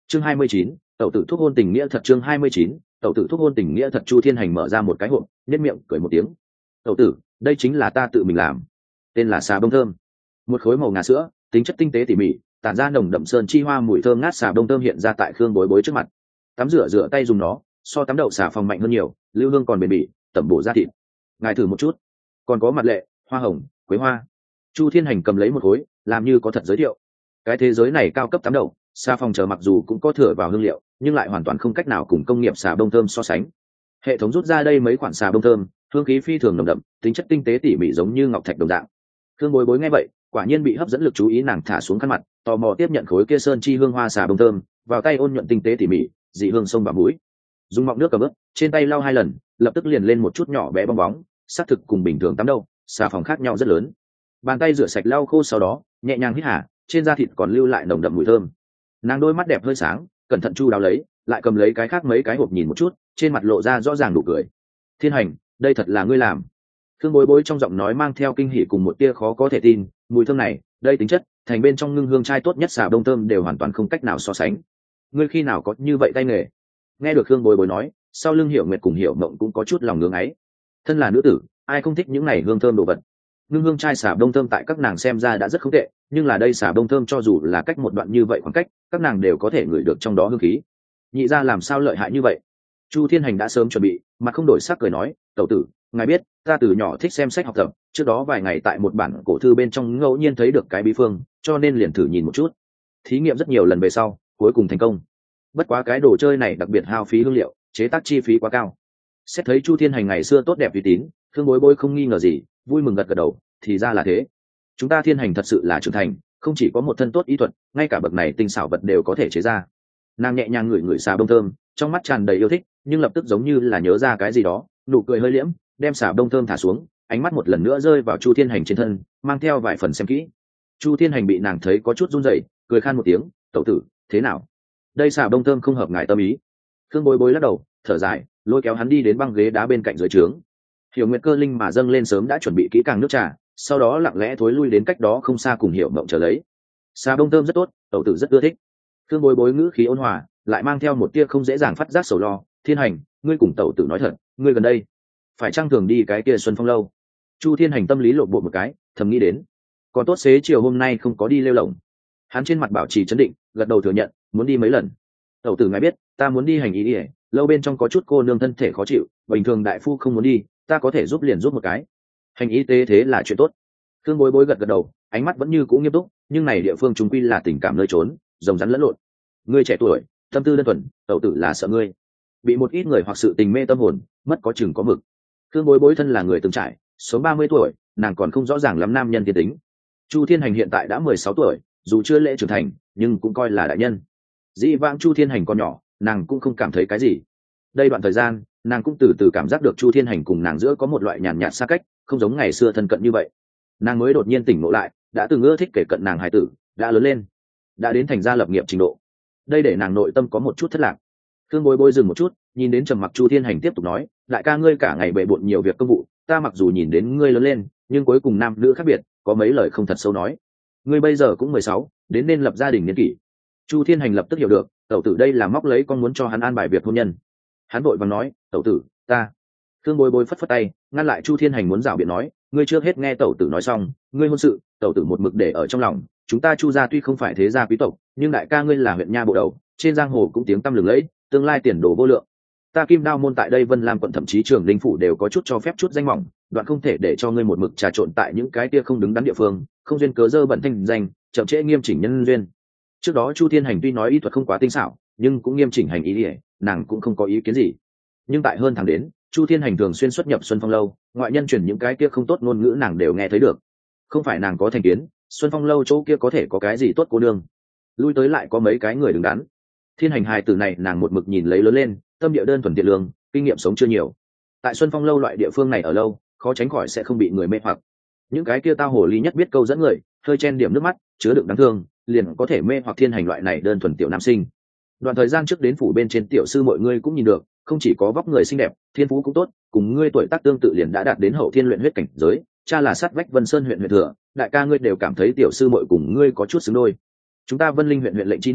Chương 29, tẩu tử thuốc hôn tình nghĩa thật. Chương 29, tẩu tử thuốc hôn tình nghĩa thật. Chu Thiên Hành mở ra một cái hộp, nhếch miệng cười một tiếng. Tẩu tử, đây chính là ta tự mình làm, tên là xà bông thơm. Một khối màu ngà sữa, tính chất tinh tế tỉ mỉ, tản ra nồng đậm sơn chi hoa mùi thơm ngát xà bông thơm hiện ra tại Khương Bối Bối trước mặt. Tắm rửa tay dùng nó, so tắm đậu xà phòng mạnh hơn nhiều, lưu hương còn bền bỉ, tẩm bổ da thịt. Ngài thử một chút. Còn có mặt lệ, hoa hồng, quế hoa. Chu Thiên Hành cầm lấy một khối, làm như có thật giới thiệu. Cái thế giới này cao cấp tắm đậu, xà phòng chờ mặc dù cũng có thừa vào hương liệu, nhưng lại hoàn toàn không cách nào cùng công nghiệp xà bông thơm so sánh. Hệ thống rút ra đây mấy khoản xà bông thơm, hương khí phi thường nồng đậm, tính chất tinh tế tỉ mỉ giống như ngọc thạch đồng dạng. Khương Bối Bối nghe vậy, quả nhiên bị hấp dẫn lực chú ý, nàng thả xuống khăn mặt, tò mò tiếp nhận khối kia sơn chi hương hoa xà bông thơm, vào tay ôn nhuận tinh tế tỉ mỉ, dị hương sông vào mũi. Dùng mọng nước cầm ướp, trên tay lau 2 lần, lập tức liền lên một chút nhỏ bé bong bóng, xác thực cùng bình thường tắm đâu, xà phòng khác nhau rất lớn. Bàn tay rửa sạch lau khô sau đó, nhẹ nhàng hít hà, trên da thịt còn lưu lại nồng đậm mùi thơm. Nàng đôi mắt đẹp hơi sáng, cẩn thận chu đáo lấy, lại cầm lấy cái khác mấy cái hộp nhìn một chút, trên mặt lộ ra rõ ràng nụ cười. Thiên Hành, đây thật là ngươi làm. Khương Bối Bối trong giọng nói mang theo kinh hỉ cùng một tia khó có thể tin, mùi thơm này, đây tính chất, thành bên trong ngưng hương trai tốt nhất xà bông thơm đều hoàn toàn không cách nào so sánh. Ngươi khi nào có như vậy tay nghề? Nghe được Khương Bối Bối nói, sau lưng Hiểu Nguyệt cùng Hiểu Mộng cũng có chút lòng ngưỡng ấy. Thân là nữ tử, ai không thích những này hương thơm đồ vật. Ngưng hương trai xà bông thơm tại các nàng xem ra đã rất không tệ, nhưng là đây xà bông thơm cho dù là cách một đoạn như vậy khoảng cách, các nàng đều có thể ngửi được trong đó hương khí. Nhị ra làm sao lợi hại như vậy? Chu Thiên Hành đã sớm chuẩn bị, mặt không đổi sắc cười nói, tẩu tử, ngài biết, ta từ nhỏ thích xem sách học tập, trước đó vài ngày tại một bản cổ thư bên trong ngẫu nhiên thấy được cái bí phương, cho nên liền thử nhìn một chút. Thí nghiệm rất nhiều lần về sau, cuối cùng thành công. Bất quá cái đồ chơi này đặc biệt hao phí hương liệu, chế tác chi phí quá cao. Xét thấy Chu Thiên Hành ngày xưa tốt đẹp uy tín, Khương Bối Bối không nghi ngờ gì, vui mừng gật gật đầu, thì ra là thế. Chúng ta Thiên Hành thật sự là trưởng thành, không chỉ có một thân tốt ý thuật, ngay cả bậc này tinh xảo vật đều có thể chế ra. Nàng nhẹ nhàng ngửi xà bông thơm, trong mắt tràn đầy yêu thích, nhưng lập tức giống như là nhớ ra cái gì đó, nụ cười hơi liễm, đem xà bông thơm thả xuống, ánh mắt một lần nữa rơi vào Chu Thiên Hành trên thân, mang theo vài phần xem kỹ. Chu Thiên Hành bị nàng thấy có chút run rẩy, cười khan một tiếng, tẩu tử, thế nào? Đây xà bông thơm không hợp ngài tâm ý. Khương Bối Bối lắc đầu, thở dài, lôi kéo hắn đi đến băng ghế đá bên cạnh dưới trướng. Hiểu Nguyệt Cơ Linh mà dâng lên sớm đã chuẩn bị kỹ càng nước trà, sau đó lặng lẽ thối lui đến cách đó không xa cùng Hiểu Mộng chờ lấy. Xà bông thơm rất tốt, tẩu tử rất ưa thích. Khương Bối Bối ngữ khí ôn hòa, lại mang theo một tia không dễ dàng phát giác sầu lo. Thiên Hành, ngươi cùng tẩu tử nói thật, ngươi gần đây phải chăng thường đi cái kia Xuân Phong lâu? Chu Thiên Hành tâm lý lộn bộ một cái, thầm nghĩ đến, còn tốt xế chiều hôm nay không có đi lêu lỏng. Hắn trên mặt bảo trì trấn định, gật đầu thừa nhận, muốn đi mấy lần. Tẩu tử ngài biết, ta muốn đi hành ý đi, lâu bên trong có chút cô nương thân thể khó chịu, bình thường đại phu không muốn đi, ta có thể giúp liền giúp một cái. Hành y tế thế là chuyện tốt. Khương Bối Bối gật gật đầu, ánh mắt vẫn như cũ nghiêm túc, nhưng này địa phương chúng quy là tình cảm nơi trốn, rồng rắn lẫn lộn. Ngươi trẻ tuổi, tâm tư đơn thuần, tẩu tử là sợ ngươi bị một ít người hoặc sự tình mê tâm hồn, mất có chừng có mực. Khương Bối Bối thân là người từng trải, sống 30 tuổi, nàng còn không rõ ràng lắm nam nhân thiên tính. Chu Thiên Hành hiện tại đã 16 tuổi, dù chưa lễ trưởng thành, nhưng cũng coi là đại nhân. Dĩ vãng Chu Thiên Hành còn nhỏ, nàng cũng không cảm thấy cái gì. Đây đoạn thời gian, nàng cũng từ từ cảm giác được Chu Thiên Hành cùng nàng giữa có một loại nhàn nhạt xa cách, không giống ngày xưa thân cận như vậy. Nàng mới đột nhiên tỉnh ngộ lại, đã từng ưa thích kể cận nàng hài tử, đã lớn lên, đã đến thành gia lập nghiệp trình độ. Đây để nàng nội tâm có một chút thất lạc. Khương Bối Bối dừng một chút, nhìn đến trầm mặc Chu Thiên Hành tiếp tục nói, đại ca ngươi cả ngày bệ bội nhiều việc công vụ, ta mặc dù nhìn đến ngươi lớn lên, nhưng cuối cùng nam nữ khác biệt, có mấy lời không thật sâu nói. Ngươi bây giờ cũng 16, đến nên lập gia đình niên kỷ. Chu Thiên Hành lập tức hiểu được, tẩu tử đây là móc lấy con muốn cho hắn an bài việc hôn nhân. Hắn vội vàng nói, tẩu tử, ta. Khương Bối Bối phất phất tay, ngăn lại Chu Thiên Hành muốn rảo biện nói, ngươi chưa hết nghe tẩu tử nói xong, ngươi hôn sự, tẩu tử một mực để ở trong lòng. Chúng ta Chu gia tuy không phải thế gia quý tộc, nhưng đại ca ngươi là huyện nha bộ đầu, trên giang hồ cũng tiếng tăm lừng lẫy, tương lai tiền đồ vô lượng. Ta Kim Đao môn tại đây Vân Lam quận thậm chí Trường Linh phủ đều có chút cho phép chút danh mỏng, đoạn không thể để cho ngươi một mực trà trộn tại những cái kia không đứng đắn địa phương, không duyên cớ dơ bẩn thanh danh, chậm trễ nghiêm chỉnh nhân duyên. Trước đó Chu Thiên Hành tuy nói y thuật không quá tinh xảo, nhưng cũng nghiêm chỉnh hành ý ỉa, nàng cũng không có ý kiến gì. Nhưng tại hơn tháng đến, Chu Thiên Hành thường xuyên xuất nhập Xuân Phong lâu, ngoại nhân truyền những cái kia không tốt ngôn ngữ nàng đều nghe thấy được. Không phải nàng có thành kiến, Xuân Phong lâu chỗ kia có thể có cái gì tốt cô nương, lui tới lại có mấy cái người đứng đắn. Thiên Hành hài tử này nàng một mực nhìn lấy lớn lên, tâm địa đơn thuần thiện lương, kinh nghiệm sống chưa nhiều. Tại Xuân Phong lâu loại địa phương này ở lâu, khó tránh khỏi sẽ không bị người mê hoặc. Những cái kia tao hồ ly nhất biết câu dẫn người, hơi chen điểm nước mắt, chứa đựng đáng thương, liền có thể mê hoặc Thiên Hành loại này đơn thuần tiểu nam sinh. Đoạn thời gian trước đến phủ bên trên tiểu sư mọi người cũng nhìn được, không chỉ có vóc người xinh đẹp, thiên phú cũng tốt, cùng ngươi tuổi tác tương tự liền đã đạt đến hậu thiên luyện huyết cảnh giới, cha là sát vách Vân Sơn huyện huyện thừa, đại ca ngươi đều cảm thấy tiểu sư muội cùng ngươi có chút xứng đôi. Chúng ta Vân Linh huyện huyện lệnh chi nữ,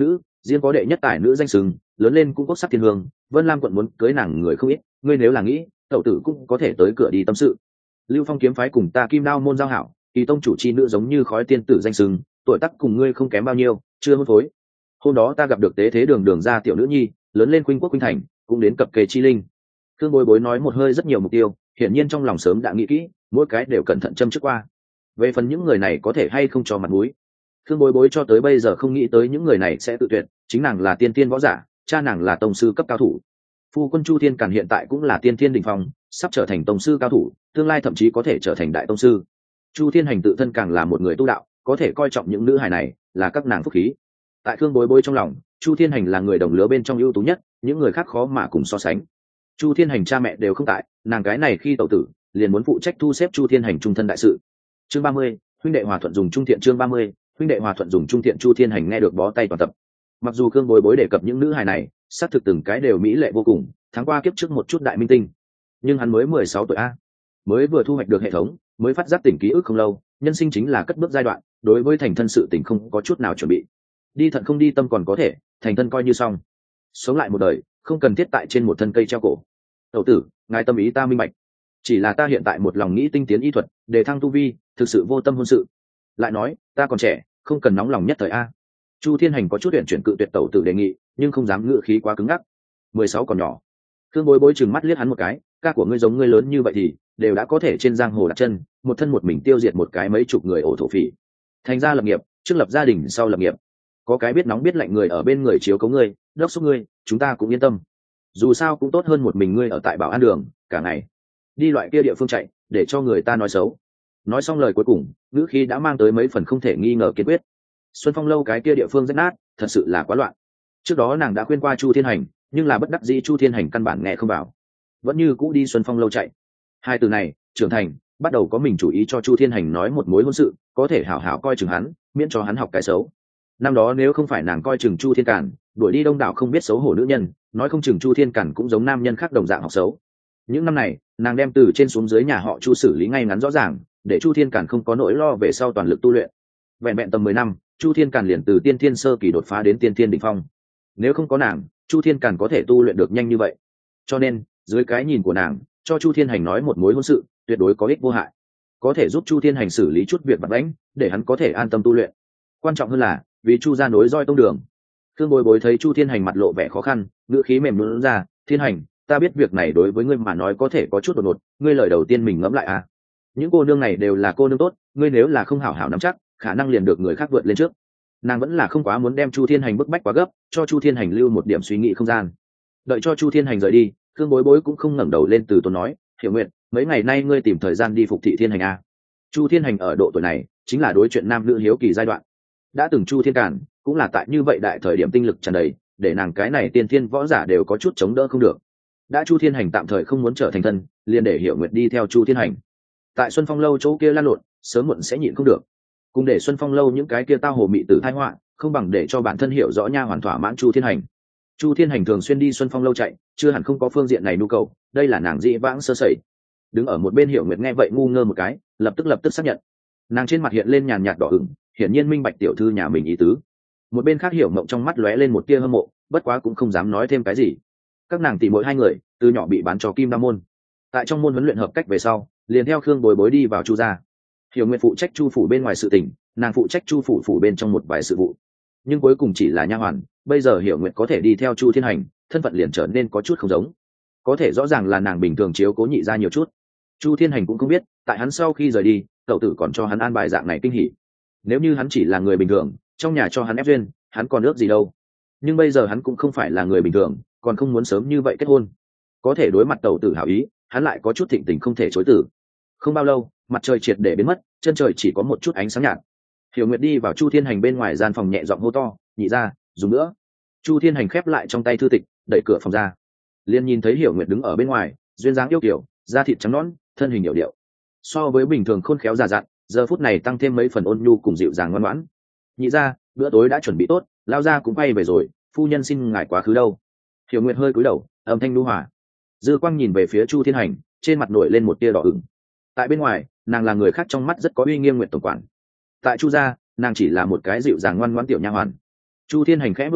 riêng có đệ nhất tài nữ danh sừng, lớn lên cũng quốc sắc thiên hương, Vân Lam quận muốn cưới nàng người không ít, ngươi nếu là nghĩ, tẩu tử cũng có thể tới cửa đi tâm sự. Lưu Phong kiếm phái cùng ta Kim Đao môn giao hảo, kỳ tông chủ chi nữ giống như khói tiên tử danh sừng, tuổi tác cùng ngươi không kém bao nhiêu, chưa hôn phối. Hôm đó ta gặp được tế thế đường đường gia tiểu nữ nhi, lớn lên khuynh quốc khuynh thành, cũng đến cập kề chi linh. Thương Bối Bối nói một hơi rất nhiều mục tiêu, hiển nhiên trong lòng sớm đã nghĩ kỹ, mỗi cái đều cẩn thận châm trước qua. Về phần những người này có thể hay không cho mặt mũi, Thương Bối Bối cho tới bây giờ không nghĩ tới những người này sẽ tự tuyệt, chính nàng là tiên tiên võ giả, cha nàng là tông sư cấp cao thủ. Phu quân Chu Thiên Càn hiện tại cũng là tiên tiên đỉnh phong, sắp trở thành tông sư cao thủ, tương lai thậm chí có thể trở thành đại tông sư. Chu Thiên Hành tự thân càng là một người tu đạo, có thể coi trọng những nữ hài này là các nàng phúc khí. Tại Thương Bối Bối trong lòng, Chu Thiên Hành là người đồng lứa bên trong ưu tú nhất, những người khác khó mà cùng so sánh. Chu Thiên Hành cha mẹ đều không tại, nàng cái này khi tẩu tử liền muốn phụ trách thu xếp Chu Thiên Hành trung thân đại sự. Chương 30, huynh đệ hòa thuận dùng trung thiện. Chương 30, huynh đệ hòa thuận dùng trung thiện. Chu Thiên Hành nghe được bó tay toàn tập. Mặc dù Khương Bối Bối đề cập những nữ hài này xác thực từng cái đều mỹ lệ vô cùng, tháng qua kiếp trước một chút đại minh tinh, nhưng hắn mới 16 tuổi a, mới vừa thu hoạch được hệ thống, mới phát giác tỉnh ký ức không lâu, nhân sinh chính là cất bước giai đoạn, đối với thành thân sự tình không có chút nào chuẩn bị. Đi thận không đi tâm còn có thể, thành thân coi như xong. Sống lại một đời, không cần thiết tại trên một thân cây treo cổ. Tẩu tử, ngài tâm ý ta minh bạch, chỉ là ta hiện tại một lòng nghĩ tinh tiến y thuật, để thăng tu vi, thực sự vô tâm hôn sự. Lại nói, ta còn trẻ, không cần nóng lòng nhất thời a. Chu Thiên Hành có chút tuyển chuyển cự tuyệt tẩu tử đề nghị, nhưng không dám ngự khí quá cứng ngắc. 16 còn nhỏ. Thương Bối Bối chừng mắt liếc hắn một cái, ca của ngươi giống ngươi lớn như vậy thì đều đã có thể trên giang hồ đặt chân, một thân một mình tiêu diệt một cái mấy chục người ổ thổ phỉ. Thành ra lập nghiệp, trước lập gia đình sau lập nghiệp. Có cái biết nóng biết lạnh người ở bên người chiếu cố ngươi, đốc thúc ngươi, chúng ta cũng yên tâm. Dù sao cũng tốt hơn một mình ngươi ở tại Bảo An đường, cả ngày đi loại kia địa phương chạy, để cho người ta nói xấu. Nói xong lời cuối cùng, ngữ khí đã mang tới mấy phần không thể nghi ngờ kiên quyết. Xuân Phong lâu cái kia địa phương rách nát, thật sự là quá loạn. Trước đó nàng đã khuyên qua Chu Thiên Hành, nhưng là bất đắc dĩ Chu Thiên Hành căn bản nghe không vào, vẫn như cũ đi Xuân Phong lâu chạy. Hai từ này, trưởng thành, bắt đầu có mình chủ ý cho Chu Thiên Hành nói một mối hôn sự, có thể hảo hảo coi chừng hắn, miễn cho hắn học cái xấu. Năm đó nếu không phải nàng coi chừng Chu Thiên Càn, đuổi đi đông đảo không biết xấu hổ nữ nhân, nói không chừng Chu Thiên Càn cũng giống nam nhân khác đồng dạng học xấu. Những năm này, nàng đem từ trên xuống dưới nhà họ Chu xử lý ngay ngắn rõ ràng, để Chu Thiên Càn không có nỗi lo về sau toàn lực tu luyện. Vẹn vẹn tầm 10 năm, Chu Thiên Càn liền từ tiên thiên sơ kỳ đột phá đến tiên thiên đỉnh phong. Nếu không có nàng, Chu Thiên Càn có thể tu luyện được nhanh như vậy. Cho nên, dưới cái nhìn của nàng, cho Chu Thiên Hành nói một mối hôn sự, tuyệt đối có ích vô hại, có thể giúp Chu Thiên Hành xử lý chút việc vặt vãnh, để hắn có thể an tâm tu luyện. Quan trọng hơn là, vì Chu gia nối roi tông đường. Thương Bối Bối thấy Chu Thiên Hành mặt lộ vẻ khó khăn, ngữ khí mềm nhũn ra, "Thiên Hành, ta biết việc này đối với ngươi mà nói có thể có chút đột ngột, ngươi lời đầu tiên mình ngẫm lại à? Những cô nương này đều là cô nương tốt, ngươi nếu là không hảo hảo nắm chắc, khả năng liền được người khác vượt lên trước." Nàng vẫn là không quá muốn đem Chu Thiên Hành bức bách quá gấp, cho Chu Thiên Hành lưu một điểm suy nghĩ không gian. Đợi cho Chu Thiên Hành rời đi, Thương Bối Bối cũng không ngẩng đầu lên từ tốn nói, "Hiểu Nguyện, mấy ngày nay ngươi tìm thời gian đi phục thị Thiên Hành à?" Chu Thiên Hành ở độ tuổi này, chính là đối chuyện nam nữ hiếu kỳ giai đoạn. Đã từng Chu Thiên Càn, cũng là tại như vậy đại thời điểm tinh lực tràn đầy, để nàng cái này tiên thiên võ giả đều có chút chống đỡ không được. Đã Chu Thiên Hành tạm thời không muốn trở thành thân, liền để Hiểu Nguyệt đi theo Chu Thiên Hành. Tại Xuân Phong lâu chỗ kia lan lộn, sớm muộn sẽ nhịn không được. Cùng để Xuân Phong lâu những cái kia tao hồ mị tử tai họa, không bằng để cho bản thân hiểu rõ nha hoàn thỏa mãn Chu Thiên Hành. Chu Thiên Hành thường xuyên đi Xuân Phong lâu chạy, chưa hẳn không có phương diện này nhu cầu, đây là nàng dị vãng sơ sẩy. Đứng ở một bên Hiểu Nguyệt nghe vậy ngu ngơ một cái, lập tức xác nhận. Nàng trên mặt hiện lên nhàn nhạt đỏ ửng, hiển nhiên minh bạch tiểu thư nhà mình ý tứ. Một bên khác Hiểu Mộng trong mắt lóe lên một tia hâm mộ, bất quá cũng không dám nói thêm cái gì. Các nàng tỷ muội hai người, từ nhỏ bị bán cho Kim Đao môn. Tại trong môn huấn luyện hợp cách về sau, liền theo Khương Bối Bối đi vào Chu gia. Hiểu Nguyệt phụ trách Chu phủ bên ngoài sự tình, nàng phụ trách Chu phủ bên trong một vài sự vụ. Nhưng cuối cùng chỉ là nha hoàn, bây giờ Hiểu Nguyệt có thể đi theo Chu Thiên Hành, thân phận liền trở nên có chút không giống. Có thể rõ ràng là nàng bình thường chiếu cố nhị gia nhiều chút. Chu Thiên Hành cũng không biết, tại hắn sau khi rời đi, cậu tử còn cho hắn an bài dạng này kinh hỉ. Nếu như hắn chỉ là người bình thường, trong nhà cho hắn ép duyên, hắn còn ước gì đâu. Nhưng bây giờ hắn cũng không phải là người bình thường, còn không muốn sớm như vậy kết hôn. Có thể đối mặt cậu tử hảo ý, hắn lại có chút thịnh tình không thể chối từ. Không bao lâu, mặt trời triệt để biến mất, chân trời chỉ có một chút ánh sáng nhạt. Hiểu Nguyệt đi vào Chu Thiên Hành bên ngoài gian phòng nhẹ giọng hô to, "Nhị gia, dùng nữa." Chu Thiên Hành khép lại trong tay thư tịch, đẩy cửa phòng ra. Liền nhìn thấy Hiểu Nguyệt đứng ở bên ngoài, duyên dáng yêu kiều, da thịt trắng nõn, thân hình điệu điệu. So với bình thường khôn khéo già dặn, giờ phút này tăng thêm mấy phần ôn nhu cùng dịu dàng ngoan ngoãn. "Nhị gia, bữa tối đã chuẩn bị tốt, lao gia cũng quay về rồi, phu nhân xin ngài quá khứ đâu." Hiểu Nguyệt hơi cúi đầu, âm thanh nhu hòa. Dư Quang nhìn về phía Chu Thiên Hành, trên mặt nổi lên một tia đỏ ửng. Tại bên ngoài, nàng là người khác trong mắt rất có uy nghiêm Nguyệt tổng quản. Tại Chu gia, nàng chỉ là một cái dịu dàng ngoan ngoãn tiểu nha hoàn. Chu Thiên Hành khẽ bước cằm,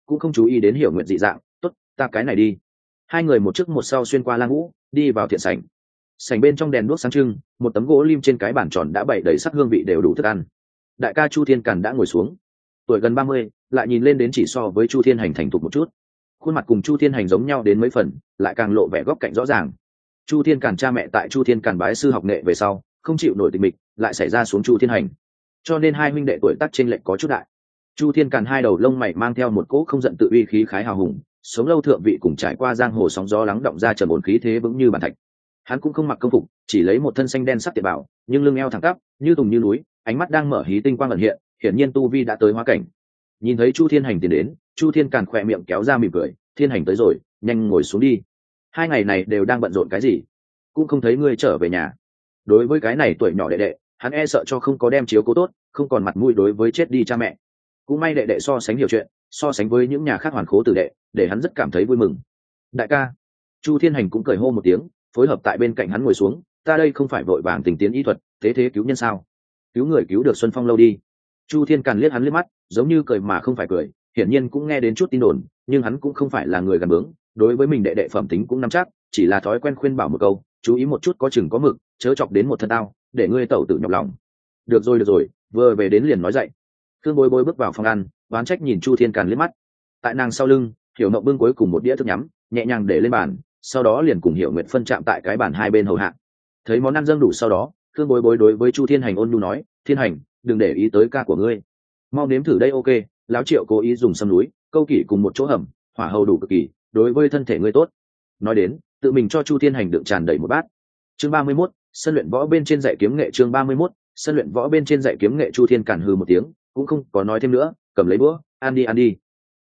cũng không chú ý đến Hiểu Nguyện dị dạng. Tốt, ta cái này đi. Hai người một trước một sau xuyên qua lang ngũ, đi vào thiện sảnh. Sảnh bên trong đèn đuốc sáng trưng, một tấm gỗ lim trên cái bàn tròn đã bày đầy sắc hương vị đều đủ thức ăn. Đại ca Chu Thiên Càn đã ngồi xuống, tuổi gần 30, lại nhìn lên đến chỉ so với Chu Thiên Hành thành thục một chút. Khuôn mặt cùng Chu Thiên Hành giống nhau đến mấy phần, lại càng lộ vẻ góc cạnh rõ ràng. Chu Thiên Càn cha mẹ tại Chu Thiên Càn bái sư học nghệ về sau, không chịu nổi tình mịch, lại xảy ra xuống Chu Thiên Hành, cho nên hai huynh đệ tuổi tác chênh lệch có chút đại. Chu Thiên Càn hai đầu lông mày mang theo một cỗ không giận tự uy khí khái hào hùng, sống lâu thượng vị cùng trải qua giang hồ sóng gió lắng động ra trầm ổn khí thế vững như bàn thạch. Hắn cũng không mặc công phục, chỉ lấy một thân xanh đen sắc tiệt bảo, nhưng lưng eo thẳng tắp, như tùng như núi, ánh mắt đang mở hí tinh quang ẩn hiện, hiển nhiên tu vi đã tới hóa cảnh. Nhìn thấy Chu Thiên Hành tiến đến, Chu Thiên Càn khỏe miệng kéo ra mỉm cười, Thiên Hành tới rồi, nhanh ngồi xuống đi. Hai ngày này đều đang bận rộn cái gì? Cũng không thấy ngươi trở về nhà. Đối với cái này tuổi nhỏ đệ đệ, hắn e sợ cho không có đem chiếu cố tốt, không còn mặt mũi đối với chết đi cha mẹ. Cũng may đệ đệ so sánh hiểu chuyện, so sánh với những nhà khác hoàn khố tử đệ, để hắn rất cảm thấy vui mừng. Đại ca. Chu Thiên Hành cũng cười hô một tiếng, phối hợp tại bên cạnh hắn ngồi xuống. Ta đây không phải vội vàng tình tiến y thuật, thế cứu nhân sao? Cứu người cứu được Xuân Phong lâu đi. Chu Thiên Càn liếc hắn liếc mắt, giống như cười mà không phải cười, hiển nhiên cũng nghe đến chút tin đồn, nhưng hắn cũng không phải là người gàn bướng, đối với mình đệ đệ phẩm tính cũng nắm chắc, chỉ là thói quen khuyên bảo một câu, chú ý một chút có chừng có mực, chớ chọc đến một thân tao, để ngươi tẩu tử nhọc lòng. Được rồi, vừa về đến liền nói dậy. Thương Bối Bối bước vào phòng ăn, oán trách nhìn Chu Thiên Càn liếc mắt. Tại nàng sau lưng, Hiểu Mộng bưng cuối cùng một đĩa thức nhắm, nhẹ nhàng để lên bàn, sau đó liền cùng Hiểu Nguyệt phân chạm tại cái bàn hai bên hầu hạ. Thấy món ăn dâng đủ sau đó, Thương Bối Bối đối với Chu Thiên Hành ôn nhu nói, Thiên Hành, đừng để ý tới ca của ngươi, mau nếm thử đây. Ok. Lão Triệu cố ý dùng sâm núi câu kỷ cùng một chỗ hầm, hỏa hầu đủ cực kỳ, đối với thân thể ngươi tốt. Nói đến, tự mình cho Chu Thiên Hành đựng tràn đầy một bát. Chương 31, sân luyện võ bên trên dạy kiếm nghệ. Chương 31, sân luyện võ bên trên dạy kiếm nghệ. Chu Thiên Càn hừ một tiếng, cũng không có nói thêm nữa, cầm lấy bữa, ăn đi.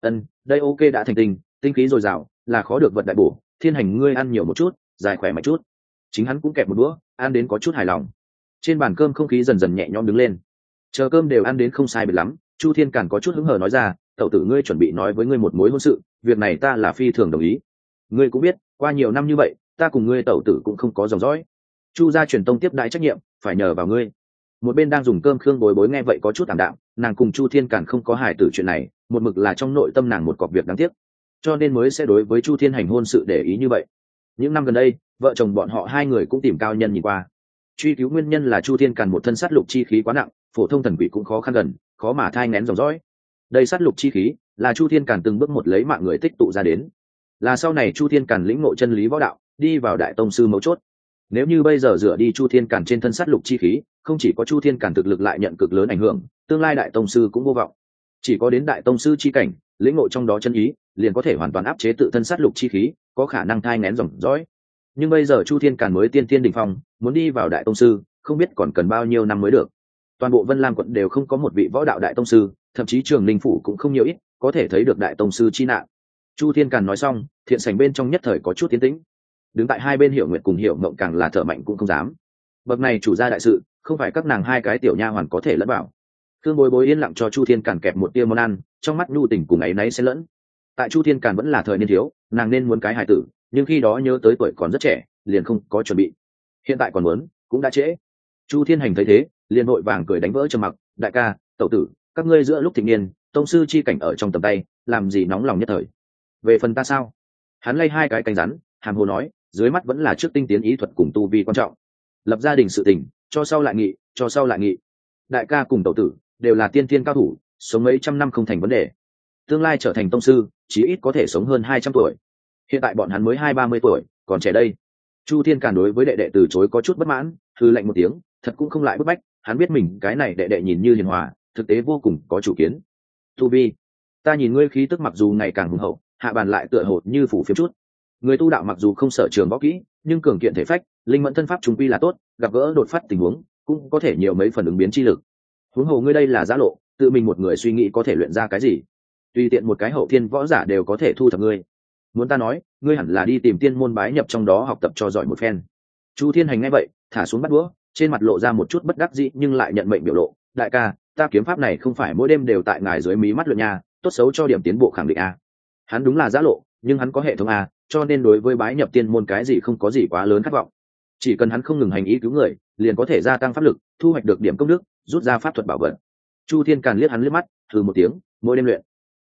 Đây ok, đã thành tinh khí dồi dào, là khó được vật đại bổ. Thiên Hành ngươi ăn nhiều một chút, dài khỏe mạnh chút. Chính hắn cũng kẹp một bữa, ăn đến có chút hài lòng. Trên bàn cơm không khí dần dần nhẹ nhõm đứng lên. Chờ cơm đều ăn đến không sai biệt lắm, Chu Thiên Càn có chút hứng hờ nói ra, tẩu tử ngươi chuẩn bị nói với ngươi một mối hôn sự, việc này ta là phi thường đồng ý. Ngươi cũng biết, qua nhiều năm như vậy, ta cùng ngươi tẩu tử cũng không có dòng dõi. Chu gia truyền tông tiếp đãi trách nhiệm, phải nhờ vào ngươi. Một bên đang dùng cơm Khương Bối Bối nghe vậy có chút ảm đạm, nàng cùng Chu Thiên Càn không có hài tử chuyện này, một mực là trong nội tâm nàng một cọc việc đáng tiếc, cho nên mới sẽ đối với Chu Thiên Hành hôn sự để ý như vậy. Những năm gần đây, vợ chồng bọn họ hai người cũng tìm cao nhân nhìn qua. Truy cứu nguyên nhân là Chu Thiên Càn một thân sát lục chi khí quá nặng, phổ thông thần quỷ cũng khó khăn gần, khó mà thai nghén dòng dõi. Đây sát lục chi khí là Chu Thiên Càn từng bước một lấy mạng người tích tụ ra đến, là sau này Chu Thiên Càn lĩnh ngộ chân lý võ đạo, đi vào đại tông sư mấu chốt. Nếu như bây giờ dựa đi Chu Thiên Càn trên thân sát lục chi khí, không chỉ có Chu Thiên Càn thực lực lại nhận cực lớn ảnh hưởng, tương lai đại tông sư cũng vô vọng. Chỉ có đến đại tông sư chi cảnh, lĩnh ngộ trong đó chân ý, liền có thể hoàn toàn áp chế tự thân sát lục chi khí, có khả năng thai nghén dòng dõi. Nhưng bây giờ Chu Thiên Càn mới tiên thiên đỉnh phong, muốn đi vào đại tông sư, không biết còn cần bao nhiêu năm mới được. Toàn bộ Vân Lam quận đều không có một vị võ đạo đại tông sư, thậm chí Trường Ninh phủ cũng không nhiều ít, có thể thấy được đại tông sư chi nạn. Chu Thiên Càn nói xong, thiện sảnh bên trong nhất thời có chút tiến tĩnh. Đứng tại hai bên Hiểu Nguyệt cùng Hiểu Mộng càng là thở mạnh cũng không dám. Bậc này chủ gia đại sự, không phải các nàng hai cái tiểu nha hoàn có thể lẫn vào. Thương Bối Bối yên lặng cho Chu Thiên Càn kẹp một tia món ăn, trong mắt nhu tình cùng áy náy xen lẫn. Tại Chu Thiên Càn vẫn là thời niên thiếu, nàng nên muốn cái hài tử, nhưng khi đó nhớ tới tuổi còn rất trẻ, liền không có chuẩn bị. Hiện tại còn muốn, cũng đã trễ. Chu Thiên Hành thấy thế, liền vội vàng cười đánh vỡ trầm mặc, đại ca, tẩu tử, các ngươi giữa lúc thịnh niên, tông sư chi cảnh ở trong tầm tay, làm gì nóng lòng nhất thời. Về phần ta sao? Hắn lay hai cái cánh rắn, hàm hồ nói, dưới mắt vẫn là trước tinh tiến ý thuật cùng tu vi quan trọng. Lập gia đình sự tình, cho sau lại nghị. Đại ca cùng tẩu tử đều là tiên thiên cao thủ, sống mấy trăm năm không thành vấn đề. Tương lai trở thành tông sư, chí ít có thể sống hơn 200 tuổi. Hiện tại bọn hắn mới 20-30 tuổi, còn trẻ đây. Chu Thiên Càn đối với đệ đệ từ chối có chút bất mãn, hừ lạnh một tiếng, thật cũng không lại bức bách, hắn biết mình cái này đệ đệ nhìn như hiền hòa, thực tế vô cùng có chủ kiến. Tu vi, ta nhìn ngươi khí tức mặc dù ngày càng hùng hậu, hạ bàn lại tựa hồ như phủ phiếm chút. Người tu đạo mặc dù không sở trường võ kỹ, nhưng cường kiện thể phách, linh mẫn thân pháp trung quy là tốt, gặp gỡ đột phát tình huống, cũng có thể nhiều mấy phần ứng biến chi lực. Huống hồ ngươi đây là giã lộ, tự mình một người suy nghĩ có thể luyện ra cái gì? Tùy tiện một cái hậu thiên võ giả đều có thể thu thập ngươi. Muốn ta nói, ngươi hẳn là đi tìm tiên môn bái nhập trong đó học tập cho giỏi một phen. Chu Thiên Hành nghe vậy, thả xuống bắt đũa, trên mặt lộ ra một chút bất đắc dĩ nhưng lại nhận mệnh biểu lộ. Đại ca, ta kiếm pháp này không phải mỗi đêm đều tại ngài dưới mí mắt luyện nha, tốt xấu cho điểm tiến bộ khẳng định a. Hắn đúng là giã lộ, nhưng hắn có hệ thống a, cho nên đối với bái nhập tiên môn cái gì không có gì quá lớn khát vọng. Chỉ cần hắn không ngừng hành ý cứu người, liền có thể gia tăng pháp lực, thu hoạch được điểm công đức, rút ra pháp thuật bảo vật. Chu Thiên Càn liếc hắn liếc mắt, thử một tiếng, mỗi đêm luyện.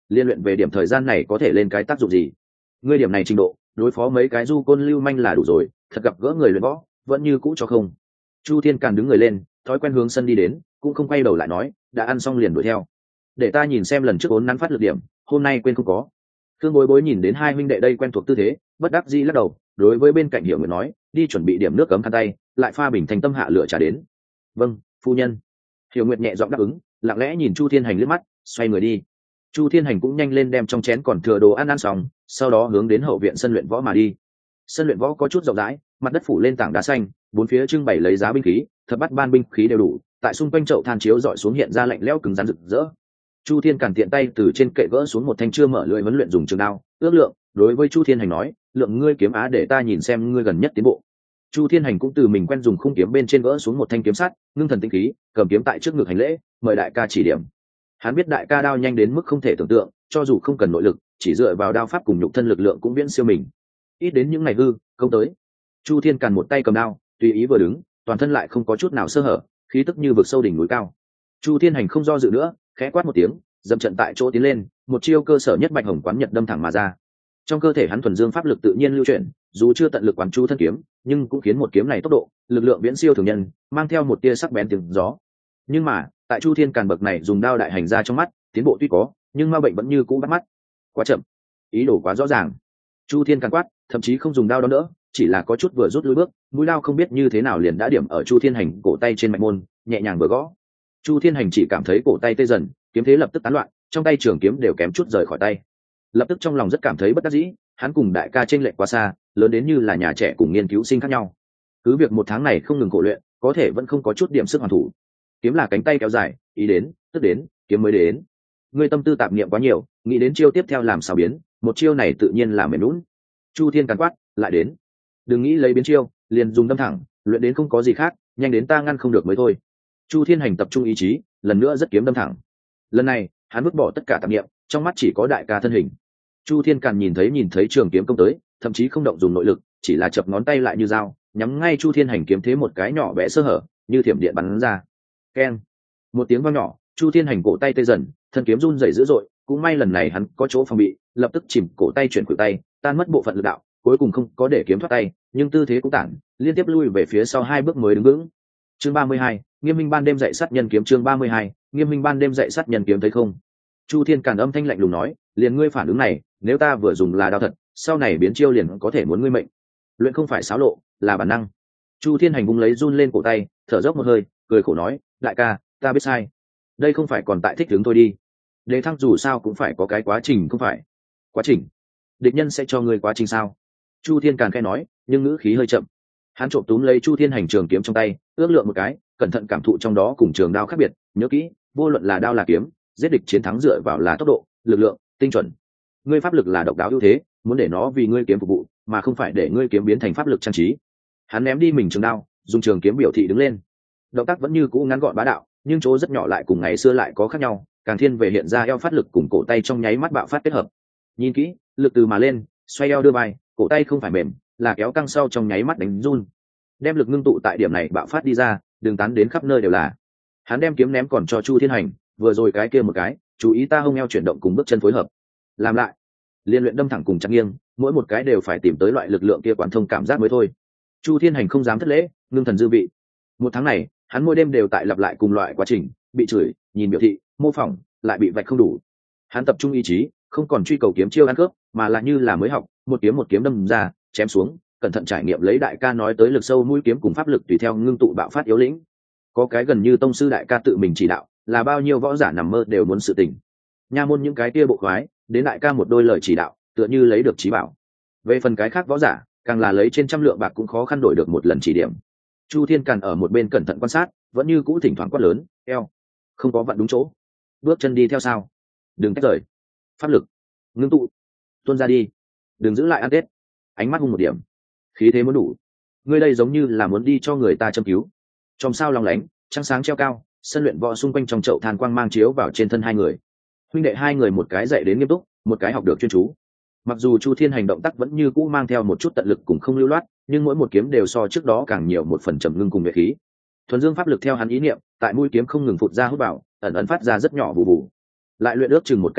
liên luyện về điểm thời gian này có thể lên cái tác dụng gì? Ngươi điểm này trình độ đối phó mấy cái du côn lưu manh là đủ rồi, thật gặp gỡ người luyện võ vẫn như cũ cho không. Chu Thiên Càn đứng người lên, thói quen hướng sân đi đến, cũng không quay đầu lại nói, đã ăn xong liền đuổi theo. Để ta nhìn xem lần trước ốn nắn phát lực điểm, hôm nay quên không có. Thương Bối Bối nhìn đến hai huynh đệ đây quen thuộc tư thế, bất đắc dĩ lắc đầu, đối với bên cạnh Hiểu Nguyệt nói, đi chuẩn bị điểm nước cấm khăn tay, lại pha bình thành tâm hạ lửa trà đến. Vâng, phu nhân. Hiểu Nguyệt nhẹ giọng đáp ứng, lặng lẽ nhìn Chu Thiên Hành liếc mắt, xoay người đi. Chu Thiên Hành cũng nhanh lên đem trong chén còn thừa đồ ăn xong, sau đó hướng đến hậu viện sân luyện võ mà đi. Sân luyện võ có chút rộng rãi, mặt đất phủ lên tảng đá xanh, bốn phía trưng bày lấy giá binh khí, thập bát ban binh khí đều đủ, tại xung quanh chậu than chiếu dọi xuống hiện ra lạnh lẽo cứng rắn rực rỡ. Chu Thiên Càn tiện tay từ trên kệ gỡ xuống một thanh chưa mở lưỡi huấn luyện dùng trường đao, ước lượng, đối với Chu Thiên Hành nói, lượng ngươi kiếm á để ta nhìn xem ngươi gần nhất tiến bộ. Chu Thiên Hành cũng từ mình quen dùng khung kiếm bên trên gỡ xuống một thanh kiếm sắt, ngưng thần tinh khí, cầm kiếm tại trước ngực hành lễ, mời đại ca chỉ điểm. Hắn biết đại ca đao nhanh đến mức không thể tưởng tượng, cho dù không cần nội lực, chỉ dựa vào đao pháp cùng nhục thân lực lượng cũng viễn siêu mình. Ít đến những ngày hư, công tới. Chu Thiên Càn một tay cầm đao, tùy ý vừa đứng, toàn thân lại không có chút nào sơ hở, khí tức như vực sâu đỉnh núi cao. Chu Thiên Hành không do dự nữa, khẽ quát một tiếng, dậm trận tại chỗ tiến lên, một chiêu cơ sở nhất Bạch Hồng Quán Nhật đâm thẳng mà ra. Trong cơ thể hắn thuần dương pháp lực tự nhiên lưu chuyển, dù chưa tận lực quán chú thân kiếm, nhưng cũng khiến một kiếm này tốc độ, lực lượng viễn siêu thường nhân, mang theo một tia sắc bén tiếng gió. Nhưng mà, tại Chu Thiên Càn bậc này dùng đao đại hành ra trong mắt, tiến bộ tuy có, nhưng ma bệnh vẫn như cũ bắt mắt. Quá chậm, ý đồ quá rõ ràng. Chu Thiên Càn quát, thậm chí không dùng đao đón đỡ, chỉ là có chút vừa rút lui bước, mũi đao không biết như thế nào liền đã điểm ở Chu Thiên Hành cổ tay trên mạch môn, nhẹ nhàng vừa gõ. Chu Thiên Hành chỉ cảm thấy cổ tay tê dần, kiếm thế lập tức tán loạn, trong tay trường kiếm đều kém chút rời khỏi tay. Lập tức trong lòng rất cảm thấy bất đắc dĩ, hắn cùng đại ca chênh lệch quá xa, lớn đến như là nhà trẻ cùng nghiên cứu sinh khác nhau. Cứ việc một tháng này không ngừng khổ luyện, có thể vẫn không có chút điểm sức hoàn thủ. Kiếm là cánh tay kéo dài, ý đến, tức đến, kiếm mới đến. Ngươi tâm tư tạp niệm quá nhiều, nghĩ đến chiêu tiếp theo làm sao biến, một chiêu này tự nhiên là mềm lún. Chu Thiên Càn quát, lại đến. Đừng nghĩ lấy biến chiêu, liền dùng đâm thẳng, luyện đến không có gì khác, nhanh đến ta ngăn không được mới thôi. Chu Thiên Hành tập trung ý chí, lần nữa rất kiếm đâm thẳng. Lần này, hắn vứt bỏ tất cả tạp niệm, trong mắt chỉ có đại ca thân hình. Chu Thiên Càn nhìn thấy trường kiếm công tới, thậm chí không động dùng nội lực, chỉ là chập ngón tay lại như dao, nhắm ngay Chu Thiên Hành kiếm thế một cái nhỏ bé sơ hở, như thiểm điện bắn ra. Keng! Một tiếng vang nhỏ, Chu Thiên Hành cổ tay tê dần, thân kiếm run rẩy dữ dội, cũng may lần này hắn có chỗ phòng bị, lập tức chìm cổ tay chuyển cửu tay, tan mất bộ phận lực đạo, cuối cùng không có để kiếm thoát tay, nhưng tư thế cũng tản, liên tiếp lui về phía sau hai bước mới đứng vững. Chương 32, Nghiêm Minh ban đêm dạy sát nhân kiếm. Chương 32, Nghiêm Minh ban đêm dạy sát nhân kiếm thấy không? Chu Thiên Càn âm thanh lạnh lùng nói, liền ngươi phản ứng này, nếu ta vừa dùng là đao thật, sau này biến chiêu liền có thể muốn ngươi mệnh. Luyện không phải xáo lộ, là bản năng. Chu Thiên Hành vung lấy run lên cổ tay, thở dốc một hơi, cười khổ nói, đại ca, ta biết sai. Đây không phải còn tại thích đứng thôi đi. Đề thăng dù sao cũng phải có cái quá trình không phải? Quá trình? Địch nhân sẽ cho ngươi quá trình sao? Chu Thiên Càn khẽ nói, nhưng ngữ khí hơi chậm. Hắn trộm túm lấy Chu Thiên Hành trường kiếm trong tay, ước lượng một cái, cẩn thận cảm thụ trong đó cùng trường đao khác biệt, nhớ kỹ, vô luận là đao là kiếm, giết địch chiến thắng dựa vào là tốc độ, lực lượng, tinh chuẩn. Ngươi pháp lực là độc đáo ưu thế, muốn để nó vì ngươi kiếm phục vụ, mà không phải để ngươi kiếm biến thành pháp lực trang trí. Hắn ném đi mình trường đao, dùng trường kiếm biểu thị đứng lên. Động tác vẫn như cũ ngắn gọn bá đạo, nhưng chỗ rất nhỏ lại cùng ngày xưa lại có khác nhau, càng thiên về hiện ra eo phát lực cùng cổ tay trong nháy mắt bạo phát kết hợp. Nhìn kỹ, lực từ mà lên, xoay eo đưa vai, cổ tay không phải mềm, là kéo căng sau trong nháy mắt đánh run. Đem lực ngưng tụ tại điểm này bạo phát đi ra, đường tán đến khắp nơi đều là. Hắn đem kiếm ném còn cho Chu Thiên Hành, vừa rồi cái kia một cái, chú ý ta hông eo chuyển động cùng bước chân phối hợp. Làm lại, liên luyện đâm thẳng cùng chặt nghiêng, mỗi một cái đều phải tìm tới loại lực lượng kia quán thông cảm giác mới thôi. Chu Thiên Hành không dám thất lễ, ngưng thần dư vị. Một tháng này, hắn mỗi đêm đều tại lặp lại cùng loại quá trình, bị chửi, nhìn biểu thị, mô phỏng, lại bị vạch không đủ. Hắn tập trung ý chí, không còn truy cầu kiếm chiêu ăn cướp, mà là như là mới học, một kiếm đâm ra, chém xuống, cẩn thận trải nghiệm lấy đại ca nói tới lực sâu mũi kiếm cùng pháp lực tùy theo ngưng tụ bạo phát yếu lĩnh. Có cái gần như tông sư đại ca tự mình chỉ đạo, là bao nhiêu võ giả nằm mơ đều muốn sự tình. Nha môn những cái kia bộ khoái, đến đại ca một đôi lời chỉ đạo, tựa như lấy được trí bảo. Về phần cái khác võ giả, càng là lấy trên trăm lượng bạc cũng khó khăn đổi được một lần chỉ điểm. Chu Thiên Càn ở một bên cẩn thận quan sát, vẫn như cũ thỉnh thoảng quát lớn, eo, không có vặn đúng chỗ, bước chân đi theo sao, đừng tách rời, pháp lực, ngưng tụ, tuôn ra đi, đừng giữ lại ăn tết, ánh mắt hung một điểm, khí thế muốn đủ, ngươi đây giống như là muốn đi cho người ta châm cứu. Trong sao long lánh, trăng sáng treo cao, sân luyện võ xung quanh trong chậu than quang mang chiếu vào trên thân hai người. Huynh đệ hai người một cái dạy đến nghiêm túc, một cái học được chuyên chú. Mặc dù Chu Thiên Hành động tác vẫn như cũ mang theo một chút tận lực cùng không lưu loát, nhưng mỗi một kiếm đều so trước đó càng nhiều một phần trầm ngưng cùng nhuệ khí. Thuần dương pháp lực theo hắn ý niệm, tại mũi kiếm không ngừng phụt ra hút vào, ẩn ẩn phát ra rất nhỏ vụ vụ. Lại luyện ước chừng một canh giờ,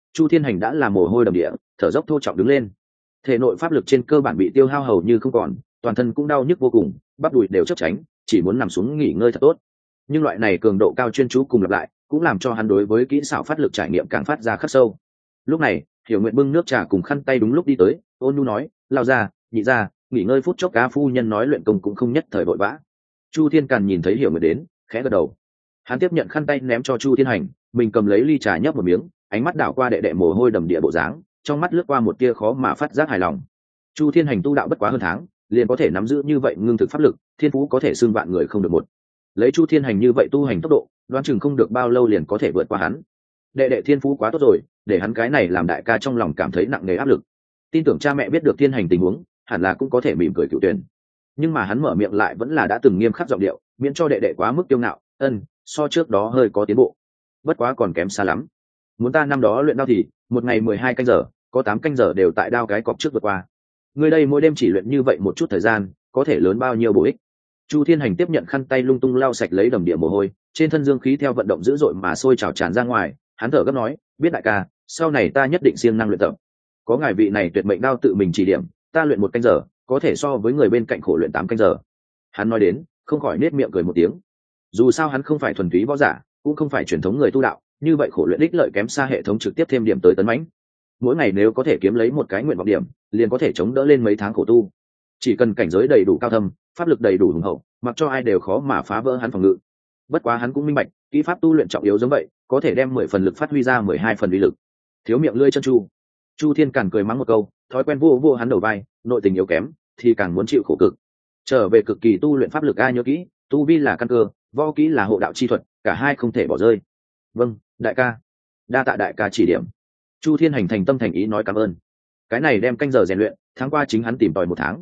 Chu Thiên Hành đã là mồ hôi đầm địa, thở dốc thô trọng đứng lên. Thể nội pháp lực trên cơ bản bị tiêu hao hầu như không còn, toàn thân cũng đau nhức vô cùng, bắp đùi đều chớp tránh, chỉ muốn nằm xuống nghỉ ngơi thật tốt. Nhưng loại này cường độ cao chuyên chú cùng lặp lại, cũng làm cho hắn đối với kỹ xảo phát lực trải nghiệm càng phát ra khắc sâu. Lúc này, Hiểu Nguyện bưng nước trà cùng khăn tay đúng lúc đi tới, ôn nhu nói, lao ra, nhị ra, nghỉ ngơi phút chốc, cá phu nhân nói luyện công cũng không nhất thời vội vã. Chu Thiên Càn nhìn thấy Hiểu Nguyện đến, khẽ gật đầu. Hắn tiếp nhận khăn tay ném cho Chu Thiên Hành, mình cầm lấy ly trà nhấp một miếng, ánh mắt đảo qua đệ đệ mồ hôi đầm địa bộ dáng, trong mắt lướt qua một tia khó mà phát giác hài lòng. Chu Thiên Hành tu đạo bất quá hơn tháng, liền có thể nắm giữ như vậy ngưng thực pháp lực, thiên phú có thể xưng vạn người không được một. Lấy Chu Thiên Hành như vậy tu hành tốc độ, đoán chừng không được bao lâu liền có thể vượt qua hắn. Đệ đệ thiên phú quá tốt rồi, để hắn cái này làm đại ca trong lòng cảm thấy nặng nề áp lực. Tin tưởng cha mẹ biết được Thiên Hành tình huống, hẳn là cũng có thể mỉm cười cựu tuyển. Nhưng mà hắn mở miệng lại vẫn là đã từng nghiêm khắc giọng điệu, miễn cho đệ đệ quá mức kiêu ngạo. So trước đó hơi có tiến bộ, bất quá còn kém xa lắm. Muốn ta năm đó luyện đao thì một ngày 12 canh giờ, có 8 canh giờ đều tại đao cái cọc trước vượt qua. Người đây mỗi đêm chỉ luyện như vậy một chút thời gian, có thể lớn bao nhiêu bổ ích. Chu Thiên Hành tiếp nhận khăn tay lung tung lau sạch lấy đầm địa mồ hôi, trên thân dương khí theo vận động dữ dội mà sôi trào tràn ra ngoài. Hắn thở gấp nói, biết đại ca, sau này ta nhất định siêng năng luyện tập. Có ngài vị này tuyệt mệnh đao tự mình chỉ điểm, ta luyện 1 canh giờ, có thể so với người bên cạnh khổ luyện 8 canh giờ. Hắn nói đến, không khỏi nết miệng cười một tiếng. Dù sao hắn không phải thuần túy võ giả, cũng không phải truyền thống người tu đạo, như vậy khổ luyện ích lợi kém xa hệ thống trực tiếp thêm điểm tới tấn mãnh. Mỗi ngày nếu có thể kiếm lấy một cái nguyện vọng điểm, liền có thể chống đỡ lên mấy tháng khổ tu. Chỉ cần cảnh giới đầy đủ cao thâm, pháp lực đầy đủ hùng hậu, mặc cho ai đều khó mà phá vỡ hắn phòng ngự. Bất quá hắn cũng minh bạch, kỹ pháp tu luyện trọng yếu giống vậy, có thể đem 10 phần lực phát huy ra 12 phần uy lực. Thiếu miệng lưỡi chân chu. Chu Thiên Càn cười mắng một câu, thói quen vô vô hắn đầu vai, nội tình yếu kém thì càng muốn chịu khổ cực. Trở về cực kỳ tu luyện pháp lực ai nhớ kỹ, tu vi là căn cơ, võ kỹ là hộ đạo chi thuật, cả hai không thể bỏ rơi. Vâng, đại ca. Đa tạ đại ca chỉ điểm. Chu Thiên Hành thành tâm thành ý nói cảm ơn. Cái này đem canh giờ rèn luyện, tháng qua chính hắn tìm tòi 1 tháng.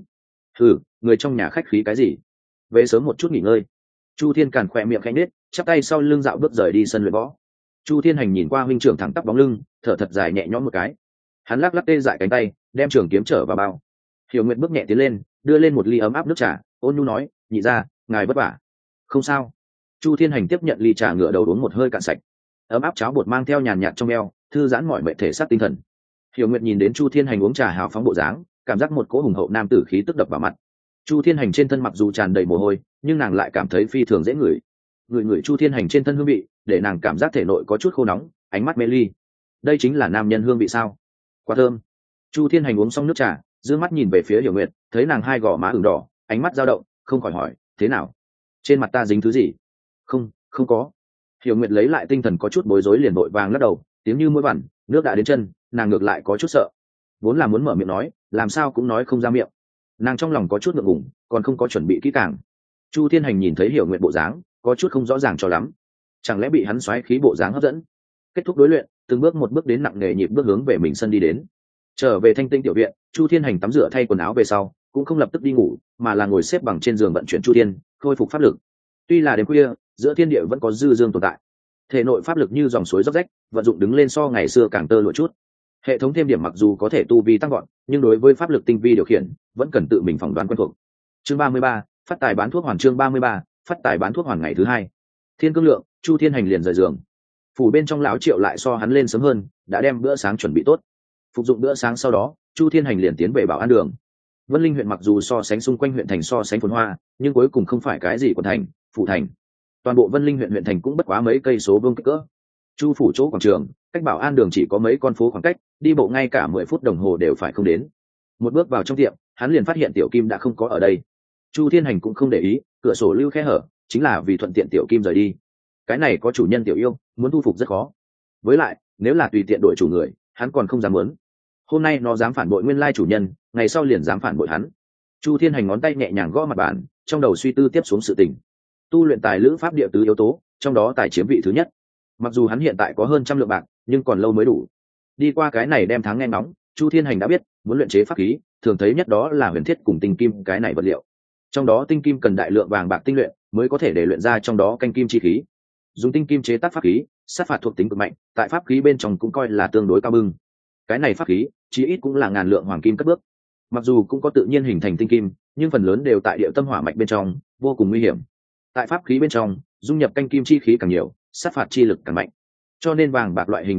Người trong nhà khách khí cái gì? Về sớm một chút nghỉ ngơi. Chu Thiên Càn khỏe miệng khẽ nhếch, chắp tay sau lưng dạo bước rời đi sân luyện võ. Chu Thiên Hành nhìn qua huynh trưởng thẳng tắp bóng lưng, thở thật dài nhẹ nhõm một cái. Hắn lắc lắc tê dại cánh tay, đem trường kiếm trở vào bao. Hiểu Nguyệt bước nhẹ tiến lên, đưa lên một ly ấm áp nước trà, ôn nhu nói, nhị ra, ngài vất vả. Không sao. Chu Thiên Hành tiếp nhận ly trà ngửa đầu uống một hơi cạn sạch. Ấm áp cháo bột mang theo nhàn nhạt trong eo, thư giãn mọi mệt thể xác tinh thần. Hiểu Nguyệt nhìn đến Chu Thiên Hành uống trà hào phóng bộ dáng, cảm giác một cỗ hùng hậu nam tử khí tức đập vào mặt. Chu Thiên Hành trên thân mặc dù tràn đầy mồ hôi, nhưng nàng lại cảm thấy phi thường dễ ngửi. Ngửi Chu Thiên Hành trên thân hương vị, để nàng cảm giác thể nội có chút khô nóng, ánh mắt mê ly. Đây chính là nam nhân hương vị sao? Quá thơm. Chu Thiên Hành uống xong nước trà, dương mắt nhìn về phía Hiểu Nguyệt, thấy nàng hai gò má ửng đỏ, ánh mắt dao động, không khỏi hỏi, thế nào? Trên mặt ta dính thứ gì? Không có. Hiểu Nguyệt lấy lại tinh thần có chút bối rối liền vội vàng lắc đầu, tiếng như mũi vằn, nước đã đến chân, nàng ngược lại có chút sợ. Vốn là muốn mở miệng nói, làm sao cũng nói không ra miệng. Nàng trong lòng có chút ngượng ngùng, còn không có chuẩn bị kỹ càng. Chu Thiên Hành nhìn thấy Hiểu Nguyệt bộ dáng, có chút không rõ ràng cho lắm. Chẳng lẽ bị hắn xoáy khí bộ dáng hấp dẫn? Kết thúc đối luyện, từng bước một bước đến nặng nề nhịp bước hướng về mình sân đi đến. Trở về thanh tinh tiểu viện, Chu Thiên Hành tắm rửa thay quần áo về sau, cũng không lập tức đi ngủ, mà là ngồi xếp bằng trên giường vận chuyển chu thiên, khôi phục pháp lực. Tuy là đêm khuya, giữa thiên địa vẫn có dư dương tồn tại. Thể nội pháp lực như dòng suối róc rách, vận dụng đứng lên so ngày xưa càng tơ lụa chút. Hệ thống thêm điểm mặc dù có thể tu vi tăng gọn, nhưng đối với pháp lực tinh vi điều khiển, vẫn cần tự mình phỏng đoán quen thuộc. Chương 33, phát tài bán thuốc hoàn. Chương 33, phát tài bán thuốc hoàn. Ngày thứ hai, thiên cương lượng, Chu Thiên Hành liền rời giường. Phủ bên trong lão Triệu lại so hắn lên sớm hơn, đã đem bữa sáng chuẩn bị tốt. Phục dụng bữa sáng sau đó, Chu Thiên Hành liền tiến về Bảo An đường. Vân Linh huyện mặc dù so sánh xung quanh huyện thành so sánh phồn hoa, nhưng cuối cùng không phải cái gì của thành, phủ thành. Toàn bộ Vân Linh huyện huyện thành cũng bất quá mấy cây số vuông kích cỡ. Chu phủ chỗ quảng trường, cách Bảo An đường chỉ có mấy con phố khoảng cách, đi bộ ngay cả 10 phút đồng hồ đều phải không đến. Một bước vào trong tiệm, hắn liền phát hiện Tiểu Kim đã không có ở đây. Chu Thiên Hành cũng không để ý, cửa sổ lưu khe hở, chính là vì thuận tiện Tiểu Kim rời đi. Cái này có chủ nhân Tiểu Yêu, muốn thu phục rất khó. Với lại, nếu là tùy tiện đổi chủ người, hắn còn không dám muốn. Hôm nay nó dám phản bội nguyên lai chủ nhân, ngày sau liền dám phản bội hắn. Chu Thiên Hành ngón tay nhẹ nhàng gõ mặt bàn, trong đầu suy tư tiếp xuống sự tình. Tu luyện tài lữ pháp địa tứ yếu tố, trong đó tài chiếm vị thứ nhất. Mặc dù hắn hiện tại có hơn 100 lượng bạc, nhưng còn lâu mới đủ. Đi qua cái này đem tháng nghe nóng, Chu Thiên Hành đã biết, muốn luyện chế pháp khí, thường thấy nhất đó là huyền thiết cùng tinh kim cái này vật liệu. Trong đó tinh kim cần đại lượng vàng bạc tinh luyện, mới có thể để luyện ra trong đó canh kim chi khí. Dùng tinh kim chế tác pháp khí, sát phạt thuộc tính cực mạnh, tại pháp khí bên trong cũng coi là tương đối cao bưng. Cái này pháp khí, chí ít cũng là ngàn lượng hoàng kim cất bước. Mặc dù cũng có tự nhiên hình thành tinh kim, nhưng phần lớn đều tại địa tâm hỏa mạch bên trong, vô cùng nguy hiểm. Tại pháp khí bên trong, dung nhập canh kim chi khí càng nhiều, sát phạt chi lực càng mạnh. Cho nên vàng bạc loại hình đồ vật,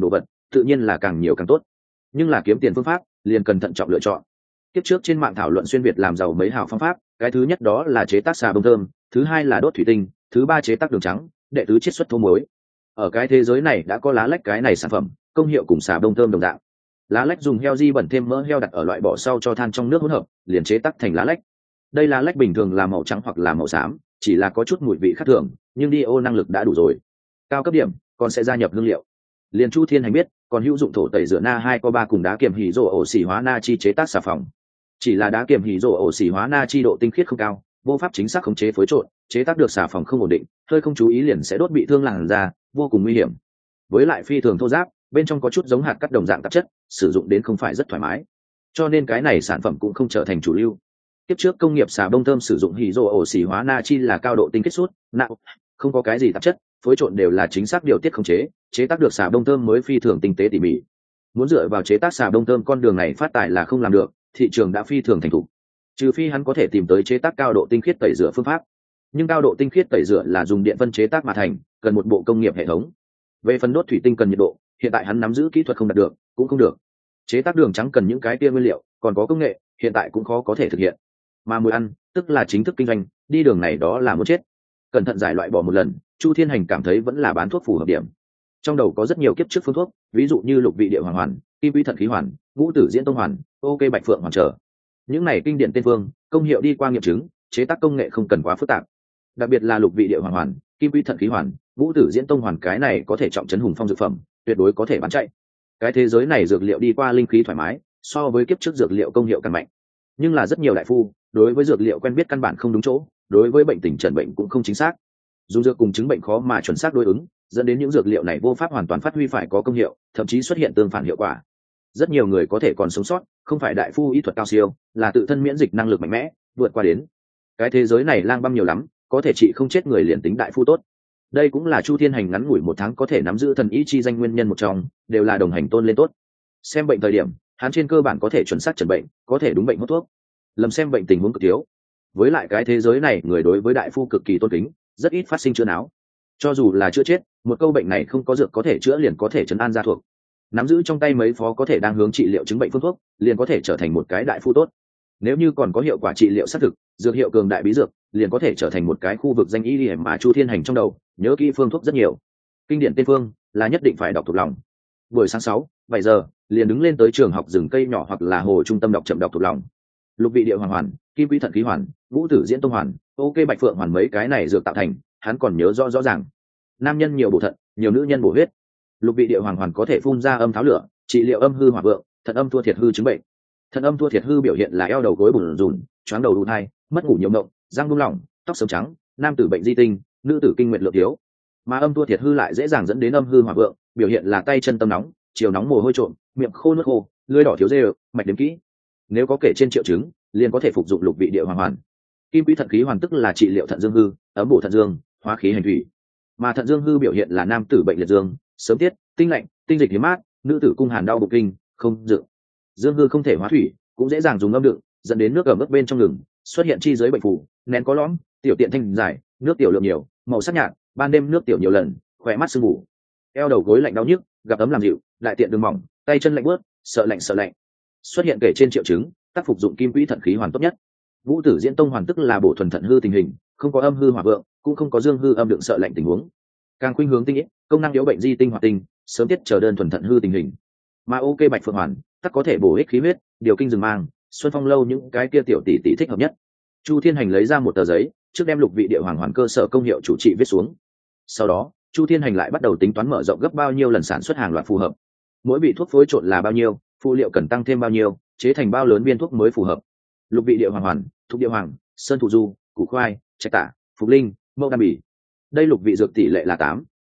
tự nhiên là càng nhiều càng tốt, nhưng là kiếm tiền phương pháp liền cần thận trọng lựa chọn. Tiếp trước trên mạng thảo luận xuyên việt làm giàu mấy hào phương pháp, cái thứ nhất đó là chế tác xà bông thơm, thứ hai là đốt thủy tinh, thứ ba chế tác đường trắng, đệ tứ chiết xuất thô muối. Ở cái thế giới này đã có lá lách cái này sản phẩm, công hiệu cùng xà bông thơm đồng dạng. Lá lách dùng heo di bẩn thêm mỡ heo đặt ở loại bỏ sau cho than trong nước hỗn hợp, liền chế tác thành lá lách. Đây lá lách bình thường là màu trắng hoặc là màu xám, chỉ là có chút mùi vị khác thường, nhưng DO năng lực đã đủ rồi. Cao cấp điểm còn sẽ gia nhập hương liệu. Liền Chu Thiên Hành biết, còn hữu dụng thổ tẩy rửa na 2 co 3 cùng đá kiềm hỉ rổ ổ xỉ hóa natri chế tác xà phòng. Chỉ là đá kiềm hỉ rổ ổ xỉ hóa natri độ tinh khiết không cao, vô pháp chính xác khống chế phối trộn, chế tác được xà phòng không ổn định, hơi không chú ý liền sẽ đốt bị thương làn da, vô cùng nguy hiểm. Với lại phi thường thô ráp, bên trong có chút giống hạt cắt đồng dạng tạp chất, sử dụng đến không phải rất thoải mái. Cho nên cái này sản phẩm cũng không trở thành chủ lưu. Tiếp trước công nghiệp xà bông thơm sử dụng hỉ rổ ổ xỉ hóa natri là cao độ tinh khiết suốt, nặng, không có cái gì tạp chất, phối trộn đều là chính xác điều tiết khống chế, chế tác được xà bông thơm mới phi thường tinh tế tỉ mỉ. Muốn dựa vào chế tác xà bông thơm con đường này phát tài là không làm được, thị trường đã phi thường thành thục. Trừ phi hắn có thể tìm tới chế tác cao độ tinh khiết tẩy rửa phương pháp, nhưng cao độ tinh khiết tẩy rửa là dùng điện phân chế tác mà thành, cần một bộ công nghiệp hệ thống. Về phần đốt thủy tinh cần nhiệt độ, hiện tại hắn nắm giữ kỹ thuật không đạt được, cũng không được. Chế tác đường trắng cần những cái kia nguyên liệu, còn có công nghệ, hiện tại cũng khó có thể thực hiện. Mà muối ăn, tức là chính thức kinh doanh, đi đường này đó là muốn chết. Cẩn thận giải loại bỏ một lần, Chu Thiên Hành cảm thấy vẫn là bán thuốc phù hợp điểm. Trong đầu có rất nhiều kiếp trước phương thuốc, ví dụ như lục vị địa hoàng hoàn, kim quý thận khí hoàn, ngũ tử diễn tông hoàn, ok bạch phượng hoàn trở. Những này kinh điển tên phương, công hiệu đi qua nghiệm chứng, chế tác công nghệ không cần quá phức tạp. Đặc biệt là lục vị địa hoàng hoàn, kim quý thận khí hoàn, ngũ tử diễn tông hoàn, cái này có thể trọng trấn hùng phong dược phẩm, tuyệt đối có thể bán chạy. Cái thế giới này dược liệu đi qua linh khí thoải mái, so với kiếp trước dược liệu công hiệu càng mạnh. Nhưng là rất nhiều đại phu đối với dược liệu quen biết căn bản không đúng chỗ, đối với bệnh tình chẩn bệnh cũng không chính xác, dùng dược cùng chứng bệnh khó mà chuẩn xác đối ứng, dẫn đến những dược liệu này vô pháp hoàn toàn phát huy phải có công hiệu, thậm chí xuất hiện tương phản hiệu quả. Rất nhiều người có thể còn sống sót, không phải đại phu y thuật cao siêu, là tự thân miễn dịch năng lực mạnh mẽ vượt qua đến. Cái thế giới này lang băm nhiều lắm, có thể trị không chết người liền tính đại phu tốt. Đây cũng là Chu Thiên Hành ngắn ngủi 1 tháng có thể nắm giữ thần ý chi danh nguyên nhân một trong, đều là đồng hành tôn lên tốt. Xem bệnh thời điểm, hắn trên cơ bản có thể chuẩn xác chẩn bệnh, có thể đúng bệnh hốt thuốc. Lầm xem bệnh tình huống cực thiếu. Với lại cái thế giới này người đối với đại phu cực kỳ tôn kính, rất ít phát sinh chữa não. Cho dù là chữa chết, một câu bệnh này không có dược có thể chữa liền có thể trấn an gia thuộc. Nắm giữ trong tay mấy phó có thể đang hướng trị liệu chứng bệnh phương thuốc, liền có thể trở thành một cái đại phu tốt. Nếu như còn có hiệu quả trị liệu xác thực, dược hiệu cường đại bí dược, liền có thể trở thành một cái khu vực danh y điểm mà Chu Thiên Hành trong đầu nhớ kỹ phương thuốc rất nhiều. Kinh điển tên phương là nhất định phải đọc thuộc lòng. Buổi sáng 6-7 giờ, liền đứng lên tới trường học rừng cây nhỏ hoặc là hồ trung tâm đọc chậm đọc thuộc lòng. Lục vị địa hoàng hoàn, kim quý thận khí hoàn, ngũ tử diễn tông hoàn, ok bạch phượng hoàn, mấy cái này dược tạo thành, hắn còn nhớ rõ ràng. Nam nhân nhiều bổ thận, nhiều nữ nhân bổ huyết. Lục vị địa hoàng hoàn có thể phun ra âm tháo lửa, trị liệu âm hư hỏa vượng, thận âm thua thiệt hư chứng bệnh. Thận âm thua thiệt hư biểu hiện là eo đầu gối bủn rủn, choáng đầu đu thai, mất ngủ nhiều mộng, răng buông lỏng, tóc sớm trắng, nam tử bệnh di tinh, nữ tử kinh nguyệt lượng thiếu. Mà âm thua thiệt hư lại dễ dàng dẫn đến âm hư hỏa vượng, biểu hiện là tay chân tâm nóng, chiều nóng mồ hôi trộm, miệng khô nước khô, lưỡi đỏ thiếu dê, mạch đếm kỹ. Nếu có kể trên triệu chứng, liền có thể phục dụng lục vị địa hoàng hoàn. Kim quý thận khí hoàn tức là trị liệu thận dương hư, ấm bổ thận dương, hóa khí hành thủy. Mà thận dương hư biểu hiện là nam tử bệnh liệt dương, sớm tiết, tinh lạnh, tinh dịch hiếm mát, nữ tử cung hàn đau bụng kinh, không dự. Dương hư không thể hóa thủy, cũng dễ dàng dùng âm đựng, dẫn đến nước ở mức bên trong ngừng, xuất hiện chi giới bệnh phủ, nén có lõm, tiểu tiện thanh dài, nước tiểu lượng nhiều, màu sắc nhạt, ban đêm nước tiểu nhiều lần, khỏe mắt sưng mù. Eo đầu gối lạnh đau nhức, gặp ấm làm dịu, đại tiện đường mỏng, tay chân lạnh buốt, sợ lạnh. Xuất hiện kể trên triệu chứng, tác phục dụng kim quý thận khí hoàn tốt nhất. Ngũ tử diễn tông hoàn tức là bổ thuần thận hư tình hình, không có âm hư hỏa vượng, cũng không có dương hư âm đựng sợ lạnh tình huống. Càng khuynh hướng tinh ít, công năng yếu bệnh di tinh hoạt tinh, sớm tiết chờ đơn thuần thận hư tình hình. Mà ok bạch phượng hoàn, tắc có thể bổ ích khí huyết, điều kinh rừng mang, xuân phong lâu những cái kia tiểu tỷ thích hợp nhất. Chu Thiên Hành lấy ra một tờ giấy, trước đem lục vị địa hoàng hoàn cơ sở công hiệu chủ trị viết xuống. Sau đó, Chu Thiên Hành lại bắt đầu tính toán mở rộng gấp bao nhiêu lần sản xuất hàng loạt phù hợp. Mỗi vị thuốc phối trộn là bao nhiêu, phụ liệu cần tăng thêm bao nhiêu, chế thành bao lớn viên thuốc mới phù hợp. Lục vị địa hoàng hoàn, thục địa hoàng, sơn thủ du, củ khoai, trạch tả, phục linh, mẫu đam bỉ. Đây lục vị dược tỷ lệ là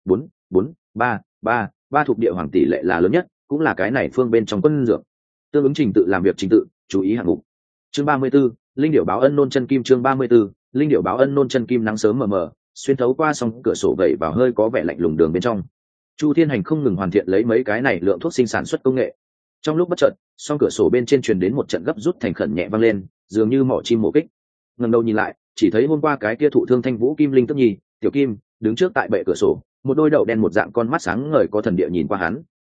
8-4-4-3-3-3, thuộc địa hoàng tỷ lệ là lớn nhất, cũng là cái này phương bên trong quân dược. Tương ứng trình tự làm việc trình tự, chú ý hạng mục. Chương 34, linh điểu báo ân nôn chân kim. Chương 34, linh điểu báo ân nôn chân kim. Nắng sớm mờ mờ, xuyên thấu qua song cửa sổ vẩy vào hơi có vẻ lạnh lùng đường bên trong. Chu Thiên Hành không ngừng hoàn thiện lấy mấy cái này lượng thuốc sinh sản xuất công nghệ. Trong lúc bất chợt, song cửa sổ bên trên truyền đến một trận gấp rút thành khẩn nhẹ vang lên, dường như mỏ chim mổ kích. Ngẩng đầu nhìn lại, chỉ thấy hôm qua cái kia thụ thương thanh vũ kim linh tức nhi, tiểu kim, đứng trước tại bệ cửa sổ, một đôi đậu đen một dạng con mắt sáng ngời có thần địa nhìn qua hắn,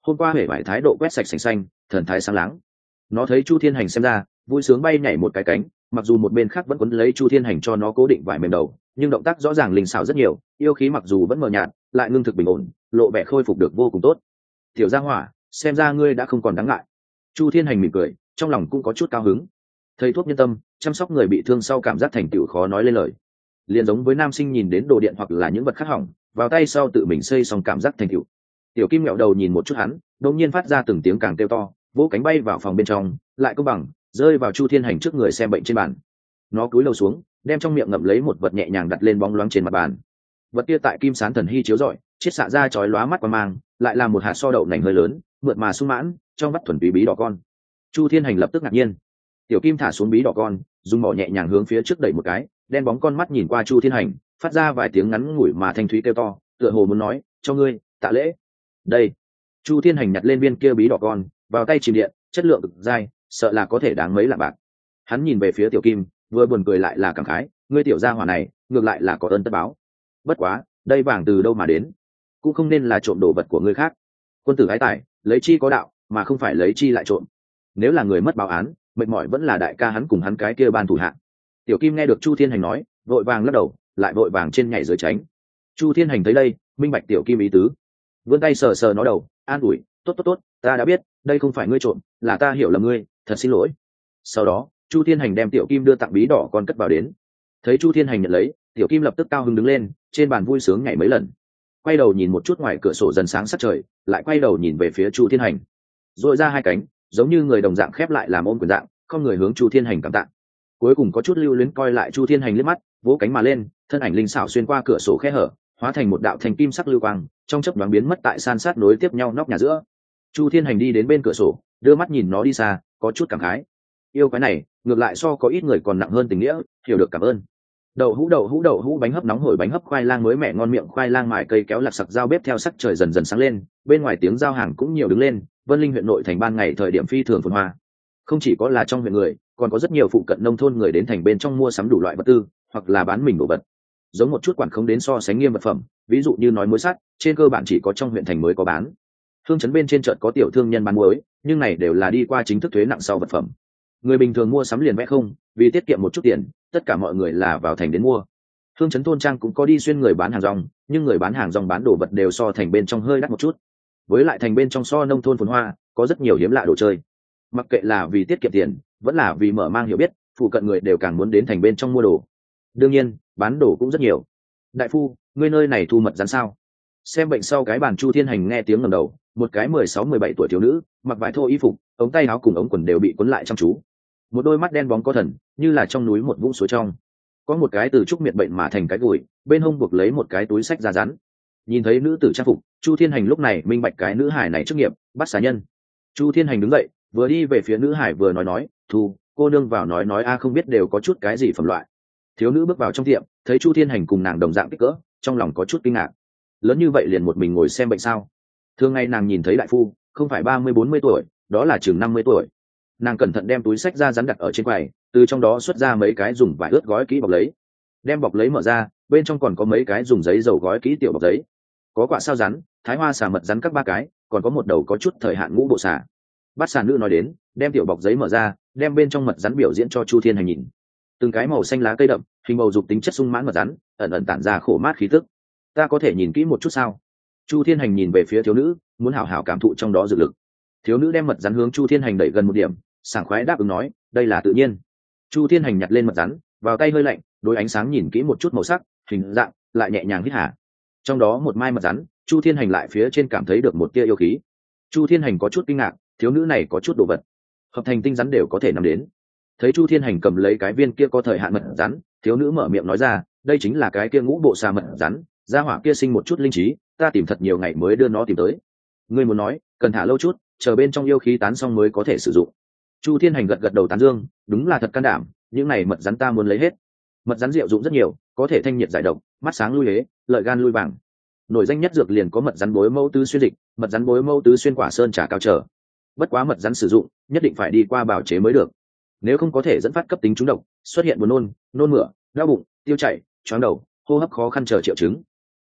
hôm qua hể vải thái độ quét sạch sành xanh, thần thái sáng láng. Nó thấy Chu Thiên Hành xem ra, vui sướng bay nhảy một cái cánh, mặc dù một bên khác vẫn quấn lấy Chu Thiên Hành cho nó cố định vải mềm đầu, nhưng động tác rõ ràng linh xảo rất nhiều, yêu khí mặc dù vẫn mờ nhạt, lại ngưng thực bình ổn, lộ vẻ khôi phục được vô cùng tốt. Tiểu Gia Hỏa, xem ra ngươi đã không còn đáng ngại. Chu Thiên Hành mỉm cười, trong lòng cũng có chút cao hứng. Thầy thuốc nhân tâm, chăm sóc người bị thương sau cảm giác thành tựu khó nói lên lời. Liền giống với nam sinh nhìn đến đồ điện hoặc là những vật khác hỏng, vào tay sau tự mình xây xong cảm giác thành tựu. Tiểu Kim mẹo đầu nhìn một chút hắn, đột nhiên phát ra từng tiếng càng kêu to, vỗ cánh bay vào phòng bên trong, lại công bằng rơi vào Chu Thiên Hành trước người xem bệnh trên bàn. Nó cúi đầu xuống, đem trong miệng ngậm lấy một vật nhẹ nhàng đặt lên bóng loáng trên mặt bàn. Vật kia tại kim sán thần hy chiếu rọi, chiết xạ ra chói lóa mắt qua mang, lại là một hạt so đậu nành hơi lớn, mượt mà sung mãn, trong vắt thuần túy bí đỏ con. Chu Thiên Hành lập tức ngạc nhiên. Tiểu Kim thả xuống bí đỏ con, dùng mỏ nhẹ nhàng hướng phía trước đẩy một cái, đen bóng con mắt nhìn qua Chu Thiên Hành, phát ra vài tiếng ngắn ngủi mà thanh thúy kêu to, tựa hồ muốn nói, cho ngươi, tạ lễ. Đây. Chu Thiên Hành nhặt lên viên kia bí đỏ con, vào tay chìm điện, chất lượng cực dai, sợ là có thể đáng mấy lạng bạc. Hắn nhìn về phía Tiểu Kim, vừa buồn cười lại là cảm khái, ngươi tiểu gia hỏa này, ngược lại là có ơn tất báo. Bất quá, đây vàng từ đâu mà đến? Cũng không nên là trộm đồ vật của người khác. Quân tử ái tài, lấy chi có đạo, mà không phải lấy chi lại trộm. Nếu là người mất báo án, mệt mỏi vẫn là đại ca hắn cùng hắn cái kia ban thủ hạ. Tiểu Kim nghe được Chu Thiên Hành nói, vội vàng lắc đầu, lại vội vàng trên nhảy dưới tránh. Chu Thiên Hành thấy đây, minh bạch Tiểu Kim ý tứ, vươn tay sờ sờ nó đầu, an ủi, tốt tốt tốt, ta đã biết, đây không phải ngươi trộm, là ta hiểu lầm ngươi, thật xin lỗi. Sau đó, Chu Thiên Hành đem Tiểu Kim đưa tặng bí đỏ con cất vào đến. Thấy Chu Thiên Hành nhận lấy, Tiểu Kim lập tức cao hứng đứng lên, trên bàn vui sướng nhảy mấy lần. Quay đầu nhìn một chút ngoài cửa sổ dần sáng sắc trời, lại quay đầu nhìn về phía Chu Thiên Hành, rồi ra hai cánh, giống như người đồng dạng khép lại làm ôm quyền dạng, không người hướng Chu Thiên Hành cảm tạ. Cuối cùng có chút lưu luyến coi lại Chu Thiên Hành liếc mắt, vỗ cánh mà lên, thân ảnh linh xảo xuyên qua cửa sổ khe hở, hóa thành một đạo thành kim sắc lưu quang, trong chớp nhoáng biến mất tại san sát nối tiếp nhau nóc nhà giữa. Chu Thiên Hành đi đến bên cửa sổ, đưa mắt nhìn nó đi xa, có chút cảm khái. Yêu cái này, ngược lại so có ít người còn nặng hơn tình nghĩa, hiểu được cảm ơn. Đậu hũ bánh hấp nóng hổi, bánh hấp khoai lang mới mẻ ngon miệng, khoai lang mài cây kéo lạc sặc dao bếp theo sắc trời dần dần sáng lên, bên ngoài tiếng giao hàng cũng nhiều đứng lên. Vân Linh huyện nội thành ban ngày thời điểm phi thường phồn hoa. Không chỉ có là trong huyện người, còn có rất nhiều phụ cận nông thôn người đến thành bên trong mua sắm đủ loại vật tư, hoặc là bán mình đồ vật. Giống một chút quản không đến so sánh nghiêm vật phẩm, ví dụ như nói muối sắt, trên cơ bản chỉ có trong huyện thành mới có bán. Hương trấn bên trên chợ có tiểu thương nhân bán muối, nhưng này đều là đi qua chính thức thuế nặng sau vật phẩm. Người bình thường mua sắm liền vẽ không, vì tiết kiệm một chút tiền, tất cả mọi người là vào thành đến mua. Hương trấn thôn trang cũng có đi xuyên người bán hàng rong, nhưng người bán hàng rong bán đồ vật đều so thành bên trong hơi đắt một chút. Với lại thành bên trong so nông thôn phồn hoa, có rất nhiều hiếm lạ đồ chơi. Mặc kệ là vì tiết kiệm tiền, vẫn là vì mở mang hiểu biết, phụ cận người đều càng muốn đến thành bên trong mua đồ. Đương nhiên, bán đồ cũng rất nhiều. Đại phu, ngươi nơi này thu mật rắn sao? Xem bệnh sau cái bàn Chu Thiên Hành nghe tiếng ngẩng đầu, một cái 16-17 tuổi thiếu nữ, mặc vải thô y phục, ống tay áo cùng ống quần đều bị cuốn lại chăm chú. Một đôi mắt đen bóng có thần, như là trong núi một vũng suối trong. Có một cái từ trúc miệt bệnh mà thành cái gùi, bên hông buộc lấy một cái túi sách da rắn. Nhìn thấy nữ tử trang phục, Chu Thiên Hành lúc này minh bạch cái nữ hải này chức nghiệp, bắt xà nhân. Chu Thiên Hành đứng dậy, vừa đi về phía nữ hải vừa nói, thu cô nương vào nói a, không biết đều có chút cái gì phẩm loại. Thiếu nữ bước vào trong tiệm, thấy Chu Thiên Hành cùng nàng đồng dạng kích cỡ, trong lòng có chút kinh ngạc. Lớn như vậy liền một mình ngồi xem bệnh sao? Thường ngày nàng nhìn thấy đại phu, không phải 30-40 tuổi, đó là chừng 50 tuổi. Nàng cẩn thận đem túi sách da rắn đặt ở trên quầy, từ trong đó xuất ra mấy cái dùng vải ướt gói kỹ bọc lấy. Đem bọc lấy mở ra, bên trong còn có mấy cái dùng giấy dầu gói kỹ tiểu bọc giấy. Có quả sao rắn, thái hoa xà mật rắn các ba cái, còn có một đầu có chút thời hạn ngũ bộ xà. Bát xà nữ nói đến, đem tiểu bọc giấy mở ra, đem bên trong mật rắn biểu diễn cho Chu Thiên Hành nhìn. Từng cái màu xanh lá cây đậm, hình bầu dục tính chất sung mãn mật rắn, ẩn ẩn tản ra khổ mát khí tức. Ta có thể nhìn kỹ một chút sao? Chu Thiên Hành nhìn về phía thiếu nữ, muốn hảo hảo cảm thụ trong đó dược lực. Thiếu nữ đem mật rắn hướng Chu Thiên Hành đẩy gần một điểm, sảng khoái đáp ứng nói, đây là tự nhiên. Chu Thiên Hành nhặt lên mật rắn, vào tay hơi lạnh, đối ánh sáng nhìn kỹ một chút màu sắc, hình dạng, lại nhẹ nhàng hít hà. Trong đó một mai mật rắn, Chu Thiên Hành lại phía trên cảm thấy được một tia yêu khí. Chu Thiên Hành có chút kinh ngạc, thiếu nữ này có chút đồ vật, hợp thành tinh rắn đều có thể nắm đến. Thấy Chu Thiên Hành cầm lấy cái viên kia có thời hạn mật rắn, thiếu nữ mở miệng nói ra, đây chính là cái kia ngũ bộ xà mật rắn, gia hỏa kia sinh một chút linh trí, ta tìm thật nhiều ngày mới đưa nó tìm tới. Ngươi muốn nói, cần thả lâu chút, chờ bên trong yêu khí tán xong mới có thể sử dụng. Chu Thiên Hành gật gật đầu tán dương, đúng là thật can đảm, những này mật rắn ta muốn lấy hết. Mật rắn diệu dụng rất nhiều, có thể thanh nhiệt giải độc, mắt sáng lui hế, lợi gan lui vàng. Nổi danh nhất dược liền có mật rắn bối mâu tứ xuyên dịch, mật rắn bối mâu tứ xuyên quả sơn trà cao trở. Bất quá mật rắn sử dụng, nhất định phải đi qua bào chế mới được. Nếu không có thể dẫn phát cấp tính trúng độc, xuất hiện buồn nôn, nôn mửa, đau bụng, tiêu chảy, choáng đầu, hô hấp khó khăn chờ triệu chứng.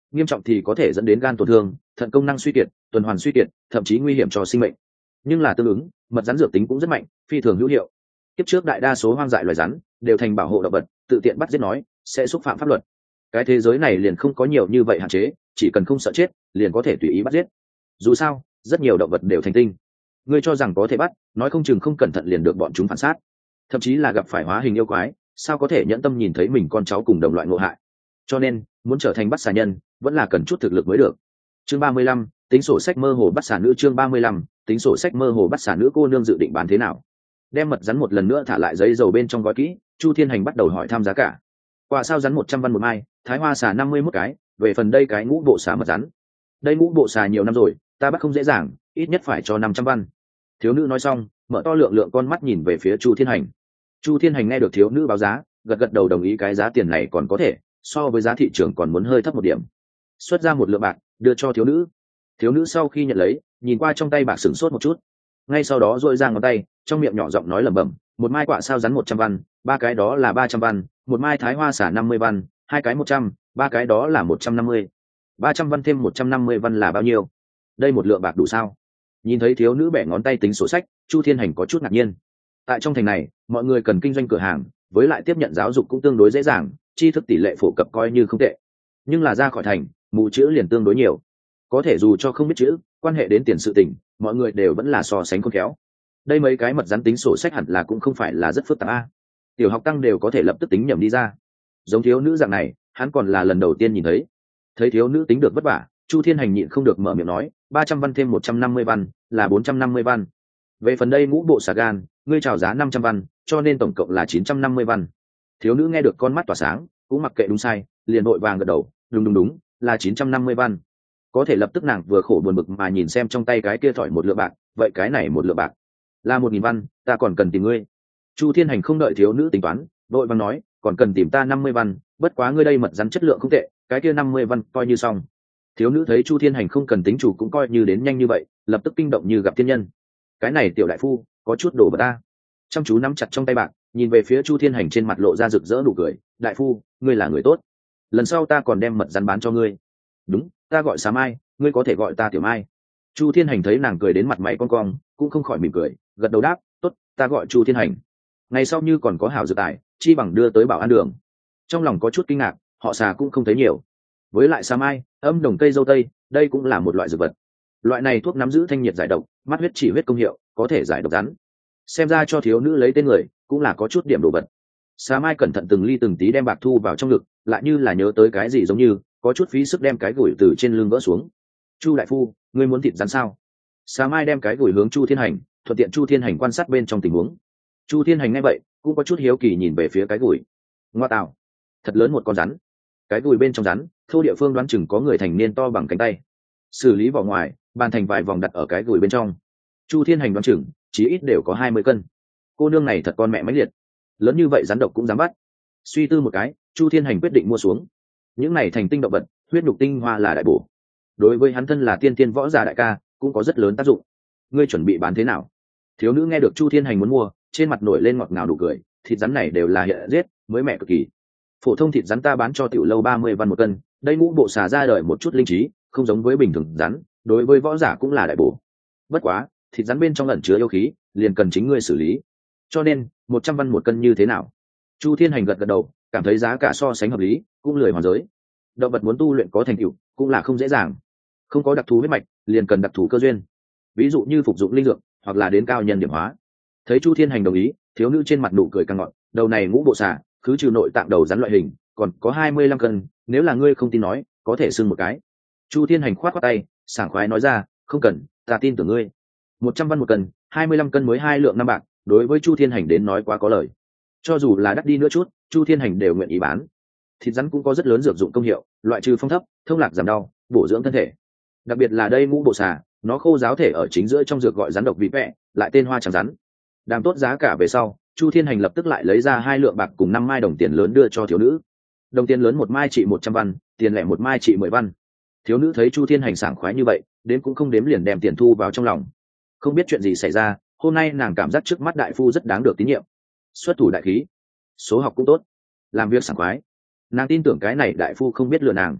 nghiêm trọng thì có thể dẫn đến gan tổn thương, thận công năng suy kiệt, tuần hoàn suy kiệt, thậm chí nguy hiểm cho sinh mệnh. Nhưng là tương ứng, mật rắn dược tính cũng rất mạnh, phi thường hữu hiệu. Kiếp trước đại đa số hoang dại loài rắn đều thành bảo hộ động vật, tự tiện bắt giết nói sẽ xúc phạm pháp luật. Cái thế giới này liền không có nhiều như vậy hạn chế, chỉ cần không sợ chết liền có thể tùy ý bắt giết. Dù sao rất nhiều động vật đều thành tinh, ngươi cho rằng có thể bắt, nói không chừng không cẩn thận liền được bọn chúng phản sát, thậm chí là gặp phải hóa hình yêu quái, sao có thể nhẫn tâm nhìn thấy mình con cháu cùng đồng loại ngộ hại. Cho nên muốn trở thành bắt xà nhân vẫn là cần chút thực lực mới được. Chương 35, tính sổ sách mơ hồ bắt xà nữ. Chương 35, tính sổ sách mơ hồ bắt xà nữ. Cô nương dự định bán thế nào? Đem mật rắn một lần nữa thả lại giấy dầu bên trong gói kỹ, Chu Thiên Hành bắt đầu hỏi thăm giá cả. Quả sao rắn 100 văn một mai, thái hoa xà 51 cái, về phần đây cái ngũ bộ xà mật rắn, đây ngũ bộ xà nhiều năm rồi, ta bắt không dễ dàng, ít nhất phải cho 500 văn. Thiếu nữ nói xong, mở to lượng lượng con mắt nhìn về phía Chu Thiên Hành. Chu Thiên Hành nghe được thiếu nữ báo giá, gật gật đầu đồng ý, cái giá tiền này còn có thể, so với giá thị trường còn muốn hơi thấp một điểm. Xuất ra một lượng bạc đưa cho thiếu nữ. Thiếu nữ sau khi nhận lấy, nhìn qua trong tay bạc sửng sốt một chút, ngay sau đó duỗi ra ngón tay, trong miệng nhỏ giọng nói lẩm bẩm, một mai quạ sao rắn 100 văn, ba cái đó là 300 văn, một mai thái hoa xả 50 văn, hai cái 100, ba cái đó là 150. 300 văn thêm 150 văn là bao nhiêu? Đây một lượng bạc đủ sao? Nhìn thấy thiếu nữ bẻ ngón tay tính sổ sách, Chu Thiên Hành có chút ngạc nhiên. Tại trong thành này, mọi người cần kinh doanh cửa hàng, với lại tiếp nhận giáo dục cũng tương đối dễ dàng, tri thức tỷ lệ phổ cập coi như không tệ. Nhưng là ra khỏi thành, mù chữ liền tương đối nhiều. Có thể dù cho không biết chữ, quan hệ đến tiền sự tình, mọi người đều vẫn là so sánh khôn khéo. Đây mấy cái mật rắn tính sổ sách hẳn là cũng không phải là rất phức tạp a. Tiểu học tăng đều có thể lập tức tính nhầm đi ra. Giống thiếu nữ dạng này, hắn còn là lần đầu tiên nhìn thấy. Thấy thiếu nữ tính được vất vả, Chu Thiên Hành nhịn không được mở miệng nói, 300 văn thêm 150 văn là 450 văn. Về phần đây ngũ bộ xà gan, ngươi chào giá 500 văn, cho nên tổng cộng là 950 văn. Thiếu nữ nghe được con mắt tỏa sáng, cũng mặc kệ đúng sai, liền vội vàng gật đầu, đúng, là 950 văn. Có thể lập tức nàng vừa khổ buồn bực mà nhìn xem trong tay cái kia thỏi một lượng bạc, vậy cái này một lượng bạc là 1000 văn, ta còn cần tìm ngươi. Chu Thiên Hành không đợi thiếu nữ tính toán, vội vàng nói, còn cần tìm ta 50 văn, bất quá ngươi đây mật rắn chất lượng không tệ, cái kia 50 văn coi như xong. Thiếu nữ thấy Chu Thiên Hành không cần tính chủ cũng coi như đến nhanh như vậy, lập tức kinh động như gặp thiên nhân. Cái này tiểu đại phu có chút đồ vật ta. Chăm chú nắm chặt trong tay bạc, nhìn về phía Chu Thiên Hành, trên mặt lộ ra rực rỡ nụ cười, đại phu, ngươi là người tốt, lần sau ta còn đem mật rắn bán cho ngươi. Đúng, ta gọi Xà Mai, ngươi có thể gọi ta Tiểu Mai. Chu Thiên Hành thấy nàng cười đến mặt mày con cong, cũng không khỏi mỉm cười, gật đầu đáp, tốt, ta gọi Chu Thiên Hành. Ngày sau như còn có hảo dự tài, chi bằng đưa tới Bảo An Đường. Trong lòng có chút kinh ngạc, họ Xà cũng không thấy nhiều. Với lại Xà Mai, âm đồng cây dâu tây, đây cũng là một loại dược vật. Loại này thuốc nắm giữ thanh nhiệt giải độc, mắt huyết chỉ huyết công hiệu, có thể giải độc rắn. Xem ra cho thiếu nữ lấy tên người, cũng là có chút điểm đồ vật. Xà Mai cẩn thận từng ly từng tí đem bạc thu vào trong ngực, lại như là nhớ tới cái gì giống như có chút phí sức đem cái gùi từ trên lưng vỡ xuống. Chu đại phu, ngươi muốn thịt rắn sao? Xà Mai đem cái gùi hướng Chu Thiên Hành, thuận tiện Chu Thiên Hành quan sát bên trong tình huống. Chu Thiên Hành nghe vậy cũng có chút hiếu kỳ nhìn về phía cái gùi. Ngoa tạo, thật lớn một con rắn. Cái gùi bên trong rắn thô địa phương đoán chừng có người thành niên to bằng cánh tay. Xử lý vỏ ngoài, bàn thành vài vòng đặt ở cái gùi bên trong. Chu Thiên Hành đoán chừng chí ít đều có 20 cân. Cô nương này thật con mẹ mãnh liệt, lớn như vậy rắn độc cũng dám bắt. Suy tư một cái, Chu Thiên Hành quyết định mua xuống. Những này thành tinh động vật, huyết nhục tinh hoa là đại bổ, đối với hắn thân là tiên tiên võ giả đại ca cũng có rất lớn tác dụng. Ngươi chuẩn bị bán thế nào? Thiếu nữ nghe được Chu Thiên Hành muốn mua, trên mặt nổi lên ngọt ngào nụ cười, thịt rắn này đều là hiện giết, mới mẻ cực kỳ. Phổ thông thịt rắn ta bán cho tiểu lâu 30 văn một cân, đây ngũ bộ xà ra đời một chút linh trí, không giống với bình thường rắn, đối với võ giả cũng là đại bổ. Bất quá, thịt rắn bên trong ẩn chứa yêu khí, liền cần chính ngươi xử lý. Cho nên, 100 văn một cân như thế nào? Chu Thiên Hành gật gật đầu, cảm thấy giá cả so sánh hợp lý, cũng lười hoàn giới. Động vật muốn tu luyện có thành tựu, cũng là không dễ dàng. Không có đặc thù huyết mạch, liền cần đặc thù cơ duyên. Ví dụ như phục dụng linh dược, hoặc là đến cao nhân điểm hóa. Thấy Chu Thiên Hành đồng ý, thiếu nữ trên mặt nụ cười càng ngọt, đầu này ngũ bộ xà, cứ trừ nội tạng đầu rắn loại hình, còn có 25 cân, nếu là ngươi không tin nói, có thể xưng một cái. Chu Thiên Hành khoát khoát tay, sảng khoái nói ra, không cần, ta tin tưởng ngươi. 100 văn một cân, 25 cân mới 2 lượng 5 bạc, đối với Chu Thiên Hành đến nói quá có lời. Cho dù là đắt đi nữa chút, Chu Thiên Hành đều nguyện ý bán. Thịt rắn cũng có rất lớn dược dụng công hiệu, loại trừ phong thấp, thông lạc giảm đau, bổ dưỡng thân thể. Đặc biệt là đây ngũ bộ xà, nó khô giáo thể ở chính giữa trong dược gọi rắn độc vị vẹ, lại tên hoa trắng rắn. Đàm tốt giá cả về sau, Chu Thiên Hành lập tức lại lấy ra 2 lượng bạc cùng 5 mai đồng tiền lớn đưa cho thiếu nữ. Đồng tiền lớn một mai trị 100 văn, tiền lẻ một mai trị 10 văn. Thiếu nữ thấy Chu Thiên Hành sảng khoái như vậy, đến cũng không đếm liền đem tiền thu vào trong lòng. Không biết chuyện gì xảy ra, hôm nay nàng cảm giác trước mắt đại phu rất đáng được tín nhiệm. Xuất thủ đại khí, số học cũng tốt, làm việc sảng khoái. Nàng tin tưởng cái này đại phu không biết lừa nàng.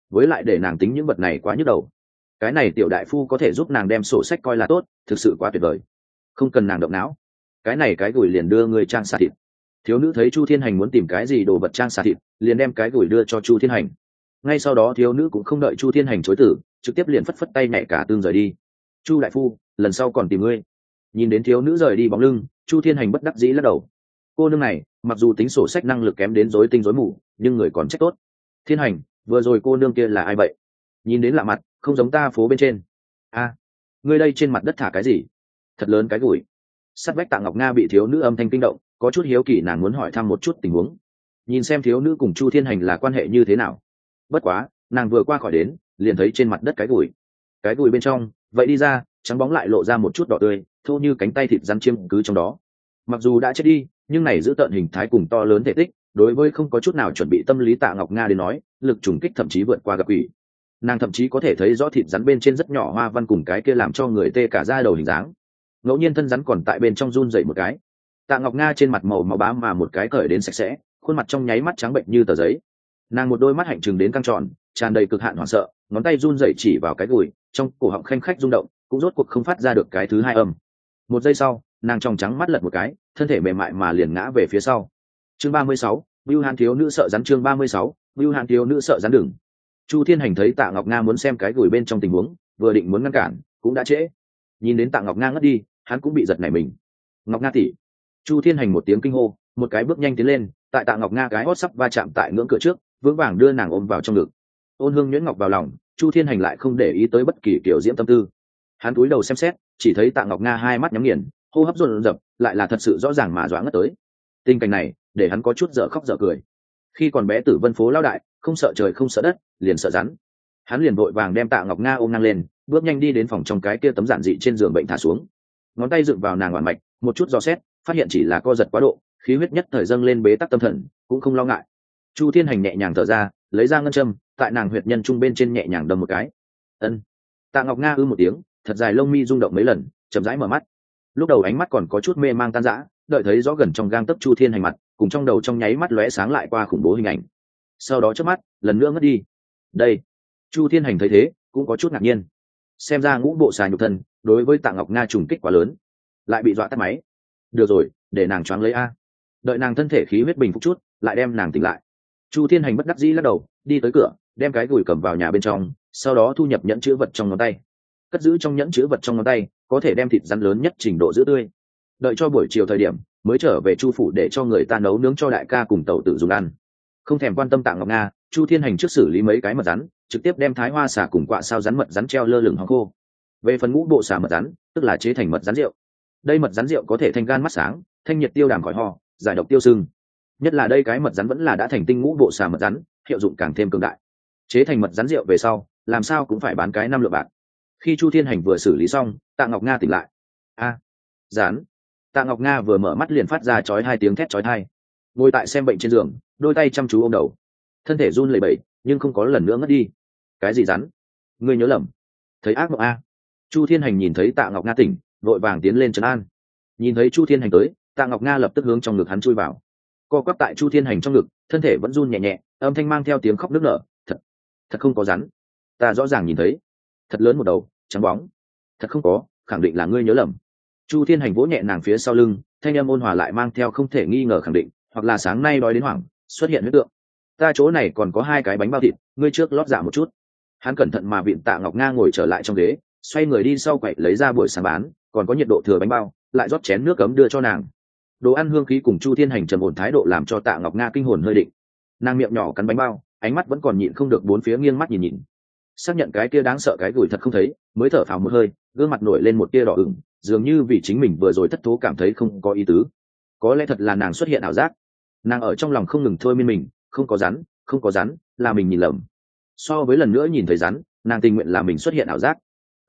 với lại để nàng tính những vật này quá nhức đầu. Cái này tiểu đại phu có thể giúp nàng đem sổ sách coi là tốt, thực sự quá tuyệt vời. Không cần nàng động não, cái này cái gùi liền đưa người trang xà thịt. Thiếu nữ thấy Chu Thiên Hành muốn tìm cái gì đồ vật trang xà thịt, liền đem cái gùi đưa cho Chu Thiên Hành. Ngay sau đó thiếu nữ cũng không đợi Chu Thiên Hành chối từ, trực tiếp liền phất phất tay nhẹ cả tương rời đi. Chu đại phu, lần sau còn tìm ngươi. Nhìn đến thiếu nữ rời đi bóng lưng, Chu Thiên Hành bất đắc dĩ lắc đầu. Cô nương này mặc dù tính sổ sách năng lực kém đến rối tinh rối mù, nhưng người còn trách tốt. Thiên Hành, vừa rồi cô nương kia là ai vậy? Nhìn đến lạ mặt, không giống ta phố bên trên. A, ngươi đây trên mặt đất thả cái gì? Thật lớn cái gùi. Sát vách Tạ Ngọc Nga bị thiếu nữ âm thanh kinh động, có chút hiếu kỳ nàng muốn hỏi thăm một chút tình huống, nhìn xem thiếu nữ cùng Chu Thiên Hành là quan hệ như thế nào. Bất quá nàng vừa qua khỏi đến, liền thấy trên mặt đất cái gùi bên trong vậy đi ra trắng bóng lại lộ ra một chút đỏ tươi, thô như cánh tay thịt rắn chiêm cứ trong đó. Mặc dù đã chết đi, nhưng này giữ tợn hình thái cùng to lớn thể tích, đối với không có chút nào chuẩn bị tâm lý Tạ Ngọc Nga đến nói, lực trùng kích thậm chí vượt qua gặp quỷ. Nàng thậm chí có thể thấy rõ thịt rắn bên trên rất nhỏ hoa văn cùng cái kia làm cho người tê cả da đầu hình dáng. Ngẫu nhiên thân rắn còn tại bên trong run dậy một cái. Tạ Ngọc Nga trên mặt màu máu bám mà một cái cởi đến sạch sẽ, khuôn mặt trong nháy mắt trắng bệnh như tờ giấy. Nàng một đôi mắt hạnh trừng đến căng tròn, tràn đầy cực hạn hoảng sợ, ngón tay run rẩy chỉ vào cái gùi, trong cổ họng khanh khách rung động, cũng rốt cuộc không phát ra được cái thứ hai âm. Một giây sau, nàng trong trắng mắt lật một cái, thân thể mềm mại mà liền ngã về phía sau. Chương 36, Bưu Hàn thiếu nữ sợ rắn. Chương 36, Bưu Hàn thiếu nữ sợ rắn. Đừng. Chu Thiên Hành thấy Tạ Ngọc Nga muốn xem cái gùi bên trong tình huống, vừa định muốn ngăn cản, cũng đã trễ. Nhìn đến Tạ Ngọc Nga ngất đi, hắn cũng bị giật nảy mình. Ngọc Nga tỷ. Chu Thiên Hành một tiếng kinh hô, một cái bước nhanh tiến lên, tại Tạ Ngọc Nga cái hót sắp va chạm tại ngưỡng cửa trước, vững vàng đưa nàng ôm vào trong ngực. Ôn hương nhuyễn ngọc vào lòng, Chu Thiên Hành lại không để ý tới bất kỳ kiểu diễm tâm tư. Hắn cúi đầu xem xét, chỉ thấy Tạ Ngọc Nga hai mắt nhắm nghiền, hô hấp dồn dập, lại là thật sự rõ ràng mà dọa ngất tới. Tình cảnh này để hắn có chút dở khóc dở cười. Khi còn bé Tử Vân phố lao đại, không sợ trời không sợ đất, liền sợ rắn. Hắn liền vội vàng đem Tạ Ngọc Nga ôm ngang lên, bước nhanh đi đến phòng trong cái kia tấm giản dị trên giường bệnh thả xuống, ngón tay dựng vào nàng ngoạn mạch, một chút dò xét, phát hiện chỉ là co giật quá độ, khí huyết nhất thời dâng lên bế tắc tâm thần, cũng không lo ngại. Chu Thiên Hành nhẹ nhàng thở ra, lấy ra ngân châm, tại nàng huyệt nhân trung bên trên nhẹ nhàng đâm một cái. Ân. Tạ Ngọc Nga một tiếng, thật dài lông mi rung động mấy lần, chậm rãi mở mắt. Lúc đầu ánh mắt còn có chút mê mang tan rã, đợi thấy rõ gần trong gang tấc Chu Thiên Hành mặt, cùng trong đầu trong nháy mắt lóe sáng lại qua khủng bố hình ảnh. Sau đó chớp mắt, lần nữa ngất đi. Đây. Chu Thiên Hành thấy thế, cũng có chút ngạc nhiên. Xem ra ngũ bộ xà nhục thân, đối với Tạ Ngọc Nga trùng kích quá lớn, lại bị dọa tắt máy. Được rồi, để nàng choáng lấy a. Đợi nàng thân thể khí huyết bình phục chút, lại đem nàng tỉnh lại. Chu Thiên Hành bất đắc dĩ lắc đầu, đi tới cửa, đem cái gùi cầm vào nhà bên trong, sau đó thu nhập nhẫn chữ vật trong ngón tay. Cất giữ trong nhẫn chữ vật trong ngón tay, có thể đem thịt rắn lớn nhất trình độ giữ tươi. Đợi cho buổi chiều thời điểm, mới trở về Chu phủ để cho người ta nấu nướng cho đại ca cùng tẩu tử dùng ăn. Không thèm quan tâm Tạ Ngọc Nga, Chu Thiên Hành trước xử lý mấy cái mật rắn, trực tiếp đem thái hoa xà cùng quạ sao rắn mật rắn treo lơ lửng hong khô. Về phần ngũ bộ xà mật rắn, tức là chế thành mật rắn rượu. Đây mật rắn rượu có thể thanh gan mắt sáng, thanh nhiệt tiêu đàm khỏi ho, giải độc tiêu sưng. Nhất là đây cái mật rắn vẫn là đã thành tinh ngũ bộ xà mật rắn, hiệu dụng càng thêm cường đại. Chế thành mật rắn rượu về sau, làm sao cũng phải bán cái 5 lượng bạc. Khi Chu Thiên Hành vừa xử lý xong, Tạ Ngọc Nga tỉnh lại. A, rắn. Tạ Ngọc Nga vừa mở mắt liền phát ra chói hai tiếng thét chói tai. Ngồi tại xem bệnh trên giường, đôi tay chăm chú ôm đầu, thân thể run lẩy bẩy, nhưng không có lần nữa ngất đi. Cái gì rắn? Ngươi nhớ lầm. Thấy ác mộng a. Chu Thiên Hành nhìn thấy Tạ Ngọc Nga tỉnh, vội vàng tiến lên trấn an. Nhìn thấy Chu Thiên Hành tới, Tạ Ngọc Nga lập tức hướng trong ngực hắn chui vào, co quắp tại Chu Thiên Hành trong ngực, thân thể vẫn run nhẹ nhẹ, âm thanh mang theo tiếng khóc nức nở. Thật không có rắn, ta rõ ràng nhìn thấy, thật lớn một đầu, trắng bóng. Thật không có, khẳng định là ngươi nhớ lầm. Chu Thiên Hành vỗ nhẹ nàng phía sau lưng, thanh âm ôn hòa lại mang theo không thể nghi ngờ khẳng định, hoặc là sáng nay đói đến hoảng, xuất hiện huyết tượng. Ta chỗ này còn có 2 cái bánh bao thịt, ngươi trước lót dạ một chút. Hắn cẩn thận mà vịn Tạ Ngọc Nga ngồi trở lại trong ghế, xoay người đi sau quậy lấy ra buổi sáng bán, còn có nhiệt độ thừa bánh bao, lại rót chén nước cấm đưa cho nàng. Đồ ăn hương khí cùng Chu Thiên Hành trầm ổn thái độ làm cho Tạ Ngọc Nga kinh hồn hơi định. Nàng miệng nhỏ cắn bánh bao, ánh mắt vẫn còn nhịn không được bốn phía nghiêng mắt nhìn nhìn. Xác nhận cái kia đáng sợ cái gùi thật không thấy, mới thở phào một hơi, gương mặt nổi lên một tia đỏ ửng, dường như vì chính mình vừa rồi thất thố cảm thấy không có ý tứ. Có lẽ thật là nàng xuất hiện ảo giác. Nàng ở trong lòng không ngừng thôi miên mình, không có rắn, không có rắn, là mình nhìn lầm. So với lần nữa nhìn thấy rắn, nàng tình nguyện là mình xuất hiện ảo giác.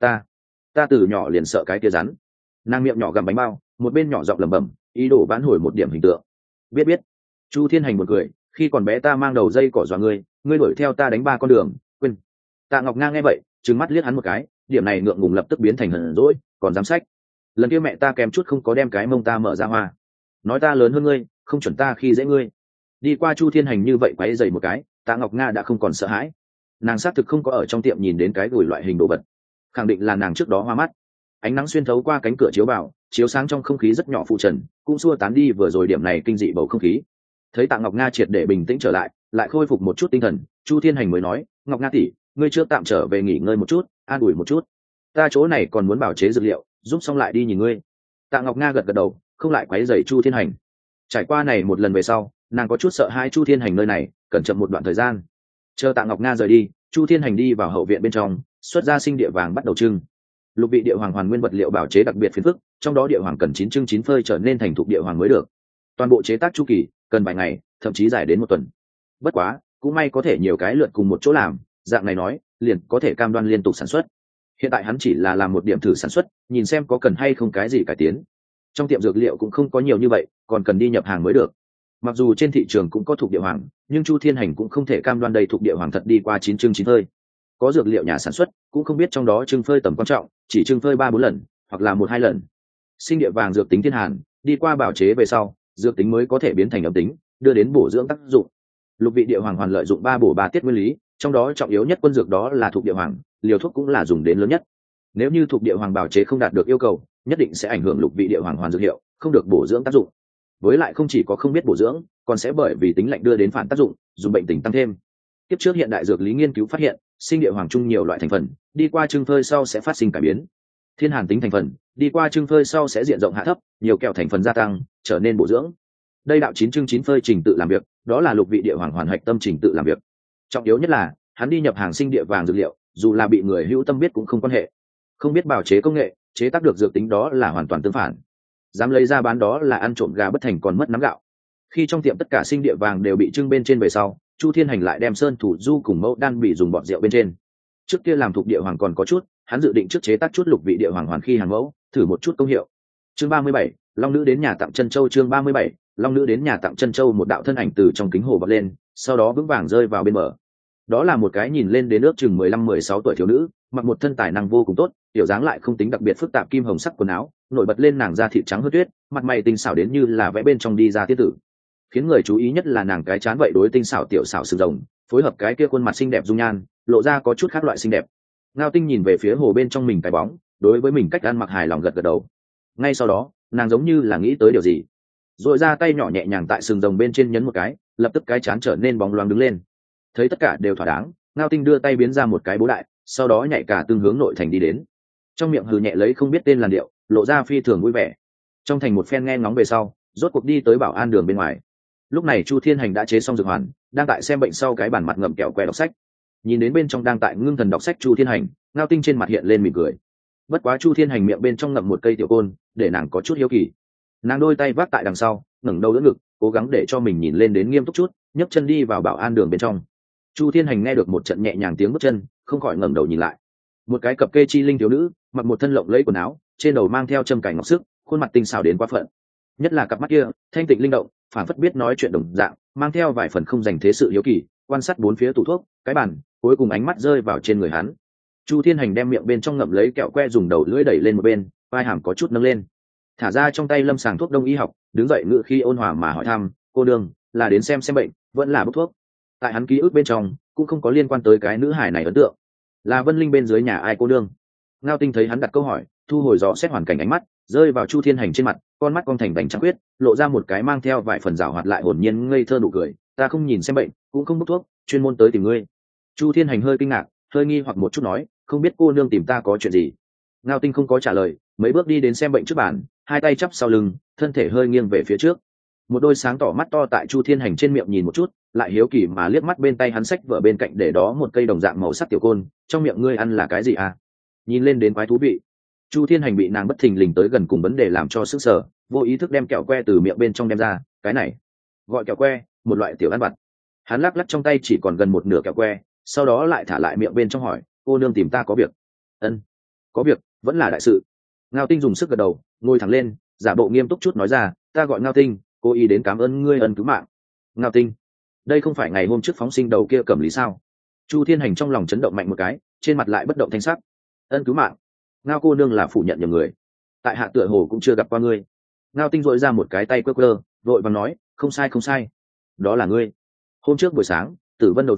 Ta từ nhỏ liền sợ cái kia rắn. Nàng miệng nhỏ gặm bánh bao, một bên nhỏ giọng lẩm bẩm, ý đồ vãn hồi một điểm hình tượng. Biết. Chu Thiên Hành buồn cười, khi còn bé ta mang đầu dây cỏ dọa ngươi đuổi theo ta đánh 3 con đường, quên. Tạ Ngọc Nga nghe vậy, trừng mắt liếc hắn một cái, điểm này ngượng ngùng lập tức biến thành hờn dỗi, còn dám sách. Lần kia mẹ ta kèm chút không có đem cái mông ta mở ra hoa, nói ta lớn hơn ngươi, không chuẩn ta khi dễ ngươi. Đi qua Chu Thiên Hành như vậy quấy giày một cái, Tạ Ngọc Nga đã không còn sợ hãi. nàng xác thực không có ở trong tiệm nhìn đến cái gùi loại hình đồ vật, khẳng định là nàng trước đó hoa mắt. Ánh nắng xuyên thấu qua cánh cửa chiếu vào, chiếu sáng trong không khí rất nhỏ phụ trần, cũng xua tán đi vừa rồi điểm này kinh dị bầu không khí. Thấy Tạ Ngọc Nga triệt để bình tĩnh trở lại, lại khôi phục một chút tinh thần, Chu Thiên Hành mới nói, Ngọc Nga tỷ, ngươi chưa tạm trở về nghỉ ngơi một chút, an ủi một chút, ta chỗ này còn muốn bảo chế dược liệu, giúp xong lại đi nhìn ngươi. Tạ Ngọc Nga gật gật đầu, không lại quấy rầy Chu Thiên Hành. Trải qua này một lần về sau, nàng có chút sợ hai Chu Thiên Hành nơi này, cần chậm một đoạn thời gian. Chờ Tạ Ngọc Nga rời đi, Chu Thiên Hành đi vào hậu viện bên trong, xuất ra sinh địa vàng bắt đầu trưng. Lục vị địa hoàng hoàn nguyên vật liệu bảo chế đặc biệt phiền phức, trong đó địa hoàng cần 9 trưng 9 phơi trở nên thành thục địa hoàng mới được. Toàn bộ chế tác chu kỳ cần vài ngày, thậm chí dài đến một tuần. Bất quá, cũng may có thể nhiều cái lượt cùng một chỗ làm, dạng này nói, liền có thể cam đoan liên tục sản xuất. Hiện tại hắn chỉ là làm một điểm thử sản xuất, nhìn xem có cần hay không cái gì cải tiến. Trong tiệm dược liệu cũng không có nhiều như vậy, còn cần đi nhập hàng mới được. Mặc dù trên thị trường cũng có thuộc địa hoàng, nhưng Chu Thiên Hành cũng không thể cam đoan đầy thuộc địa hoàng thật đi qua 9 trưng 9 phơi. Có dược liệu nhà sản xuất, cũng không biết trong đó trưng phơi tầm quan trọng, chỉ trưng phơi 3-4 lần, hoặc là 1-2 lần. Sinh địa vàng dược tính thiên hàn, đi qua bảo chế về sau, dược tính mới có thể biến thành ấm tính, đưa đến bổ dưỡng tác dụng. Lục vị địa hoàng hoàn lợi dụng 3 bổ 3 tiết nguyên lý, trong đó trọng yếu nhất quân dược đó là thuộc địa hoàng, liều thuốc cũng là dùng đến lớn nhất. Nếu như thuộc địa hoàng bảo chế không đạt được yêu cầu, nhất định sẽ ảnh hưởng lục vị địa hoàng hoàn dược hiệu, không được bổ dưỡng tác dụng. Với lại không chỉ có không biết bổ dưỡng, còn sẽ bởi vì tính lạnh đưa đến phản tác dụng, dùng bệnh tình tăng thêm. Tiếp trước hiện đại dược lý nghiên cứu phát hiện, sinh địa hoàng chung nhiều loại thành phần, đi qua trưng phơi sau sẽ phát sinh cải biến. Thiên hàn tính thành phần, đi qua trưng phơi sau sẽ diện rộng hạ thấp, nhiều kẹo thành phần gia tăng, trở nên bổ dưỡng. Đây đạo 9 trưng 9 phơi trình tự làm việc, đó là lục vị địa hoàng hoàn hạch tâm trình tự làm việc. Trọng yếu nhất là, hắn đi nhập hàng sinh địa vàng dược liệu, dù là bị người hữu tâm biết cũng không quan hệ. Không biết bảo chế công nghệ, chế tác được dược tính đó là hoàn toàn tương phản. Dám lấy ra bán đó là ăn trộm gà bất thành còn mất nắm gạo. Khi trong tiệm tất cả sinh địa vàng đều bị trưng bên trên về sau, Chu Thiên Hành lại đem sơn thủ du cùng mẫu đan bị dùng bọt rượu bên trên. Trước kia làm thuộc địa hoàng còn có chút, hắn dự định trước chế tác chút lục vị địa hoàng hoàn khi hàng mẫu, thử một chút công hiệu. Chương 37, Long nữ đến nhà tặng chân châu. Chương 37, Long nữ đến nhà tặng chân châu. Một đạo thân ảnh từ trong kính hồ bật lên, sau đó vững vàng rơi vào bên bờ. Đó là một cái nhìn lên đến ước chừng 15-16 tuổi thiếu nữ, mặc một thân tài năng vô cùng tốt, tiểu dáng lại không tính đặc biệt phức tạp kim hồng sắc quần áo, nổi bật lên nàng da thịt trắng hơn tuyết, mặt mày tinh xảo đến như là vẽ bên trong đi ra tiết tử. Khiến người chú ý nhất là nàng cái trán vậy đối tinh xảo tiểu xảo sừng rồng, phối hợp cái kia khuôn mặt xinh đẹp dung nhan, lộ ra có chút khác loại xinh đẹp. Ngao Tinh nhìn về phía hồ bên trong mình cái bóng, đối với mình cách ăn mặc hài lòng gật gật đầu. Ngay sau đó, nàng giống như là nghĩ tới điều gì, rồi ra tay nhỏ nhẹ nhàng tại sừng rồng bên trên nhấn một cái, lập tức cái trán trở nên bóng loáng đứng lên. Thấy tất cả đều thỏa đáng, Ngao Tinh đưa tay biến ra một cái bố đại, sau đó nhảy cả tương hướng nội thành đi đến. Trong miệng hừ nhẹ lấy không biết tên làn điệu, lộ ra phi thường vui vẻ. Trong thành một phen nghe ngóng về sau, rốt cuộc đi tới Bảo An đường bên ngoài. Lúc này Chu Thiên Hành đã chế xong dược hoàn, đang tại xem bệnh sau cái bàn mặt ngậm kẹo que đọc sách. Nhìn đến bên trong đang tại ngưng thần đọc sách Chu Thiên Hành, Ngao Tinh trên mặt hiện lên mỉm cười. Bất quá Chu Thiên Hành miệng bên trong ngậm một cây tiểu côn, để nàng có chút hiếu kỳ. Nàng đôi tay vác tại đằng sau, ngẩng đầu đỡ ngực, cố gắng để cho mình nhìn lên đến nghiêm túc chút, nhấc chân đi vào Bảo An đường bên trong. Chu Thiên Hành nghe được một trận nhẹ nhàng tiếng bước chân, không khỏi ngẩng đầu nhìn lại. Một cái cặp kê chi linh thiếu nữ, mặc một thân lộng lẫy quần áo, trên đầu mang theo châm cài ngọc sức, khuôn mặt tinh xảo đến quá phận. Nhất là cặp mắt kia, thanh tịnh linh động, phản phất biết nói chuyện đồng dạng, mang theo vài phần không dành thế sự hiếu kỳ, quan sát bốn phía tủ thuốc, cái bàn, cuối cùng ánh mắt rơi vào trên người hắn. Chu Thiên Hành đem miệng bên trong ngậm lấy kẹo que dùng đầu lưỡi đẩy lên một bên, vai hàm có chút nâng lên, thả ra trong tay lâm sàng thuốc đông y học, đứng dậy ngự khi ôn hòa mà hỏi thăm, cô đương là đến xem bệnh, vẫn là bốc thuốc? Tại hắn ký ức bên trong cũng không có liên quan tới cái nữ hải này ấn tượng, là Vân Linh bên dưới nhà ai cô đương? Ngao Tinh thấy hắn đặt câu hỏi, thu hồi dò xét hoàn cảnh ánh mắt, rơi vào Chu Thiên Hành trên mặt, con mắt con thành vành trắng quyết, lộ ra một cái mang theo vài phần rào hoạt lại hồn nhiên ngây thơ nụ cười. Ta không nhìn xem bệnh, cũng không bốc thuốc, chuyên môn tới tìm ngươi. Chu Thiên Hành hơi kinh ngạc, hơi nghi hoặc một chút nói, không biết cô nương tìm ta có chuyện gì? Ngao Tinh không có trả lời, mấy bước đi đến xem bệnh trước bàn, hai tay chắp sau lưng, thân thể hơi nghiêng về phía trước. Một đôi sáng tỏ mắt to tại Chu Thiên Hành trên miệng nhìn một chút, lại hiếu kỳ mà liếc mắt bên tay hắn sách vở bên cạnh để đó một cây đồng dạng màu sắc tiểu côn, trong miệng ngươi ăn là cái gì à? Nhìn lên đến quái thú vị. Chu Thiên Hành bị nàng bất thình lình tới gần cùng vấn đề làm cho sức sở, vô ý thức đem kẹo que từ miệng bên trong đem ra, cái này gọi kẹo que, một loại tiểu ăn vặt. Hắn lắc lắc trong tay chỉ còn gần một nửa kẹo que, sau đó lại thả lại miệng bên trong hỏi, cô nương tìm ta có việc? Ân, có việc, vẫn là đại sự. Ngao Tinh dùng sức gật đầu, ngồi thẳng lên, giả bộ nghiêm túc chút nói ra, ta gọi Ngao Tinh, cô ý đến cảm ơn ngươi ân cứu mạng. Ngao Tinh, đây không phải ngày hôm trước phóng sinh đầu kia Cẩm Lý sao? Chu Thiên Hành trong lòng chấn động mạnh một cái, trên mặt lại bất động thanh sắc. Ân cứu mạng? Ngao cô nương là phủ nhận nhầm người, tại hạ tựa hồ cũng chưa gặp qua ngươi. Ngao Tinh dội ra một cái tay quơ quơ, vội vàng nói, không sai không sai, đó là ngươi. Hôm trước buổi sáng, Tử Vân đầu phố,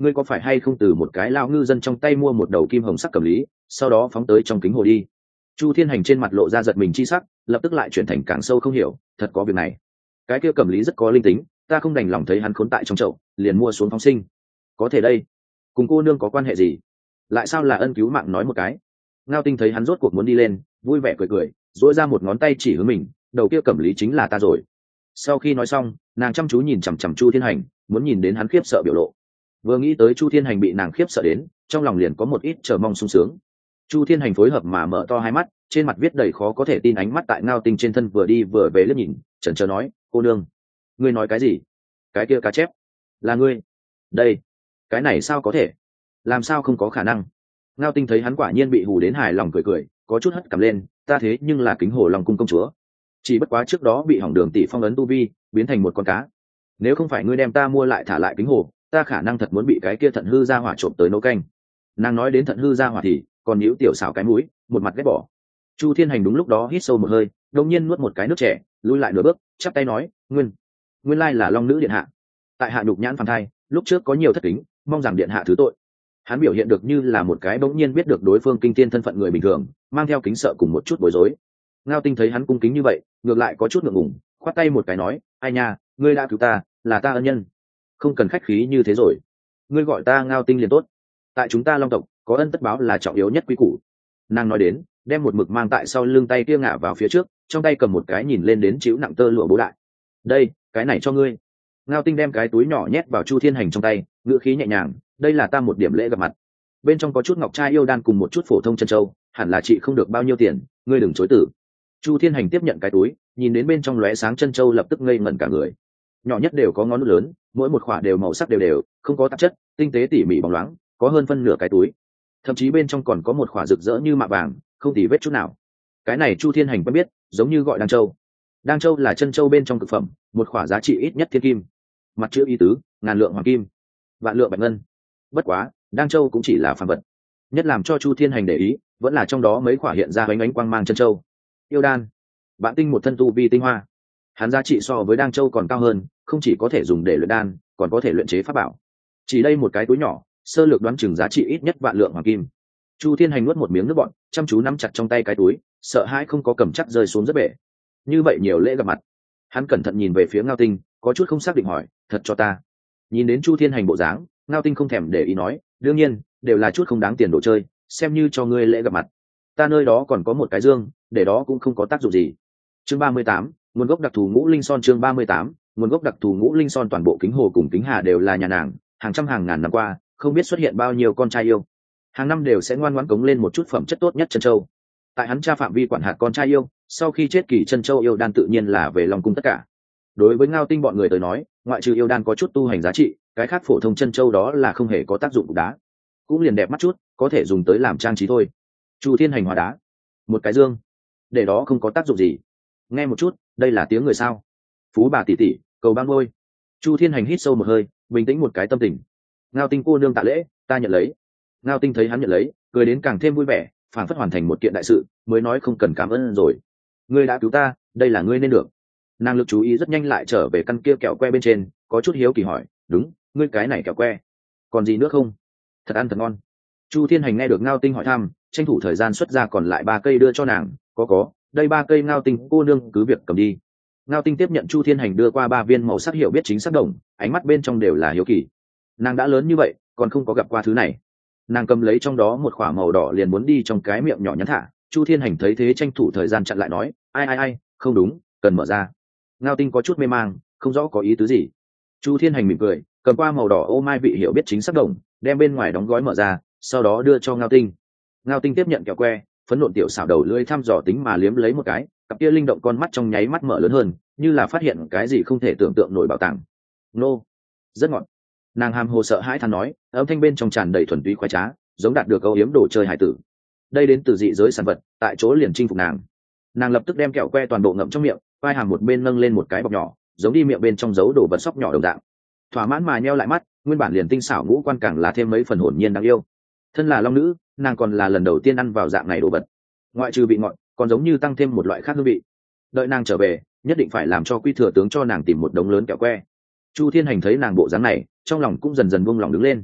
ngươi có phải hay không từ một cái lao ngư dân trong tay mua một đầu kim hồng sắc cẩm lý, sau đó phóng tới trong kính hồ đi? Chu Thiên Hành trên mặt lộ ra giật mình chi sắc, lập tức lại chuyển thành càng sâu không hiểu, thật có việc này. Cái kia cẩm lý rất có linh tính, ta không đành lòng thấy hắn khốn tại trong chậu, liền mua xuống phóng sinh. Có thể đây, cùng cô nương có quan hệ gì? Lại sao là ân cứu mạng nói một cái? Ngao Tinh thấy hắn rốt cuộc muốn đi lên, vui vẻ cười cười, duỗi ra một ngón tay chỉ hướng mình, đầu kia cẩm lý chính là ta rồi. Sau khi nói xong, nàng chăm chú nhìn chằm chằm Chu Thiên Hành, muốn nhìn đến hắn khiếp sợ biểu lộ. Vừa nghĩ tới Chu Thiên Hành bị nàng khiếp sợ đến, trong lòng liền có một ít chờ mong sung sướng. Chu Thiên Hành phối hợp mà mở to hai mắt, trên mặt viết đầy khó có thể tin, ánh mắt tại Ngao Tinh trên thân vừa đi vừa về liếc nhìn, chần chờ nói, cô nương, ngươi nói cái gì? Cái kia cá chép là ngươi? Đây, cái này sao có thể? Làm sao không có khả năng? Ngao Tinh thấy hắn quả nhiên bị hù đến hài lòng cười cười, có chút hất cằm lên, ta thế nhưng là Kính Hồ Long cung công chúa, chỉ bất quá trước đó bị hỏng Đường tỷ phong ấn tu vi, biến thành một con cá. Nếu không phải ngươi đem ta mua lại thả lại Kính Hồ, ta khả năng thật muốn bị cái kia Thận Hư gia hỏa trộm tới nấu canh. Nàng nói đến Thận Hư gia hỏa thì còn nhíu tiểu xảo cái mũi, một mặt ghét bỏ. Chu Thiên Hành đúng lúc đó hít sâu một hơi, đột nhiên nuốt một cái nước trẻ, lùi lại nửa bước, chắp tay nói, nguyên lai là Long nữ điện hạ. Tại hạ nhục nhãn phàm thai, lúc trước có nhiều thất kính, mong rằng điện hạ thứ tội. Hắn biểu hiện được như là một cái bỗng nhiên biết được đối phương kinh thiên thân phận người bình thường, mang theo kính sợ cùng một chút bối rối. Ngao Tinh thấy hắn cung kính như vậy, ngược lại có chút ngượng ngùng, khoát tay một cái nói, ai nha, ngươi đã cứu ta, là ta ân nhân, không cần khách khí như thế rồi. Ngươi gọi ta Ngao Tinh liền tốt, tại chúng ta Long tộc có ân tất báo là trọng yếu nhất quý củ. Nàng nói đến, đem một mực mang tại sau lưng tay kia ngả vào phía trước, trong tay cầm một cái nhìn lên đến chịu nặng tơ lụa bố đại. Đây, cái này cho ngươi. Ngao Tinh đem cái túi nhỏ nhét vào Chu Thiên Hành trong tay, ngữ khí nhẹ nhàng, đây là ta một điểm lễ gặp mặt, bên trong có chút ngọc trai yêu đan cùng một chút phổ thông chân châu, hẳn là chị không được bao nhiêu tiền, ngươi đừng chối từ. Chu Thiên Hành tiếp nhận cái túi, nhìn đến bên trong lóe sáng chân châu lập tức ngây ngẩn cả người. Nhỏ nhất đều có ngón nút lớn, mỗi một khỏa đều màu sắc đều đều, không có tạp chất, tinh tế tỉ mỉ bóng loáng, có hơn phân nửa cái túi, thậm chí bên trong còn có một khỏa rực rỡ như mạ vàng, không tì vết chút nào. Cái này Chu Thiên Hành quen biết, giống như gọi đăng châu. Đăng châu là chân châu bên trong cực phẩm, một khỏa giá trị ít nhất thiên kim, mặt chữ ý tứ, ngàn lượng hoàng kim, vạn lượng bạch ngân. Bất quá, đăng châu cũng chỉ là phàm vật, nhất làm cho Chu Thiên Hành để ý vẫn là trong đó mấy khỏa hiện ra ánh ánh quang mang chân châu. Yêu đan, vạn tinh một thân tu vi tinh hoa, hắn giá trị so với đăng châu còn cao hơn, không chỉ có thể dùng để luyện đan, còn có thể luyện chế pháp bảo. Chỉ đây một cái túi nhỏ, sơ lược đoán chừng giá trị ít nhất vạn lượng hoàng kim. Chu Thiên Hành nuốt một miếng nước bọt, chăm chú nắm chặt trong tay cái túi, sợ hãi không có cầm chắc rơi xuống rất bể. Như vậy nhiều lễ gặp mặt, hắn cẩn thận nhìn về phía Ngao Tinh, có chút không xác định hỏi, thật cho ta? Nhìn đến Chu Thiên Hành bộ dáng, Ngao Tinh không thèm để ý nói, đương nhiên, đều là chút không đáng tiền đồ chơi, xem như cho ngươi lễ gặp mặt. Ta nơi đó còn có một cái dương, để đó cũng không có tác dụng gì. Chương 38, nguồn gốc đặc thù ngũ linh son. Chương 38, nguồn gốc đặc thù ngũ linh son. Toàn bộ Kính Hồ cùng Kính Hà đều là nhà nàng, hàng trăm hàng ngàn năm qua, không biết xuất hiện bao nhiêu con trai yêu, hàng năm đều sẽ ngoan ngoãn cống lên một chút phẩm chất tốt nhất chân châu. Tại hắn cha phạm vi quản hạt con trai yêu, sau khi chết kỳ chân châu yêu đan tự nhiên là về Long cung tất cả. Đối với Ngao Tinh bọn người tới nói, ngoại trừ yêu đan có chút tu hành giá trị, cái khác phổ thông chân châu đó là không hề có tác dụng cục đá, cũng liền đẹp mắt chút, có thể dùng tới làm trang trí thôi. Chu Thiên Hành hóa đá, một cái dương, để đó không có tác dụng gì. Nghe một chút, đây là tiếng người sao? Phú bà tỷ tỷ, cầu ban ngôi. Chu Thiên Hành hít sâu một hơi, bình tĩnh một cái tâm tình. Ngao Tinh cô nương tạ lễ, ta nhận lấy. Ngao Tinh thấy hắn nhận lấy, cười đến càng thêm vui vẻ, phảng phất hoàn thành một kiện đại sự, mới nói không cần cảm ơn rồi. Ngươi đã cứu ta, đây là ngươi nên được. Nàng lực chú ý rất nhanh lại trở về căn kia kẹo que bên trên, có chút hiếu kỳ hỏi, đúng, ngươi cái này kẹo que, còn gì nữa không? Thật ăn thật ngon. Chu Thiên Hành nghe được Ngao Tinh hỏi thăm, tranh thủ thời gian xuất ra còn lại 3 cây đưa cho nàng, có, đây 3 cây Ngao Tinh cô nương cứ việc cầm đi. Ngao Tinh tiếp nhận Chu Thiên Hành đưa qua 3 viên màu sắc hiểu biết chính xác đồng, ánh mắt bên trong đều là hiếu kỳ. Nàng đã lớn như vậy, còn không có gặp qua thứ này. Nàng cầm lấy trong đó một khỏa màu đỏ liền muốn đi trong cái miệng nhỏ nhắn thả. Chu Thiên Hành thấy thế tranh thủ thời gian chặn lại nói, ai, không đúng, cần mở ra. Ngao Tinh có chút mê mang, không rõ có ý tứ gì. Chu Thiên Hành mỉm cười, cầm qua màu đỏ ô mai vị hiểu biết chính xác đồng, đem bên ngoài đóng gói mở ra, sau đó đưa cho Ngao Tinh. Ngao Tinh tiếp nhận kẹo que, phấn nộn tiểu xảo đầu lưỡi thăm dò tính mà liếm lấy một cái, cặp kia linh động con mắt trong nháy mắt mở lớn hơn, như là phát hiện cái gì không thể tưởng tượng nổi bảo tàng. Nô, rất ngọt. Nàng hàm hồ sợ hãi than nói, âm thanh bên trong tràn đầy thuần túy khoái trá, giống đạt được âu yếm đồ chơi hải tử. Đây đến từ dị giới sản vật, tại chỗ liền chinh phục nàng. Nàng lập tức đem kẹo que toàn bộ ngậm trong miệng, vai hàm một bên nâng lên một cái bọc nhỏ, giống đi miệng bên trong giấu đồ vật sóc nhỏ đồng dạng. Thỏa mãn mà nheo lại mắt, nguyên bản liền tinh xảo ngũ quan càng là thêm mấy phần hồn nhiên đáng yêu. Thân là long nữ, nàng còn là lần đầu tiên ăn vào dạng này đồ vật, ngoại trừ vị ngọt, còn giống như tăng thêm một loại khác hương vị. Đợi nàng trở về, nhất định phải làm cho Quy thừa tướng cho nàng tìm một đống lớn kẹo que. Chu Thiên Hành thấy nàng bộ dáng này, trong lòng cũng dần dần buông lòng đứng lên.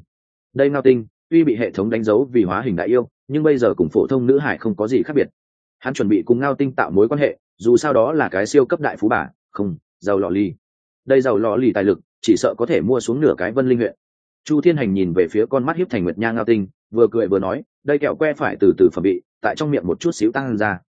Đây Ngao Tinh tuy bị hệ thống đánh dấu vì hóa hình đại yêu, nhưng bây giờ cùng phổ thông nữ hải không có gì khác biệt. Hắn chuẩn bị cùng Ngao Tinh tạo mối quan hệ, dù sao đó là cái siêu cấp đại phú bà, không, giàu lọ lì. Đây giàu lọ lì tài lực, chỉ sợ có thể mua xuống nửa cái Vân Linh huyện. Chu Thiên Hành nhìn về phía con mắt hiếp thành nguyệt nha Ngao Tinh, vừa cười vừa nói, đây kẹo que phải từ từ phẩm bị, tại trong miệng một chút xíu tăng ra.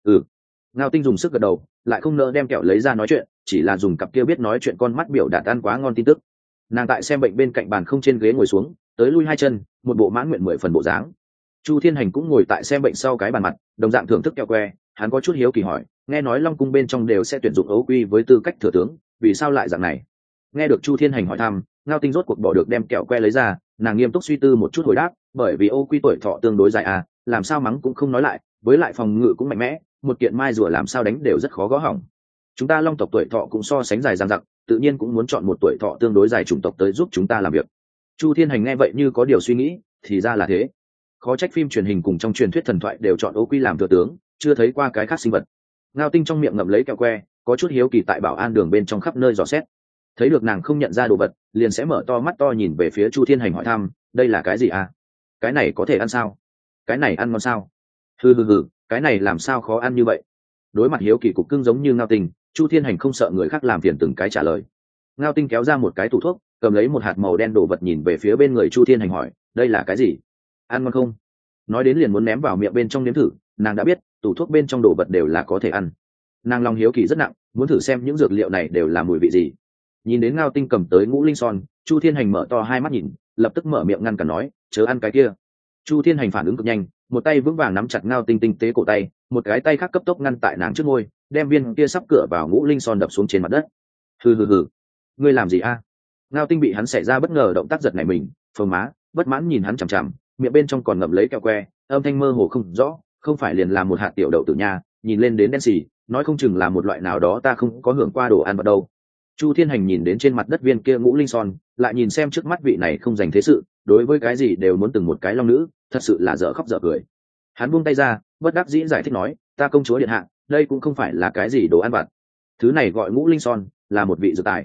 Ngao Tinh dùng sức gật đầu, lại không nỡ đem kẹo lấy ra nói chuyện, chỉ là dùng cặp kia biết nói chuyện con mắt biểu đạt ăn quá ngon tin tức. Nàng tại xem bệnh bên cạnh bàn không trên ghế ngồi xuống, tới lui hai chân, một bộ mãn nguyện 10 phần bộ dáng. Chu Thiên Hành cũng ngồi tại xem bệnh sau cái bàn mặt, đồng dạng thưởng thức kẹo que. Hắn có chút hiếu kỳ hỏi, nghe nói Long cung bên trong đều sẽ tuyển dụng ấu quy với tư cách thừa tướng, vì sao lại dạng này? Nghe được Chu Thiên Hành hỏi thăm, Ngao Tinh rốt cuộc bỏ được đem kẹo que lấy ra, nàng nghiêm túc suy tư một chút hồi đáp, bởi vì ấu quy tuổi thọ tương đối dài à, làm sao mắng cũng không nói lại, với lại phòng ngự cũng mạnh mẽ, một kiện mai rùa làm sao đánh đều rất khó gõ hỏng. Chúng ta Long tộc tuổi thọ cũng so sánh dài dằng dặc, tự nhiên cũng muốn chọn một tuổi thọ tương đối dài chủng tộc tới giúp chúng ta làm việc. Chu Thiên Hành nghe vậy như có điều suy nghĩ, thì ra là thế. Khó trách phim truyền hình cùng trong truyền thuyết thần thoại đều chọn ấu quy làm thừa tướng, chưa thấy qua cái khác sinh vật. Ngao Tinh trong miệng ngậm lấy kẹo que, có chút hiếu kỳ tại bảo an đường bên trong khắp nơi dò xét. Thấy được nàng không nhận ra đồ vật, liền sẽ mở to mắt to nhìn về phía Chu Thiên Hành hỏi thăm, đây là cái gì à? Cái này có thể ăn sao? Cái này ăn ngon sao? Hừ, cái này làm sao khó ăn như vậy? Đối mặt hiếu kỳ cục cưng giống như Ngao Tinh, Chu Thiên Hành không sợ người khác làm phiền từng cái trả lời. Ngao Tinh kéo ra một cái tủ thuốc, cầm lấy một hạt màu đen đồ vật nhìn về phía bên người Chu Thiên Hành hỏi, đây là cái gì? Ăn ngon không? Nói đến liền muốn ném vào miệng bên trong nếm thử, nàng đã biết tủ thuốc bên trong đồ vật đều là có thể ăn. Nàng lòng hiếu kỳ rất nặng, muốn thử xem những dược liệu này đều là mùi vị gì. Nhìn đến Ngao Tinh cầm tới ngũ linh son, Chu Thiên Hành mở to hai mắt nhìn, lập tức mở miệng ngăn cản nói, chớ ăn cái kia. Chu Thiên Hành phản ứng cực nhanh, một tay vững vàng nắm chặt Ngao Tinh tinh tế cổ tay, một cái tay khác cấp tốc ngăn tại nàng trước môi, đem viên kia sắp cửa vào ngũ linh son đập xuống trên mặt đất. Hừ, ngươi làm gì a? Ngao Tinh bị hắn xảy ra bất ngờ động tác giật nảy mình, phồng má, bất mãn nhìn hắn chằm chằm, miệng bên trong còn ngậm lấy kẹo que, âm thanh mơ hồ không rõ, không phải liền là một hạt tiểu đậu tử nha, nhìn lên đến đen xì, nói không chừng là một loại nào đó ta không có hưởng qua đồ ăn vào đâu. Chu Thiên Hành nhìn đến trên mặt đất viên kia ngũ linh son, lại nhìn xem trước mắt vị này không dành thế sự, đối với cái gì đều muốn từng một cái long nữ, thật sự là dở khóc dở cười. Hắn buông tay ra, bất đắc dĩ giải thích nói, ta công chúa điện hạ, đây cũng không phải là cái gì đồ ăn vặt. Thứ này gọi ngũ linh son, là một vị dược tài.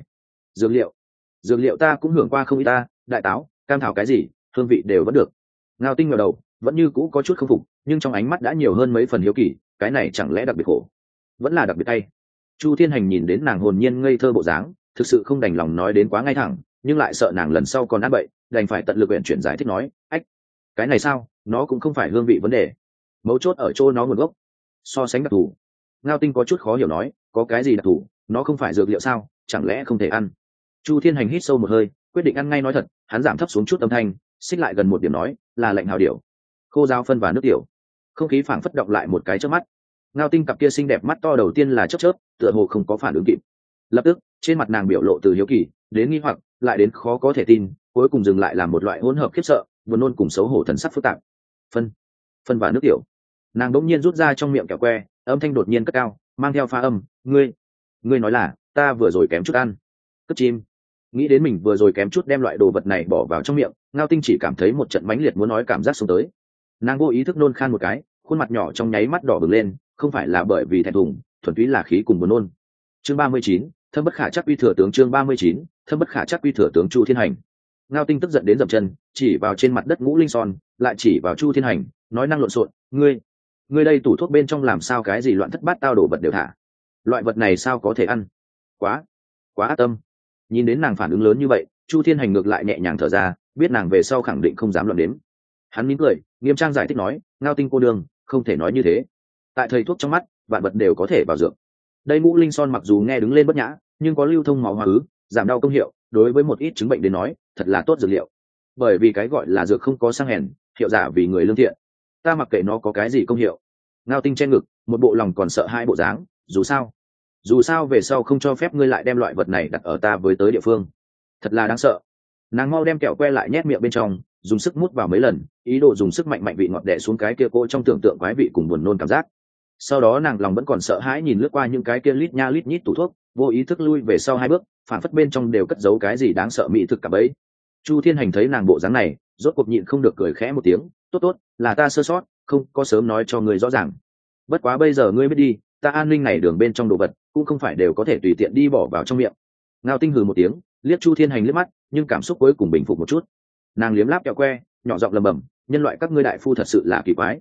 Dược liệu ta cũng hưởng qua không ít ta, đại táo, cam thảo cái gì, hương vị đều vẫn được. Ngao Tinh ngẩng đầu, vẫn như cũ có chút không phục, nhưng trong ánh mắt đã nhiều hơn mấy phần hiếu kỳ, cái này chẳng lẽ đặc biệt khổ, vẫn là đặc biệt cay. Chu Thiên Hành nhìn đến nàng hồn nhiên ngây thơ bộ dáng, thực sự không đành lòng nói đến quá ngay thẳng, nhưng lại sợ nàng lần sau còn ăn bậy, đành phải tận lực uyển chuyển giải thích nói, ách, cái này sao, nó cũng không phải hương vị vấn đề, mấu chốt ở chỗ nó nguồn gốc, so sánh đặc thù. Ngao Tinh có chút khó hiểu nói, có cái gì đặc thù, nó không phải dược liệu sao, chẳng lẽ không thể ăn? Chu Thiên Hành hít sâu một hơi, quyết định ăn ngay nói thật, hắn giảm thấp xuống chút âm thanh, xích lại gần một điểm nói, là lệnh hào điểu, khô dao phân và nước tiểu. Không khí phảng phất động lại một cái chớp mắt. Ngao Tinh cặp kia xinh đẹp mắt to đầu tiên là chớp chớp, tựa hồ không có phản ứng kịp. Lập tức, trên mặt nàng biểu lộ từ hiếu kỳ đến nghi hoặc, lại đến khó có thể tin, cuối cùng dừng lại là một loại hỗn hợp khiếp sợ, buồn nôn cùng xấu hổ thần sắc phức tạp. Phân và nước tiểu. Nàng đống nhiên rút ra trong miệng kẹo que, âm thanh đột nhiên cất cao, mang theo pha âm, ngươi nói là ta vừa rồi kém chút ăn. Cất chim. Nghĩ đến mình vừa rồi kém chút đem loại đồ vật này bỏ vào trong miệng, Ngao Tinh chỉ cảm thấy một trận mãnh liệt muốn nói cảm giác xông tới. Nàng vô ý thức nôn khan một cái, khuôn mặt nhỏ trong nháy mắt đỏ bừng lên, không phải là bởi vì thẹn thùng, thuần túy là khí cùng buồn nôn. Chương 39, thâm bất khả chắc uy thừa tướng. Chương 39, thâm bất khả chắc uy thừa tướng Chu Thiên Hành. Ngao Tinh tức giận đến dậm chân, chỉ vào trên mặt đất ngũ linh son, lại chỉ vào Chu Thiên Hành, nói năng lộn xộn, ngươi đây tủ thuốc bên trong làm sao cái gì loạn thất bát tao đổ vật đều thả, loại vật này sao có thể ăn? Quá ác tâm. Nhìn đến nàng phản ứng lớn như vậy, Chu Thiên Hành ngược lại nhẹ nhàng thở ra, biết nàng về sau khẳng định không dám luận đếm. Hắn mỉm cười, nghiêm trang giải thích nói, Ngao Tinh cô đương, không thể nói như thế. Tại thầy thuốc trong mắt, vạn vật đều có thể vào dược. Đây ngũ linh son mặc dù nghe đứng lên bất nhã, nhưng có lưu thông máu hóa ứ, giảm đau công hiệu, đối với một ít chứng bệnh đến nói, thật là tốt dược liệu. Bởi vì cái gọi là dược không có sang hèn, hiệu giả vì người lương thiện. Ta mặc kệ nó có cái gì công hiệu. Ngao Tinh che ngực, một bộ lòng còn sợ hai bộ dáng, dù sao về sau không cho phép ngươi lại đem loại vật này đặt ở ta với tới địa phương. Thật là đáng sợ. Nàng mau đem kẹo que lại nhét miệng bên trong, dùng sức mút vào mấy lần, ý đồ dùng sức mạnh mạnh vị ngọt đè xuống cái kia cô trong tưởng tượng quái vị cùng buồn nôn cảm giác. Sau đó nàng lòng vẫn còn sợ hãi nhìn lướt qua những cái kia lít nha lít nhít tủ thuốc, vô ý thức lui về sau hai bước, phản phất bên trong đều cất giấu cái gì đáng sợ mỹ thực cả bấy. Chu Thiên Hành thấy nàng bộ dáng này, rốt cuộc nhịn không được cười khẽ một tiếng, tốt, là ta sơ sót, không có sớm nói cho ngươi rõ ràng. Bất quá bây giờ ngươi biết đi, ta an ninh này đường bên trong đồ vật, cũng không phải đều có thể tùy tiện đi bỏ vào trong miệng. Ngao Tinh hừ một tiếng, liếc Chu Thiên Hành liếc mắt, nhưng cảm xúc cuối cùng bình phục một chút. Nàng liếm láp kẹo que, nhỏ giọng lầm bầm, nhân loại các ngươi đại phu thật sự là kỳ quái,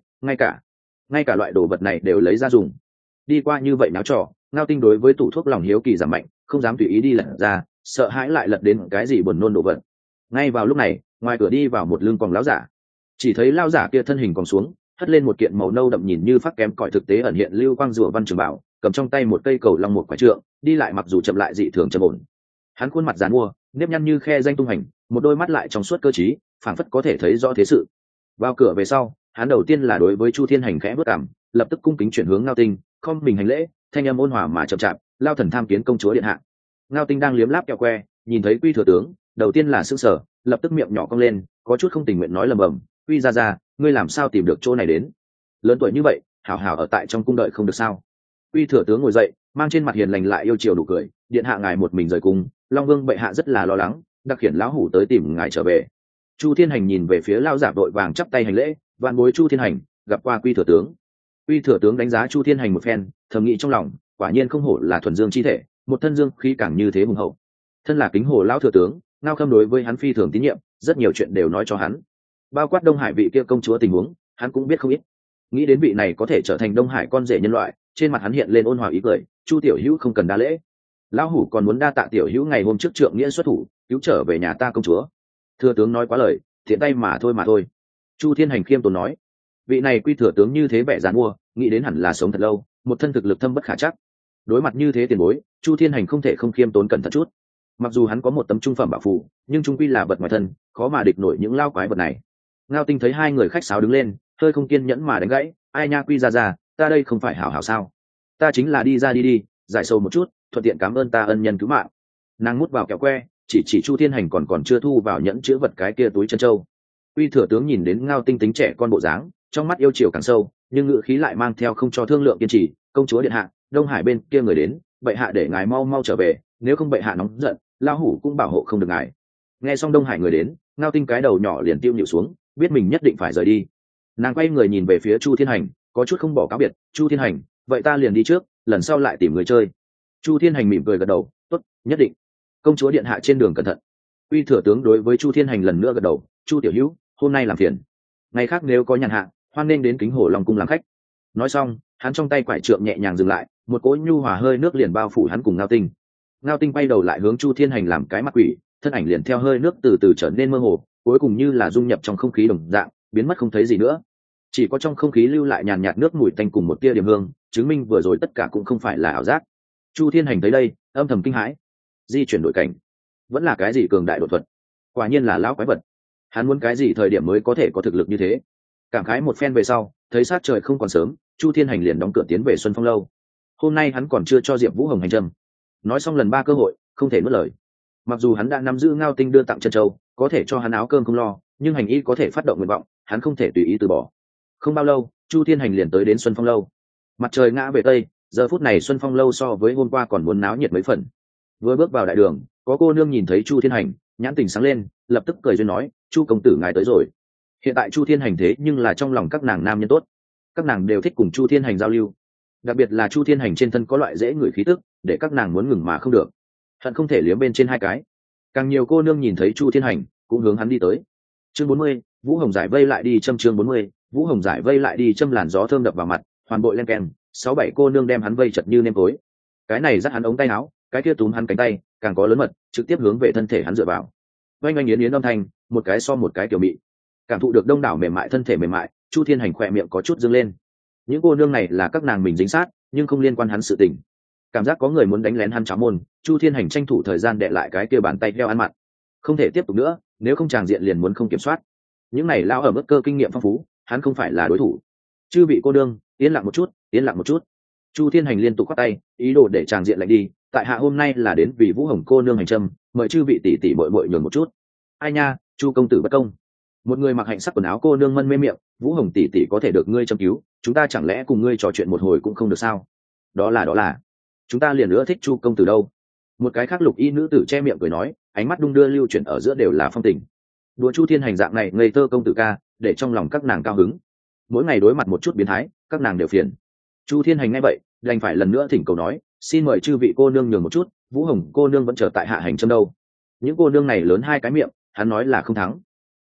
ngay cả loại đồ vật này đều lấy ra dùng. Đi qua như vậy náo trò, Ngao Tinh đối với tủ thuốc lòng hiếu kỳ giảm mạnh, không dám tùy ý đi lật ra, sợ hãi lại lật đến cái gì buồn nôn đồ vật. Ngay vào lúc này, ngoài cửa đi vào một lưng còng lão giả. Chỉ thấy lão giả kia thân hình còn xuống, hất lên một kiện màu nâu đậm nhìn như phát kém cỏi thực tế ẩn hiện lưu quang rùa văn trường bảo, cầm trong tay một cây cầu long một quả trượng, đi lại mặc dù chậm lại dị thường trầm ổn. Hắn khuôn mặt giàn mua, nếp nhăn như khe danh tung hành, một đôi mắt lại trong suốt cơ trí, phảng phất có thể thấy rõ thế sự. Vào cửa về sau, hắn đầu tiên là đối với Chu Thiên Hành khẽ bước cảm, lập tức cung kính chuyển hướng Ngao Tinh, không mình hành lễ, thanh âm ôn hòa mà chậm chạp, lao thần tham kiến công chúa điện hạ. Ngao Tinh đang liếm láp kẹo que, nhìn thấy Quy thừa tướng, đầu tiên là sững sờ, lập tức miệng nhỏ cong lên, có chút không tình nguyện nói lầm bầm, Quy ra, ngươi làm sao tìm được chỗ này đến? Lớn tuổi như vậy, hảo hảo ở tại trong cung đợi không được sao? Quy thừa tướng ngồi dậy, mang trên mặt hiền lành lại yêu chiều đủ cười, điện hạ ngài một mình rời cung, Long Vương bệ hạ rất là lo lắng, đặc khiển lão hủ tới tìm ngài trở về. Chu Thiên Hành nhìn về phía lao giả đội vàng chắp tay hành lễ, vạn bối Chu Thiên Hành gặp qua Quy thừa tướng. Quy thừa tướng đánh giá Chu Thiên Hành một phen, thầm nghĩ trong lòng, quả nhiên không hổ là thuần dương chi thể, một thân dương khí càng như thế hùng hậu. Thân là kính hồ lão thừa tướng, Ngao Khâm đối với hắn phi thường tín nhiệm, rất nhiều chuyện đều nói cho hắn. Bao quát Đông Hải vị kia công chúa tình huống, hắn cũng biết không ít. Nghĩ đến vị này có thể trở thành Đông Hải con rể nhân loại, trên mặt hắn hiện lên ôn hòa ý cười, Chu tiểu hữu không cần đa lễ. Lão hủ còn muốn đa tạ tiểu hữu ngày hôm trước trượng nghĩa xuất thủ, cứu trở về nhà ta công chúa. Thừa tướng nói quá lời, thiện tay mà thôi. Chu Thiên Hành khiêm tốn nói, vị này Quy thừa tướng như thế vẻ giàn mua, nghĩ đến hẳn là sống thật lâu, một thân thực lực thâm bất khả chắc. Đối mặt như thế tiền bối, Chu Thiên Hành không thể không khiêm tốn cẩn thận chút. Mặc dù hắn có một tấm trung phẩm bảo phù, nhưng trung quy là vật ngoài thân, khó mà địch nổi những lao quái vật này. Ngao Tinh thấy hai người khách sáo đứng lên, hơi không kiên nhẫn mà đánh gãy, ai nha Quy ra, ta đây không phải hảo hảo sao? Ta chính là đi ra đi, giải sầu một chút, thuận tiện cảm ơn ta ân nhân cứu mạng. Nàng mút vào kẹo que, chỉ Chu Thiên Hành còn chưa thu vào nhẫn chứa vật cái kia túi chân châu. Quy thừa tướng nhìn đến Ngao Tinh tính trẻ con bộ dáng, trong mắt yêu chiều càng sâu, nhưng ngữ khí lại mang theo không cho thương lượng kiên trì, công chúa điện hạ, Đông Hải bên kia người đến, bệ hạ để ngài mau trở về, nếu không bệ hạ nóng giận, lão hủ cũng bảo hộ không được ngài. Nghe xong Đông Hải người đến, Ngao Tinh cái đầu nhỏ liền tiêu nhịu xuống, biết mình nhất định phải rời đi. Nàng quay người nhìn về phía Chu Thiên Hành, có chút không bỏ cáo biệt, Chu Thiên Hành, vậy ta liền đi trước, lần sau lại tìm người chơi. Chu Thiên Hành mỉm cười gật đầu, tốt, nhất định. Công chúa điện hạ trên đường cẩn thận. Uy thừa tướng đối với Chu Thiên Hành lần nữa gật đầu, Chu tiểu hữu, hôm nay làm phiền, ngày khác nếu có nhàn hạ, hoan nên đến kính hồ Long cung làm khách. Nói xong, hắn trong tay quải trượng nhẹ nhàng dừng lại, một cỗ nhu hòa hơi nước liền bao phủ hắn cùng Ngao Tinh. Ngao Tinh bay đầu lại hướng Chu Thiên Hành làm cái mặt quỷ, thân ảnh liền theo hơi nước từ từ trở nên mơ hồ, cuối cùng như là dung nhập trong không khí đồng dạng, biến mất không thấy gì nữa. Chỉ có trong không khí lưu lại nhàn nhạt nước mùi tanh cùng một tia điểm hương, chứng minh vừa rồi tất cả cũng không phải là ảo giác. Chu Thiên Hành thấy đây, âm thầm kinh hãi. Di chuyển đội cảnh, vẫn là cái gì cường đại đột thuật? Quả nhiên là lão quái vật. Hắn muốn cái gì thời điểm mới có thể có thực lực như thế? Cảm khái một phen về sau, thấy sát trời không còn sớm, Chu Thiên Hành liền đóng cửa tiến về Xuân Phong lâu. Hôm nay hắn còn chưa cho Diệp Vũ Hồng hành trầm. Nói xong lần 3 cơ hội, không thể nuốt lời. Mặc dù hắn đã nắm giữ Ngao Tinh đưa tặng chân châu, có thể cho hắn áo cơm không lo, nhưng hành y có thể phát động nguyện vọng, hắn không thể tùy ý từ bỏ. Không bao lâu, Chu Thiên Hành liền tới đến Xuân Phong lâu. Mặt trời ngã về tây, giờ phút này Xuân Phong lâu so với hôm qua còn muốn náo nhiệt mấy phần. Vừa bước vào đại đường, có cô nương nhìn thấy Chu Thiên Hành, nhãn tình sáng lên, lập tức cười duyên nói, Chu công tử ngài tới rồi. Hiện tại Chu Thiên Hành thế nhưng là trong lòng các nàng nam nhân tốt, các nàng đều thích cùng Chu Thiên Hành giao lưu, đặc biệt là Chu Thiên Hành trên thân có loại dễ ngửi khí tức, để các nàng muốn ngừng mà không được, hận không thể liếm bên trên 2 cái. Càng nhiều cô nương nhìn thấy Chu Thiên Hành, cũng hướng hắn đi tới. Chương 40, Vũ Hồng giải vây lại đi châm. Chương 40, Vũ Hồng giải vây lại đi châm, làn gió thơm đập vào mặt, hoàn bội len keng, 6-7 cô nương đem hắn vây chật như nêm tối. Cái này dắt hắn ống tay áo, cái kia túm hắn cánh tay, càng có lớn mật, trực tiếp hướng về thân thể hắn dựa vào. Oanh oanh yến yến âm thanh, một cái so một cái kiểu mị. Cảm thụ được đông đảo mềm mại thân thể mềm mại, Chu Thiên Hành khỏe miệng có chút dương lên. Những cô nương này là các nàng mình dính sát, nhưng không liên quan hắn sự tình. Cảm giác có người muốn đánh lén hắn cháo môn, Chu Thiên Hành tranh thủ thời gian đè lại cái kia bàn tay đeo ăn mặn. Không thể tiếp tục nữa, nếu không tràng diện liền muốn không kiểm soát. Những này lao ở mức cơ kinh nghiệm phong phú, hắn không phải là đối thủ. Chư vị cô nương, yên lặng một chút, yên lặng một chút. Chu Thiên Hành liên tục khoát tay, ý đồ để tràng diện lạnh đi. Tại hạ hôm nay là đến vì Vũ Hồng cô nương hành trâm, mời chư vị tỷ tỷ muội muội nhường một chút. Ai nha, Chu công tử bất công. Một người mặc hạnh sắc quần áo cô nương mân mê miệng, Vũ Hồng tỷ tỷ có thể được ngươi châm cứu, chúng ta chẳng lẽ cùng ngươi trò chuyện một hồi cũng không được sao? Đó là, chúng ta liền nữa thích Chu công tử đâu. Một cái khác lục y nữ tử che miệng cười nói, ánh mắt đung đưa lưu chuyển ở giữa đều là phong tình. Đùa Chu Thiên Hành dạng này ngây thơ công tử ca, để trong lòng các nàng cao hứng. Mỗi ngày đối mặt một chút biến thái, các nàng đều phiền. Chu Thiên Hành nghe vậy, đành phải lần nữa thỉnh cầu nói, xin mời chư vị cô nương nhường một chút, Vũ Hồng cô nương vẫn chờ tại hạ hành châm đâu. Những cô nương này lớn 2 cái miệng, hắn nói là không thắng.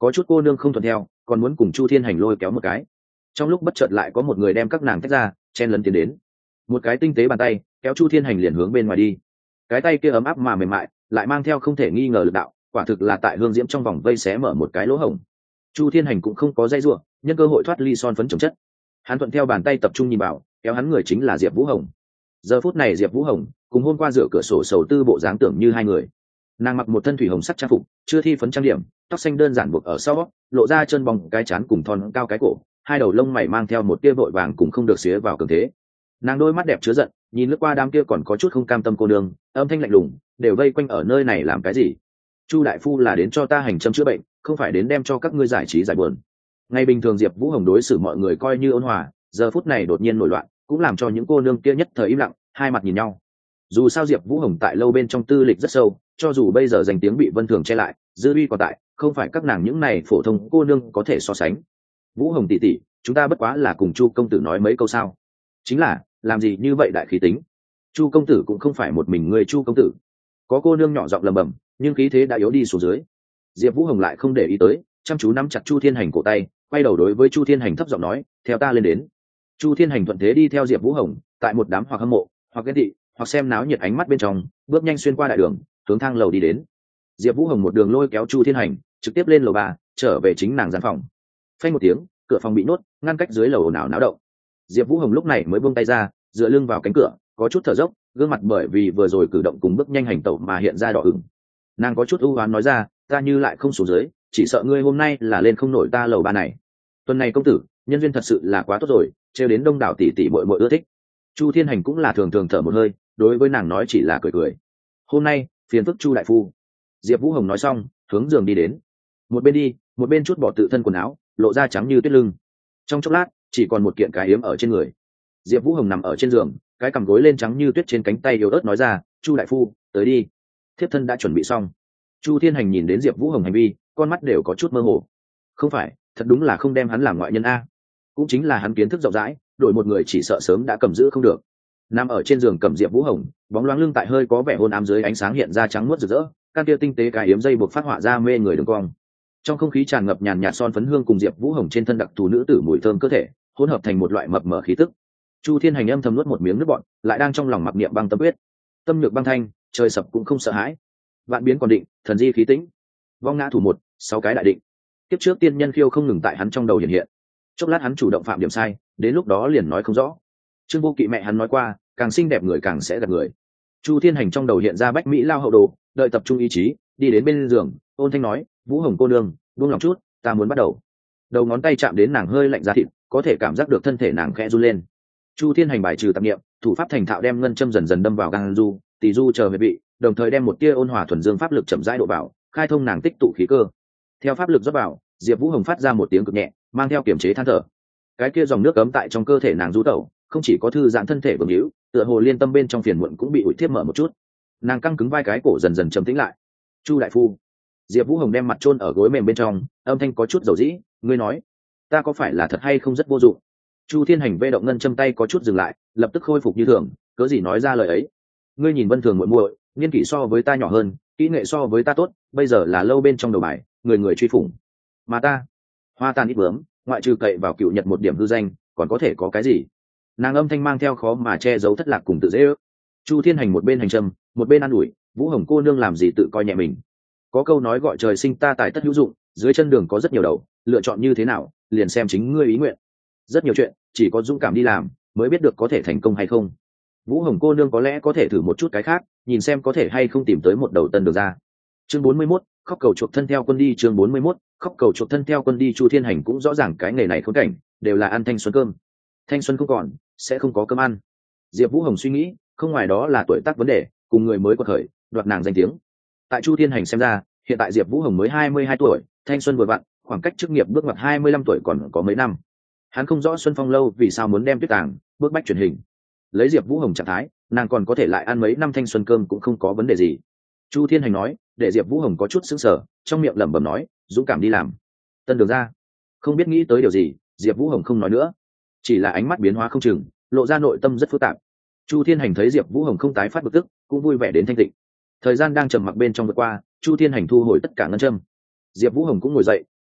có chút cô nương không thuận theo, còn muốn cùng Chu Thiên Hành lôi kéo một cái. Trong lúc bất chợt lại có một người đem các nàng tách ra, chen lấn tiến đến, một cái tinh tế bàn tay kéo Chu Thiên Hành liền hướng bên ngoài đi. Cái tay kia ấm áp mà mềm mại, lại mang theo không thể nghi ngờ lực đạo, quả thực là tại hương diễm trong vòng vây xé mở một cái lỗ hổng. Chu Thiên Hành cũng không có dây ruộng, nhân cơ hội thoát ly son phấn trồng chất. Hắn thuận theo bàn tay tập trung nhìn vào, kéo hắn người chính là Diệp Vũ Hồng. Giờ phút này Diệp Vũ Hồng cùng hôm qua dựa cửa sổ sầu tư bộ dáng tưởng như hai người. Nàng mặc một thân thủy hồng sắc trang phục, chưa thi phấn trang điểm, tóc xanh đơn giản buộc ở sau, lộ ra chân bóng cái trán cùng thon cao cái cổ, hai đầu lông mày mang theo một tia vội vàng cùng không được xía vào cường thế. Nàng đôi mắt đẹp chứa giận, nhìn lướt qua đám kia còn có chút không cam tâm cô nương, âm thanh lạnh lùng, đều vây quanh ở nơi này làm cái gì? Chu đại phu là đến cho ta hành châm chữa bệnh, không phải đến đem cho các ngươi giải trí giải buồn. Ngày bình thường Diệp Vũ Hồng đối xử mọi người coi như ôn hòa, giờ phút này đột nhiên nổi loạn, cũng làm cho những cô nương kia nhất thời im lặng, hai mặt nhìn nhau. Dù sao Diệp Vũ Hồng tại lâu bên trong tư lịch rất sâu, cho dù bây giờ danh tiếng bị Vân Thường che lại, dư uy còn tại, không phải các nàng những này phổ thông cô nương có thể so sánh. Vũ Hồng tỷ tỷ, chúng ta bất quá là cùng Chu công tử nói mấy câu sao? Chính là, làm gì như vậy đại khí tính? Chu công tử cũng không phải một mình người Chu công tử. Có cô nương nhỏ giọng lầm bầm, nhưng khí thế đã yếu đi xuống dưới. Diệp Vũ Hồng lại không để ý tới, chăm chú nắm chặt Chu Thiên Hành cổ tay, quay đầu đối với Chu Thiên Hành thấp giọng nói, theo ta lên đến. Chu Thiên Hành thuận thế đi theo Diệp Vũ Hồng, tại một đám hoặc hâm mộ, hoặc ghen tị, hoặc xem náo nhiệt ánh mắt bên trong, bước nhanh xuyên qua đại đường, hướng thang lầu đi đến. Diệp Vũ Hồng một đường lôi kéo Chu Thiên Hành, trực tiếp lên lầu 3, trở về chính nàng gian phòng. Phanh một tiếng, cửa phòng bị nốt, ngăn cách dưới lầu ồn ào náo động. Diệp Vũ Hồng lúc này mới buông tay ra, dựa lưng vào cánh cửa, có chút thở dốc, gương mặt bởi vì vừa rồi cử động cùng bước nhanh hành tẩu mà hiện ra đỏ ửng. Nàng có chút ưu hoán nói ra, ta như lại không xuống dưới, chỉ sợ ngươi hôm nay là lên không nổi ta lầu 3 này. Tuần này công tử, nhân duyên thật sự là quá tốt rồi, trêu đến đông đảo tỷ tỷ muội muội ưa thích. Chu Thiên Hành cũng là thường thường thở một hơi, đối với nàng nói chỉ là cười cười. Hôm nay, phiền phức Chu đại phu. Diệp Vũ Hồng nói xong, hướng giường đi đến. Một bên đi, một bên chút bỏ tự thân quần áo, lộ ra trắng như tuyết lưng. Trong chốc lát, chỉ còn một kiện cái yếm ở trên người. Diệp Vũ Hồng nằm ở trên giường, cái cằm gối lên trắng như tuyết trên cánh tay yếu ớt nói ra, "Chu đại phu, tới đi." Thiếp thân đã chuẩn bị xong. Chu Thiên Hành nhìn đến Diệp Vũ Hồng hành vi, con mắt đều có chút mơ hồ. Không phải, thật đúng là không đem hắn làm ngoại nhân a. Cũng chính là hắn kiến thức rộng rãi, đổi một người chỉ sợ sớm đã cầm giữ không được. Nằm ở trên giường cầm Diệp Vũ Hồng, bóng loáng lưng tại hơi có vẻ hôn ám dưới ánh sáng hiện ra trắng muốt rực rỡ, căn kia tinh tế cái yếm dây buộc phát họa ra mê người đường cong. Trong không khí tràn ngập nhàn nhạt son phấn hương cùng Diệp Vũ Hồng trên thân đặc thù nữ tử mùi thơm cơ thể, hỗn hợp thành một loại mập mờ khí tức. Chu Thiên Hành âm thầm nuốt một miếng nước bọt, lại đang trong lòng mặc niệm băng tâm quyết. Tâm nhược băng thanh, trời sập cũng không sợ hãi. Vạn biến còn định, thần di khí tĩnh. Vong ngã thủ một, 6 cái đại định. Tiếp trước tiên nhân khiêu không ngừng tại hắn trong đầu hiện hiện. Chốc lát hắn chủ động phạm điểm sai, đến lúc đó liền nói không rõ. Trương Vô Kỵ mẹ hắn nói qua, càng xinh đẹp người càng sẽ gạt người. Chu Thiên Hành trong đầu hiện ra bách mỹ lao hậu đồ, đợi tập trung ý chí, đi đến bên giường, ôn thanh nói, "Vũ Hồng cô nương, buông lòng chút, ta muốn bắt đầu." Đầu ngón tay chạm đến nàng hơi lạnh da thịt, có thể cảm giác được thân thể nàng khẽ run lên. Chu Thiên Hành bài trừ tạp niệm, thủ pháp thành thạo đem ngân châm dần dần đâm vào gan du, tỳ du chờ huyệt vị, đồng thời đem một tia ôn hòa thuần dương pháp lực chậm rãi độ vào, khai thông nàng tích tụ khí cơ. Theo pháp lực rót vào, Diệp Vũ Hồng phát ra một tiếng cực nhẹ, mang theo kiềm chế than thở. Cái kia dòng nước ấm tại trong cơ thể nàng du tẩu, không chỉ có thư giãn thân thể vững hữu, tựa hồ liên tâm bên trong phiền muộn cũng bị ủi thiếp mở một chút. Nàng căng cứng vai cái cổ dần dần trầm tĩnh lại. "Chu đại phu." Diệp Vũ Hồng đem mặt chôn ở gối mềm bên trong, âm thanh có chút dầu dĩ, "Ngươi nói, ta có phải là thật hay không rất vô dụng?" Chu Thiên Hành vê động ngân châm tay có chút dừng lại, lập tức khôi phục như thường, cớ gì nói ra lời ấy. "Ngươi nhìn Vân Thường muội muội, niên kỷ so với ta nhỏ hơn, kỹ nghệ so với ta tốt, bây giờ là lâu bên trong đầu bài, người người truy phủng. Mà ta, hoa tan ít bướm, ngoại trừ cậy vào cựu nhật một điểm hư danh, còn có thể có cái gì?" Nàng âm thanh mang theo khó mà che giấu thất lạc cùng tự dễ ước. Chu Thiên Hành một bên hành trầm, một bên an ủi, "Vũ Hồng cô nương làm gì tự coi nhẹ mình. Có câu nói gọi trời sinh ta tài tất hữu dụng, dưới chân đường có rất nhiều đầu, lựa chọn như thế nào, liền xem chính ngươi ý nguyện. Rất nhiều chuyện, chỉ có dũng cảm đi làm, mới biết được có thể thành công hay không. Vũ Hồng cô nương có lẽ có thể thử một chút cái khác, nhìn xem có thể hay không tìm tới một đầu tân đường ra." Chương 41, khóc cầu chuộc thân theo quân đi. Chương 41, khóc cầu chuộc thân theo quân đi. Chu Thiên Hành cũng rõ ràng cái nghề này khốn cảnh, đều là ăn thanh xuân cơm. Thanh xuân không còn, sẽ không có cơm ăn. Diệp Vũ Hồng suy nghĩ, không ngoài đó là tuổi tác vấn đề, cùng người mới quật khởi, đoạt nàng danh tiếng. Tại Chu Thiên Hành xem ra, hiện tại Diệp Vũ Hồng mới 22 tuổi, thanh xuân vừa vặn, khoảng cách chức nghiệp bước ngoặt 25 tuổi còn có mấy năm. Hắn không rõ Xuân Phong lâu vì sao muốn đem Tuyết Tàng bước bách truyền hình. Lấy Diệp Vũ Hồng trạng thái, nàng còn có thể lại ăn mấy năm thanh xuân cơm cũng không có vấn đề gì. Chu Thiên Hành nói, để Diệp Vũ Hồng có chút sững sờ, trong miệng lẩm bẩm nói, dũng cảm đi làm. Tân đường ra. Không biết nghĩ tới điều gì, Diệp Vũ Hồng không nói nữa, chỉ là ánh mắt biến hóa không chừng, lộ ra nội tâm rất phức tạp. Chu Thiên Hành thấy Diệp Vũ Hồng không tái phát bực tức, cũng vui vẻ đến thanh tịnh. Thời gian đang trầm mặc bên trong vượt qua, Chu Thiên Hành thu hồi tất cả ngân châm. Diệp Vũ Hồng cũng ngồi dậy,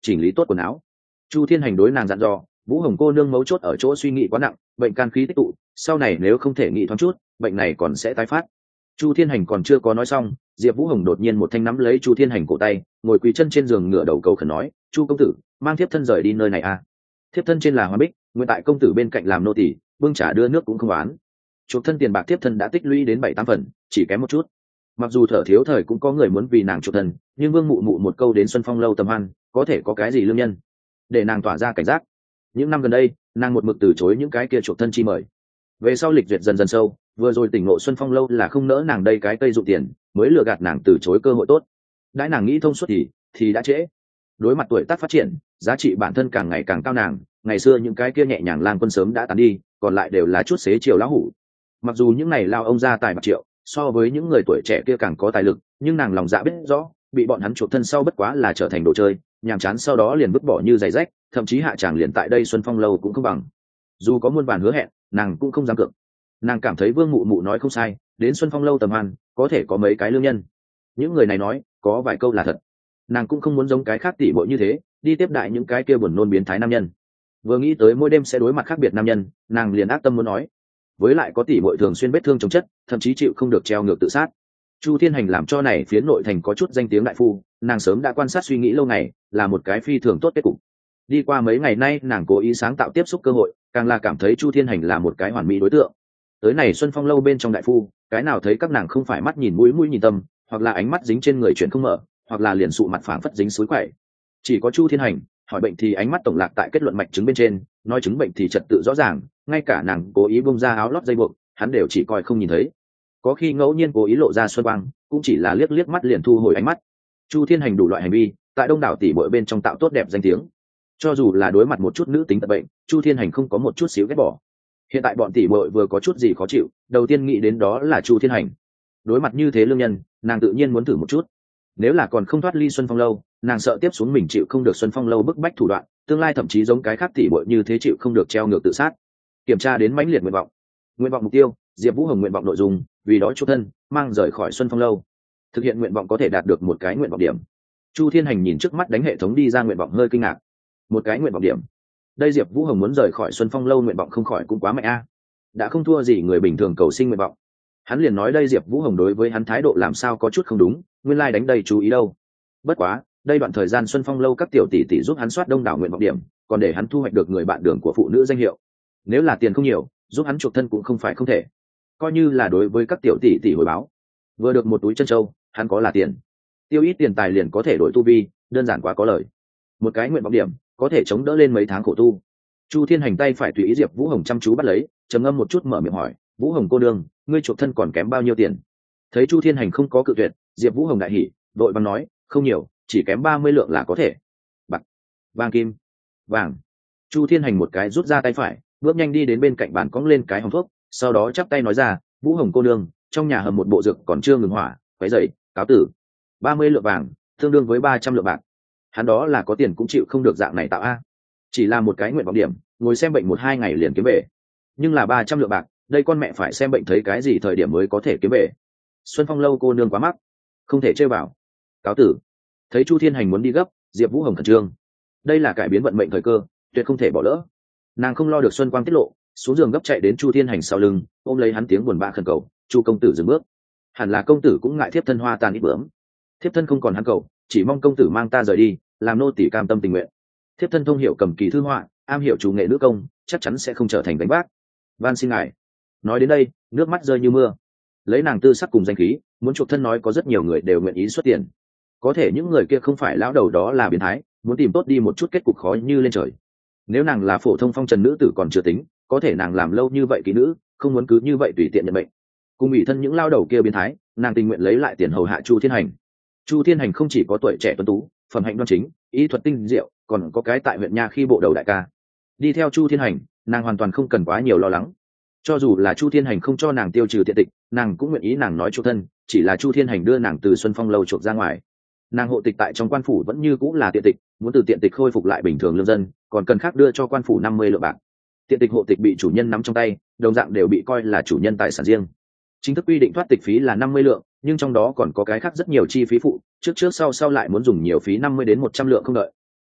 chỉnh lý tốt quần áo. Chu Thiên Hành đối nàng dặn dò, Vũ Hồng cô nương mấu chốt ở chỗ suy nghĩ quá nặng, bệnh can khí tích tụ, sau này nếu không thể nghĩ thoáng chút, bệnh này còn sẽ tái phát. Chu Thiên Hành còn chưa có nói xong, Diệp Vũ Hồng đột nhiên một thanh nắm lấy Chu Thiên Hành cổ tay, ngồi quỳ chân trên giường ngửa đầu cầu khẩn nói, "Chu công tử, mang thiếp thân rời đi nơi này a." Thiếp thân trên là Hoa Bích, nguyện tại công tử bên cạnh làm nô tỳ, bưng trà đưa nước cũng không bán. Chuộc thân tiền bạc thiếp thân đã tích lũy đến 7-8 phần, chỉ kém một chút. Mặc dù thở thiếu thời cũng có người muốn vì nàng chuộc thân, nhưng Vương Mụ Mụ một câu đến Xuân Phong lâu tầm hoan, có thể có cái gì lương nhân. Để nàng tỏa ra cảnh giác. Những năm gần đây, nàng một mực từ chối những cái kia chuộc thân chi mời. Về sau lịch duyệt dần dần sâu, vừa rồi tỉnh ngộ Xuân Phong lâu là không nỡ nàng đây cái cây dụng tiền, mới lừa gạt nàng từ chối cơ hội tốt. Đãi nàng nghĩ thông suốt thì đã trễ. Đối mặt tuổi tác phát triển, giá trị bản thân càng ngày càng cao nàng, ngày xưa những cái kia nhẹ nhàng lang quân sớm đã tàn đi, còn lại đều là chút xế chiều lão hủ. Mặc dù những này lao ông gia tài bạc triệu, so với những người tuổi trẻ kia càng có tài lực, nhưng nàng lòng dạ biết rõ, bị bọn hắn chuộc thân sau bất quá là trở thành đồ chơi, nhàm chán sau đó liền vứt bỏ như giày rách, thậm chí hạ tràng liền tại đây Xuân Phong lâu cũng không bằng. Dù có muôn vàn hứa hẹn, nàng cũng không dám cược. Nàng cảm thấy Vương Mụ Mụ nói không sai, đến Xuân Phong lâu tầm hoan, có thể có mấy cái lương nhân. Những người này nói, có vài câu là thật. Nàng cũng không muốn giống cái khác tỉ muội như thế, đi tiếp đại những cái kia buồn nôn biến thái nam nhân. Vừa nghĩ tới mỗi đêm sẽ đối mặt khác biệt nam nhân, nàng liền ác tâm muốn nói. Với lại có tỉ muội thường xuyên vết thương chống chất, thậm chí chịu không được treo ngược tự sát. Chu Thiên Hành làm cho này phiến nội thành có chút danh tiếng đại phu, nàng sớm đã quan sát suy nghĩ lâu ngày, là một cái phi thường tốt kết cục. Đi qua mấy ngày nay, nàng cố ý sáng tạo tiếp xúc cơ hội, càng là cảm thấy Chu Thiên Hành là một cái hoàn mỹ đối tượng. Tới này Xuân Phong lâu bên trong đại phu, cái nào thấy các nàng không phải mắt nhìn mũi nhìn tâm, hoặc là ánh mắt dính trên người chuyện không mở, hoặc là liền sụ mặt phảng phất dính suối quậy. Chỉ có Chu Thiên Hành, hỏi bệnh thì ánh mắt tổng lạc tại kết luận mạch chứng bên trên, nói chứng bệnh thì trật tự rõ ràng, ngay cả nàng cố ý bung ra áo lót dây buộc, hắn đều chỉ coi không nhìn thấy. Có khi ngẫu nhiên cố ý lộ ra xuân quang, cũng chỉ là liếc liếc mắt liền thu hồi ánh mắt. Chu Thiên Hành đủ loại hành vi, tại đông đảo tỷ muội bên trong tạo tốt đẹp danh tiếng. Cho dù là đối mặt một chút nữ tính tật bệnh, Chu Thiên Hành không có một chút xíu ghét bỏ. Hiện tại bọn tỷ muội vừa có chút gì khó chịu, đầu tiên nghĩ đến đó là Chu Thiên Hành. Đối mặt như thế lương nhân, nàng tự nhiên muốn thử một chút. Nếu là còn không thoát ly Xuân Phong lâu, nàng sợ tiếp xuống mình chịu không được Xuân Phong lâu bức bách thủ đoạn, tương lai thậm chí giống cái khác tỷ muội như thế chịu không được treo ngược tự sát. Kiểm tra đến mãnh liệt nguyện vọng. Nguyện vọng mục tiêu, Diệp Vũ Hồng nguyện vọng nội dung, vì đó chuộc thân, mang rời khỏi Xuân Phong lâu. Thực hiện nguyện vọng có thể đạt được một cái nguyện vọng điểm. Chu Thiên Hành nhìn trước mắt đánh hệ thống đi ra nguyện vọng hơi kinh ngạc. Một cái nguyện vọng điểm. Đây Diệp Vũ Hồng muốn rời khỏi Xuân Phong lâu nguyện vọng không khỏi cũng quá mạnh a. Đã không thua gì người bình thường cầu sinh nguyện vọng. Hắn liền nói đây Diệp Vũ Hồng đối với hắn thái độ làm sao có chút không đúng, nguyên lai đánh đầy chú ý đâu. Bất quá, đây đoạn thời gian Xuân Phong lâu các tiểu tỷ tỷ giúp hắn soát đông đảo nguyện vọng điểm, còn để hắn thu hoạch được người bạn đường của phụ nữ danh hiệu. Nếu là tiền không nhiều, giúp hắn chuộc thân cũng không phải không thể. Coi như là đối với các tiểu tỷ tỷ hồi báo. Vừa được một túi chân châu, hắn có là tiền. Tiêu ít tiền tài liền có thể đổi tu vi, đơn giản quá có lời. Một cái nguyện vọng điểm, có thể chống đỡ lên mấy tháng khổ tu. Chu Thiên Hành tay phải tùy ý Diệp Vũ Hồng chăm chú bắt lấy, trầm ngâm một chút mở miệng hỏi, "Vũ Hồng cô nương, ngươi chuộc thân còn kém bao nhiêu tiền?" Thấy Chu Thiên Hành không có cự tuyệt, Diệp Vũ Hồng đại hỉ, đội vàng nói, "Không nhiều, chỉ kém 30 lượng là có thể." Bạc, vàng kim, vàng. Chu Thiên Hành một cái rút ra tay phải, bước nhanh đi đến bên cạnh bàn cõng lên cái hòm thuốc, sau đó chắp tay nói ra, "Vũ Hồng cô nương, trong nhà hầm một bộ dược còn chưa ngừng hỏa, quấy rầy, cáo tử." 30 lượng vàng, tương đương với 300 lượng bạc. Hắn đó là có tiền cũng chịu không được dạng này tạo a. Chỉ là một cái nguyện vọng điểm, ngồi xem bệnh 1-2 ngày liền kiếm về. Nhưng là 300 lượng bạc, đây con mẹ phải xem bệnh thấy cái gì thời điểm mới có thể kiếm về. Xuân Phong lâu cô nương quá mắc, không thể chơi vào. Cáo tử. Thấy Chu Thiên Hành muốn đi gấp, Diệp Vũ Hồng khẩn trương. Đây là cải biến vận mệnh thời cơ, tuyệt không thể bỏ lỡ. Nàng không lo được xuân quang tiết lộ, xuống giường gấp chạy đến Chu Thiên Hành sau lưng, ôm lấy hắn tiếng buồn bã khẩn cầu, "Chu công tử dừng bước. Hẳn là công tử cũng ngại thiếp thân hoa tàn ít bướm. Thiếp thân không còn hắn cầu, chỉ mong công tử mang ta rời đi, làm nô tỳ cam tâm tình nguyện. Thiếp thân thông hiểu cầm kỳ thư họa, am hiểu chủ nghệ nữ công, chắc chắn sẽ không trở thành đánh vác. Van xin ngài." Nói đến đây, nước mắt rơi như mưa. Lấy nàng tư sắc cùng danh khí, muốn chuộc thân nói có rất nhiều người đều nguyện ý xuất tiền. Có thể những người kia không phải lão đầu đó là biến thái, muốn tìm tốt đi một chút kết cục khó như lên trời. Nếu nàng là phổ thông phong trần nữ tử còn chưa tính, có thể nàng làm lâu như vậy kỹ nữ, không muốn cứ như vậy tùy tiện nhận bệnh. Cùng ủy thân những lao đầu kia biến thái, nàng tình nguyện lấy lại tiền hầu hạ Chu Thiên Hành. Chu Thiên Hành không chỉ có tuổi trẻ tuấn tú, phẩm hạnh đoan chính, ý thuật tinh diệu, còn có cái tại huyện nha khi bộ đầu đại ca. Đi theo Chu Thiên Hành, nàng hoàn toàn không cần quá nhiều lo lắng. Cho dù là Chu Thiên Hành không cho nàng tiêu trừ tiện tịch, nàng cũng nguyện ý nàng nói chuộc thân, chỉ là Chu Thiên Hành đưa nàng từ Xuân Phong lâu chuộc ra ngoài. Nàng hộ tịch tại trong quan phủ vẫn như cũng là tiện tịch, muốn từ tiện tịch khôi phục lại bình thường lương dân, còn cần khác đưa cho quan phủ 50 lượng bạc. Tiện tịch hộ tịch bị chủ nhân nắm trong tay, đồng dạng đều bị coi là chủ nhân tài sản riêng. Chính thức quy định thoát tịch phí là 50 lượng, nhưng trong đó còn có cái khác rất nhiều chi phí phụ, trước sau lại muốn dùng nhiều phí 50 đến 100 lượng không đợi.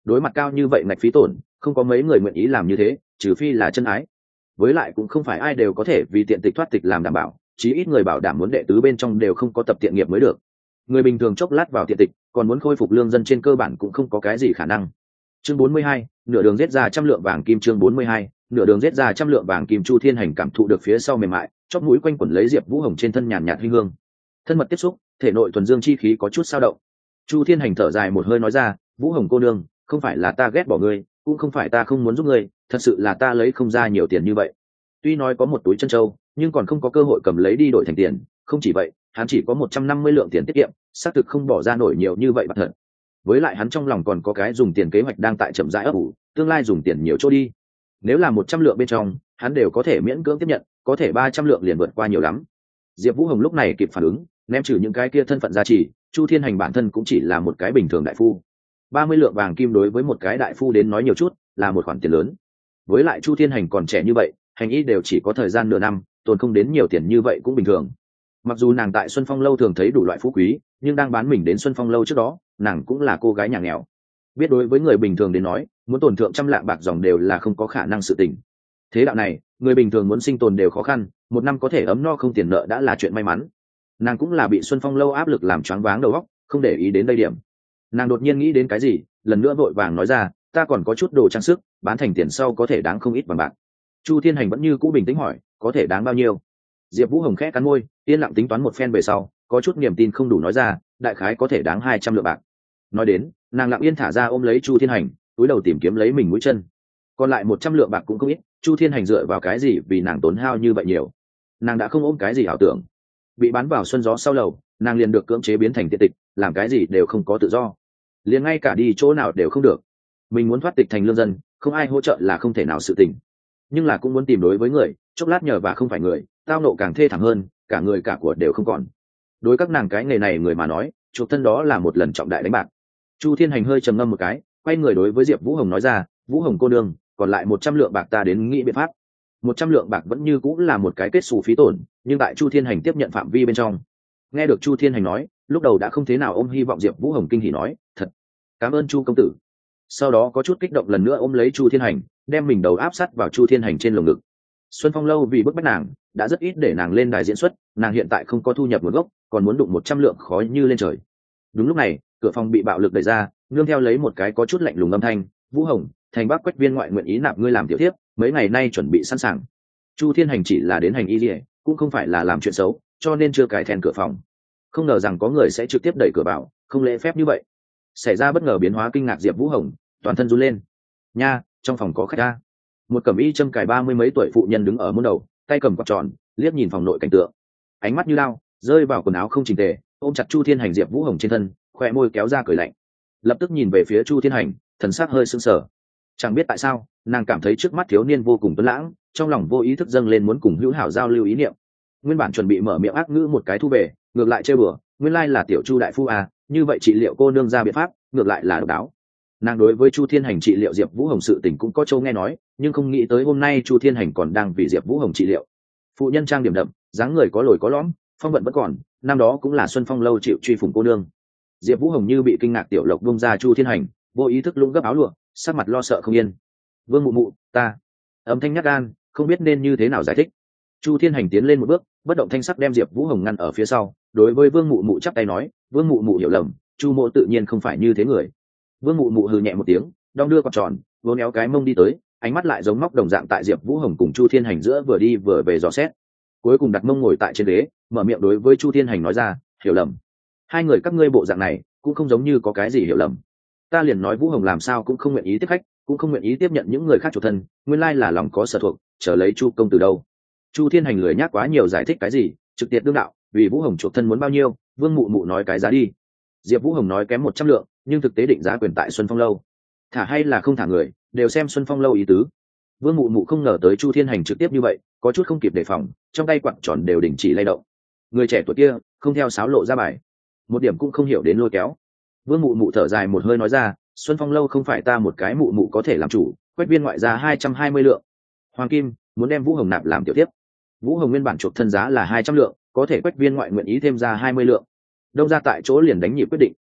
đối mặt cao như vậy ngạch phí tổn, không có mấy người nguyện ý làm như thế, trừ phi là chân ái. Với lại cũng không phải ai đều có thể vì tiện tịch thoát tịch làm đảm bảo, chí ít người bảo đảm muốn đệ tứ bên trong đều không có tập tiện nghiệp mới được. Người bình thường chốc lát vào tiện tịch, còn muốn khôi phục lương dân trên cơ bản cũng không có cái gì khả năng. Chương 42, nửa đường giết ra 100 lượng vàng kim. Chương 42, nửa đường giết ra 100 lượng vàng kim. Chu Thiên Hành cảm thụ được phía sau mềm mại, chóp mũi quanh quẩn lấy Diệp Vũ Hồng trên thân nhàn nhạt hương hương. Thân mật tiếp xúc, thể nội thuần dương chi khí có chút dao động. Chu Thiên Hành thở dài một hơi nói ra, Vũ Hồng cô nương, không phải là ta ghét bỏ ngươi, cũng không phải ta không muốn giúp ngươi, thật sự là ta lấy không ra nhiều tiền như vậy. Tuy nói có một túi chân châu, nhưng còn không có cơ hội cầm lấy đi đổi thành tiền, không chỉ vậy, hắn chỉ có 150 lượng tiền tiết kiệm, xác thực không bỏ ra nổi nhiều như vậy bạc thật. Với lại hắn trong lòng còn có cái dùng tiền kế hoạch đang tại chậm rãi ấp ủ, tương lai dùng tiền nhiều chỗ đi. Nếu là 100 lượng bên trong, hắn đều có thể miễn cưỡng tiếp nhận, có thể 300 lượng liền vượt qua nhiều lắm. Diệp Vũ Hồng lúc này kịp phản ứng, ném trừ những cái kia thân phận gia trì, Chu Thiên Hành bản thân cũng chỉ là một cái bình thường đại phu. 30 lượng vàng kim đối với một cái đại phu đến nói nhiều chút, là một khoản tiền lớn. Với lại Chu Thiên Hành còn trẻ như vậy, hành y đều chỉ có thời gian nửa năm, tồn không đến nhiều tiền như vậy cũng bình thường. Mặc dù nàng tại Xuân Phong lâu thường thấy đủ loại phú quý, nhưng đang bán mình đến Xuân Phong lâu trước đó, nàng cũng là cô gái nhà nghèo. Biết đối với người bình thường đến nói, muốn tồn thượng 100 lạng bạc dòng đều là không có khả năng sự tình. Thế đạo này, người bình thường muốn sinh tồn đều khó khăn, một năm có thể ấm no không tiền nợ đã là chuyện may mắn. Nàng cũng là bị Xuân Phong lâu áp lực làm choáng váng đầu óc, không để ý đến đây điểm. Nàng đột nhiên nghĩ đến cái gì, lần nữa vội vàng nói ra, ta còn có chút đồ trang sức, bán thành tiền sau có thể đáng không ít vàng bạc. Chu Thiên Hành vẫn như cũ bình tĩnh hỏi, có thể đáng bao nhiêu? Diệp Vũ Hồng khẽ cắn môi, yên lặng tính toán một phen về sau, có chút niềm tin không đủ nói ra, đại khái có thể đáng 200 lượng bạc. Nói đến, nàng lặng yên thả ra ôm lấy Chu Thiên Hành, túi đầu tìm kiếm lấy mình mũi chân. Còn lại 100 lượng bạc cũng không ít, Chu Thiên Hành dựa vào cái gì vì nàng tốn hao như vậy nhiều? Nàng đã không ôm cái gì ảo tưởng. Bị bán vào xuân gió sau lầu, nàng liền được cưỡng chế biến thành tiện tịch, làm cái gì đều không có tự do. Liền ngay cả đi chỗ nào đều không được. Mình muốn thoát tịch thành lương dân, không ai hỗ trợ là không thể nào sự tình. Nhưng là cũng muốn tìm đối với người, chốc lát nhờ và không phải người, tao nộ càng thê thảm hơn, cả người cả của đều không còn. Đối các nàng cái nghề này người mà nói, chuộc thân đó là một lần trọng đại đánh bạc. Chu Thiên Hành hơi trầm ngâm một cái, quay người đối với Diệp Vũ Hồng nói ra, Vũ Hồng cô nương, còn lại 100 lượng bạc ta đến nghĩ biện pháp. 100 lượng bạc vẫn như cũng là một cái kết xù phí tổn, nhưng tại Chu Thiên Hành tiếp nhận phạm vi bên trong. Nghe được Chu Thiên Hành nói, lúc đầu đã không thế nào ôm hy vọng Diệp Vũ Hồng kinh hỉ nói, thật, cảm ơn Chu công tử. Sau đó có chút kích động lần nữa ôm lấy Chu Thiên Hành, đem mình đầu áp sát vào Chu Thiên Hành trên lồng ngực. Xuân Phong lâu vì bức bách nàng, đã rất ít để nàng lên đài diễn xuất, nàng hiện tại không có thu nhập nguồn gốc, còn muốn đụng 100 lượng khó như lên trời. Đúng lúc này, cửa phòng bị bạo lực đẩy ra, nương theo lấy một cái có chút lạnh lùng âm thanh, Vũ Hồng, thành Bắc Quách viên ngoại nguyện ý nạp ngươi làm tiểu thiếp, mấy ngày nay chuẩn bị sẵn sàng. Chu Thiên Hành chỉ là đến hành y liễu, cũng không phải là làm chuyện xấu, cho nên chưa cài then cửa phòng. Không ngờ rằng có người sẽ trực tiếp đẩy cửa vào, không lễ phép như vậy. Xảy ra bất ngờ biến hóa kinh ngạc Diệp Vũ Hồng, toàn thân run lên. Nha, trong phòng có khách a. Một cẩm y châm cài 30 mấy tuổi phụ nhân đứng ở muôn đầu, tay cầm quạt tròn, liếc nhìn phòng nội cảnh tượng. Ánh mắt như lao, rơi vào quần áo không chỉnh tề, ôm chặt Chu Thiên Hành Diệp Vũ Hồng trên thân, khóe môi kéo ra cười lạnh. Lập tức nhìn về phía Chu Thiên Hành, thần sắc hơi sững sờ. Chẳng biết tại sao, nàng cảm thấy trước mắt thiếu niên vô cùng tuấn lãng, trong lòng vô ý thức dâng lên muốn cùng hữu hảo giao lưu ý niệm. Nguyên bản chuẩn bị mở miệng ác ngữ một cái thu về, ngược lại chơi bừa, nguyên lai là tiểu Chu đại phu à, như vậy trị liệu cô nương ra biện pháp, ngược lại là độc đáo. Nàng đối với Chu Thiên Hành trị liệu Diệp Vũ Hồng sự tình cũng có châu nghe nói, nhưng không nghĩ tới hôm nay Chu Thiên Hành còn đang vì Diệp Vũ Hồng trị liệu. Phụ nhân trang điểm đậm, dáng người có lồi có lõm, phong vận vẫn còn, năm đó cũng là Xuân Phong lâu chịu truy phủng cô nương. Diệp Vũ Hồng như bị kinh ngạc tiểu lộc bung ra Chu Thiên Hành, vô ý thức lũng gấp áo lụa, sắc mặt lo sợ không yên. Vương mụ mụ, ta. Âm thanh nhát gan, không biết nên như thế nào giải thích. Chu Thiên Hành tiến lên một bước, bất động thanh sắc đem Diệp Vũ Hồng ngăn ở phía sau, đối với Vương mụ mụ chắp tay nói, Vương mụ mụ hiểu lầm, Chu mộ tự nhiên không phải như thế người. Vương mụ mụ hừ nhẹ một tiếng, đong đưa quạt tròn, vốn éo cái mông đi tới, ánh mắt lại giống móc đồng dạng tại Diệp Vũ Hồng cùng Chu Thiên Hành giữa vừa đi vừa về dò xét. Cuối cùng đặt mông ngồi tại trên ghế, mở miệng đối với Chu Thiên Hành nói ra, hiểu lầm. Hai người các ngươi bộ dạng này, cũng không giống như có cái gì hiểu lầm. Ta liền nói Vũ Hồng làm sao cũng không nguyện ý tiếp khách, cũng không nguyện ý tiếp nhận những người khác chủ thân, nguyên lai là lòng có sở thuộc, chờ lấy Chu công từ đâu. Chu Thiên Hành lười nhắc quá nhiều giải thích cái gì, trực tiếp đương đạo, vì Vũ Hồng chuộc thân muốn bao nhiêu, Vương mụ mụ nói cái giá đi. Diệp Vũ Hồng nói kém 100 lượng, nhưng thực tế định giá quyền tại Xuân Phong lâu. Thả hay là không thả người, đều xem Xuân Phong lâu ý tứ. Vương mụ mụ không ngờ tới Chu Thiên Hành trực tiếp như vậy, có chút không kịp đề phòng, trong tay quạt tròn đều đình chỉ lay động. Người trẻ tuổi kia, không theo sáo lộ ra bài, một điểm cũng không hiểu đến lôi kéo. Vương mụ mụ thở dài một hơi nói ra, Xuân Phong lâu không phải ta một cái mụ mụ có thể làm chủ, Quách viên ngoại ra 220 lượng. Hoàng kim, muốn đem Vũ Hồng nạp làm tiểu tiếp. Vũ Hồng nguyên bản chuộc thân giá là 200 lượng, có thể Quách viên ngoại nguyện ý thêm ra 20 lượng. Đông ra tại chỗ liền đánh nhịp quyết định.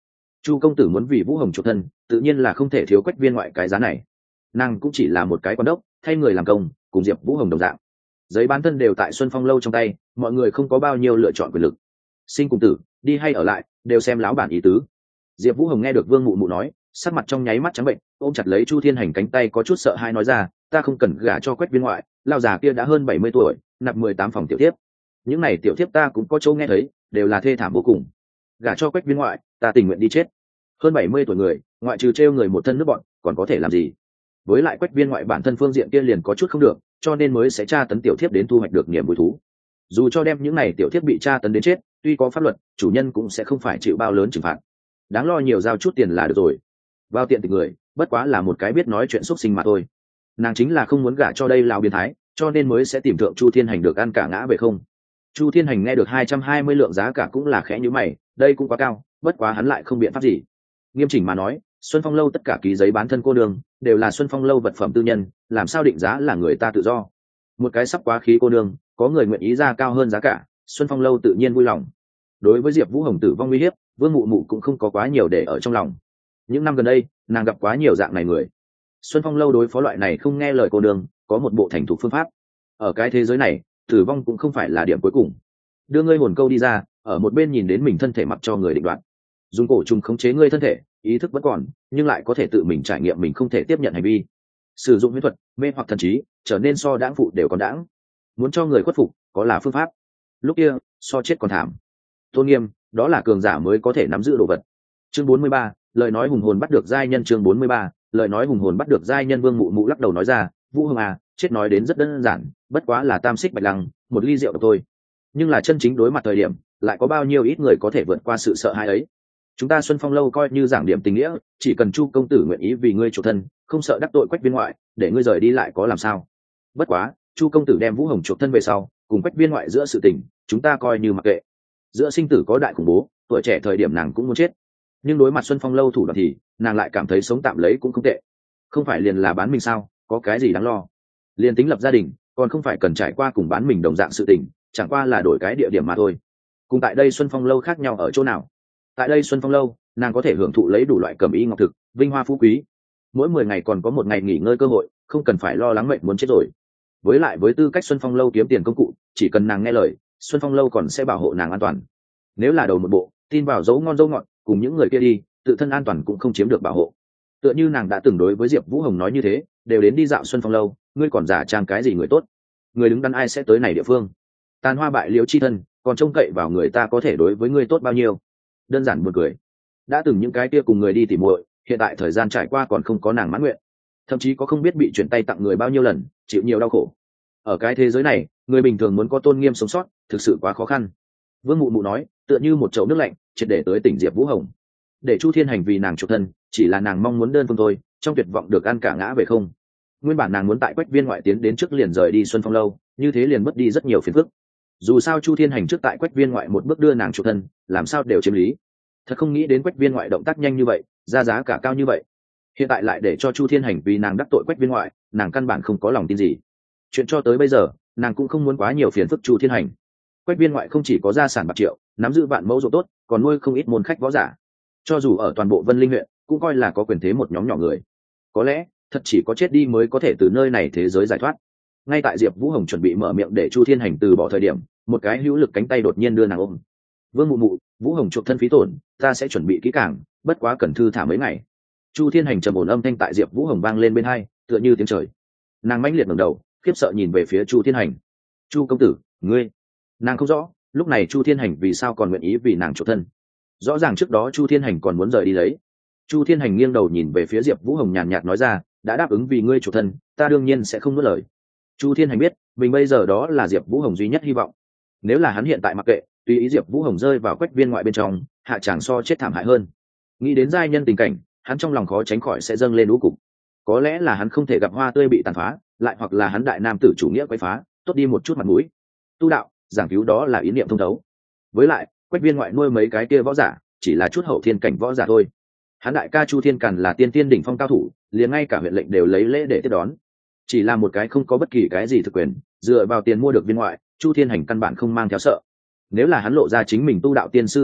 Chu công tử muốn vì Vũ Hồng chuộc thân, tự nhiên là không thể thiếu Quách Viên Ngoại cái giá này. Nàng cũng chỉ là một cái quan đốc, thay người làm công, cùng Diệp Vũ Hồng đồng dạng. Giấy bán thân đều tại Xuân Phong lâu trong tay, mọi người không có bao nhiêu lựa chọn quyền lực. Sinh cùng tử, đi hay ở lại, đều xem lão bản ý tứ. Diệp Vũ Hồng nghe được Vương Mụ Mụ nói, sắc mặt trong nháy mắt trắng bệnh, ôm chặt lấy Chu Thiên Hành cánh tay có chút sợ hãi nói ra, ta không cần gả cho Quách Viên Ngoại, lão già kia đã hơn 70 tuổi, nạp 18 phòng tiểu thiếp. Những này tiểu thiếp ta cũng có chỗ nghe thấy, đều là thê thảm vô cùng. Gả cho Quách Viên Ngoại, ta tình nguyện đi chết. Hơn 70 tuổi người, ngoại trừ trêu người một thân nước bọn, còn có thể làm gì? Với lại Quách Viên Ngoại bản thân phương diện kia liền có chút không được, cho nên mới sẽ tra tấn tiểu thiếp đến thu hoạch được niềm vui thú. Dù cho đem những này tiểu thiếp bị tra tấn đến chết, tuy có pháp luật, chủ nhân cũng sẽ không phải chịu bao lớn trừng phạt. Đáng lo nhiều giao chút tiền là được rồi. Bao tiện tịch người, bất quá là một cái biết nói chuyện xúc sinh mà thôi. Nàng chính là không muốn gả cho đây lão biến thái, cho nên mới sẽ tìm thượng Chu Thiên Hành được ăn cả ngã về không. Chu Thiên Hành nghe được 220 lượng giá cả cũng là khẽ nhíu mày, đây cũng quá cao, bất quá hắn lại không biện pháp gì. Nghiêm chỉnh mà nói, Xuân Phong lâu tất cả ký giấy bán thân cô nương đều là Xuân Phong lâu vật phẩm tư nhân, làm sao định giá là người ta tự do. Một cái sắp quá khí cô nương, có người nguyện ý ra cao hơn giá cả, Xuân Phong lâu tự nhiên vui lòng. Đối với Diệp Vũ Hồng tử vong nguy hiểm, Vương Mụ Mụ cũng không có quá nhiều để ở trong lòng. Những năm gần đây, nàng gặp quá nhiều dạng này người. Xuân Phong lâu đối phó loại này không nghe lời cô nương, có một bộ thành thục phương pháp. Ở cái thế giới này, tử vong cũng không phải là điểm cuối cùng. Đưa ngươi hồn câu đi ra, ở một bên nhìn đến mình thân thể mặc cho người định đoạt. Dùng cổ trùng khống chế ngươi thân thể, ý thức vẫn còn, nhưng lại có thể tự mình trải nghiệm mình không thể tiếp nhận hành vi. Sử dụng huyễn thuật, mê hoặc thần trí, trở nên so đãng phụ đều còn đãng. Muốn cho người khuất phục, có là phương pháp. Lúc kia, so chết còn thảm. Tôn nghiêm, đó là cường giả mới có thể nắm giữ đồ vật. Chương 43, lời nói hùng hồn bắt được giai nhân. Chương 43, lời nói hùng hồn bắt được giai nhân. Vương Mụ Mụ lắc đầu nói ra, Vũ Hồng à, chết nói đến rất đơn giản, bất quá là tam xích bạch lăng, một ly rượu độc thôi. Nhưng là chân chính đối mặt thời điểm, lại có bao nhiêu ít người có thể vượt qua sự sợ hãi ấy. Chúng ta Xuân Phong lâu coi như giảng điểm tình nghĩa, chỉ cần Chu công tử nguyện ý vì ngươi chuộc thân, không sợ đắc tội Quách Viên Ngoại, để ngươi rời đi lại có làm sao. Bất quá, Chu công tử đem Vũ Hồng chuộc thân về sau, cùng Quách Viên Ngoại giữa sự tình, chúng ta coi như mặc kệ. Giữa sinh tử có đại khủng bố, tuổi trẻ thời điểm nàng cũng muốn chết, nhưng đối mặt Xuân Phong lâu thủ đoạn thì nàng lại cảm thấy sống tạm lấy cũng không tệ. Không phải liền là bán mình sao, có cái gì đáng lo. Liền tính lập gia đình, còn không phải cần trải qua cùng bán mình đồng dạng sự tình, chẳng qua là đổi cái địa điểm mà thôi. Cùng tại đây Xuân Phong lâu khác nhau ở chỗ nào? Tại đây Xuân Phong lâu, nàng có thể hưởng thụ lấy đủ loại cẩm y ngọc thực, vinh hoa phú quý. Mỗi 10 ngày còn có một ngày nghỉ ngơi cơ hội, không cần phải lo lắng mệnh muốn chết rồi. Với lại với tư cách Xuân Phong lâu kiếm tiền công cụ, chỉ cần nàng nghe lời, Xuân Phong lâu còn sẽ bảo hộ nàng an toàn. Nếu là đầu một bộ, tin vào dấu ngon dấu ngọt, cùng những người kia đi, tự thân an toàn cũng không chiếm được bảo hộ. Tựa như nàng đã từng đối với Diệp Vũ Hồng nói như thế, đều đến đi dạo Xuân Phong lâu, ngươi còn giả trang cái gì người tốt? Người đứng đắn ai sẽ tới này địa phương? Tàn hoa bại liễu chi thân, còn trông cậy vào người ta có thể đối với ngươi tốt bao nhiêu? Đơn giản buồn cười. Đã từng những cái kia cùng người đi tỉ muội, hiện tại thời gian trải qua còn không có nàng mãn nguyện, thậm chí có không biết bị chuyển tay tặng người bao nhiêu lần, chịu nhiều đau khổ. Ở cái thế giới này, người bình thường muốn có tôn nghiêm sống sót, thực sự quá khó khăn. Vương Mụ Mụ nói, tựa như một chậu nước lạnh, triệt để tới tỉnh Diệp Vũ Hồng. Để Chu Thiên Hành vì nàng chuộc thân, chỉ là nàng mong muốn đơn phương thôi, trong tuyệt vọng được ăn cả ngã về không. Nguyên bản nàng muốn tại Quách Viên Ngoại tiến đến trước liền rời đi Xuân Phong lâu, như thế liền mất đi rất nhiều phiền phức. Dù sao Chu Thiên Hành trước tại Quách Viên Ngoại một bước đưa nàng chuộc thân, làm sao đều chiếm lý. Thật không nghĩ đến Quách Viên Ngoại động tác nhanh như vậy, ra giá cả cao như vậy. Hiện tại lại để cho Chu Thiên Hành vì nàng đắc tội Quách Viên Ngoại, nàng căn bản không có lòng tin gì. Chuyện cho tới bây giờ, nàng cũng không muốn quá nhiều phiền phức Chu Thiên Hành. Quách Viên Ngoại không chỉ có gia sản bạc triệu, nắm giữ vạn mẫu ruộng tốt, còn nuôi không ít môn khách võ giả. Cho dù ở toàn bộ Vân Linh huyện, cũng coi là có quyền thế một nhóm nhỏ người. Có lẽ, thật chỉ có chết đi mới có thể từ nơi này thế giới giải thoát. Ngay tại Diệp Vũ Hồng chuẩn bị mở miệng để Chu Thiên Hành từ bỏ thời điểm, một cái hữu lực cánh tay đột nhiên đưa nàng ôm. Vương Mụ Mụ, Vũ Hồng chuộc thân phí tổn, ta sẽ chuẩn bị kỹ càng, bất quá cần thư thả mấy ngày. Chu Thiên Hành trầm ổn âm thanh tại Diệp Vũ Hồng vang lên bên tai, tựa như tiếng trời. Nàng mãnh liệt ngẩng đầu, khiếp sợ nhìn về phía Chu Thiên Hành. Chu công tử, ngươi? Nàng không rõ, lúc này Chu Thiên Hành vì sao còn nguyện ý vì nàng chuộc thân. Rõ ràng trước đó Chu Thiên Hành còn muốn rời đi lấy. Chu Thiên Hành nghiêng đầu nhìn về phía Diệp Vũ Hồng nhàn nhạt nói ra, đã đáp ứng vì ngươi chuộc thân, ta đương nhiên sẽ không nuốt lời. Chu Thiên Hành biết, mình bây giờ đó là Diệp Vũ Hồng duy nhất hy vọng. Nếu là hắn hiện tại mặc kệ, tùy ý Diệp Vũ Hồng rơi vào Quách Viên Ngoại bên trong, hạ chàng so chết thảm hại hơn. Nghĩ đến giai nhân tình cảnh, hắn trong lòng khó tránh khỏi sẽ dâng lên lũ cục. Có lẽ là hắn không thể gặp hoa tươi bị tàn phá, lại hoặc là hắn đại nam tử chủ nghĩa quấy phá, tốt đi một chút mặt mũi. Tu đạo, giảng cứu đó là ý niệm thông thấu. Với lại, Quách Viên Ngoại nuôi mấy cái kia võ giả, chỉ là chút hậu thiên cảnh võ giả thôi. Hắn đại ca Chu Thiên Càn là tiên tiên đỉnh phong cao thủ, liền ngay cả huyện lệnh đều lấy lễ để tiếp đón. Chỉ là một cái không có bất kỳ cái gì thực quyền, dựa vào tiền mua được Viên Ngoại, Chu Thiên Hành căn bản không mang theo sợ. Nếu là hắn lộ ra chính mình tu đạo tiên sư thân phận,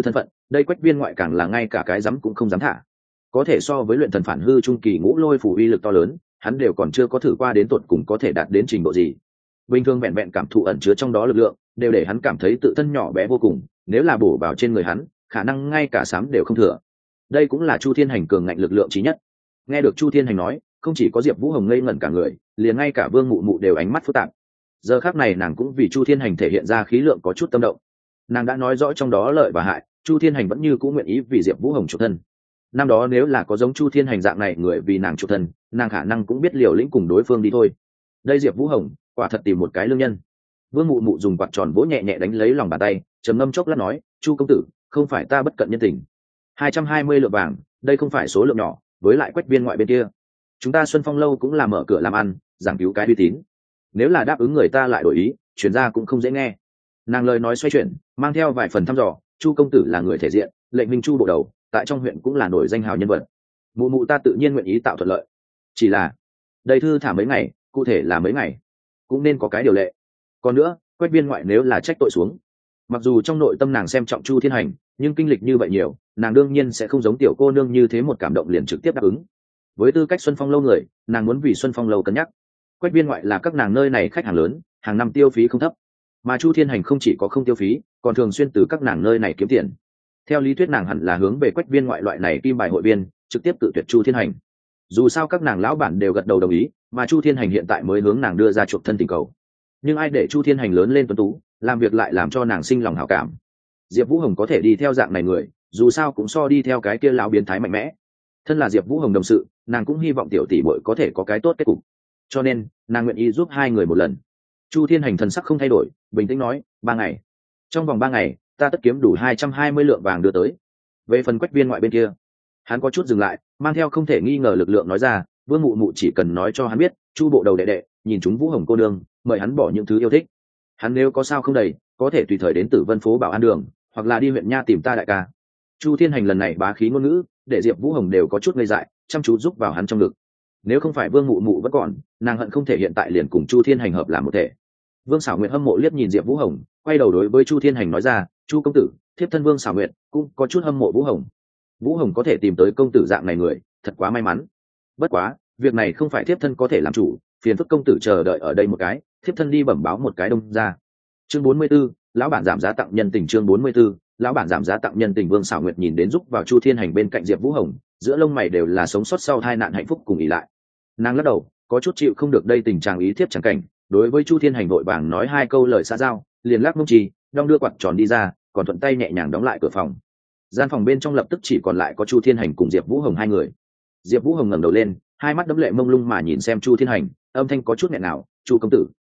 đây quách viên ngoại càng là ngay cả cái dám cũng không dám thả. Có thể so với luyện thần phản hư trung kỳ ngũ lôi phủ uy lực to lớn, hắn đều còn chưa có thử qua đến tột cùng có thể đạt đến trình độ gì. Bình thường vẹn vẹn cảm thụ ẩn chứa trong đó lực lượng đều để hắn cảm thấy tự thân nhỏ bé vô cùng, nếu là bổ vào trên người hắn khả năng ngay cả sám đều không thừa. Đây cũng là Chu Thiên Hành cường ngạnh lực lượng chí nhất. Nghe được Chu Thiên Hành nói, không chỉ có Diệp Vũ Hồng ngây ngẩn cả người, liền ngay cả Vương Mụ Mụ đều ánh mắt phức tạp. Giờ khắc này nàng cũng vì Chu Thiên Hành thể hiện ra khí lượng có chút tâm động. Nàng đã nói rõ trong đó lợi và hại, Chu Thiên Hành vẫn như cũng nguyện ý vì Diệp Vũ Hồng chuộc thân. Năm đó nếu là có giống Chu Thiên Hành dạng này người vì nàng chuộc thân, nàng khả năng cũng biết liều lĩnh cùng đối phương đi thôi. Đây Diệp Vũ Hồng quả thật tìm một cái lương nhân. Vương Mụ Mụ dùng quạt tròn vỗ nhẹ nhẹ đánh lấy lòng bàn tay, trầm ngâm chốc lát nói, "Chu công tử, không phải ta bất cận nhân tình. 220 lượng vàng, đây không phải số lượng nhỏ, với lại quách viên ngoại bên kia, chúng ta Xuân Phong lâu cũng là mở cửa làm ăn, giảng cứu cái uy tín. Nếu là đáp ứng người ta lại đổi ý, chuyển ra cũng không dễ nghe." Nàng lời nói xoay chuyển, mang theo vài phần thăm dò, "Chu công tử là người thể diện, lệnh minh Chu bộ đầu, tại trong huyện cũng là nổi danh hào nhân vật. Mụ mụ ta tự nhiên nguyện ý tạo thuận lợi. Chỉ là đầy thư thả mấy ngày, cụ thể là mấy ngày, cũng nên có cái điều lệ. Còn nữa, quách viên ngoại nếu là trách tội xuống." Mặc dù trong nội tâm nàng xem trọng Chu Thiên Hành, nhưng kinh lịch như vậy nhiều, nàng đương nhiên sẽ không giống tiểu cô nương như thế một cảm động liền trực tiếp đáp ứng. Với tư cách Xuân Phong lâu người, nàng muốn vì Xuân Phong lâu cân nhắc. Quách viên ngoại là các nàng nơi này khách hàng lớn, hàng năm tiêu phí không thấp, mà Chu Thiên Hành không chỉ có không tiêu phí, còn thường xuyên từ các nàng nơi này kiếm tiền. Theo lý thuyết nàng hẳn là hướng về quách viên ngoại loại này kim bài hội viên, trực tiếp tự tuyệt Chu Thiên Hành. Dù sao các nàng lão bản đều gật đầu đồng ý, mà Chu Thiên Hành hiện tại mới hướng nàng đưa ra chuộc thân tình cầu. Nhưng ai để Chu Thiên Hành lớn lên tuấn tú, làm việc lại làm cho nàng sinh lòng hảo cảm. Diệp Vũ Hồng có thể đi theo dạng này người, dù sao cũng so đi theo cái kia lão biến thái mạnh mẽ. Thân là Diệp Vũ Hồng đồng sự, nàng cũng hy vọng tiểu tỷ muội có thể có cái tốt kết cục. Cho nên, nàng nguyện ý giúp hai người một lần. Chu Thiên Hành thần sắc không thay đổi, bình tĩnh nói, 3 ngày. Trong vòng 3 ngày, ta tất kiếm đủ 220 lượng vàng đưa tới. Về phần quách viên ngoại bên kia, hắn có chút dừng lại, mang theo không thể nghi ngờ lực lượng nói ra, Vương Mụ Mụ chỉ cần nói cho hắn biết, Chu bộ đầu đệ đệ, nhìn chúng Vũ Hồng cô nương, mời hắn bỏ những thứ yêu thích. Hắn nếu có sao không đầy, có thể tùy thời đến Tử Vân phố Bảo An đường, hoặc là đi huyện nha tìm ta đại ca. Chu Thiên Hành lần này bá khí ngôn ngữ, để Diệp Vũ Hồng đều có chút ngây dại, chăm chú giúp vào hắn trong ngực. Nếu không phải Vương Mụ Mụ vẫn còn, nàng hận không thể hiện tại liền cùng Chu Thiên Hành hợp làm một thể. Vương Sảo Nguyệt hâm mộ liếc nhìn Diệp Vũ Hồng, quay đầu đối với Chu Thiên Hành nói ra, "Chu công tử, thiếp thân Vương Sảo Nguyệt cũng có chút hâm mộ Vũ Hồng. Vũ Hồng có thể tìm tới công tử dạng này người, thật quá may mắn. Bất quá, việc này không phải thiếp thân có thể làm chủ, phiền phức công tử chờ đợi ở đây một cái, thiếp thân đi bẩm báo một cái đông ra." Chương 44, lão bản giảm giá tặng nhân tình. Chương 44, lão bản giảm giá tặng nhân tình. Vương Sảo Nguyệt nhìn đến giúp vào Chu Thiên Hành bên cạnh Diệp Vũ Hồng, giữa lông mày đều là sống sót sau tai nạn hạnh phúc cùng ỷ lại. Nàng lắc đầu, có chút chịu không được đây tình trạng ý thiếp chẳng cảnh, đối với Chu Thiên Hành vội vàng nói hai câu lời xã giao, liền lắc mông trì, đong đưa quạt tròn đi ra, còn thuận tay nhẹ nhàng đóng lại cửa phòng. Gian phòng bên trong lập tức chỉ còn lại có Chu Thiên Hành cùng Diệp Vũ Hồng hai người. Diệp Vũ Hồng ngẩng đầu lên, hai mắt đẫm lệ mông lung mà nhìn xem Chu Thiên Hành, âm thanh có chút nghẹn ngào, "Chu công tử,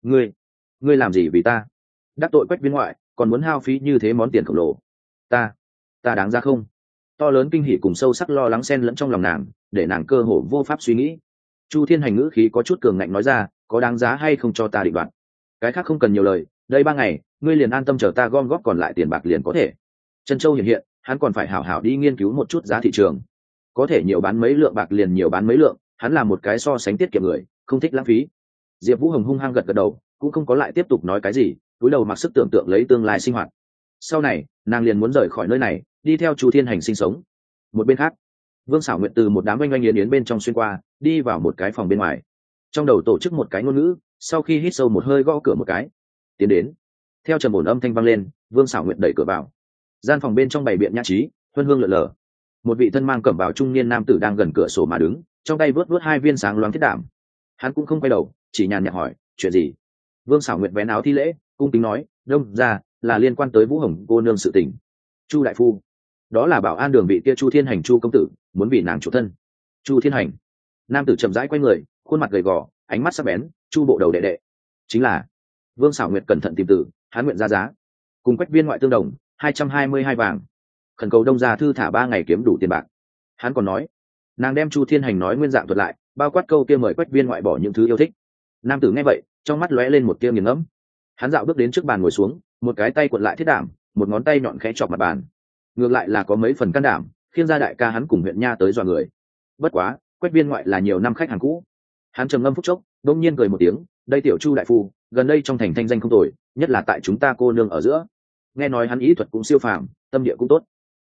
ngươi làm gì vì ta? Đắc tội quách viên ngoại, còn muốn hao phí như thế món tiền khổng lồ. Ta đáng ra không?" To lớn kinh hỉ cùng sâu sắc lo lắng xen lẫn trong lòng nàng, để nàng cơ hồ vô pháp suy nghĩ. Chu Thiên Hành ngữ khí có chút cường ngạnh nói ra, "Có đáng giá hay không cho ta định đoạt. Cái khác không cần nhiều lời, đây 3 ngày, ngươi liền an tâm chờ ta gom góp còn lại tiền bạc liền có thể." Trân Châu hiện, hắn còn phải hảo hảo đi nghiên cứu một chút giá thị trường. Có thể nhiều bán mấy lượng bạc liền nhiều bán mấy lượng, hắn là một cái so sánh tiết kiệm người, không thích lãng phí. Diệp Vũ Hồng hung hăng gật đầu, cũng không có lại tiếp tục nói cái gì, cúi đầu mặc sức tưởng tượng lấy tương lai sinh hoạt. Sau này, nàng liền muốn rời khỏi nơi này, đi theo Chu Thiên Hành sinh sống. Một bên khác, Vương Sảo Nguyệt từ một đám oanh oanh yến yến bên trong xuyên qua, đi vào một cái phòng bên ngoài. Trong đầu tổ chức một cái ngôn ngữ, sau khi hít sâu một hơi gõ cửa một cái. Tiến đến. Theo trầm ổn âm thanh vang lên, Vương Sảo Nguyệt đẩy cửa vào. Gian phòng bên trong bày biện nhã trí, huân hương lượn lờ. Một vị thân mang cẩm bào trung niên nam tử đang gần cửa sổ mà đứng, trong tay vớt hai viên sáng loáng thiết đảm. Hắn cũng không quay đầu, chỉ nhàn nhạt hỏi, "Chuyện gì?" Vương Sảo Nguyệt vén áo thi lễ, cung kính nói, "Đông ra, là liên quan tới Vũ Hồng cô nương sự tình. Chu đại phu, đó là Bảo An đường vị kia Chu Thiên Hành Chu công tử, muốn vì nàng chủ thân." Chu Thiên Hành. Nam tử chậm rãi quay người, khuôn mặt gầy gò, ánh mắt sắc bén, "Chu bộ đầu đệ đệ." Chính là. Vương Sảo Nguyệt cẩn thận tìm từ, hắn nguyện ra giá, cùng quách viên ngoại tương đồng, 222 vàng. Khẩn cầu đông gia thư thả 3 ngày kiếm đủ tiền bạc. Hắn còn nói, nàng đem Chu Thiên Hành nói nguyên dạng thuật lại, bao quát câu kia mời quách viên ngoại bỏ những thứ yêu thích. Nam tử nghe vậy, trong mắt lóe lên một tia nghiền ngẫm. Hắn dạo bước đến trước bàn ngồi xuống, một cái tay cuộn lại thiết đảm, một ngón tay nhọn khẽ chọc mặt bàn. Ngược lại là có mấy phần can đảm, khiêng ra đại ca hắn cùng huyện nha tới dọa người. Bất quá, quách viên ngoại là nhiều năm khách hàng cũ. Hắn trầm ngâm phút chốc, đột nhiên cười một tiếng, "Đây tiểu Chu đại phu, gần đây trong thành thanh danh không tồi, nhất là tại chúng ta cô nương ở giữa. Nghe nói hắn ý thuật cũng siêu phàm, tâm địa cũng tốt.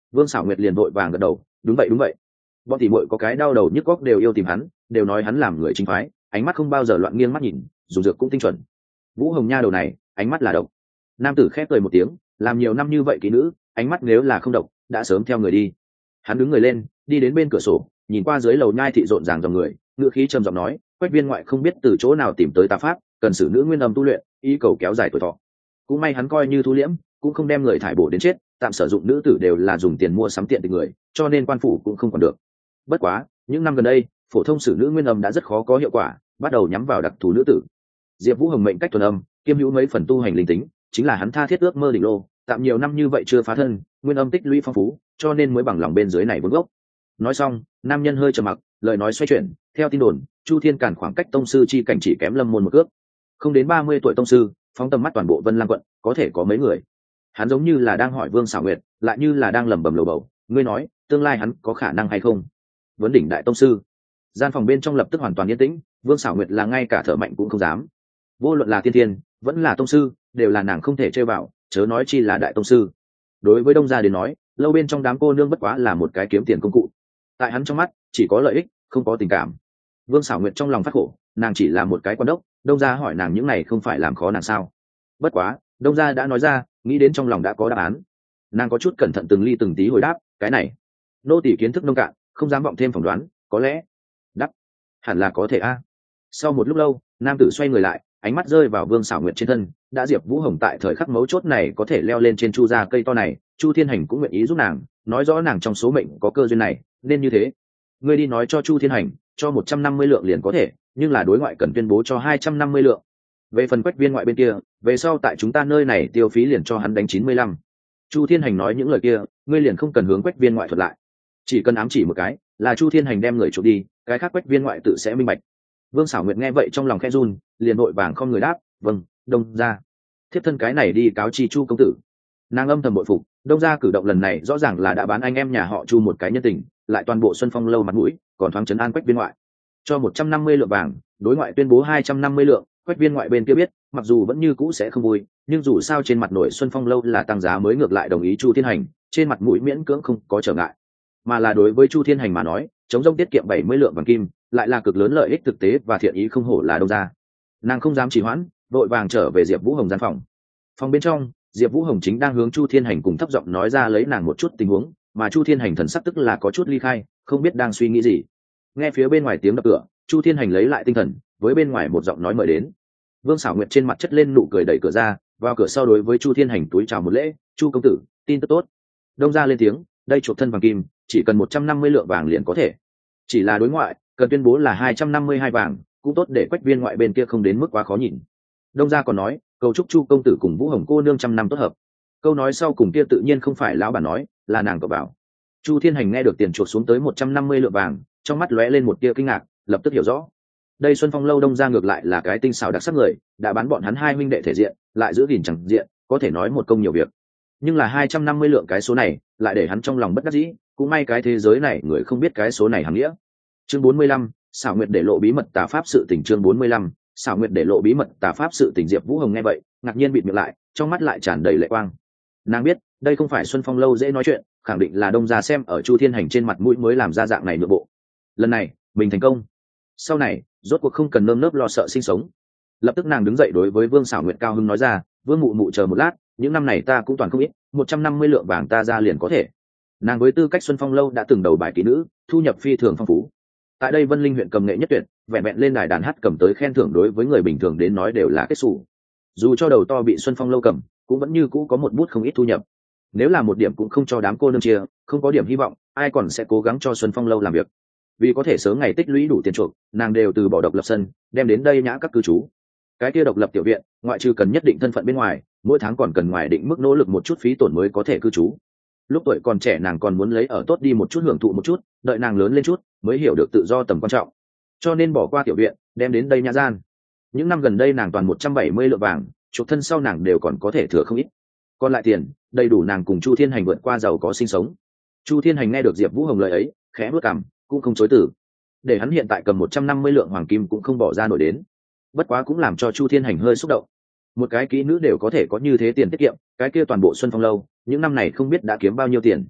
Vương Sảo Nguyệt liền vội vàng gật đầu, đúng vậy đúng vậy. Bọn tỷ muội có cái đau đầu nhức góc đều yêu tìm hắn, đều nói hắn làm người chính phái, ánh mắt không bao giờ loạn nghiêng mắt nhìn, dùng dược cũng tinh chuẩn. Vũ Hồng nha đầu này, ánh mắt là độc. Nam tử khép cười một tiếng, làm nhiều năm như vậy kỹ nữ, ánh mắt nếu là không độc, đã sớm theo người đi. Hắn đứng người lên, đi đến bên cửa sổ, nhìn qua dưới lầu nhai thị rộn ràng dòng người, ngữ khí trầm giọng nói, Quách Viên ngoại không biết từ chỗ nào tìm tới tà pháp, cần sử nữ nguyên âm tu luyện, ý cầu kéo dài tuổi thọ. Cũng may hắn coi như thu liễm, cũng không đem người thải bổ đến chết, tạm sử dụng nữ tử đều là dùng tiền mua sắm tiện tình người, cho nên quan phủ cũng không còn được. Bất quá, những năm gần đây, phổ thông sử nữ nguyên âm đã rất khó có hiệu quả, bắt đầu nhắm vào đặc thù nữ tử. Diệp Vũ Hồng mệnh cách thuần âm, kiêm hữu mấy phần tu hành linh tính, chính là hắn tha thiết ước mơ đỉnh lô, tạm nhiều năm như vậy chưa phá thân, nguyên âm tích lũy phong phú, cho nên mới bằng lòng bên dưới này vốn gốc. Nói xong, nam nhân hơi trầm mặc, lời nói xoay chuyển, theo tin đồn, Chu Thiên Càn khoảng cách tông sư chi cảnh chỉ kém Lâm Môn một cước. Không đến 30 tuổi tông sư, phóng tầm mắt toàn bộ Vân Lam quận, có thể có mấy người. Hắn giống như là đang hỏi Vương Sảo Nguyệt, lại như là đang lẩm bẩm lầu bầu, ngươi nói, tương lai hắn có khả năng hay không? Vấn đỉnh đại tông sư. Gian phòng bên trong lập tức hoàn toàn yên tĩnh, Vương Sảo Nguyệt là ngay cả thở mạnh cũng không dám. Vô luận là tiên thiên, vẫn là tông sư, đều là nàng không thể chơi vào, chớ nói chi là đại tông sư. Đối với Đông gia đến nói, lâu bên trong đám cô nương bất quá là một cái kiếm tiền công cụ. Tại hắn trong mắt, chỉ có lợi ích, không có tình cảm. Vương Sảo Nguyệt trong lòng phát khổ, nàng chỉ là một cái quan đốc, Đông gia hỏi nàng những này không phải làm khó nàng sao? Bất quá, Đông gia đã nói ra, nghĩ đến trong lòng đã có đáp án. Nàng có chút cẩn thận từng ly từng tí hồi đáp, cái này, nô tỳ kiến thức nông cạn, không dám vọng thêm phỏng đoán, có lẽ, đáp, hẳn là có thể a. Sau một lúc lâu, nam tử xoay người lại, ánh mắt rơi vào Vương Sảo Nguyệt trên thân, đã Diệp Vũ Hồng tại thời khắc mấu chốt này có thể leo lên trên chu gia cây to này, Chu Thiên Hành cũng nguyện ý giúp nàng, nói rõ nàng trong số mệnh có cơ duyên này, nên như thế. Ngươi đi nói cho Chu Thiên Hành, cho 150 lượng liền có thể, nhưng là đối ngoại cần tuyên bố cho 250 lượng. Về phần Quách Viên ngoại bên kia, về sau tại chúng ta nơi này tiêu phí liền cho hắn đánh 95. Chu Thiên Hành nói những lời kia, ngươi liền không cần hướng Quách Viên ngoại thuật lại, chỉ cần ám chỉ một cái, là Chu Thiên Hành đem người chụp đi, cái khác Quách Viên ngoại tự sẽ minh bạch. Vương Sảo Nguyệt nghe vậy trong lòng khẽ run, liền vội vàng không người đáp, vâng, Đông gia. Thiếp thân cái này đi cáo chi Chu công tử. Nàng âm thầm bội phục, Đông gia cử động lần này rõ ràng là đã bán anh em nhà họ Chu một cái nhân tình, lại toàn bộ Xuân Phong lâu mặt mũi, còn thoáng trấn an Quách Viên ngoại. Cho 150 lượng vàng, đối ngoại tuyên bố 250 lượng, Quách Viên ngoại bên kia biết, mặc dù vẫn như cũ sẽ không vui, nhưng dù sao trên mặt nổi Xuân Phong lâu là tăng giá mới ngược lại đồng ý Chu Thiên Hành, trên mặt mũi miễn cưỡng không có trở ngại. Mà là đối với Chu Thiên Hành mà nói, chống rông tiết kiệm 70 lượng vàng kim, lại là cực lớn lợi ích thực tế và thiện ý không hổ là Đông gia. Nàng không dám trì hoãn, vội vàng trở về Diệp Vũ Hồng gian phòng. Phòng bên trong, Diệp Vũ Hồng chính đang hướng Chu Thiên Hành cùng thấp giọng nói ra lấy nàng một chút tình huống, mà Chu Thiên Hành thần sắc tức là có chút ly khai, không biết đang suy nghĩ gì. Nghe phía bên ngoài tiếng đập cửa, Chu Thiên Hành lấy lại tinh thần, với bên ngoài một giọng nói mời đến. Vương Sảo Nguyệt trên mặt chất lên nụ cười đẩy cửa ra, vào cửa sau đối với Chu Thiên Hành túi chào một lễ, "Chu công tử, tin tức tốt." Đông gia lên tiếng, "Đây chuộc thân vàng kim, chỉ cần 150 lượng vàng liền có thể. Chỉ là đối ngoại, cần tuyên bố là 252 vàng, cũng tốt để Quách Viên ngoại bên kia không đến mức quá khó nhìn." Đông gia còn nói, "Cầu chúc Chu công tử cùng Vũ Hồng cô nương trăm năm tốt hợp." Câu nói sau cùng kia tự nhiên không phải lão bản nói, là nàng cậu bảo. Chu Thiên Hành nghe được tiền chuộc xuống tới 150 lượng vàng, trong mắt lóe lên một tia kinh ngạc, lập tức hiểu rõ. Đây Xuân Phong lâu Đông gia ngược lại là cái tinh xảo đặc sắc người, đã bán bọn hắn hai huynh đệ thể diện, lại giữ gìn chẳng diện, có thể nói một công nhiều việc. Nhưng là 250 lượng cái số này, lại để hắn trong lòng bất đắc dĩ, cũng may cái thế giới này người không biết cái số này hàm nghĩa. Chương 45, Xảo Nguyệt để lộ bí mật tà pháp sự tình. Chương 45, Xảo Nguyệt để lộ bí mật tà pháp sự tình. Diệp Vũ Hồng nghe vậy, ngạc nhiên bịt miệng lại, trong mắt lại tràn đầy lệ quang. Nàng biết, đây không phải Xuân Phong lâu dễ nói chuyện, khẳng định là Đông gia xem ở Chu Thiên Hành trên mặt mũi mới làm ra dạng này nội bộ. Lần này, mình thành công. Sau này, rốt cuộc không cần nơm nớp lo sợ sinh sống. Lập tức nàng đứng dậy đối với Vương Xảo Nguyệt cao hứng nói ra, "Vương mụ mụ chờ một lát, những năm này ta cũng toàn không ít, 150 lượng vàng ta ra liền có thể." Nàng với tư cách Xuân Phong lâu đã từng đầu bài kỹ nữ, thu nhập phi thường phong phú. Tại đây Vân Linh huyện cầm nghệ nhất tuyệt, vẹn vẹn lên đài đàn hát cầm tới khen thưởng đối với người bình thường đến nói đều là kết sủ. Dù cho đầu to bị Xuân Phong lâu cầm, cũng vẫn như cũ có một bút không ít thu nhập. Nếu là một điểm cũng không cho đám cô nương chia, không có điểm hy vọng, ai còn sẽ cố gắng cho Xuân Phong lâu làm việc. Vì có thể sớm ngày tích lũy đủ tiền chuộc, nàng đều từ bỏ độc lập sân, đem đến đây nhã các cư trú. Cái kia độc lập tiểu viện, ngoại trừ cần nhất định thân phận bên ngoài, mỗi tháng còn cần ngoài định mức nỗ lực một chút phí tổn mới có thể cư trú. Lúc tuổi còn trẻ nàng còn muốn lấy ở tốt đi một chút hưởng thụ một chút, đợi nàng lớn lên chút mới hiểu được tự do tầm quan trọng, cho nên bỏ qua tiểu viện, đem đến đây nhã gian. Những năm gần đây nàng toàn 170 lượng vàng, chuộc thân sau nàng đều còn có thể thừa không ít, còn lại tiền đầy đủ nàng cùng Chu Thiên Hành vượt qua giàu có sinh sống. Chu Thiên Hành nghe được Diệp Vũ Hồng lời ấy, khẽ bước cằm, cũng không chối từ. Để hắn hiện tại cầm 150 lượng hoàng kim cũng không bỏ ra nổi đến. Bất quá cũng làm cho Chu Thiên Hành hơi xúc động. Một cái kỹ nữ đều có thể có như thế tiền tiết kiệm, cái kia toàn bộ Xuân Phong lâu, những năm này không biết đã kiếm bao nhiêu tiền.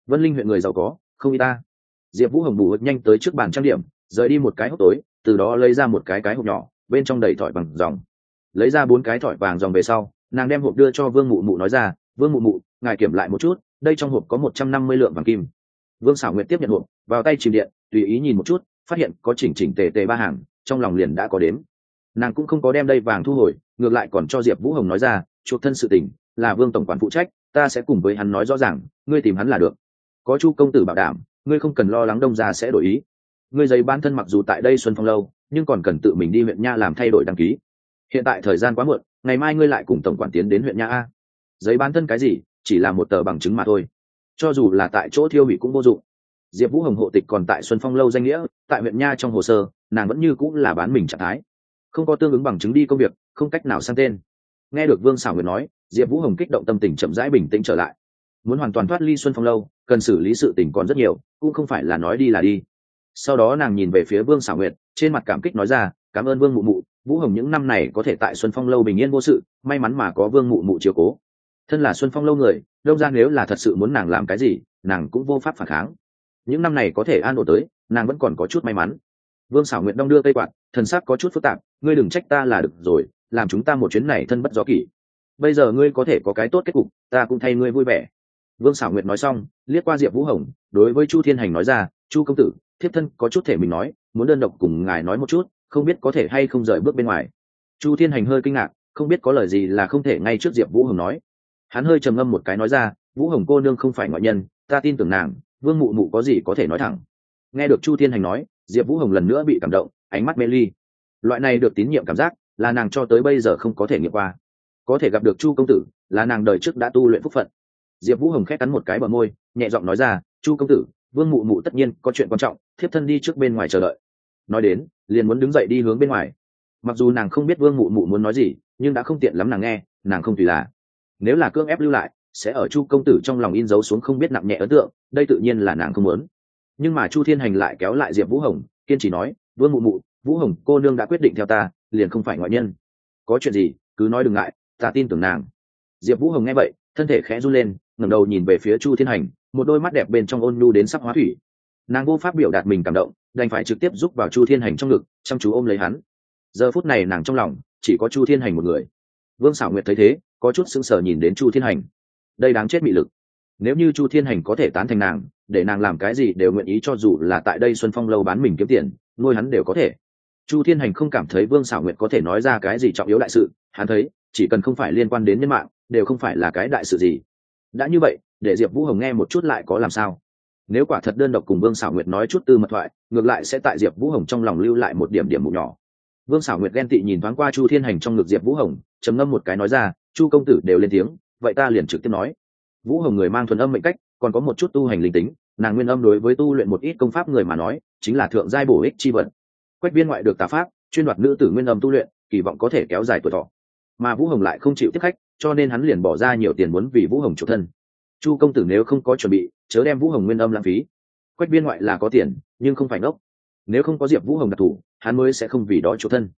Vân Linh huyện người giàu có không y ta. Diệp Vũ Hồng bù hực nhanh tới trước bàn trang điểm, rời đi một cái hốc tối, từ đó lấy ra một cái hộp nhỏ, bên trong đầy thỏi bằng ròng. Lấy ra 4 cái thỏi vàng ròng về sau, nàng đem hộp đưa cho Vương Mụ Mụ nói ra, "Vương Mụ Mụ, ngài kiểm lại một chút, đây trong hộp có 150 lượng vàng kim." Vương Sảo Nguyệt tiếp nhận hộp, vào tay chìm điện, tùy ý nhìn một chút, phát hiện có chỉnh chỉnh tề tề 3 hàng, trong lòng liền đã có đếm. Nàng cũng không có đem đây vàng thu hồi, ngược lại còn cho Diệp Vũ Hồng nói ra, "Chuộc thân sự tình, là Vương tổng quản phụ trách, ta sẽ cùng với hắn nói rõ ràng, ngươi tìm hắn là được. Có Chu công tử bảo đảm, ngươi không cần lo lắng Đông gia sẽ đổi ý. Ngươi giấy bán thân mặc dù tại đây Xuân Phong lâu, nhưng còn cần tự mình đi huyện nha làm thay đổi đăng ký. Hiện tại thời gian quá muộn, ngày mai ngươi lại cùng tổng quản tiến đến huyện nha a. Giấy bán thân cái gì, chỉ là một tờ bằng chứng mà thôi. Cho dù là tại chỗ thiêu hủy cũng vô dụng." Diệp Vũ Hồng hộ tịch còn tại Xuân Phong lâu danh nghĩa, tại huyện nha trong hồ sơ, nàng vẫn như cũng là bán mình trạng thái, không có tương ứng bằng chứng đi công việc, không cách nào sang tên. Nghe được Vương Sảo Nguyệt nói, Diệp Vũ Hồng kích động tâm tình chậm rãi bình tĩnh trở lại. Muốn hoàn toàn thoát ly Xuân Phong lâu, cần xử lý sự tình còn rất nhiều, cũng không phải là nói đi là đi. Sau đó nàng nhìn về phía Vương Sảo Nguyệt, trên mặt cảm kích nói ra, "Cảm ơn Vương Mụ Mụ, Vũ Hồng những năm này có thể tại Xuân Phong lâu bình yên vô sự, may mắn mà có Vương Mụ Mụ chiếu cố. Thân là Xuân Phong lâu người, Đông gia nếu là thật sự muốn nàng làm cái gì, nàng cũng vô pháp phản kháng. Những năm này có thể an ổn tới, nàng vẫn còn có chút may mắn." Vương Sảo Nguyệt đong đưa cây quạt, thần sắc có chút phức tạp, "Ngươi đừng trách ta là được rồi, làm chúng ta một chuyến này thân bất do kỷ. Bây giờ ngươi có thể có cái tốt kết cục, ta cũng thay ngươi vui vẻ." Vương Sảo Nguyệt nói xong, liếc qua Diệp Vũ Hồng, đối với Chu Thiên Hành nói ra, "Chu công tử, thiếp thân có chút thể mình nói, muốn đơn độc cùng ngài nói một chút, không biết có thể hay không rời bước bên ngoài." Chu Thiên Hành hơi kinh ngạc, không biết có lời gì là không thể ngay trước Diệp Vũ Hồng nói. Hắn hơi trầm ngâm một cái nói ra, "Vũ Hồng cô nương không phải ngoại nhân, ta tin tưởng nàng, Vương Mụ Mụ có gì có thể nói thẳng." Nghe được Chu Thiên Hành nói, Diệp Vũ Hồng lần nữa bị cảm động, ánh mắt mê ly. Loại này được tín nhiệm cảm giác, là nàng cho tới bây giờ không có thể nghiệm qua. Có thể gặp được Chu công tử, là nàng đời trước đã tu luyện phúc phận. Diệp Vũ Hồng khẽ cắn một cái bờ môi, nhẹ giọng nói ra, "Chu công tử, Vương Mụ Mụ tất nhiên có chuyện quan trọng, thiếp thân đi trước bên ngoài chờ đợi." Nói đến, liền muốn đứng dậy đi hướng bên ngoài. Mặc dù nàng không biết Vương Mụ Mụ muốn nói gì, nhưng đã không tiện lắm nàng nghe, nàng không tùy là. Nếu là cưỡng ép lưu lại, sẽ ở Chu công tử trong lòng in dấu xuống không biết nặng nhẹ ấn tượng, đây tự nhiên là nàng không muốn. Nhưng mà Chu Thiên Hành lại kéo lại Diệp Vũ Hồng, kiên trì nói, "Vương Mụ Mụ, Vũ Hồng cô nương đã quyết định theo ta, liền không phải ngoại nhân. Có chuyện gì, cứ nói đừng ngại, ta tin tưởng nàng." Diệp Vũ Hồng nghe vậy, thân thể khẽ run lên, ngẩng đầu nhìn về phía Chu Thiên Hành, một đôi mắt đẹp bên trong ôn nhu đến sắp hóa thủy. Nàng vô pháp biểu đạt mình cảm động, đành phải trực tiếp giúp vào Chu Thiên Hành trong ngực, chăm chú ôm lấy hắn. Giờ phút này nàng trong lòng chỉ có Chu Thiên Hành một người. Vương Sảo Nguyệt thấy thế, có chút sững sờ nhìn đến Chu Thiên Hành. Đây đáng chết mị lực. Nếu như Chu Thiên Hành có thể tán thành nàng, để nàng làm cái gì đều nguyện ý, cho dù là tại đây Xuân Phong lâu bán mình kiếm tiền, nuôi hắn đều có thể. Chu Thiên Hành không cảm thấy Vương Sảo Nguyệt có thể nói ra cái gì trọng yếu đại sự, hắn thấy, chỉ cần không phải liên quan đến nhân mạng, đều không phải là cái đại sự gì. Đã như vậy, để Diệp Vũ Hồng nghe một chút lại có làm sao? Nếu quả thật đơn độc cùng Vương Sảo Nguyệt nói chút tư mật thoại, ngược lại sẽ tại Diệp Vũ Hồng trong lòng lưu lại một điểm điểm mụ nhỏ. Vương Sảo Nguyệt ghen tị nhìn thoáng qua Chu Thiên Hành trong ngực Diệp Vũ Hồng, trầm ngâm một cái nói ra, "Chu công tử đều lên tiếng, vậy ta liền trực tiếp nói." Vũ Hồng người mang thuần âm mệnh cách, còn có một chút tu hành linh tính, nàng nguyên âm đối với tu luyện một ít công pháp người mà nói, chính là thượng giai bổ ích chi vật. Quách Viên ngoại được tà pháp, chuyên đoạt nữ tử nguyên âm tu luyện, kỳ vọng có thể kéo dài tuổi thọ. Mà Vũ Hồng lại không chịu tiếp khách, cho nên hắn liền bỏ ra nhiều tiền muốn vì Vũ Hồng chủ thân. Chu công tử nếu không có chuẩn bị, chớ đem Vũ Hồng nguyên âm lãng phí. Quách Viên ngoại là có tiền, nhưng không phải ngốc. Nếu không có Diệp Vũ Hồng đặc thủ, hắn mới sẽ không vì đó chủ thân.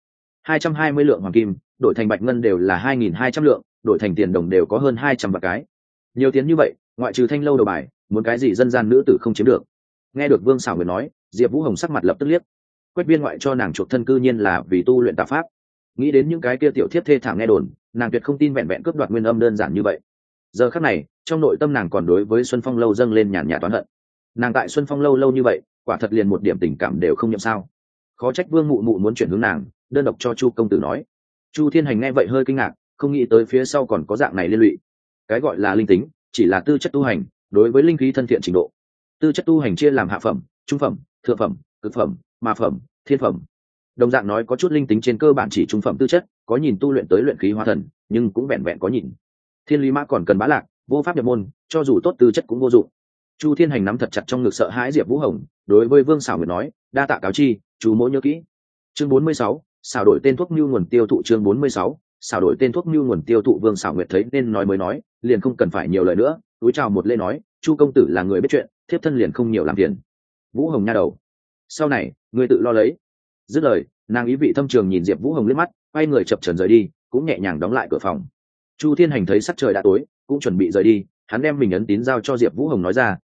220 lượng hoàng kim, đổi thành bạch ngân đều là 2200 lượng, đổi thành tiền đồng đều có hơn 200 vạn cái. Nhiều tiền như vậy, ngoại trừ thanh lâu đầu bài, muốn cái gì dân gian nữ tử không chiếm được. Nghe được Vương Sảo Nguyệt nói, Diệp Vũ Hồng sắc mặt lập tức liếc. Quách Viên ngoại cho nàng chuộc thân cư nhiên là vì tu luyện tà pháp. Nghĩ đến những cái kia tiểu thiếp thê thảm nghe đồn, nàng tuyệt không tin vẹn vẹn cướp đoạt nguyên âm đơn giản như vậy. Giờ khắc này, trong nội tâm nàng còn đối với Xuân Phong lâu dâng lên nhàn nhạt toán hận. Nàng tại Xuân Phong lâu lâu như vậy, quả thật liền một điểm tình cảm đều không nhậm sao. Khó trách Vương Mụ Mụ muốn chuyển hướng nàng, đơn độc cho Chu công tử nói. Chu Thiên Hành nghe vậy hơi kinh ngạc, không nghĩ tới phía sau còn có dạng này liên lụy. Cái gọi là linh tính, chỉ là tư chất tu hành, đối với linh khí thân thiện trình độ. Tư chất tu hành chia làm hạ phẩm, trung phẩm, thượng phẩm, cực phẩm, ma phẩm, thiên phẩm. Đồng dạng nói có chút linh tính trên cơ bản chỉ trung phẩm tư chất, có nhìn tu luyện tới luyện khí hóa thần, nhưng cũng vẹn vẹn có nhìn. Thiên lý mã còn cần bá lạc, vô pháp nhập môn, cho dù tốt tư chất cũng vô dụng. Chu Thiên Hành nắm thật chặt trong ngực sợ hãi Diệp Vũ Hồng, đối với Vương Sảo Nguyệt nói, "Đa tạ cáo chi, chú mỗ nhớ kỹ." Chương 46, xảo đổi tên thuốc nhu nguồn tiêu thụ. Chương 46, xảo đổi tên thuốc nhu nguồn tiêu thụ. Vương Sảo Nguyệt thấy nên nói mới nói, liền không cần phải nhiều lời nữa, túi chào một lễ nói, "Chu công tử là người biết chuyện, thiếp thân liền không nhiều làm phiền." Vũ Hồng nha đầu, sau này ngươi tự lo lấy. Dứt lời, nàng ý vị thâm trường nhìn Diệp Vũ Hồng liếc mắt, quay người chập chờn rời đi, cũng nhẹ nhàng đóng lại cửa phòng. Chu Thiên Hành thấy sắc trời đã tối, cũng chuẩn bị rời đi, hắn đem mình ấn tín giao cho Diệp Vũ Hồng nói ra,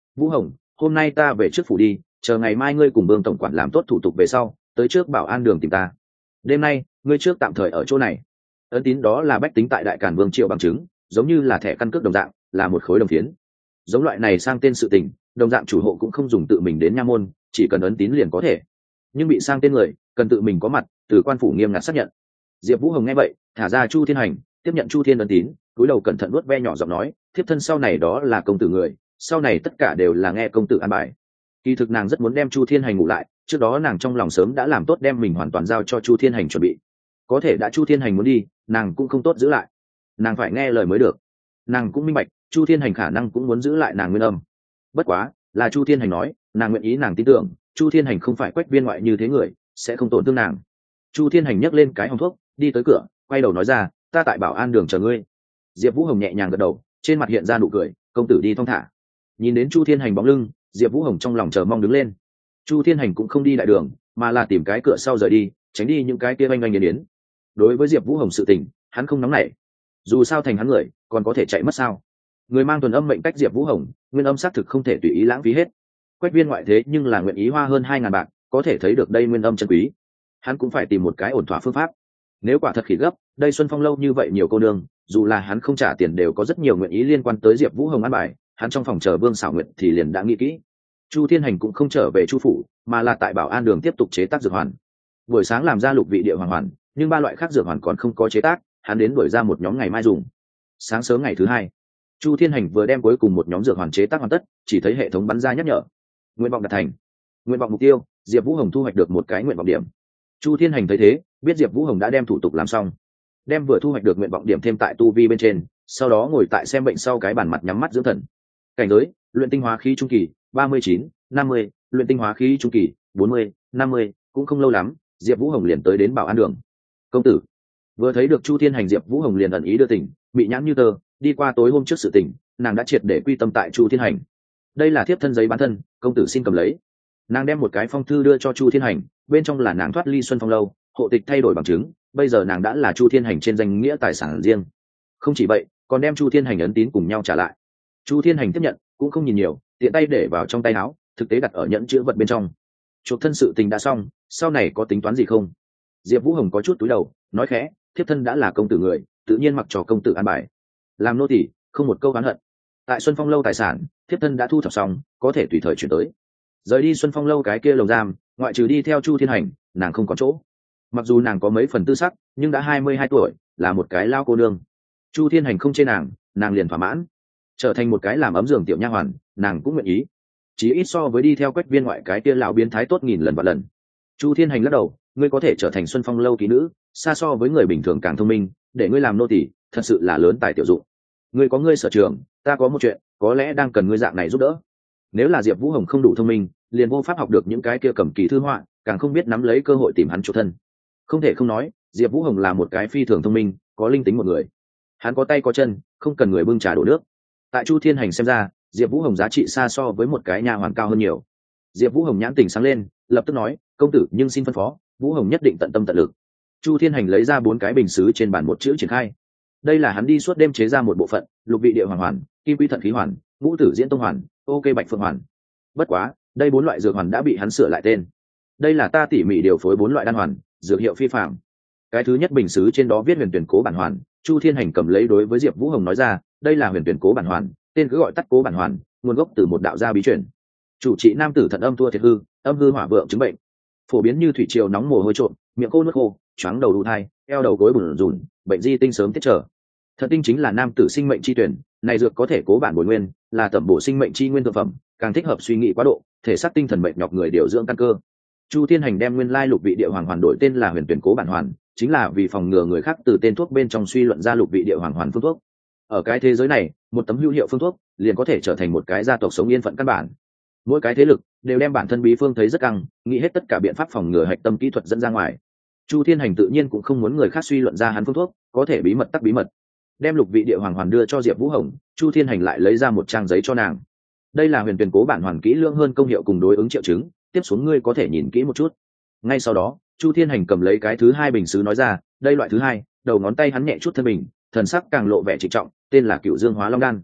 Vũ Hồng, hôm nay ta về trước phủ đi, chờ ngày mai ngươi cùng Vương tổng quản làm tốt thủ tục về sau tới trước Bảo An đường tìm ta. Đêm nay ngươi trước tạm thời ở chỗ này. Ấn tín đó là bách tính tại Đại Càn Vương triều bằng chứng, giống như là thẻ căn cước đồng dạng, là một khối đồng phiến. Giống loại này sang tên sự tình, đồng dạng chủ hộ cũng không dùng tự mình đến nha môn, chỉ cần ấn tín liền có thể. Nhưng bị sang tên người cần tự mình có mặt, từ quan phủ nghiêm ngặt xác nhận. Diệp Vũ Hồng nghe vậy thả ra Chu Thiên Hành, tiếp nhận Chu Thiên ấn tín, cúi đầu cẩn thận vuốt ve nhỏ giọng nói, thiếp thân sau này đó là công tử người, sau này tất cả đều là nghe công tử an bài. Kỳ thực nàng rất muốn đem Chu Thiên Hành ngủ lại, trước đó nàng trong lòng sớm đã làm tốt đem mình hoàn toàn giao cho Chu Thiên Hành chuẩn bị. Có thể đã Chu Thiên Hành muốn đi, nàng cũng không tốt giữ lại, nàng phải nghe lời mới được. Nàng cũng minh bạch Chu Thiên Hành khả năng cũng muốn giữ lại nàng Nguyên Âm. Bất quá là Chu Thiên Hành nói, nàng nguyện ý, nàng tin tưởng Chu Thiên Hành không phải Quách Viên ngoại như thế người, sẽ không tổn thương nàng. Chu Thiên Hành nhấc lên cái hòm thuốc, đi tới cửa, quay đầu nói ra, ta tại Bảo An đường chờ ngươi. Diệp Vũ Hồng nhẹ nhàng gật đầu, trên mặt hiện ra nụ cười, công tử đi thong thả. Nhìn đến Chu Thiên Hành bóng lưng, Diệp Vũ Hồng trong lòng chờ mong đứng lên. Chu Thiên Hành cũng không đi đại đường, mà là tìm cái cửa sau rời đi, tránh đi những cái kia oanh oanh yến. Đối với Diệp Vũ Hồng sự tình, hắn không nóng nảy. Dù sao thành hắn người, còn có thể chạy mất sao? Người mang tuần âm mệnh cách Diệp Vũ Hồng, Nguyên Âm xác thực không thể tùy ý lãng phí hết. Quách Viên ngoại thế nhưng là nguyện ý hoa hơn 2000 bạc, có thể thấy được đây Nguyên Âm chân quý. Hắn cũng phải tìm một cái ổn thỏa phương pháp. Nếu quả thật khỉ gấp, đây Xuân Phong lâu như vậy nhiều cô nương, dù là hắn không trả tiền đều có rất nhiều nguyện ý liên quan tới Diệp Vũ Hồng ăn bài, hắn trong phòng chờ Vương Sảo Nguyệt thì liền đã nghĩ kỹ. Chu Thiên Hành cũng không trở về Chu phủ, mà là tại Bảo An đường tiếp tục chế tác dược hoàn. Buổi sáng làm ra lục vị địa hoàng hoàn, nhưng ba loại khác dược hoàn còn không có chế tác, hắn đến đổi ra một nhóm ngày mai dùng. Sáng sớm ngày thứ hai, Chu Thiên Hành vừa đem cuối cùng một nhóm dược hoàn chế tác hoàn tất, chỉ thấy hệ thống bắn ra nhắc nhở. Nguyện vọng đạt thành. Nguyện vọng mục tiêu, Diệp Vũ Hồng thu hoạch được một cái nguyện vọng điểm. Chu Thiên Hành thấy thế, biết Diệp Vũ Hồng đã đem thủ tục làm xong, đem vừa thu hoạch được nguyện vọng điểm thêm tại tu vi bên trên, sau đó ngồi tại xem bệnh sau cái bàn mặt nhắm mắt dưỡng thần. Cảnh giới, luyện tinh hóa khí trung kỳ, 39, 50, luyện tinh hóa khí trung kỳ, 40, 50, cũng không lâu lắm, Diệp Vũ Hồng liền tới đến Bảo An đường. Công tử. Vừa thấy được Chu Thiên Hành, Diệp Vũ Hồng liền ẩn ý đưa tình, bị nhãn như tơ, đi qua tối hôm trước sự tình, nàng đã triệt để quy tâm tại Chu Thiên Hành. Đây là thiếp thân giấy bán thân, công tử xin cầm lấy. Nàng đem một cái phong thư đưa cho Chu Thiên Hành, bên trong là nàng thoát ly Xuân Phong lâu, hộ tịch thay đổi bằng chứng, bây giờ nàng đã là Chu Thiên Hành trên danh nghĩa tài sản riêng. Không chỉ vậy, còn đem Chu Thiên Hành ấn tín cùng nhau trả lại. Chu Thiên Hành tiếp nhận, cũng không nhìn nhiều, tiện tay để vào trong tay áo, thực tế đặt ở nhẫn chữ vật bên trong. Chuộc thân sự tình đã xong, sau này có tính toán gì không? Diệp Vũ Hồng có chút cúi đầu, nói khẽ, thiếp thân đã là công tử người, tự nhiên mặc cho công tử an bài. Làm nô tỳ, không một câu oán hận. Tại Xuân Phong lâu tài sản, thiếp thân đã thu thập xong, có thể tùy thời chuyển tới. Rời đi Xuân Phong lâu cái kia lồng giam, ngoại trừ đi theo Chu Thiên Hành, nàng không có chỗ. Mặc dù nàng có mấy phần tư sắc, nhưng đã 22 tuổi, là một cái lao cô nương. Chu Thiên Hành không chê nàng liền thỏa mãn. Trở thành một cái làm ấm giường tiểu nha hoàn, nàng cũng nguyện ý. Chỉ ít so với đi theo Quách Viên ngoại cái kia lão biến thái tốt nghìn lần vạn lần. Chu Thiên Hành lắc đầu, ngươi có thể trở thành Xuân Phong lâu ký nữ, xa so với người bình thường càng thông minh, để ngươi làm nô tỳ, thật sự là lớn tài tiểu dụng. Ngươi có ngươi sở trường, ta có một chuyện, có lẽ đang cần ngươi dạng này giúp đỡ. Nếu là Diệp Vũ Hồng không đủ thông minh, liền vô pháp học được những cái kia cầm kỳ thư họa, càng không biết nắm lấy cơ hội tìm hắn chỗ thân. Không thể không nói, Diệp Vũ Hồng là một cái phi thường thông minh, có linh tính một người. Hắn có tay có chân, không cần người bưng trà đổ nước. Tại Chu Thiên Hành xem ra, Diệp Vũ Hồng giá trị xa so với một cái nha hoàn cao hơn nhiều. Diệp Vũ Hồng nhãn tình sáng lên, lập tức nói, công tử nhưng xin phân phó, Vũ Hồng nhất định tận tâm tận lực. Chu Thiên Hành lấy ra 4 cái bình sứ, trên bàn một chữ triển khai. Đây là hắn đi suốt đêm chế ra một bộ phận, lục vị địa hoàng hoàn, kim quy thận khí hoàn, ngũ tử diễn tông hoàn, ok bạch phượng hoàn. Bất quá, đây 4 loại dược hoàn đã bị hắn sửa lại tên. Đây là ta tỉ mỉ điều phối 4 loại đan hoàn, dược hiệu phi phàm. Cái thứ nhất bình sứ trên đó viết Huyền Tuyển Cố bản hoàn, Chu Thiên Hành cầm lấy đối với Diệp Vũ Hồng nói ra, đây là Huyền Tuyển Cố bản hoàn, tên cứ gọi tắt Cố bản hoàn, nguồn gốc từ một đạo gia bí truyền. Chủ trị nam tử thận âm thua thiệt hư, âm hư hỏa vượng chứng bệnh. Phổ biến như thủy triều nóng mồ hôi trộn, miệng khô nước khô, choáng đầu đủ thai, eo đầu gối bủn rủn, bệnh di tinh sớm tiết trở. Thận tinh chính là nam tử sinh mệnh chi tuyển, này dược có thể cố bản bổ nguyên, là tẩm bổ sinh mệnh chi nguyên thực phẩm, càng thích hợp suy nghĩ quá độ, thể xác tinh thần mệt nhọc người điều dưỡng căn cơ. Chu Thiên Hành đem nguyên lai lục vị địa hoàng hoàn đổi tên là Huyền Tuyển Cố bản hoàn, chính là vì phòng ngừa người khác từ tên thuốc bên trong suy luận ra lục vị địa hoàng hoàn phương thuốc. Ở cái thế giới này, một tấm hữu hiệu phương thuốc liền có thể trở thành một cái gia tộc sống yên phận căn bản. Mỗi cái thế lực đều đem bản thân bí phương thấy rất căng, nghĩ hết tất cả biện pháp phòng ngừa hạch tâm kỹ thuật dẫn ra ngoài. Chu Thiên Hành tự nhiên cũng không muốn người khác suy luận ra hắn phương thuốc, có thể bí mật tắc bí mật. Đem lục vị địa hoàng hoàn đưa cho Diệp Vũ Hồng, Chu Thiên Hành lại lấy ra một trang giấy cho nàng. Đây là Huyền Tuyển Cố bản hoàn kỹ lưỡng hơn công hiệu cùng đối ứng triệu chứng, tiếp xuống ngươi có thể nhìn kỹ một chút. Ngay sau đó, Chu Thiên Hành cầm lấy cái thứ hai bình sứ nói ra, đây loại thứ hai, đầu ngón tay hắn nhẹ chút thân bình, thần sắc càng lộ vẻ trịnh trọng, tên là Cửu Dương Hóa Long đan.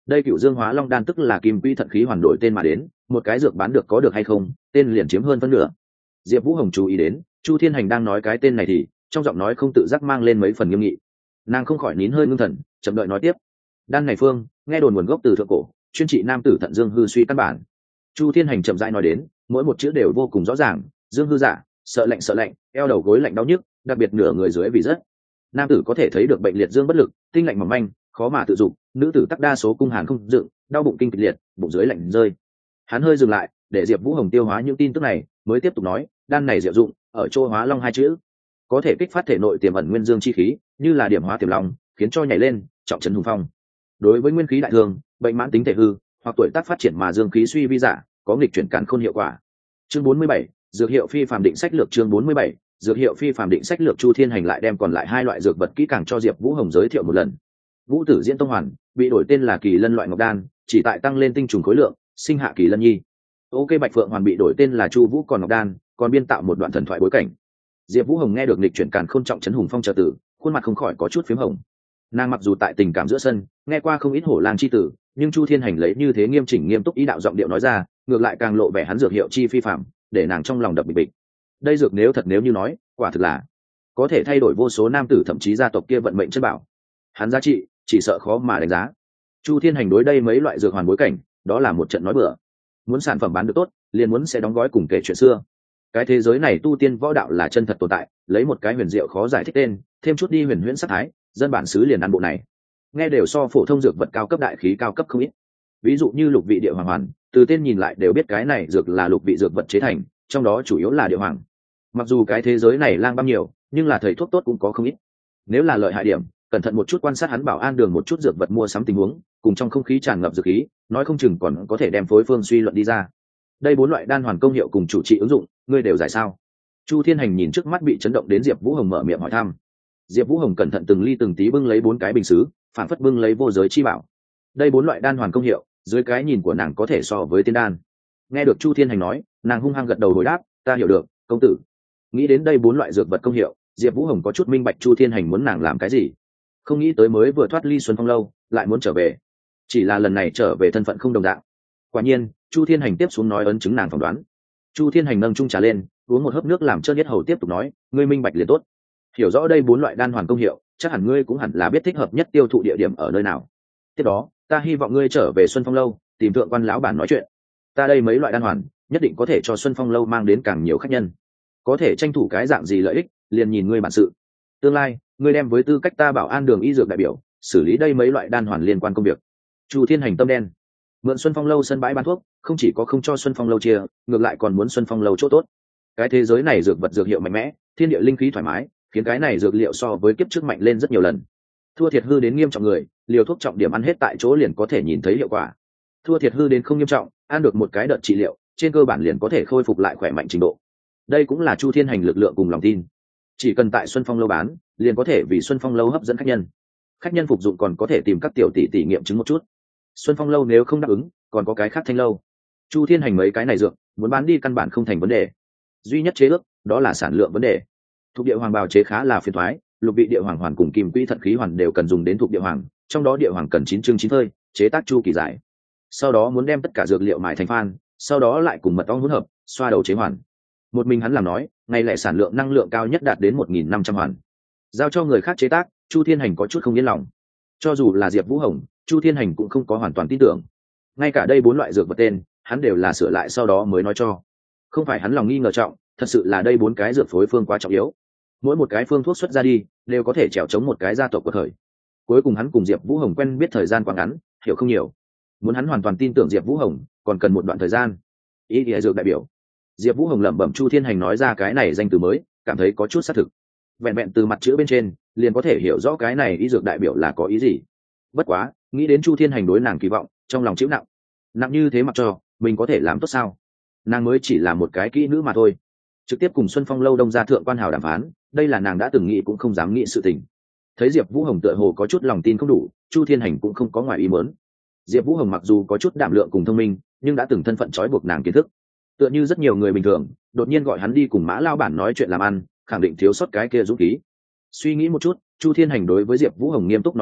đây Cửu Dương Hóa Long đan tức là kim quỹ thận khí hoàn đổi tên mà đến, một cái dược bán được có được hay không, tên liền chiếm hơn phân nửa. Diệp Vũ Hồng chú ý đến, Chu Thiên Hành đang nói cái tên này thì trong giọng nói không tự giác mang lên mấy phần nghiêm nghị. Nàng không khỏi nín hơi ngưng thần, chậm đợi nói tiếp. Đan này phương, nghe đồn nguồn gốc từ thượng cổ, chuyên trị nam tử thận dương hư suy căn bản. Chu Thiên Hành chậm rãi nói đến, mỗi một chữ đều vô cùng rõ ràng, dương hư giả, sợ lạnh, eo đầu gối lạnh đau nhức, đặc biệt nửa người dưới vì rất. Nam tử có thể thấy được bệnh liệt dương bất lực, tinh lạnh mỏng manh, khó mà tự dụng, nữ tử tắc đa số cung hàn không dựng, đau bụng kinh kịch liệt, bụng dưới lạnh rơi. Hắn hơi dừng lại, để Diệp Vũ Hồng tiêu hóa những tin tức này, mới tiếp tục nói, đan này diệu dụng, ở chỗ Hóa Long hai chữ, có thể kích phát thể nội tiềm ẩn nguyên dương chi khí, như là điểm hóa tiềm long, khiến cho nhảy lên, trọng trấn hùng phong. Đối với nguyên khí đại thương, bệnh mãn tính thể hư, hoặc tuổi tác phát triển mà dương khí suy vi giả, có nghịch chuyển càn khôn hiệu quả. Chương 47, dược hiệu phi phàm định sách lược. Chương 47, dược hiệu phi phàm định sách lược. Chu Thiên Hành lại đem còn lại hai loại dược vật kỹ càng cho Diệp Vũ Hồng giới thiệu một lần. Vũ Tử Diễn Tông Hoàn bị đổi tên là Kỳ Lân loại ngọc đan, chỉ tại tăng lên tinh trùng khối lượng, sinh hạ Kỳ Lân Nhi. OK Bạch Phượng Hoàn bị đổi tên là Chu Vũ còn ngọc đan, còn biên tạo một đoạn thần thoại bối cảnh. Diệp Vũ Hồng nghe được lịch chuyển càn khôn trọng trấn hùng phong trợ tử, khuôn mặt không khỏi có chút phím hồng. Nàng mặc dù tại tình cảm giữa sân, nghe qua không ít hổ lang chi tử, nhưng Chu Thiên Hành lấy như thế nghiêm chỉnh nghiêm túc ý đạo giọng điệu nói ra, ngược lại càng lộ vẻ hắn dược hiệu chi phi phàm, để nàng trong lòng đập bịch bịch. Đây dược nếu như nói, quả thực là có thể thay đổi vô số nam tử thậm chí gia tộc kia vận mệnh chân bảo. Hắn giá trị, chỉ sợ khó mà đánh giá. Chu Thiên Hành đối đây mấy loại dược hoàn bối cảnh, đó là một trận nói bừa. Muốn sản phẩm bán được tốt, liền muốn sẽ đóng gói cùng kể chuyện xưa. Cái thế giới này tu tiên võ đạo là chân thật tồn tại, lấy một cái huyền diệu khó giải thích tên, thêm chút đi huyền huyễn sắc thái, dân bản xứ liền ăn bộ này. Nghe đều so phổ thông dược vật cao cấp đại khí cao cấp không ít. Ví dụ như lục vị địa hoàng hoàn, từ tên nhìn lại đều biết cái này dược là lục vị dược vật chế thành, trong đó chủ yếu là địa hoàng. Mặc dù cái thế giới này lang băm nhiều, nhưng là thầy thuốc tốt cũng có không ít. Nếu là lợi hại điểm, cẩn thận một chút quan sát hắn bảo an đường một chút dược vật mua sắm tình huống, cùng trong không khí tràn ngập dược khí, nói không chừng còn có thể đem phối phương suy luận đi ra. Đây bốn loại đan hoàn công hiệu cùng chủ trị ứng dụng, ngươi đều giải sao? Chu Thiên Hành nhìn trước mắt bị chấn động đến Diệp Vũ Hồng mở miệng hỏi thăm. Diệp Vũ Hồng cẩn thận từng ly từng tí bưng lấy bốn cái bình sứ, phản phất bưng lấy vô giới chi bảo. Đây bốn loại đan hoàn công hiệu, dưới cái nhìn của nàng có thể so với tiên đan. Nghe được Chu Thiên Hành nói, nàng hung hăng gật đầu hồi đáp, ta hiểu được, công tử. Nghĩ đến đây bốn loại dược vật công hiệu, Diệp Vũ Hồng có chút minh bạch Chu Thiên Hành muốn nàng làm cái gì. Không nghĩ tới mới vừa thoát ly Xuân Phong lâu, lại muốn trở về. Chỉ là lần này trở về thân phận không đồng dạng. Quả nhiên, Chu Thiên Hành tiếp xuống nói ấn chứng nàng phỏng đoán. Chu Thiên Hành nâng chung trà lên, uống một hớp nước làm trơn nhất hầu tiếp tục nói, ngươi minh bạch liền tốt. Hiểu rõ đây bốn loại đan hoàn công hiệu, chắc hẳn ngươi cũng hẳn là biết thích hợp nhất tiêu thụ địa điểm ở nơi nào. Tiếp đó, ta hy vọng ngươi trở về Xuân Phong lâu, tìm thượng quan lão bản nói chuyện. Ta đây mấy loại đan hoàn, nhất định có thể cho Xuân Phong lâu mang đến càng nhiều khách nhân. Có thể tranh thủ cái dạng gì lợi ích, liền nhìn ngươi bản sự. Tương lai, ngươi đem với tư cách ta bảo an đường y dược đại biểu, xử lý đây mấy loại đan hoàn liên quan công việc. Chu Thiên Hành tâm đen. Mượn Xuân Phong lâu sân bãi bán thuốc, không chỉ có không cho Xuân Phong lâu chia, ngược lại còn muốn Xuân Phong lâu chỗ tốt. Cái thế giới này dược vật dược hiệu mạnh mẽ, thiên địa linh khí thoải mái, khiến cái này dược liệu so với kiếp trước mạnh lên rất nhiều lần. Thua thiệt hư đến nghiêm trọng người, liều thuốc trọng điểm ăn hết tại chỗ liền có thể nhìn thấy hiệu quả. Thua thiệt hư đến không nghiêm trọng, ăn được một cái đợt trị liệu, trên cơ bản liền có thể khôi phục lại khỏe mạnh trình độ. Đây cũng là Chu Thiên Hành lực lượng cùng lòng tin. Chỉ cần tại Xuân Phong lâu bán, liền có thể vì Xuân Phong lâu hấp dẫn khách nhân. Khách nhân phục dụng còn có thể tìm các tiểu tỷ tỷ nghiệm chứng một chút. Xuân Phong lâu nếu không đáp ứng, còn có cái khác Thanh lâu. Chu Thiên Hành mấy cái này dược, muốn bán đi căn bản không thành vấn đề. Duy nhất chế ước, đó là sản lượng vấn đề. Thuộc địa hoàng bào chế khá là phiền toái, lục vị địa hoàng hoàn cùng kim quỹ thận khí hoàn đều cần dùng đến thuộc địa hoàng, trong đó địa hoàng cần 9 chương 9 phơi, chế tác chu kỳ dài. Sau đó muốn đem tất cả dược liệu mài thành phan, sau đó lại cùng mật ong hỗn hợp, xoa đầu chế hoàn. Một mình hắn làm nói, ngày lẻ sản lượng năng lượng cao nhất đạt đến 1.500 hoàn. Giao cho người khác chế tác, Chu Thiên Hành có chút không yên lòng. Cho dù là Diệp Vũ Hồng, Chu Thiên Hành cũng không có hoàn toàn tin tưởng. Ngay cả đây bốn loại dược vật tên, hắn đều là sửa lại sau đó mới nói cho. Không phải hắn lòng nghi ngờ trọng, thật sự là đây bốn cái dược phối phương quá trọng yếu. Mỗi một cái phương thuốc xuất ra đi, đều có thể trèo chống một cái gia tộc của thời. Cuối cùng hắn cùng Diệp Vũ Hồng quen biết thời gian quá ngắn, hiểu không nhiều. Muốn hắn hoàn toàn tin tưởng Diệp Vũ Hồng, còn cần một đoạn thời gian. Ý thì dược đại biểu. Diệp Vũ Hồng lẩm bẩm Chu Thiên Hành nói ra cái này danh từ mới, cảm thấy có chút xác thực. Vẹn vẹn từ mặt chữ bên trên, liền có thể hiểu rõ cái này y dược đại biểu là có ý gì. Bất quá, nghĩ đến Chu Thiên Hành đối nàng kỳ vọng, trong lòng chịu nặng. Nặng như thế mặc cho, mình có thể làm tốt sao? Nàng mới chỉ là một cái kỹ nữ mà thôi. Trực tiếp cùng Xuân Phong lâu đông gia thượng quan hào đàm phán, đây là nàng đã từng nghĩ cũng không dám nghĩ sự tình. Thấy Diệp Vũ Hồng tựa hồ có chút lòng tin không đủ, Chu Thiên Hành cũng không có ngoài ý muốn. Diệp Vũ Hồng mặc dù có chút đảm lượng cùng thông minh, nhưng đã từng thân phận trói buộc nàng kiến thức. Tựa như rất nhiều người bình thường, đột nhiên gọi hắn đi cùng Mã lao bản nói chuyện làm ăn, khẳng định thiếu sót cái kia dũng khí. Suy nghĩ một chút, Chu Thiên Hành đối với Diệp Vũ Hồng nghiêm túc nói ra,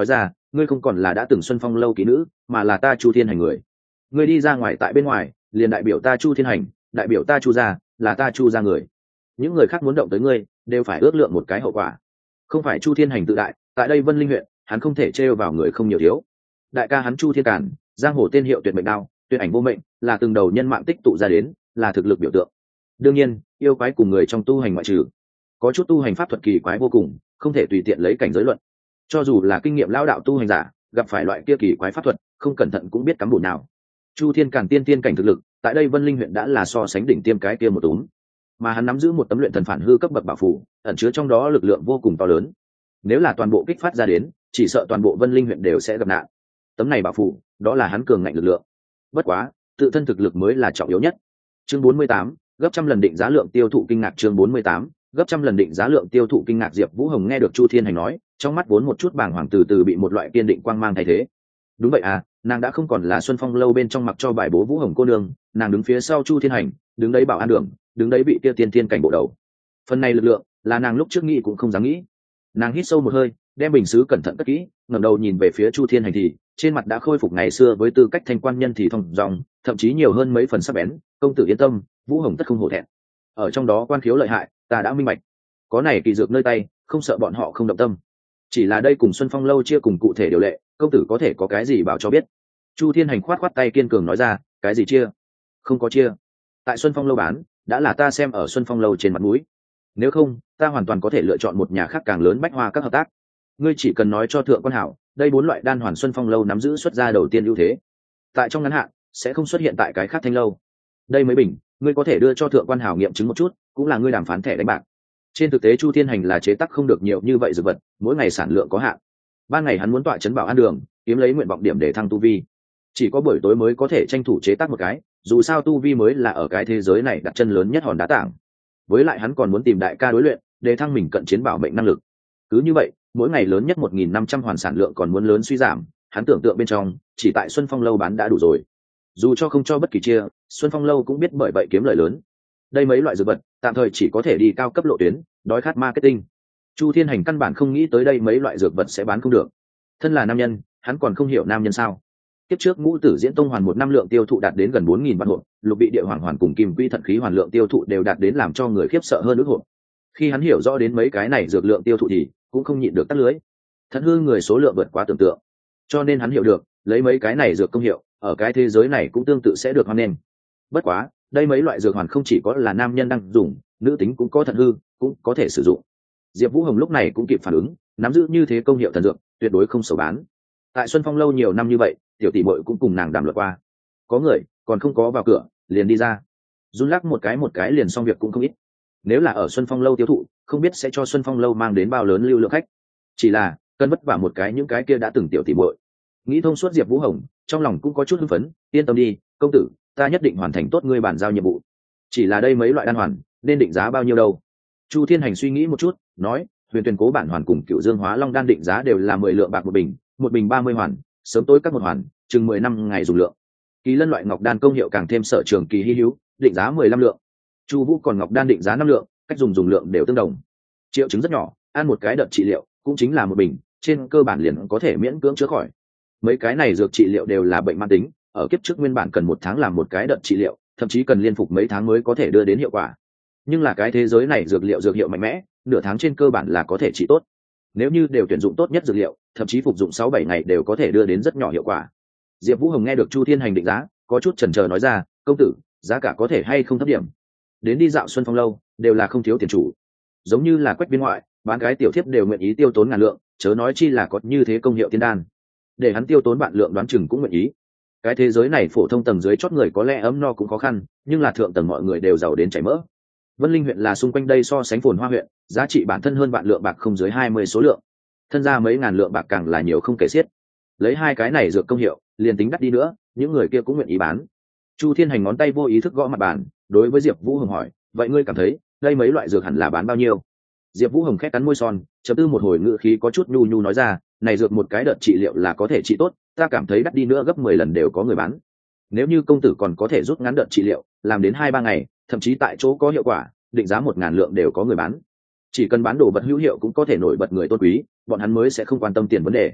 ngươi không còn là đã từng Xuân Phong lâu ký nữ, mà là ta Chu Thiên Hành người. Ngươi đi ra ngoài tại bên ngoài, liền đại biểu ta Chu Thiên Hành, đại biểu ta Chu gia, là ta Chu gia người. Những người khác muốn động tới ngươi, đều phải ước lượng một cái hậu quả. Không phải Chu Thiên Hành tự đại, tại đây Vân Linh huyện, hắn không thể trêu vào người không nhiều thiếu. Đại ca hắn Chu Thiên Càn, giang hồ tên hiệu tuyệt mệnh đao, tuyệt ảnh vô mệnh, là từng đầu nhân mạng tích tụ ra đến, là thực lực biểu tượng. Đương nhiên, yêu quái cùng người trong tu hành ngoại trừ, có chút tu hành pháp thuật kỳ quái vô cùng, không thể tùy tiện lấy cảnh giới luận. Cho dù là kinh nghiệm lão đạo tu hành giả, gặp phải loại kia kỳ quái pháp thuật, không cẩn thận cũng biết cắm bùn nào. Chu Thiên Càn tiên cảnh thực lực, tại đây Vân Linh huyện đã là so sánh đỉnh tiêm cái kia một túm, mà hắn nắm giữ một tấm luyện thần phản hư cấp bậc bảo phù, ẩn chứa trong đó lực lượng vô cùng to lớn. Nếu là toàn bộ kích phát ra đến, chỉ sợ toàn bộ Vân Linh huyện đều sẽ gặp nạn. Tấm này bảo phù, đó là hắn cường ngạnh lực lượng. Bất quá, tự thân thực lực mới là trọng yếu nhất. Chương 48, gấp trăm lần định giá lượng tiêu thụ kinh ngạc. Chương 48, gấp trăm lần định giá lượng tiêu thụ kinh ngạc. Diệp Vũ Hồng nghe được Chu Thiên Hành nói, trong mắt vốn một chút bàng hoàng từ từ bị một loại kiên định quang mang thay thế. Đúng vậy à, nàng đã không còn là Xuân Phong lâu bên trong mặc cho bài bố Vũ Hồng cô nương, nàng đứng phía sau Chu Thiên Hành, đứng đấy bảo an đường, đứng đấy bị kia tiên thiên cảnh bộ đầu. Phần này lực lượng, là nàng lúc trước nghĩ cũng không dám nghĩ. Nàng hít sâu một hơi, đem bình sứ cẩn thận cất kỹ, ngẩng đầu nhìn về phía Chu Thiên Hành thì trên mặt đã khôi phục ngày xưa với tư cách thanh quan nhân thì thông dòng, thậm chí nhiều hơn mấy phần sắc bén. Công tử yên tâm, Vũ Hồng tất không hổ thẹn. Ở trong đó quan khiếu lợi hại, ta đã minh bạch. Có này kỳ dược nơi tay, không sợ bọn họ không động tâm. Chỉ là đây cùng Xuân Phong lâu chia cùng cụ thể điều lệ, công tử có thể có cái gì bảo cho biết. Chu Thiên Hành khoát khoát tay kiên cường nói ra, cái gì chia? Không có chia. Tại Xuân Phong lâu bán, đã là ta xem ở Xuân Phong lâu trên mặt mũi. Nếu không, ta hoàn toàn có thể lựa chọn một nhà khác càng lớn bách hoa các hợp tác. Ngươi chỉ cần nói cho thượng quan hảo, đây 4 loại đan hoàn Xuân Phong lâu nắm giữ xuất ra đầu tiên ưu thế. Tại trong ngắn hạn, sẽ không xuất hiện tại cái khác thanh lâu. Đây mấy bình, ngươi có thể đưa cho thượng quan hảo nghiệm chứng một chút, cũng là ngươi đàm phán thẻ đánh bạc. Trên thực tế Chu Thiên Hành là chế tác không được nhiều như vậy dược vật, mỗi ngày sản lượng có hạn. Ban ngày hắn muốn tọa trấn bảo an đường, kiếm lấy nguyện vọng điểm để thăng tu vi. Chỉ có buổi tối mới có thể tranh thủ chế tác một cái, dù sao tu vi mới là ở cái thế giới này đặt chân lớn nhất hòn đá tảng. Với lại hắn còn muốn tìm đại ca đối luyện, để thăng mình cận chiến bảo mệnh năng lực. Cứ như vậy, mỗi ngày lớn nhất 1.500 hoàn sản lượng còn muốn lớn suy giảm, hắn tưởng tượng bên trong, chỉ tại Xuân Phong lâu bán đã đủ rồi. Dù cho không cho bất kỳ chia, Xuân Phong lâu cũng biết bởi vậy kiếm lợi lớn. Đây mấy loại dược vật, tạm thời chỉ có thể đi cao cấp lộ tuyến, đói khát marketing. Chu Thiên Hành căn bản không nghĩ tới đây mấy loại dược vật sẽ bán không được. Thân là nam nhân, hắn còn không hiểu nam nhân sao? Tiếp trước Ngũ Tử Diễn Tông hoàn một năm lượng tiêu thụ đạt đến gần 4.000 vạn hộp, Lục Bị Địa Hoàng hoàn cùng Kim Quy Thận Khí hoàn lượng tiêu thụ đều đạt đến làm cho người khiếp sợ hơn ước hộp. Khi hắn hiểu rõ đến mấy cái này dược lượng tiêu thụ thì cũng không nhịn được tắt lưới. Thận hư người số lượng vượt quá tưởng tượng, cho nên hắn hiểu được, lấy mấy cái này dược công hiệu, ở cái thế giới này cũng tương tự sẽ được hoan nghênh. Bất quá, đây mấy loại dược hoàn không chỉ có là nam nhân đang dùng, nữ tính cũng có thận hư, cũng có thể sử dụng. Diệp Vũ Hồng lúc này cũng kịp phản ứng, nắm giữ như thế công hiệu thần dược, tuyệt đối không xấu bán. Tại Xuân Phong lâu nhiều năm như vậy, tiểu tỷ muội cũng cùng nàng đàm luận qua. Có người còn không có vào cửa, liền đi ra. Run lắc một cái liền xong việc cũng không ít. Nếu là ở Xuân Phong lâu tiêu thụ, không biết sẽ cho Xuân Phong lâu mang đến bao lớn lưu lượng khách. Chỉ là, cân vất vả một cái những cái kia đã từng tiểu tỷ muội. Nghĩ thông suốt Diệp Vũ Hồng, trong lòng cũng có chút hưng phấn, yên tâm đi, công tử, ta nhất định hoàn thành tốt ngươi bản giao nhiệm vụ. Chỉ là đây mấy loại đan hoàn, nên định giá bao nhiêu đâu? Chu Thiên Hành suy nghĩ một chút, nói, Huyền Tuyền Cố bản hoàn cùng Cửu Dương Hóa Long đan định giá đều là 10 lượng bạc một bình 30 hoàn, sớm tối các một hoàn, chừng 10 năm ngày dùng lượng. Kỳ Lân loại ngọc đan công hiệu càng thêm sở trường kỳ hi hữu, định giá 15 lượng. Chu Vũ còn ngọc đan định giá 5 lượng, cách dùng lượng đều tương đồng. Triệu chứng rất nhỏ, ăn một cái đợt trị liệu, cũng chính là một bình, trên cơ bản liền có thể miễn cưỡng chữa khỏi. Mấy cái này dược trị liệu đều là bệnh mãn tính, ở kiếp trước nguyên bản cần 1 tháng làm một cái đợt trị liệu, thậm chí cần liên phục mấy tháng mới có thể đưa đến hiệu quả. Nhưng là cái thế giới này dược hiệu mạnh mẽ, nửa tháng trên cơ bản là có thể trị tốt. Nếu như đều tuyển dụng tốt nhất dược liệu, thậm chí phục dụng 6-7 ngày đều có thể đưa đến rất nhỏ hiệu quả. Diệp Vũ Hồng nghe được Chu Thiên Hành định giá, có chút chần chờ nói ra, công tử, giá cả có thể hay không thấp điểm? Đến đi dạo Xuân Phong lâu, đều là không thiếu tiền chủ. Giống như là Quách Viên ngoại, bán gái tiểu thiếp đều nguyện ý tiêu tốn ngàn lượng, chớ nói chi là có như thế công hiệu tiên đan. Để hắn tiêu tốn vạn lượng đoán chừng cũng nguyện ý. Cái thế giới này phổ thông tầng dưới chót người có lẽ ấm no cũng khó khăn, nhưng là thượng tầng mọi người đều giàu đến chảy mỡ. Vân Linh huyện là xung quanh đây so sánh phồn hoa huyện, giá trị bản thân hơn vạn lượng bạc không dưới 20 số lượng. Thân ra mấy ngàn lượng bạc càng là nhiều không kể xiết. Lấy hai cái này dược công hiệu, liền tính đắt đi nữa, những người kia cũng nguyện ý bán. Chu Thiên Hành ngón tay vô ý thức gõ mặt bàn, đối với Diệp Vũ Hồng hỏi, vậy ngươi cảm thấy, đây mấy loại dược hẳn là bán bao nhiêu? Diệp Vũ Hồng khẽ cắn môi son, chợt tư một hồi ngữ khí có chút nhu nhu nói ra, này dược một cái đợt trị liệu là có thể trị tốt, ta cảm thấy đắt đi nữa gấp 10 lần đều có người bán. Nếu như công tử còn có thể rút ngắn đợt trị liệu, làm đến 2-3 ngày, thậm chí tại chỗ có hiệu quả, định giá 1000 lượng đều có người bán. Chỉ cần bán đồ vật hữu hiệu cũng có thể nổi bật người tôn quý, bọn hắn mới sẽ không quan tâm tiền vấn đề.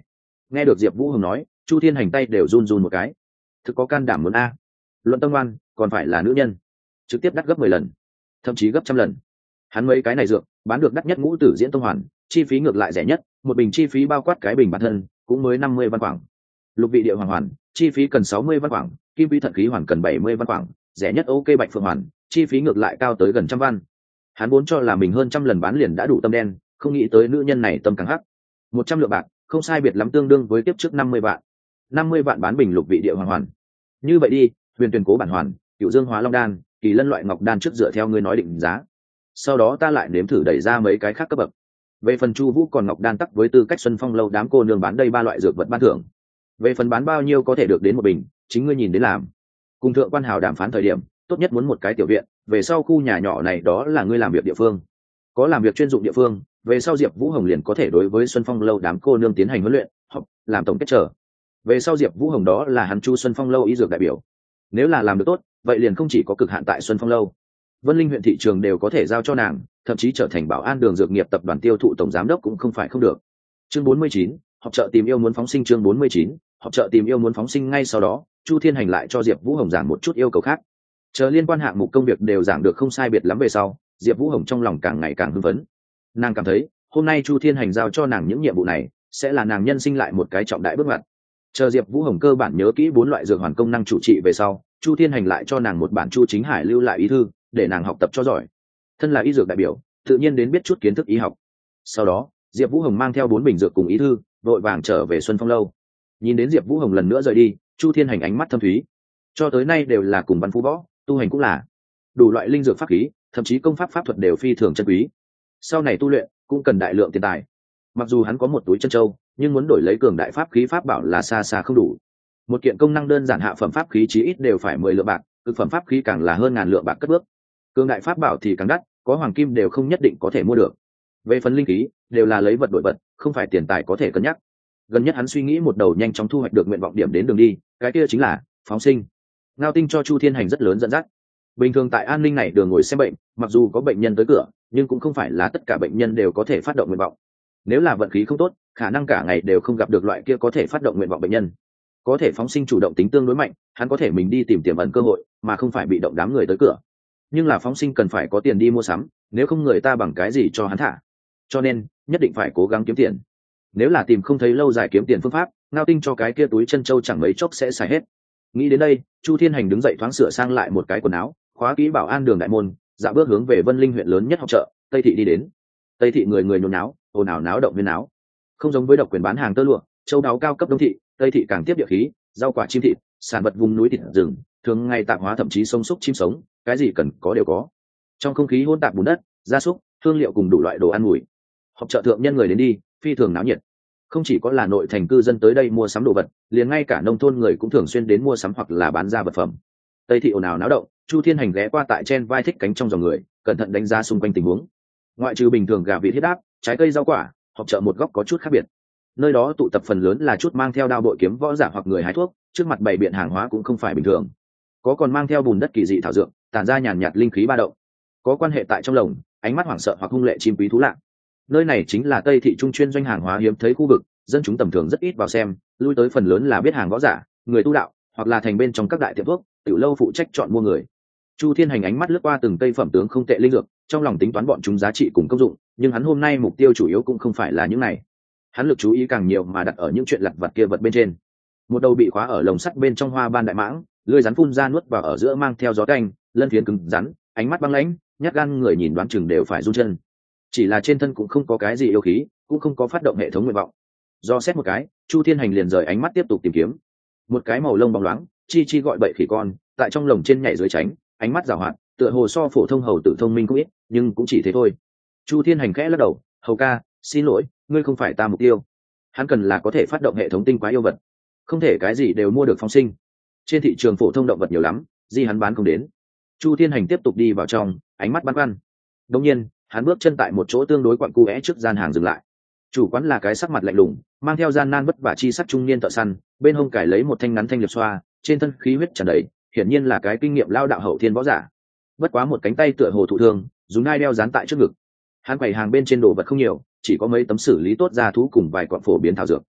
Nghe được Diệp Vũ Hồng nói, Chu Thiên Hành tay đều run run một cái. Thực có can đảm muốn a. Luận tâm ngoan, còn phải là nữ nhân, trực tiếp đắt gấp 10 lần, thậm chí gấp trăm lần. Hắn mấy cái này dược, bán được đắt nhất Ngũ Tử Diễn Tông Hoàn, chi phí ngược lại rẻ nhất, một bình chi phí bao quát cái bình bản thân, cũng mới 50 văn khoảng. Lục vị địa hoàng hoàn, chi phí cần 60 văn khoảng, kim vi thận khí hoàn cần 70 văn khoảng, rẻ nhất OK Bạch Phượng hoàn, chi phí ngược lại cao tới gần trăm văn. Hắn vốn cho là mình hơn trăm lần bán liền đã đủ tâm đen, không nghĩ tới nữ nhân này tâm càng hắc. 100 lượng bạc, không sai biệt lắm tương đương với kiếp trước 50 vạn. 50 vạn bán bình lục vị địa hoàng hoàn. Như vậy đi, Huyền Tuyển Cố bản hoàn, Cựu Dương Hóa Long đan, Kỳ Lân loại ngọc đan trước dựa theo ngươi nói định giá. Sau đó ta lại nếm thử đẩy ra mấy cái khác cấp bậc. Về phần Chu Vũ còn ngọc đan tắc với tư cách Xuân Phong lâu đám cô nương bán đây ba loại dược vật ban thưởng. Về phần bán bao nhiêu có thể được đến một bình, chính ngươi nhìn đến làm. Cùng thượng quan Hào đàm phán thời điểm, tốt nhất muốn một cái tiểu viện, về sau khu nhà nhỏ này đó là ngươi làm việc địa phương. Có làm việc chuyên dụng địa phương, về sau Diệp Vũ Hồng liền có thể đối với Xuân Phong lâu đám cô nương tiến hành huấn luyện, học, làm tổng kết trở. Về sau Diệp Vũ Hồng đó là hắn Chu Xuân Phong lâu y dược đại biểu. Nếu là làm được tốt, vậy liền không chỉ có cực hạn tại Xuân Phong lâu, Vân Linh huyện thị trường đều có thể giao cho nàng, thậm chí trở thành bảo an đường dược nghiệp tập đoàn tiêu thụ tổng giám đốc cũng không phải không được. Chương 49, họp chợ tìm yêu muốn phóng sinh. Chương 49, họp chợ tìm yêu muốn phóng sinh. Ngay sau đó, Chu Thiên Hành lại cho Diệp Vũ Hồng giảng một chút yêu cầu khác. Chờ liên quan hạng mục công việc đều giảng được không sai biệt lắm về sau, Diệp Vũ Hồng trong lòng càng ngày càng hưng phấn. Nàng cảm thấy, hôm nay Chu Thiên Hành giao cho nàng những nhiệm vụ này, sẽ là nàng nhân sinh lại một cái trọng đại bước ngoặt. Chờ Diệp Vũ Hồng cơ bản nhớ kỹ 4 loại dược hoàn công năng chủ trị về sau, Chu Thiên Hành lại cho nàng một bản Chu Chính Hải lưu lại ý thư, để nàng học tập cho giỏi. Thân là y dược đại biểu, tự nhiên đến biết chút kiến thức y học. Sau đó, Diệp Vũ Hồng mang theo 4 bình dược cùng ý thư, vội vàng trở về Xuân Phong lâu. Nhìn đến Diệp Vũ Hồng lần nữa rời đi, Chu Thiên Hành ánh mắt thâm thúy. Cho tới nay đều là cùng văn phú võ, tu hành cũng là đủ loại linh dược pháp khí, thậm chí công pháp pháp thuật đều phi thường chân quý. Sau này tu luyện cũng cần đại lượng tiền tài. Mặc dù hắn có một túi chân châu, nhưng muốn đổi lấy cường đại pháp khí pháp bảo là xa xa không đủ. Một kiện công năng đơn giản hạ phẩm pháp khí chí ít đều phải 10 lượng bạc, cực phẩm pháp khí càng là hơn ngàn lượng bạc cất bước. Cường đại pháp bảo thì càng đắt, có hoàng kim đều không nhất định có thể mua được. Về phần linh khí, đều là lấy vật đổi vật, không phải tiền tài có thể cân nhắc. Gần nhất hắn suy nghĩ một đầu nhanh chóng thu hoạch được nguyện vọng điểm đến đường đi, cái kia chính là phóng sinh. Ngao Tinh cho Chu Thiên Hành rất lớn dẫn dắt. Bình thường tại an ninh này đường ngồi xem bệnh, mặc dù có bệnh nhân tới cửa, nhưng cũng không phải là tất cả bệnh nhân đều có thể phát động nguyện vọng. Nếu là vận khí không tốt, khả năng cả ngày đều không gặp được loại kia có thể phát động nguyện vọng bệnh nhân. Có thể phóng sinh chủ động tính tương đối mạnh, hắn có thể mình đi tìm tiềm ẩn cơ hội, mà không phải bị động đám người tới cửa. Nhưng là phóng sinh cần phải có tiền đi mua sắm, nếu không người ta bằng cái gì cho hắn thả. Cho nên, nhất định phải cố gắng kiếm tiền. Nếu là tìm không thấy lâu dài kiếm tiền phương pháp, Ngao Tinh cho cái kia túi chân châu chẳng mấy chốc sẽ xài hết. Nghĩ đến đây, Chu Thiên Hành đứng dậy thoáng sửa sang lại một cái quần áo, khóa kỹ bảo an đường đại môn, dạo bước hướng về Vân Linh huyện lớn nhất học chợ Tây thị đi đến. Tây thị người người nhốn náo, ồn ào náo động viên náo. Không giống với độc quyền bán hàng tơ lụa, châu đáo cao cấp Đông thị, Tây thị càng tiếp địa khí, rau quả chim thịt, sản vật vùng núi thịt rừng, thường ngày tạp hóa thậm chí sông súc chim sống, cái gì cần có đều có. Trong không khí hỗn tạp bùn đất, gia súc, hương liệu cùng đủ loại đồ ăn mùi. Họp chợ thượng nhân người đến đi, phi thường náo nhiệt. Không chỉ có là nội thành cư dân tới đây mua sắm đồ vật, liền ngay cả nông thôn người cũng thường xuyên đến mua sắm hoặc là bán ra vật phẩm. Tây thị ồn ào náo động, Chu Thiên Hành ghé qua tại trên vai thích cánh trong dòng người, cẩn thận đánh giá xung quanh tình huống. Ngoại trừ bình thường gà vịt thiết áp, trái cây rau quả, họp chợ một góc có chút khác biệt. Nơi đó tụ tập phần lớn là chút mang theo đao bội kiếm võ giả hoặc người hái thuốc, trước mặt bày biện hàng hóa cũng không phải bình thường. Có còn mang theo bùn đất kỳ dị thảo dược, tản ra nhàn nhạt linh khí ba động. Có quan hệ tại trong lồng, ánh mắt hoảng sợ hoặc hung lệ chim quý thú lạ. Nơi này chính là Tây thị trung chuyên doanh hàng hóa hiếm thấy khu vực, dân chúng tầm thường rất ít vào xem, lui tới phần lớn là biết hàng võ giả, người tu đạo, hoặc là thành bên trong các đại tiệm thuốc, tiểu lâu phụ trách chọn mua người. Chu Thiên Hành ánh mắt lướt qua từng cây phẩm tướng không tệ linh dược, trong lòng tính toán bọn chúng giá trị cùng công dụng, nhưng hắn hôm nay mục tiêu chủ yếu cũng không phải là những này. Hắn lực chú ý càng nhiều mà đặt ở những chuyện lặt vặt kia vật bên trên. Một đầu bị khóa ở lồng sắt bên trong hoa ban đại mãng, lưỡi rắn phun ra nuốt vào ở giữa mang theo gió canh, lân phiến cứng rắn, ánh mắt băng lãnh, nhát gan người nhìn đoán chừng đều phải run chân. Chỉ là trên thân cũng không có cái gì yêu khí, cũng không có phát động hệ thống nguyện vọng. Do xét một cái, Chu Thiên Hành liền rời ánh mắt tiếp tục tìm kiếm. Một cái màu lông bóng loáng, chi chi gọi bậy khỉ con, tại trong lồng trên nhảy dưới tránh, ánh mắt giảo hoạt, tựa hồ so phổ thông hầu tử thông minh cũng ít, nhưng cũng chỉ thế thôi. Chu Thiên Hành khẽ lắc đầu, "Hầu ca, xin lỗi, ngươi không phải ta mục tiêu." Hắn cần là có thể phát động hệ thống tinh quái yêu vật, không thể cái gì đều mua được phóng sinh. Trên thị trường phổ thông động vật nhiều lắm, gì hắn bán không đến. Chu Thiên Hành tiếp tục đi vào trong, ánh mắt băn khoăn. Đột nhiên, hắn bước chân tại một chỗ tương đối quặn cuẽ trước gian hàng dừng lại. Chủ quán là cái sắc mặt lạnh lùng, mang theo gian nan vất vả chi sắc trung niên thợ săn, bên hông cải lấy một thanh ngắn thanh liệp xoa, trên thân khí huyết tràn đầy, hiển nhiên là cái kinh nghiệm lao đạo hậu thiên võ giả. Bất quá một cánh tay tựa hồ thụ thương, dùng nai đeo dán tại trước ngực. Hắn quầy hàng bên trên đồ vật không nhiều, chỉ có mấy tấm xử lý tốt ra thú cùng vài quặng phổ biến thảo dược.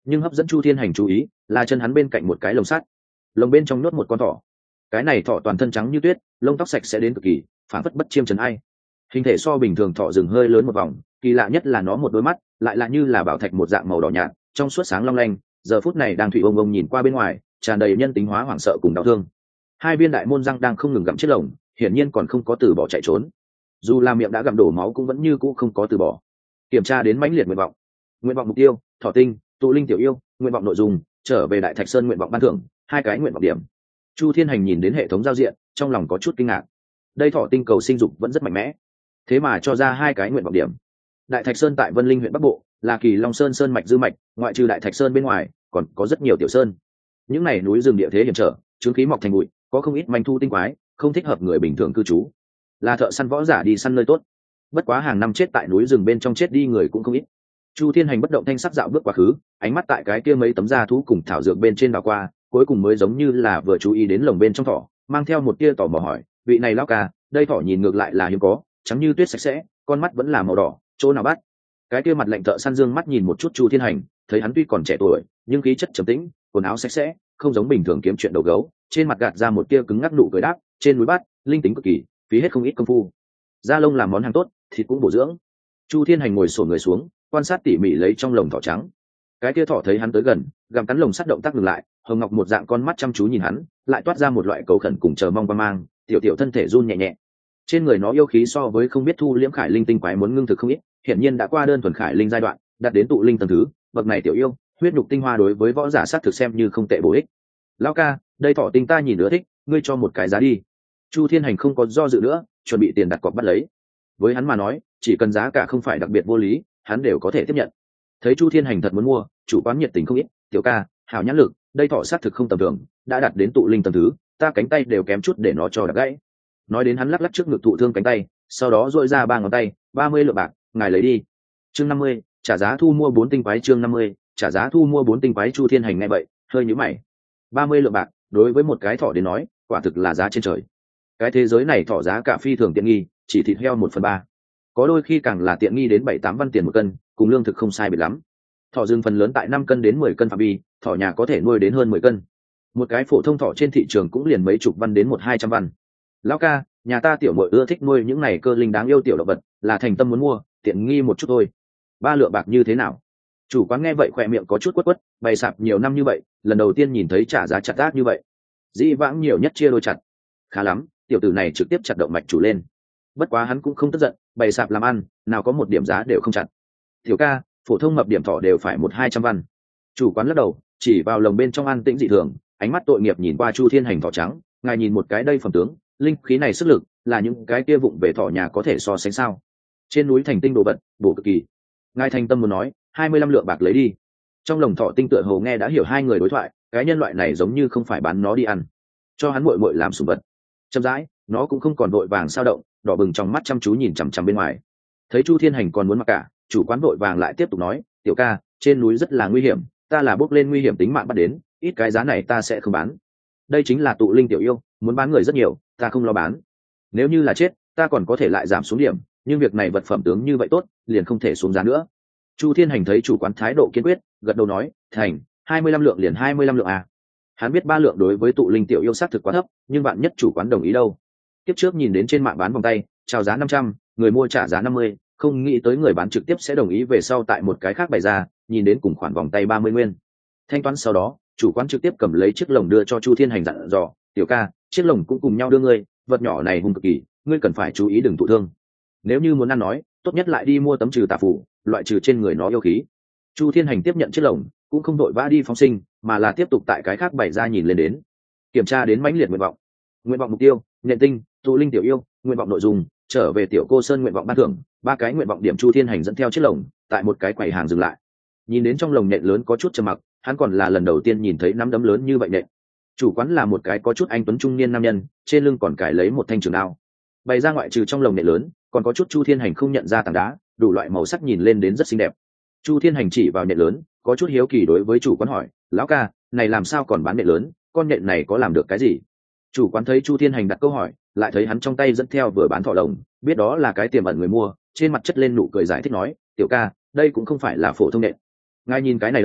nhưng hấp dẫn Chu Thiên Hành chú ý là chân hắn bên cạnh một cái lồng sắt, lồng bên trong nhốt một con thỏ. Cái này thỏ toàn thân trắng như tuyết, lông tóc sạch sẽ đến cực kỳ, phản phất bất chiêm trần ai. Hình thể so bình thường thỏ rừng hơi lớn một vòng, kỳ lạ nhất là nó một đôi mắt lại là như là bảo thạch một dạng màu đỏ nhạt, trong suốt sáng long lanh, giờ phút này đang thủy ông ông nhìn qua bên ngoài, tràn đầy nhân tính hóa hoảng sợ cùng đau thương. Hai viên đại môn răng đang không ngừng gặm chiếc lồng, hiển nhiên còn không có từ bỏ chạy trốn. Dù là miệng đã gặm đổ máu cũng vẫn như cũ không có từ bỏ. Kiểm tra đến mãnh liệt nguyện vọng mục tiêu, thỏ tinh, tụ linh tiểu yêu, nguyện vọng nội dung, trở về Đại Thạch Sơn nguyện vọng ban thưởng, 2 cái nguyện vọng điểm. Chu Thiên Hành nhìn đến hệ thống giao diện, trong lòng có chút kinh ngạc. Đây thỏ tinh cầu sinh dục vẫn rất mạnh mẽ, thế mà cho ra 2 cái nguyện vọng điểm. Đại Thạch Sơn tại Vân Linh huyện Bắc Bộ, là Kỳ Long Sơn sơn mạch dư mạch, ngoại trừ Đại Thạch Sơn bên ngoài, còn có rất nhiều tiểu sơn. Những này núi rừng địa thế hiểm trở, chứng khí mọc thành bụi, có không ít manh thu tinh quái, không thích hợp người bình thường cư trú. Là thợ săn võ giả đi săn nơi tốt. Bất quá hàng năm chết tại núi rừng bên trong chết đi người cũng không ít. Chu Thiên Hành bất động thanh sắc dạo bước quá khứ, ánh mắt tại cái kia mấy tấm da thú cùng thảo dược bên trên đảo qua, cuối cùng mới giống như là vừa chú ý đến lồng bên trong thỏ, mang theo một tia tò mò hỏi, vị này lão ca, đây thỏ nhìn ngược lại là hiếm có, trắng như tuyết sạch sẽ, con mắt vẫn là màu đỏ, chỗ nào bắt? Cái kia mặt lạnh thợ săn dương mắt nhìn một chút Chu Thiên Hành, thấy hắn tuy còn trẻ tuổi, nhưng khí chất trầm tĩnh, quần áo sạch sẽ, không giống bình thường kiếm chuyện đầu gấu, trên mặt gạt ra một tia cứng ngắc nụ cười đáp, trên núi bắt, linh tính cực kỳ, phí hết không ít công phu. Da lông làm món hàng tốt, thịt cũng bổ dưỡng. Chu Thiên Hành ngồi xổm người xuống, quan sát tỉ mỉ lấy trong lồng thỏ trắng. Cái kia thỏ thấy hắn tới gần, gặm cắn lồng sắt động tác ngừng lại, hồng ngọc một dạng con mắt chăm chú nhìn hắn, lại toát ra một loại cầu khẩn cùng chờ mong qua mang, tiểu tiểu thân thể run nhẹ nhẹ. Trên người nó yêu khí so với không biết thu liễm khải linh tinh quái muốn ngưng thực không ít, hiển nhiên đã qua đơn thuần khải linh giai đoạn, đạt đến tụ linh tầng thứ, bậc này tiểu yêu, huyết nhục tinh hoa đối với võ giả sát thực xem như không tệ bổ ích. Lão ca, đây thỏ tinh ta nhìn nữa thích, ngươi cho một cái giá đi. Chu Thiên Hành không có do dự nữa, chuẩn bị tiền đặt cọc bắt lấy. Với hắn mà nói, chỉ cần giá cả không phải đặc biệt vô lý, hắn đều có thể tiếp nhận. Thấy Chu Thiên Hành thật muốn mua, chủ quán nhiệt tình không ít, tiểu ca, hảo nhãn lực, đây thỏ sát thực không tầm thường, đã đạt đến tụ linh tầng thứ, ta cánh tay đều kém chút để nó cho đập gãy. Nói đến hắn lắc lắc trước ngực thụ thương cánh tay, sau đó duỗi ra 3 ngón tay, 30 lượng bạc, ngài lấy đi. Chương 50, trả giá thu mua 4 tinh quái. Chương 50, trả giá thu mua 4 tinh quái. Chu Thiên Hành nghe vậy, hơi nhíu mày. 30 lượng bạc, đối với một cái thỏ đến nói, quả thực là giá trên trời. Cái thế giới này thỏ giá cả phi thường tiện nghi, chỉ thịt heo 1/3, có đôi khi càng là tiện nghi đến 7-8 văn tiền một cân, cùng lương thực không sai biệt lắm. Thỏ rừng phần lớn tại 5 cân đến 10 cân phạm vi, thỏ nhà có thể nuôi đến hơn 10 cân. Một cái phổ thông thỏ trên thị trường cũng liền mấy chục văn đến 100-200 văn. Lão ca, nhà ta tiểu muội ưa thích nuôi những này cơ linh đáng yêu tiểu động vật, là thành tâm muốn mua, tiện nghi một chút thôi. 3 lượng bạc như thế nào? Chủ quán nghe vậy khỏe miệng có chút quất quất, bày sạp nhiều năm như vậy, lần đầu tiên nhìn thấy trả giá chặt ác như vậy. Dĩ vãng nhiều nhất chia đôi chặt. Khá lắm, tiểu tử này trực tiếp chặt động mạch chủ lên. Bất quá hắn cũng không tức giận, bày sạp làm ăn, nào có một điểm giá đều không chặt. Tiểu ca, phổ thông mập điểm thỏ đều phải 100-200 văn. Chủ quán lắc đầu, chỉ vào lồng bên trong an tĩnh dị thường, ánh mắt tội nghiệp nhìn qua Chu Thiên Hành thỏ trắng, ngài nhìn một cái đây phẩm tướng, linh khí này sức lực, là những cái kia vụng về thỏ nhà có thể so sánh sao? Trên núi thành tinh đồ vật, bổ cực kỳ. Ngài thành tâm muốn nói, 25 lượng bạc lấy đi. Trong lồng thỏ tinh tựa hồ nghe đã hiểu hai người đối thoại, cái nhân loại này giống như không phải bán nó đi ăn, cho hắn muội muội làm sủng vật. Chậm rãi, nó cũng không còn vội vàng sao động, đỏ bừng trong mắt chăm chú nhìn chằm chằm bên ngoài. Thấy Chu Thiên Hành còn muốn mặc cả, chủ quán vội vàng lại tiếp tục nói, tiểu ca, trên núi rất là nguy hiểm, ta là bốc lên nguy hiểm tính mạng bắt đến, ít cái giá này ta sẽ không bán. Đây chính là tụ linh tiểu yêu, muốn bán người rất nhiều, ta không lo bán. Nếu như là chết, ta còn có thể lại giảm xuống điểm, nhưng việc này vật phẩm tướng như vậy tốt, liền không thể xuống giá nữa. Chu Thiên Hành thấy chủ quán thái độ kiên quyết, gật đầu nói, thành, 25 lượng liền 25 lượng à. Hắn biết 3 lượng đối với tụ linh tiểu yêu sát thực quá thấp, nhưng bạn nhất chủ quán đồng ý đâu. Tiếp trước nhìn đến trên mạng bán vòng tay, chào giá 500, người mua trả giá 50, không nghĩ tới người bán trực tiếp sẽ đồng ý về sau tại một cái khác bày ra, nhìn đến cùng khoản vòng tay 30 nguyên. Thanh toán sau đó, chủ quán trực tiếp cầm lấy chiếc lồng đưa cho Chu Thiên Hành dặn dò, tiểu ca, chiếc lồng cũng cùng nhau đưa ngươi, vật nhỏ này hung cực kỳ, ngươi cần phải chú ý đừng thụ thương. Nếu như muốn ăn nói, tốt nhất lại đi mua tấm trừ tà phủ, loại trừ trên người nó yêu khí. Chu Thiên Hành tiếp nhận chiếc lồng, cũng không đội vã đi phóng sinh, mà là tiếp tục tại cái khác bày ra nhìn lên đến. Kiểm tra đến mãnh liệt nguyện vọng mục tiêu, nhện tinh, tụ linh tiểu yêu, nguyện vọng nội dung, trở về tiểu cô sơn nguyện vọng ban thưởng, 3 cái nguyện vọng điểm. Chu Thiên Hành dẫn theo chiếc lồng, tại một cái quầy hàng dừng lại. Nhìn đến trong lồng nện lớn có chút trầm mặc, hắn còn là lần đầu tiên nhìn thấy nắm đấm lớn như vậy nện. Chủ quán là một cái có chút anh tuấn trung niên nam nhân, trên lưng còn cài lấy một thanh trường đao. Bày ra ngoại trừ trong lồng nện lớn, còn có chút Chu Thiên Hành không nhận ra tảng đá, đủ loại màu sắc nhìn lên đến rất xinh đẹp. Chu Thiên Hành chỉ vào nện lớn, có chút hiếu kỳ đối với chủ quán hỏi, lão ca, này làm sao còn bán nện lớn, con nện này có làm được cái gì? Chủ quán thấy Chu Thiên Hành đặt câu hỏi, lại thấy hắn trong tay dẫn theo vừa bán thỏ lồng, biết đó là cái tiềm ẩn người mua, trên mặt chất lên nụ cười giải thích nói, tiểu ca, đây cũng không phải là phổ thông nện. Ngài nhìn cái này đâu,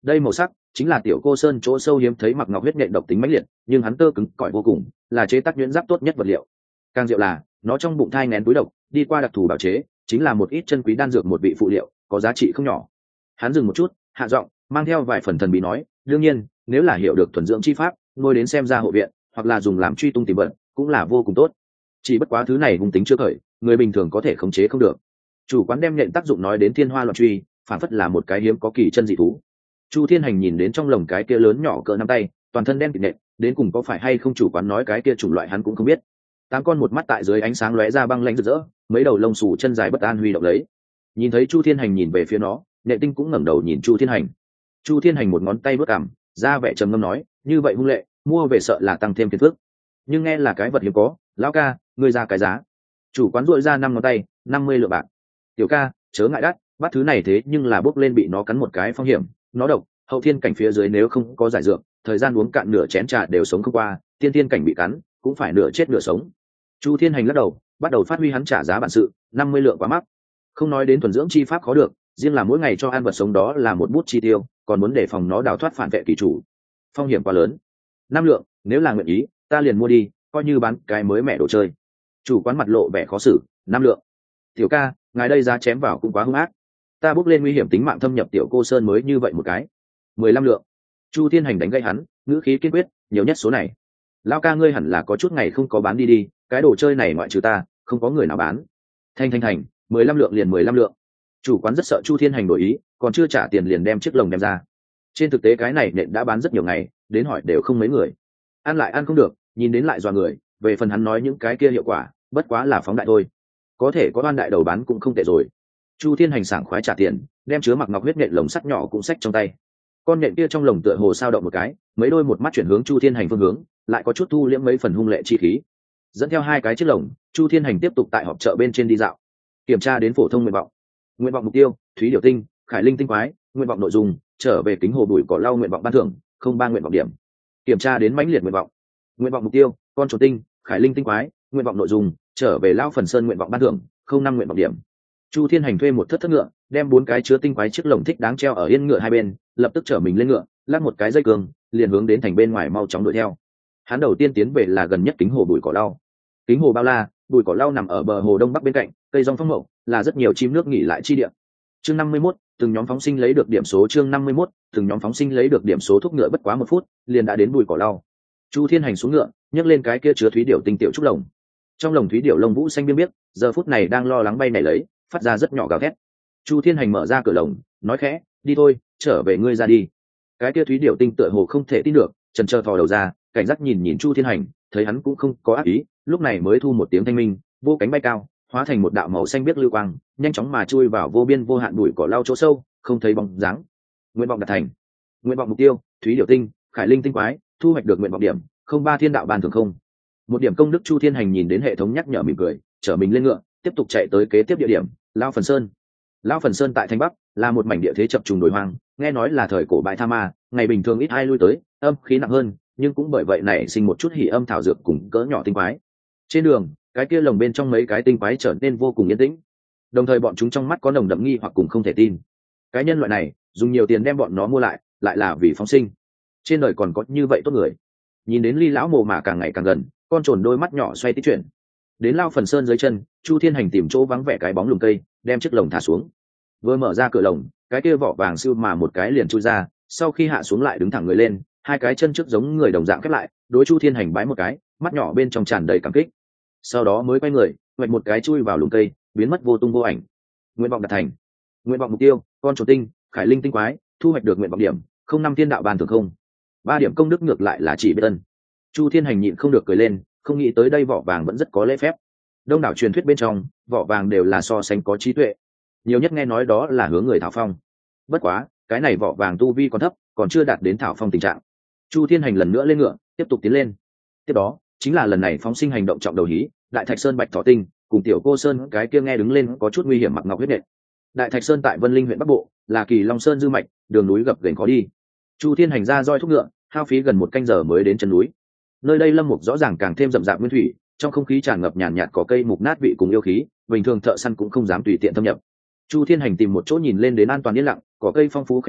đây màu sắc chính là tiểu cô sơn chỗ sâu hiếm thấy mặc ngọc huyết nhện độc tính mãnh liệt, nhưng hắn tơ cứng cỏi vô cùng, là chế tác nhuyễn giáp tốt nhất vật liệu. Càng diệu là nó trong bụng thai nén túi độc, đi qua đặc thù bảo chế, chính là một ít chân quý đan dược một vị phụ liệu, có giá trị không nhỏ. Hắn dừng một chút, hạ giọng, mang theo vài phần thần bí nói, đương nhiên, nếu là hiểu được thuần dưỡng chi pháp, nuôi đến xem ra hộ viện, hoặc là dùng làm truy tung tìm vận, cũng là vô cùng tốt. Chỉ bất quá thứ này hung tính chưa khởi, người bình thường có thể khống chế không được. Chủ quán đem nhện tác dụng nói đến thiên hoa loạn truy, phản phất là một cái hiếm có kỳ chân dị thú. Chu Thiên Hành nhìn đến trong lồng cái kia lớn nhỏ cỡ nắm tay, toàn thân đen kịt nện, đến cùng có phải hay không chủ quán nói cái kia chủng loại hắn cũng không biết. Tám con một mắt tại dưới ánh sáng lóe ra băng lãnh rực rỡ, mấy đầu lông xù chân dài bất an huy động lấy. Nhìn thấy Chu Thiên Hành nhìn về phía nó, Nệ Tinh cũng ngẩng đầu nhìn Chu Thiên Hành. Chu Thiên Hành một ngón tay bước cằm, ra vẻ trầm ngâm nói, như vậy hung lệ, mua về sợ là tăng thêm phiền phức. Nhưng nghe là cái vật hiếm có, lão ca, ngươi ra cái giá. Chủ quán duỗi ra 5 ngón tay, 50 lượng bạc. Tiểu ca, chớ ngại đắt, bắt thứ này thế nhưng là bốc lên bị nó cắn một cái phong hiểm, nó độc, hậu thiên cảnh phía dưới nếu không có giải dược, thời gian uống cạn nửa chén trà đều sống không qua, tiên thiên cảnh bị cắn, cũng phải nửa chết nửa sống. Chu Thiên Hành lắc đầu, bắt đầu phát huy hắn trả giá bản sự, 50 lượng quá mắc. Không nói đến thuần dưỡng chi pháp khó được, riêng là mỗi ngày cho ăn vật sống đó là một bút chi tiêu, còn muốn đề phòng nó đào thoát phản vệ kỳ chủ, phong hiểm quá lớn. 5 lượng, nếu là nguyện ý, ta liền mua đi, coi như bán cái mới mẹ đồ chơi. Chủ quán mặt lộ vẻ khó xử, 5 lượng. Tiểu ca, ngài đây giá chém vào cũng quá hung ác. Ta bước lên nguy hiểm tính mạng thâm nhập tiểu cô sơn mới như vậy một cái. 15 lượng. Chu Thiên Hành đánh gây hắn, ngữ khí kiên quyết, nhiều nhất số này. Lão ca ngươi hẳn là có chút ngày không có bán đi, cái đồ chơi này ngoại trừ ta, không có người nào bán. Thành, 15 lượng liền 15 lượng. Chủ quán rất sợ Chu Thiên Hành đổi ý, còn chưa trả tiền liền đem chiếc lồng đem ra. Trên thực tế cái này nện đã bán rất nhiều ngày, đến hỏi đều không mấy người. Ăn lại ăn không được, nhìn đến lại dọa người, về phần hắn nói những cái kia hiệu quả, bất quá là phóng đại thôi. Có thể có đoan đại đầu bán cũng không tệ rồi. Chu Thiên Hành sảng khoái trả tiền, đem chứa mặc ngọc huyết nhện lồng sắt nhỏ cũng xách trong tay. Con nhện kia trong lồng tựa hồ sao động một cái, mấy đôi một mắt chuyển hướng Chu Thiên Hành phương hướng, lại có chút thu liễm mấy phần hung lệ chi khí. Dẫn theo 2 cái chiếc lồng, Chu Thiên Hành tiếp tục tại họp chợ bên trên đi dạo, kiểm tra đến phổ thông nguyện vọng mục tiêu, Thúy Điểu Tinh, Khải Linh Tinh Quái, nguyện vọng nội dung, trở về kính hồ bụi cỏ lau nguyện vọng ban thưởng, 03 nguyện vọng điểm. Kiểm tra đến mãnh liệt nguyện vọng mục tiêu, con trồn tinh, Khải Linh Tinh Quái, nguyện vọng nội dung, trở về lao phần sơn nguyện vọng ban thưởng, 05 nguyện vọng điểm. Chu Thiên Hành thuê một thất ngựa, đem 4 cái chứa tinh quái chiếc lồng thích đáng treo ở yên ngựa hai bên, lập tức chở mình lên ngựa, lắc một cái dây cương, liền hướng đến thành bên ngoài mau chóng đuổi theo. Hắn đầu tiên tiến về là gần nhất kính hồ bụi cỏ lau. Kính hồ bao la, bụi cỏ lau nằm ở bờ hồ đông bắc bên cạnh, cây rong phong mậu, là rất nhiều chim nước nghỉ lại chi địa. Chương 51, từng nhóm phóng sinh lấy được điểm số. Chương 51, từng nhóm phóng sinh lấy được điểm số. Thúc ngựa bất quá 1 phút, liền đã đến bụi cỏ lau. Chu Thiên Hành xuống ngựa, nhấc lên cái kia chứa thúy điểu tinh tiểu trúc lồng. Trong lồng thúy điểu lông vũ xanh biếc biếc, giờ phút này đang lo lắng bay nảy lấy, phát ra rất nhỏ gào thét. Chu Thiên Hành mở ra cửa lồng, nói khẽ, đi thôi, trở về ngươi ra đi. Cái kia thúy điểu tinh tựa hồ không thể tin được, chần chờ thò đầu ra, cảnh giác nhìn Chu Thiên Hành, thấy hắn cũng không có ác ý, lúc này mới thu một tiếng thanh minh, vô cánh bay cao, hóa thành một đạo màu xanh biếc lưu quang, nhanh chóng mà chui vào vô biên vô hạn bụi cỏ lau chỗ sâu, không thấy bóng dáng. Nguyện vọng đạt thành. Nguyện vọng mục tiêu, Thúy Điểu Tinh, Khải Linh Tinh Quái, thu hoạch được nguyện vọng điểm, 03 thiên đạo ban thưởng không. Một điểm công đức. Chu Thiên Hành nhìn đến hệ thống nhắc nhở mỉm cười, chở mình lên ngựa, tiếp tục chạy tới kế tiếp địa điểm, Lao Phần Sơn. Lao Phần Sơn tại Thanh Bắc, là một mảnh địa thế chập trùng đồi hoang, nghe nói là thời cổ bãi tha ma, ngày bình thường ít ai lui tới, âm khí nặng hơn, nhưng cũng bởi vậy nảy sinh một chút hỉ âm thảo dược cùng cỡ nhỏ tinh quái. Trên đường, cái kia lồng bên trong mấy cái tinh quái trở nên vô cùng yên tĩnh, đồng thời bọn chúng trong mắt có nồng đậm nghi hoặc cùng không thể tin. Cái nhân loại này dùng nhiều tiền đem bọn nó mua lại, lại là vì phóng sinh. Trên đời còn có như vậy tốt người. Nhìn đến Ly lão mồ mà càng ngày càng gần, con trồn đôi mắt nhỏ xoay tích chuyển. Đến Lao Phần Sơn dưới chân, Chu Thiên Hành tìm chỗ vắng vẻ cái bóng lùm cây, đem chiếc lồng thả xuống. Vừa mở ra cửa lồng, cái kia vỏ vàng siêu mà một cái liền chui ra, sau khi hạ xuống lại đứng thẳng người lên, 2 cái chân trước giống người đồng dạng khép lại, đối Chu Thiên Hành bái một cái, mắt nhỏ bên trong tràn đầy cảm kích. Sau đó mới quay người, vạch một cái chui vào lùm cây, biến mất vô tung vô ảnh. Nguyện vọng đạt thành. Nguyện vọng mục tiêu, con trồn tinh, Khải Linh Tinh Quái, thu hoạch được nguyện vọng điểm, 05 thiên đạo ban thưởng không. 3 điểm công đức ngược lại là chỉ biết ân. Chu Thiên Hành nhịn không được cười lên, không nghĩ tới đây vỏ vàng vẫn rất có lễ phép. Đông đảo truyền thuyết bên trong, vỏ vàng đều là so sánh có trí tuệ, nhiều nhất nghe nói đó là hướng người thảo phong. Bất quá, cái này vỏ vàng tu vi còn thấp, còn chưa đạt đến thảo phong tình trạng. Chu Thiên Hành lần nữa lên ngựa, tiếp tục tiến lên. Tiếp đó chính là lần này phóng sinh hành động trọng đầu hí, Đại Thạch Sơn Bạch Thỏ Tinh cùng Tiểu Cô Sơn cái kia nghe đứng lên có chút nguy hiểm mặc ngọc huyết nện. Đại Thạch Sơn tại Vân Linh huyện Bắc Bộ, là Kỳ Long Sơn dư mạch, đường núi gập ghềnh khó đi. Chu Thiên Hành ra roi thúc ngựa, hao phí gần 1 canh giờ mới đến chân núi. Nơi đây lâm mục rõ ràng càng thêm rậm rạp nguyên thủy, trong không khí tràn ngập nhàn nhạt có cây mục nát vị cùng yêu khí, bình thường thợ săn cũng không dám tùy tiện thâm nhập. Chu Thiên Hành tìm một chỗ nhìn lên đến an toàn yên lặng, có cây phong phú khe núi,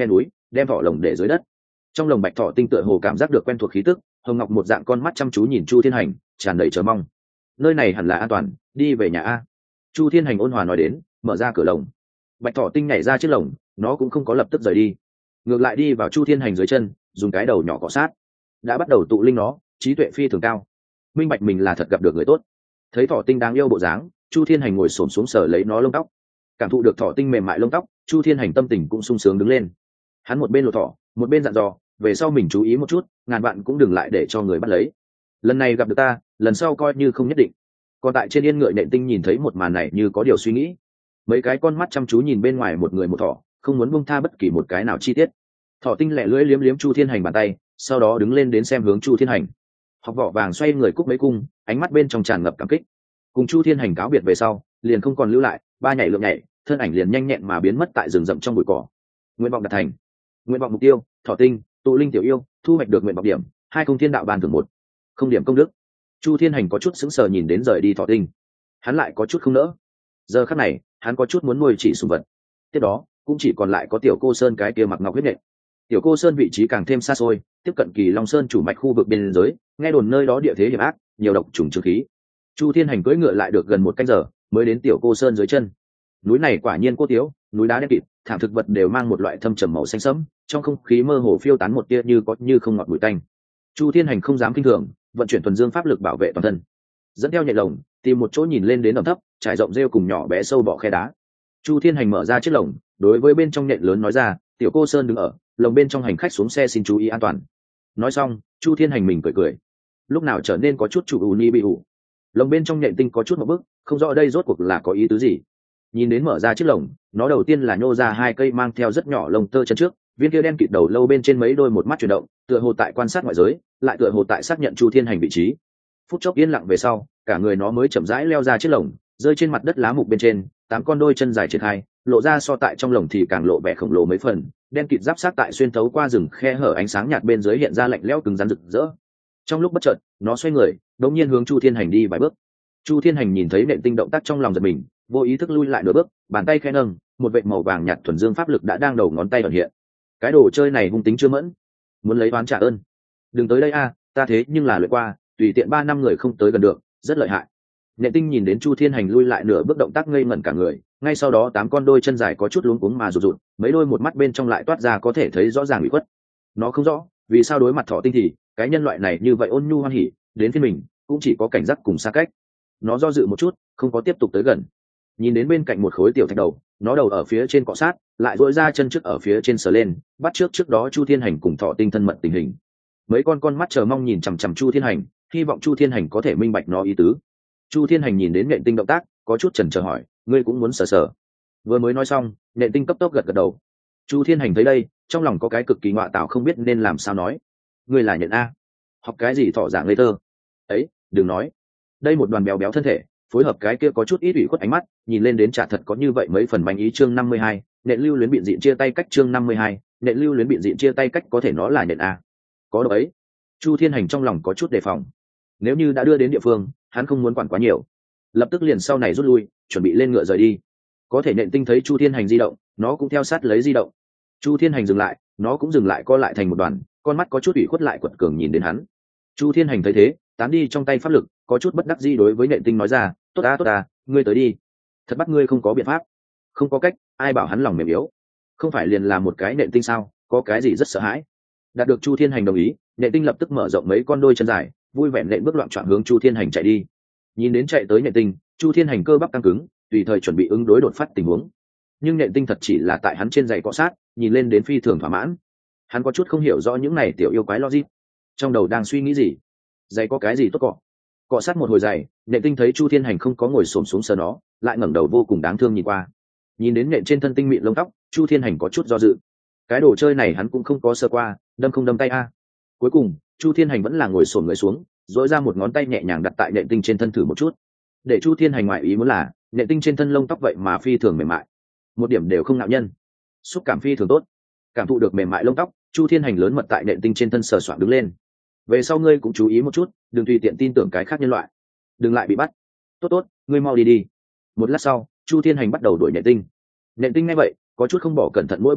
đem thỏ lồng để dưới đất. Trong lồng bạch thỏ tinh tựa hồ cảm giác được quen thuộc khí tức, hồng ngọc một dạng con mắt chăm chú nhìn Chu Thiên Hành, tràn đầy chờ mong. Nơi này hẳn là an toàn, đi về nhà a. Chu Thiên Hành ôn hòa nói đến, mở ra cửa lồng. Bạch thỏ tinh nhảy ra chiếc lồng, nó cũng không có lập tức rời đi, ngược lại đi vào Chu Thiên Hành dưới chân, dùng cái đầu nhỏ cọ sát. Đã bắt đầu tụ linh nó, trí tuệ phi thường cao, minh bạch mình là thật gặp được người tốt. Thấy thỏ tinh đáng yêu bộ dáng, Chu Thiên Hành ngồi xổm xuống sờ lấy nó lông tóc, cảm thụ được thỏ tinh mềm mại lông tóc, Chu Thiên Hành tâm tình cũng sung sướng đứng lên. Hắn một bên lột thỏ, một bên dặn dò, về sau mình chú ý một chút, ngàn vạn cũng đừng lại để cho người bắt lấy. Lần này gặp được ta, lần sau coi như không nhất định. Còn tại trên yên ngựa nện tinh nhìn thấy một màn này như có điều suy nghĩ, mấy cái con mắt chăm chú nhìn bên ngoài một người một thỏ, không muốn buông tha bất kỳ một cái nào chi tiết. Thỏ tinh lẹ lưỡi liếm liếm Chu Thiên Hành bàn tay, sau đó đứng lên đến xem hướng Chu Thiên Hành. Học vỏ vàng xoay người cúc mấy cung, ánh mắt bên trong tràn ngập cảm kích. Cùng Chu Thiên Hành cáo biệt về sau, liền không còn lưu lại, ba nhảy lượng nhảy, thân ảnh liền nhanh nhẹn mà biến mất tại rừng rậm trong bụi cỏ. Nguyện vọng đạt thành. Nguyện vọng mục tiêu, thỏ tinh, tụ linh tiểu yêu, thu hoạch được nguyện vọng điểm, 20 thiên đạo ban thưởng 1. Không điểm công đức. Chu Thiên Hành có chút sững sờ nhìn đến rời đi thỏ tinh. Hắn lại có chút không nỡ. Giờ khắc này, hắn có chút muốn nuôi chỉ sủng vật. Tiếp đó, cũng chỉ còn lại có Tiểu Cô Sơn cái kia mặc ngọc huyết nhện. Tiểu Cô Sơn vị trí càng thêm xa xôi, tiếp cận Kỳ Long Sơn chủ mạch khu vực biên giới, nghe đồn nơi đó địa thế hiểm ác, nhiều độc trùng trừ khí. Chu Thiên Hành cưỡi ngựa lại được gần 1 canh giờ, mới đến Tiểu Cô Sơn dưới chân. Núi này quả nhiên cô tiếu, núi đá đen kịt, thảm thực vật đều mang một loại thâm trầm màu xanh sẫm, trong không khí mơ hồ phiêu tán một tia như có như không ngọt bụi tanh. Chu Thiên Hành không dám kinh thường, vận chuyển thuần dương pháp lực bảo vệ toàn thân, dẫn theo nhện lồng, tìm một chỗ nhìn lên đến ẩm thấp, trải rộng rêu cùng nhỏ bé sâu bọ khe đá. Chu Thiên Hành mở ra chiếc lồng, đối với bên trong nhện lớn nói ra, Tiểu Cô Sơn đứng ở lồng bên trong, hành khách xuống xe xin chú ý an toàn. Nói xong, Chu Thiên Hành mình cười cười, lúc nào trở nên có chút chủ ù ni bị ủ. Lồng bên trong nhện tinh có chút một bức, không rõ đây rốt cuộc là có ý tứ gì. Nhìn đến mở ra chiếc lồng, nó đầu tiên là nhô ra 2 cây mang theo rất nhỏ lông tơ chân trước, viên kia đen kịt đầu lâu bên trên mấy đôi một mắt chuyển động, tựa hồ tại quan sát ngoại giới, lại tựa hồ tại xác nhận Chu Thiên Hành vị trí. Phút chốc yên lặng về sau, cả người nó mới chậm rãi leo ra chiếc lồng, rơi trên mặt đất lá mục bên trên, 8 con đôi chân dài triển khai, lộ ra so tại trong lồng thì càng lộ vẻ khổng lồ mấy phần, đen kịt giáp sát tại xuyên thấu qua rừng khe hở ánh sáng nhạt bên dưới hiện ra lạnh lẽo cứng rắn rực rỡ. Trong lúc bất chợt, nó xoay người, đột nhiên hướng Chu Thiên Hành đi vài bước. Chu Thiên Hành nhìn thấy nện tinh động tác trong lòng giật mình, vô ý thức lui lại nửa bước, bàn tay khẽ nâng, một vệt màu vàng nhạt thuần dương pháp lực đã đang đầu ngón tay ẩn hiện. Cái đồ chơi này hung tính chưa mẫn, muốn lấy oán trả ơn. Đừng tới đây a, ta thế nhưng là luyện qua, tùy tiện 3 năm người không tới gần được, rất lợi hại. Nện tinh nhìn đến Chu Thiên Hành lui lại nửa bước động tác ngây ngẩn cả người, ngay sau đó 8 con đôi chân dài có chút luống cuống mà rụt rụt, mấy đôi một mắt bên trong lại toát ra có thể thấy rõ ràng bị khuất. Nó không rõ, vì sao đối mặt thỏ tinh thì cái nhân loại này như vậy ôn nhu hoan hỉ, đến phía mình cũng chỉ có cảnh giác cùng xa cách. Nó do dự một chút, không có tiếp tục tới gần. Nhìn đến bên cạnh một khối tiểu thạch đầu, nó đầu ở phía trên cọ sát, lại duỗi ra chân trước ở phía trên sờ lên, bắt trước đó Chu Thiên Hành cùng thỏ tinh thân mật tình hình. Mấy con mắt chờ mong nhìn chằm chằm Chu Thiên Hành, hy vọng Chu Thiên Hành có thể minh bạch nó ý tứ. Chu Thiên Hành nhìn đến nện tinh động tác, có chút chần chờ hỏi, ngươi cũng muốn sờ sờ? Vừa mới nói xong, nện tinh cấp tốc gật gật đầu. Chu Thiên Hành thấy đây, trong lòng có cái cực kỳ ngọa tạo không biết nên làm sao nói. Ngươi là nhện a? Học cái gì thọ dạng ngây thơ? Ấy, đừng nói. Đây một đoàn béo béo thân thể, phối hợp cái kia có chút ít ủy khuất ánh mắt, nhìn lên đến chả thật có như vậy mấy phần manh ý. Chương 52, nện lưu luyến biện diện chia tay cách. Chương 52, nện lưu luyến biện diện chia tay cách, có thể nó là nhện a? Có đâu ấy. Chu Thiên Hành trong lòng có chút đề phòng. Nếu như đã đưa đến địa phương, hắn không muốn quản quá nhiều, lập tức liền sau này rút lui, chuẩn bị lên ngựa rời đi. Có thể nện tinh thấy Chu Thiên Hành di động, nó cũng theo sát lấy di động. Chu Thiên Hành dừng lại, nó cũng dừng lại, co lại thành một đoàn, con mắt có chút ủy khuất lại quật cường nhìn đến hắn. Chu Thiên Hành thấy thế, tán đi trong tay pháp lực, có chút bất đắc dĩ đối với nện tinh nói ra, tốt ta, ngươi tới đi. Thật bắt ngươi không có biện pháp. Không có cách, ai bảo hắn lòng mềm yếu. Không phải liền là một cái nện tinh sao, có cái gì rất sợ hãi. Đạt được Chu Thiên Hành đồng ý, nện tinh lập tức mở rộng mấy con đôi chân dài, vui vẻ nện bước loạn trọn hướng Chu Thiên Hành chạy đi. Nhìn đến chạy tới nện tinh, Chu Thiên Hành cơ bắp căng cứng, tùy thời chuẩn bị ứng đối đột phát tình huống. Nhưng nện tinh thật chỉ là tại hắn trên giày cọ sát, nhìn lên đến phi thường thỏa mãn. Hắn có chút không hiểu rõ những này tiểu yêu quái logic, trong đầu đang suy nghĩ gì. Giày có cái gì tốt cọ sát một hồi giày, nện tinh thấy Chu Thiên Hành không có ngồi xổm xuống sờ nó, lại ngẩng đầu vô cùng đáng thương nhìn qua. Nhìn đến nện trên thân tinh mịn lông tóc, Chu Thiên Hành có chút do dự. Cái đồ chơi này hắn cũng không có sờ qua, đâm không đâm tay a. Cuối cùng Chu Thiên Hành vẫn là ngồi xổm người xuống, dỗi ra một ngón tay nhẹ nhàng đặt tại nện tinh trên thân thử một chút. Để Chu Thiên Hành ngoại ý muốn là nện tinh trên thân lông tóc vậy mà phi thường mềm mại, một điểm đều không nạo nhân, xúc cảm phi thường tốt. Cảm thụ được mềm mại lông tóc, Chu Thiên Hành lớn mật tại nện tinh trên thân sờ soạng đứng lên. Về sau ngươi cũng chú ý một chút, đừng tùy tiện tin tưởng cái khác nhân loại, đừng lại bị bắt. Tốt, ngươi mau đi. Một lát sau, Chu Thiên Hành bắt đầu đuổi nện tinh. Nện tinh nghe vậy, có chút không bỏ cẩn thận mỗi bước đi,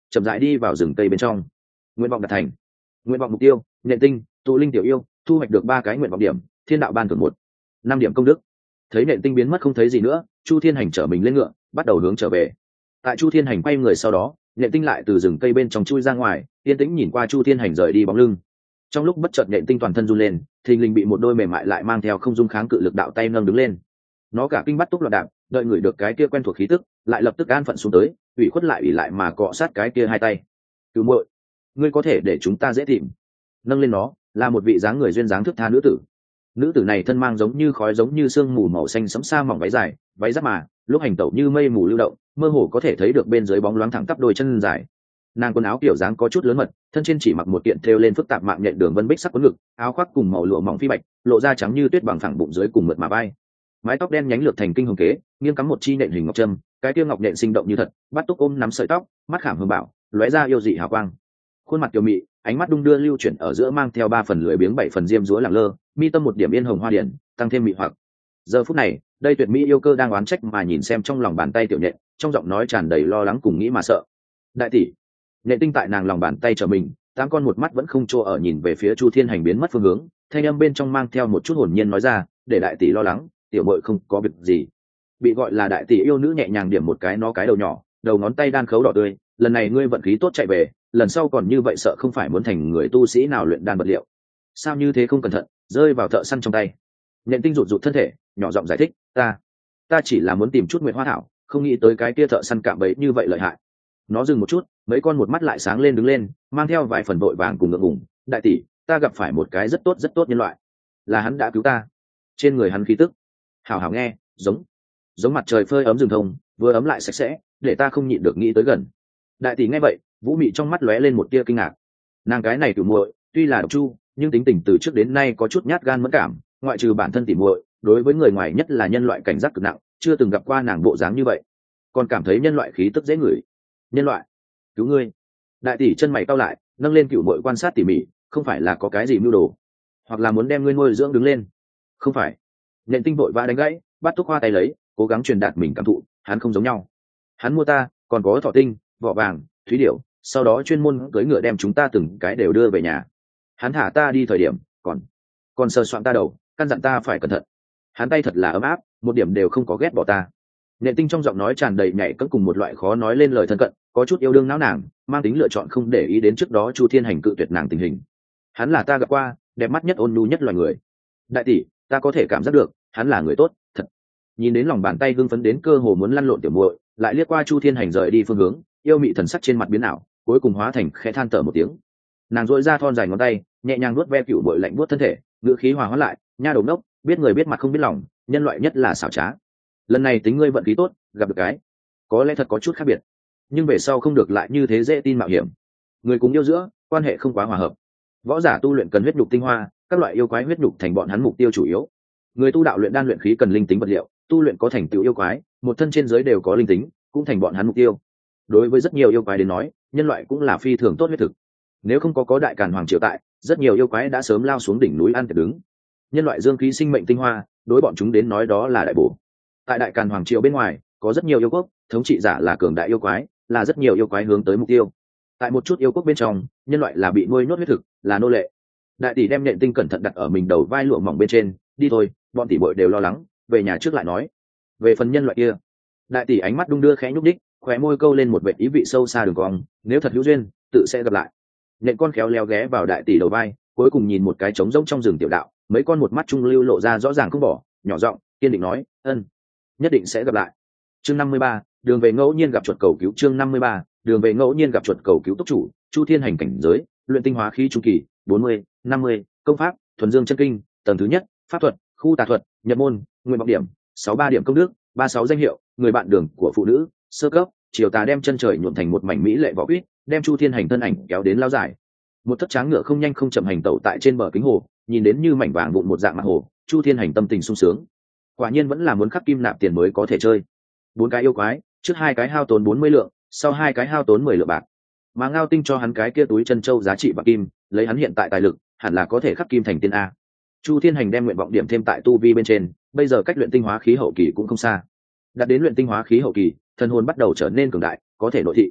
chậm rãi đi vào rừng cây bên trong. Nguyện vọng đạt thành. Nguyện vọng mục tiêu: Nhện tinh, tụ linh tiểu yêu, thu hoạch được 3 cái nguyện vọng điểm, thiên đạo ban thưởng 5 điểm công đức. Thấy Nhện tinh biến mất không thấy gì nữa, Chu Thiên Hành trở mình lên ngựa, bắt đầu hướng trở về. Tại Chu Thiên Hành quay người sau đó, Nhện tinh lại từ rừng cây bên trong chui ra ngoài, yên tĩnh nhìn qua Chu Thiên Hành rời đi bóng lưng. Trong lúc bất chợt Nhện tinh toàn thân run lên, thình lình bị một đôi mềm mại lại mang theo không dung kháng cự lực đạo tay nâng đứng lên. Nó cả kinh bắt túc loạn đạp, đợi người được cái kia quen thuộc khí tức, lại lập tức an phận xuống tới, ủy khuất lại ủy lại mà cọ sát cái kia hai tay. Cửu muội, ngươi có thể để chúng ta dễ tìm. Nâng lên nó là một vị dáng người duyên dáng thước tha nữ tử. Nữ tử này thân mang giống như khói giống như sương mù màu xanh sẫm sa mỏng váy dài, váy giáp mà lúc hành tẩu như mây mù lưu động, mơ hồ có thể thấy được bên dưới bóng loáng thẳng tắp đôi chân dài. Nàng quần áo kiểu dáng có chút lớn mật, thân trên chỉ mặc một kiện thêu lên phức tạp mạng nhện đường vân bích sắc quấn ngực, áo khoác cùng màu lụa mỏng phi bạch, lộ ra trắng như tuyết bằng phẳng bụng dưới cùng mượt mà vai. Mái tóc đen nhánh lược thành kinh hồng kế, nghiêng cắm một chi nhện hình ngọc trâm, cái kia ngọc nhện sinh động như thật, bắt túc ôm nắm sợi tóc, mắt khảm hương bảo, lóe ra yêu dị hào quang. Khuôn mặt kiều mị, ánh mắt đung đưa lưu chuyển ở giữa mang theo 3 phần lười biếng 7 phần diêm dúa lẳng lơ, mi tâm một điểm yên hồng hoa điển, tăng thêm mị hoặc. Giờ phút này, đây tuyệt mỹ yêu cơ đang oán trách mà nhìn xem trong lòng bàn tay tiểu nhện, trong giọng nói tràn đầy lo lắng cùng nghĩ mà sợ. Đại tỷ. Nhện tinh tại nàng lòng bàn tay trở mình, 8 con một mắt vẫn không chỗ ở nhìn về phía Chu Thiên Hành biến mất phương hướng, thanh âm bên trong mang theo một chút hồn nhiên nói ra, để đại tỷ lo lắng, tiểu muội không có việc gì. Bị gọi là đại tỷ yêu nữ nhẹ nhàng điểm một cái nó cái đầu nhỏ, đầu ngón tay đan khấu đỏ tươi, lần này ngươi vận khí tốt chạy về, lần sau còn như vậy sợ không phải muốn thành người tu sĩ nào luyện đan vật liệu. Sao như thế không cẩn thận, rơi vào thợ săn trong tay. Nhện tinh rụt rụt thân thể, nhỏ giọng giải thích, ta chỉ là muốn tìm chút nguyệt hoa thảo, không nghĩ tới cái kia thợ săn cạm bẫy như vậy lợi hại. Nó dừng một chút, mấy con một mắt lại sáng lên đứng lên, mang theo vài phần vội vàng cùng ngượng ngùng, đại tỷ, ta gặp phải một cái rất tốt nhân loại, là hắn đã cứu ta. Trên người hắn khí tức hảo hảo nghe, giống mặt trời phơi ấm rừng thông, vừa ấm lại sạch sẽ, để ta không nhịn được nghĩ tới gần. Đại tỷ nghe vậy, vũ mị trong mắt lóe lên một tia kinh ngạc. Nàng cái này tiểu muội tuy là độc chu, nhưng tính tình từ trước đến nay có chút nhát gan mẫn cảm, ngoại trừ bản thân tỉ muội, đối với người ngoài nhất là nhân loại cảnh giác cực nặng, chưa từng gặp qua nàng bộ dáng như vậy, còn cảm thấy nhân loại khí tức dễ ngửi. Nhân loại cứu ngươi. Đại tỷ chân mày cau lại, nâng lên cựu muội quan sát tỉ mỉ, không phải là có cái gì mưu đồ, hoặc là muốn đem ngươi nuôi dưỡng đứng lên? Không phải. Nhện tinh vội vã đánh gãy, bắt thuốc hoa tay lấy, cố gắng truyền đạt mình cảm thụ, hắn không giống nhau. Hắn mua ta, còn có thọ tinh, vỏ vàng, thúy điểu, sau đó chuyên môn cưỡi ngựa đem chúng ta từng cái đều đưa về nhà. Hắn thả ta đi thời điểm, còn sờ soạn ta đầu, căn dặn ta phải cẩn thận. Hắn tay thật là ấm áp, một điểm đều không có ghét bỏ ta. Nhện tinh trong giọng nói tràn đầy nhảy cẫng cùng một loại khó nói lên lời thân cận, có chút yêu đương não nàng, mang tính lựa chọn không để ý đến trước đó Chu Thiên Hành cự tuyệt nàng tình hình. Hắn là ta gặp qua đẹp mắt nhất ôn nhu nhất loài người. Đại tỷ, ta có thể cảm giác được, hắn là người tốt, thật. Nhìn đến lòng bàn tay hưng phấn đến cơ hồ muốn lăn lộn tiểu muội, lại liếc qua Chu Thiên Hành rời đi phương hướng, yêu mị thần sắc trên mặt biến ảo, cuối cùng hóa thành khẽ than thở một tiếng. Nàng duỗi ra thon dài ngón tay, nhẹ nhàng nuốt ve cựu muội lạnh buốt thân thể, ngữ khí hòa hóa lại, nha đầu đốc, biết người biết mặt không biết lòng, nhân loại nhất là xảo trá. Lần này tính ngươi vận khí tốt, gặp được cái có lẽ thật có chút khác biệt, nhưng về sau không được lại như thế dễ tin mạo hiểm. Người cùng yêu giữa quan hệ không quá hòa hợp. Võ giả tu luyện cần huyết nhục tinh hoa, các loại yêu quái huyết nhục thành bọn hắn mục tiêu chủ yếu. Người tu đạo luyện đan luyện khí cần linh tính vật liệu, tu luyện có thành tựu yêu quái, một thân trên dưới đều có linh tính, cũng thành bọn hắn mục tiêu. Đối với rất nhiều yêu quái đến nói, nhân loại cũng là phi thường tốt huyết thực. Nếu không có đại càn hoàng triều tại, rất nhiều yêu quái đã sớm lao xuống đỉnh núi ăn thịt đứng. Nhân loại dương khí sinh mệnh tinh hoa, đối bọn chúng đến nói đó là đại bổ. Tại đại càn hoàng triều bên ngoài, có rất nhiều yêu quốc, thống trị giả là cường đại yêu quái, là rất nhiều yêu quái hướng tới mục tiêu. Tại một chút yêu quốc bên trong, nhân loại là bị nuôi nhốt huyết thực, là nô lệ. Đại tỷ đem nhện tinh cẩn thận đặt ở mình đầu vai lụa mỏng bên trên, đi thôi, bọn tỷ muội đều lo lắng, về nhà trước lại nói. Về phần nhân loại kia, đại tỷ ánh mắt đung đưa khẽ nhúc đích, khóe môi câu lên một vệt ý vị sâu xa đường cong, nếu thật hữu duyên, tự sẽ gặp lại. Nhện con khéo léo ghé vào đại tỷ đầu vai, cuối cùng nhìn một cái trống rỗng trong rừng tiểu đạo, mấy con một mắt trung lưu lộ ra rõ ràng không bỏ, nhỏ giọng kiên định nói, ân, nhất định sẽ gặp lại. Chương 53, đường về ngẫu nhiên gặp chuột cầu cứu. Chương 53, đường về ngẫu nhiên gặp chuột cầu cứu. Túc chủ Chu Thiên Hành cảnh giới, luyện tinh hóa khí chu kỳ, 40, 50, công pháp thuần dương chân kinh, tầng thứ nhất, pháp thuật, khu tà thuật, nhập môn, nguyện vọng điểm 63 điểm công đức, 36 danh hiệu, người bạn đường của phụ nữ, sơ cấp, chiều tà đem chân trời nhuộm thành một mảnh mỹ lệ vỏ quýt, đem Chu Thiên Hành thân ảnh kéo đến lao dài. Một thất tráng ngựa không nhanh không chậm hành tẩu tại trên bờ kính hồ, nhìn đến như mảnh vàng vụn một dạng mặt hồ, Chu Thiên Hành tâm tình sung sướng. Quả nhiên vẫn là muốn khắc kim nạp tiền mới có thể chơi. 4 cái yêu quái, trước 2 cái hao tốn 40 lượng, sau 2 cái hao tốn 10 lượng bạc. Mà Ngao Tinh cho hắn cái kia túi chân châu giá trị bạc kim, lấy hắn hiện tại tài lực, hẳn là có thể khắc kim thành tiên a. Chu Thiên Hành đem nguyện vọng điểm thêm tại tu vi bên trên, bây giờ cách luyện tinh hóa khí hậu kỳ cũng không xa. Đạt đến luyện tinh hóa khí hậu kỳ, thần hồn bắt đầu trở nên cường đại, có thể nội thị.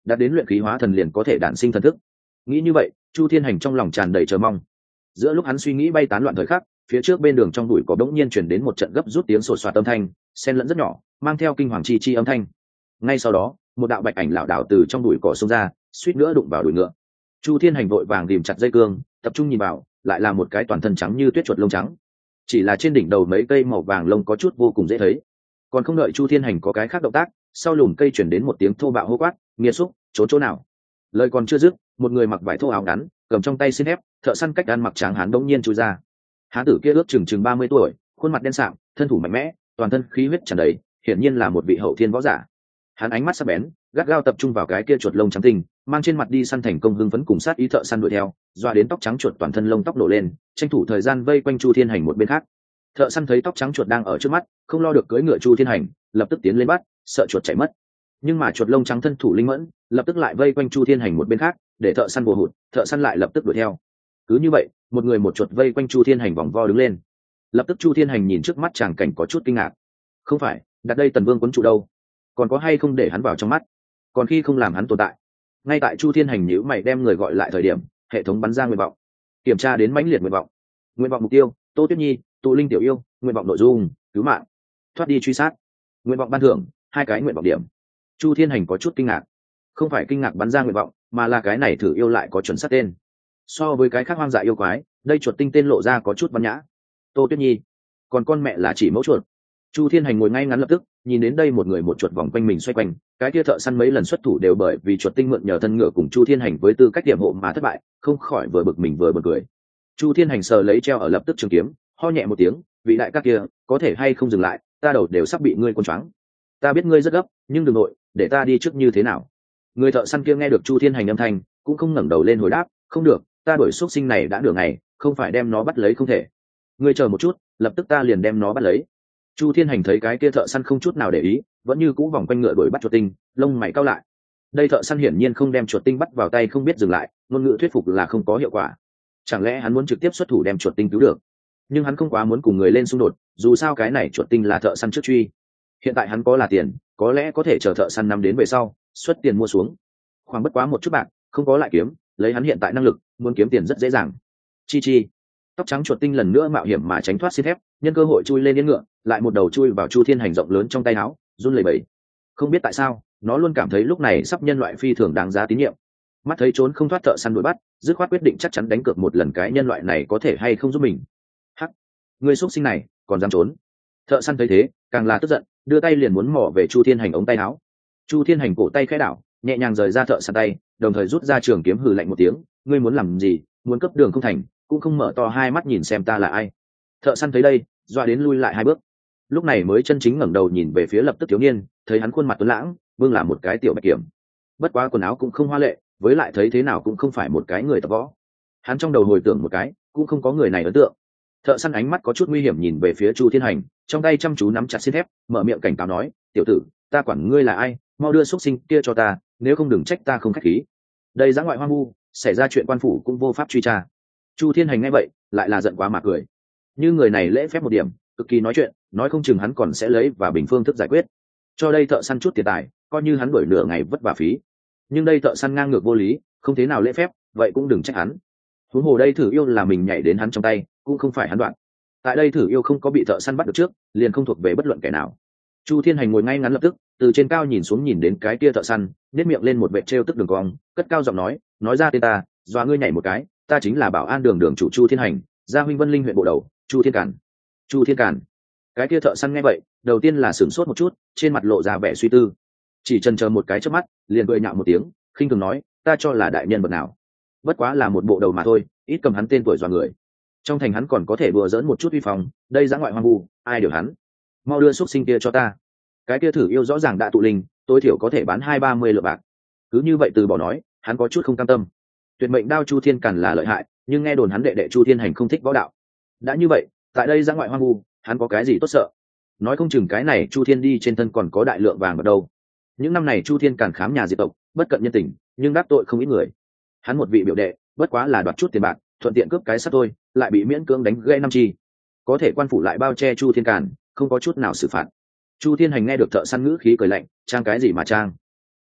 đạt đến luyện khí hóa thần liền có thể đản sinh thần thức. Nghĩ như vậy, Chu Thiên Hành trong lòng tràn đầy chờ mong. Giữa lúc hắn suy nghĩ bay tán loạn thời khắc, phía trước bên đường trong bụi có bỗng nhiên chuyển đến một trận gấp rút tiếng sột soạt âm thanh, xen lẫn rất nhỏ, mang theo kinh hoàng chi chi âm thanh. Ngay sau đó, một đạo bạch ảnh lảo đảo từ trong bụi cỏ xông ra, suýt nữa đụng vào đùi ngựa. Chu Thiên Hành vội vàng ghìm chặt dây cương, tập trung nhìn vào, lại là một cái toàn thân trắng như tuyết chuột lông trắng. Chỉ là trên đỉnh đầu mấy cây màu vàng lông có chút vô cùng dễ thấy. Còn không đợi Chu Thiên Hành có cái khác động tác, sau lùm cây chuyển đến một tiếng thô bạo hô quát, nghiệt xúc, trốn chỗ nào. Lời còn chưa dứt, một người mặc vải thô áo ngắn, cầm trong tay xin thép, thợ săn cách ăn mặc tráng hán đống nhiên chui ra. Hán tử kia ước chừng 30 tuổi, khuôn mặt đen sạm, thân thủ mạnh mẽ, toàn thân khí huyết tràn đầy, hiển nhiên là một vị hậu thiên võ giả. Hắn ánh mắt sắc bén, gắt gao tập trung vào cái kia chuột lông trắng tinh, mang trên mặt đi săn thành công hưng phấn cùng sát ý thợ săn đuổi theo, doa đến tóc trắng chuột toàn thân lông tóc nổ lên, tranh thủ thời gian vây quanh Chu Thiên Hành một bên khác. Thợ săn thấy tóc trắng chuột đang ở trước mắt, không lo được cưỡi ngựa Chu Thiên Hành, lập tức tiến lên bắt, sợ chuột chạy mất. Nhưng mà chuột lông trắng thân thủ linh mẫn, lập tức lại vây quanh Chu Thiên Hành một bên khác, để thợ săn bùa hụt, thợ săn lại lập tức đuổi theo. Cứ như vậy, một người một chuột vây quanh Chu Thiên Hành vòng vo đứng lên. Lập tức Chu Thiên Hành nhìn trước mắt tràng cảnh có chút kinh ngạc. Không phải, đặt đây Tần Vương quấn trụ đâu? Còn có hay không để hắn vào trong mắt? Còn khi không làm hắn tồn tại? Ngay tại Chu Thiên Hành nhíu mày đem người gọi lại thời điểm, hệ thống bắn ra nguyện vọng. Kiểm tra đến mãnh liệt nguyện vọng. Nguyện vọng mục tiêu: Tô Tuyết Nhi, tụ linh tiểu yêu. Nguyện vọng nội dung: cứu mạng, thoát đi truy sát. Nguyện vọng ban thưởng: 2 cái nguyện vọng điểm. Chu Thiên Hành có chút kinh ngạc. Không phải kinh ngạc bắn ra nguyện vọng, mà là cái này thử yêu lại có chuẩn xác tên. So với cái khác hoang dại yêu quái, đây chuột tinh tên lộ ra có chút văn nhã. Tô Tuyết Nhi, còn con mẹ là chỉ mẫu chuột. Chu Thiên Hành ngồi ngay ngắn lập tức, nhìn đến đây một người một chuột vòng quanh mình xoay quanh, cái kia thợ săn mấy lần xuất thủ đều bởi vì chuột tinh mượn nhờ thân ngựa cùng Chu Thiên Hành với tư cách điểm hộ mà thất bại, không khỏi vừa bực mình vừa bực cười. Chu Thiên Hành sờ lấy treo ở lập tức trường kiếm, ho nhẹ một tiếng, vị đại ca kia, có thể hay không dừng lại, ta đầu đều sắp bị ngươi cuốn choáng. Ta biết ngươi rất gấp, nhưng đừng nội, để ta đi trước như thế nào? Người thợ săn kia nghe được Chu Thiên Hành âm thanh, cũng không ngẩng đầu lên hồi đáp, không được, ta đuổi xúc sinh này đã nửa ngày, không phải đem nó bắt lấy không thể. Ngươi chờ một chút, lập tức ta liền đem nó bắt lấy. Chu Thiên Hành thấy cái kia thợ săn không chút nào để ý, vẫn như cũ vòng quanh ngựa đuổi bắt chuột tinh, lông mày cau lại. Đây thợ săn hiển nhiên không đem chuột tinh bắt vào tay không biết dừng lại, ngôn ngữ thuyết phục là không có hiệu quả. Chẳng lẽ hắn muốn trực tiếp xuất thủ đem chuột tinh cứu được? Nhưng hắn không quá muốn cùng người lên xung đột, dù sao cái này chuột tinh là thợ săn trước truy. Hiện tại hắn có là tiền, có lẽ có thể chờ thợ săn năm đến về sau, xuất tiền mua xuống. Khoảng bất quá một chút bạc, không có lại kiếm, lấy hắn hiện tại năng lực, muốn kiếm tiền rất dễ dàng. Chi chi. Tóc trắng chuột tinh lần nữa mạo hiểm mà tránh thoát xiên thép, nhân cơ hội chui lên yên ngựa, lại một đầu chui vào Chu Thiên Hành rộng lớn trong tay áo, run lẩy bẩy. Không biết tại sao, nó luôn cảm thấy lúc này sắp nhân loại phi thường đáng giá tín nhiệm. Mắt thấy trốn không thoát thợ săn đuổi bắt, dứt khoát quyết định chắc chắn đánh cược một lần cái nhân loại này có thể hay không giúp mình. Hắc, người xuất sinh này, còn dám trốn? Thợ săn thấy thế, càng là tức giận, đưa tay liền muốn mò về Chu Thiên Hành ống tay áo. Chu Thiên Hành cổ tay khẽ đảo, nhẹ nhàng rời ra thợ săn tay, đồng thời rút ra trường kiếm hừ lạnh một tiếng, ngươi muốn làm gì, muốn cấp đường không thành, cũng không mở to hai mắt nhìn xem ta là ai. Thợ săn thấy đây, dọa đến lui lại 2 bước, lúc này mới chân chính ngẩng đầu nhìn về phía lập tức thiếu niên, thấy hắn khuôn mặt tuấn lãng, vương là một cái tiểu bạch kiểm, bất quá quần áo cũng không hoa lệ, với lại thấy thế nào cũng không phải một cái người tập võ. Hắn trong đầu hồi tưởng một cái, cũng không có người này ấn tượng. Thợ săn ánh mắt có chút nguy hiểm nhìn về phía Chu Thiên Hành, trong tay chăm chú nắm chặt xiên thép, mở miệng cảnh cáo nói, tiểu tử, ta quản ngươi là ai, mau đưa xúc sinh kia cho ta, nếu không đừng trách ta không khách khí. Đây dã ngoại hoang vu, xảy ra chuyện quan phủ cũng vô pháp truy tra. Chu Thiên Hành nghe vậy, lại là giận quá mà cười. Như người này lễ phép một điểm, cực kỳ nói chuyện, nói không chừng hắn còn sẽ lấy và bình phương thức giải quyết. Cho đây thợ săn chút tiền tài, coi như hắn đuổi nửa ngày vất vả phí. Nhưng đây thợ săn ngang ngược vô lý, không thế nào lễ phép, vậy cũng đừng trách hắn. Huống hồ đây thử yêu là mình nhảy đến hắn trong tay, cũng không phải hắn đoạn. Tại đây thử yêu không có bị thợ săn bắt được trước, liền không thuộc về bất luận kẻ nào. Chu Thiên Hành ngồi ngay ngắn lập tức, từ trên cao nhìn xuống nhìn đến cái kia thợ săn, nét miệng lên một vệt trêu tức đường cong, cất cao giọng nói ra tên ta, dọa ngươi nhảy một cái, ta chính là Bảo An đường đường chủ Chu Thiên Hành, gia huynh Vân Linh huyện bộ đầu, Chu Thiên Cản. Chu Thiên Cản. Cái kia thợ săn nghe vậy, đầu tiên là sửng sốt một chút, trên mặt lộ ra vẻ suy tư, chỉ chần chờ một cái chớp mắt, liền cười nhạo một tiếng, khinh thường nói, ta cho là đại nhân vật nào, bất quá là một bộ đầu mà thôi, ít cầm hắn tên tuổi dọa người. Trong thành hắn còn có thể đùa giỡn một chút uy phong, đây dã ngoại hoang vu, ai điều hắn? Mau đưa xúc sinh kia cho ta. Cái kia thử yêu rõ ràng đã tụ linh, tối thiểu có thể bán 20-30 lượng bạc. Cứ như vậy từ bỏ nói, hắn có chút không cam tâm. Tuyệt mệnh đao Chu Thiên Càn là lợi hại, nhưng nghe đồn hắn đệ đệ Chu Thiên Hành không thích võ đạo. Đã như vậy, tại đây dã ngoại hoang vu, hắn có cái gì tốt sợ? Nói không chừng cái này Chu Thiên đi trên thân còn có đại lượng vàng ở đâu. Những năm này Chu Thiên Càn khám nhà diệt tộc, bất cận nhân tình, nhưng đáp tội không ít người. Hắn một vị biểu đệ, bất quá là đoạt chút tiền bạc, thuận tiện cướp cái sắt thôi, lại bị miễn cưỡng đánh gãy 5 chi. Có thể quan phủ lại bao che Chu Thiên Càn, không có chút nào xử phạt. Chu Thiên Hành nghe được thợ săn ngữ khí cười lạnh, trang cái gì mà trang?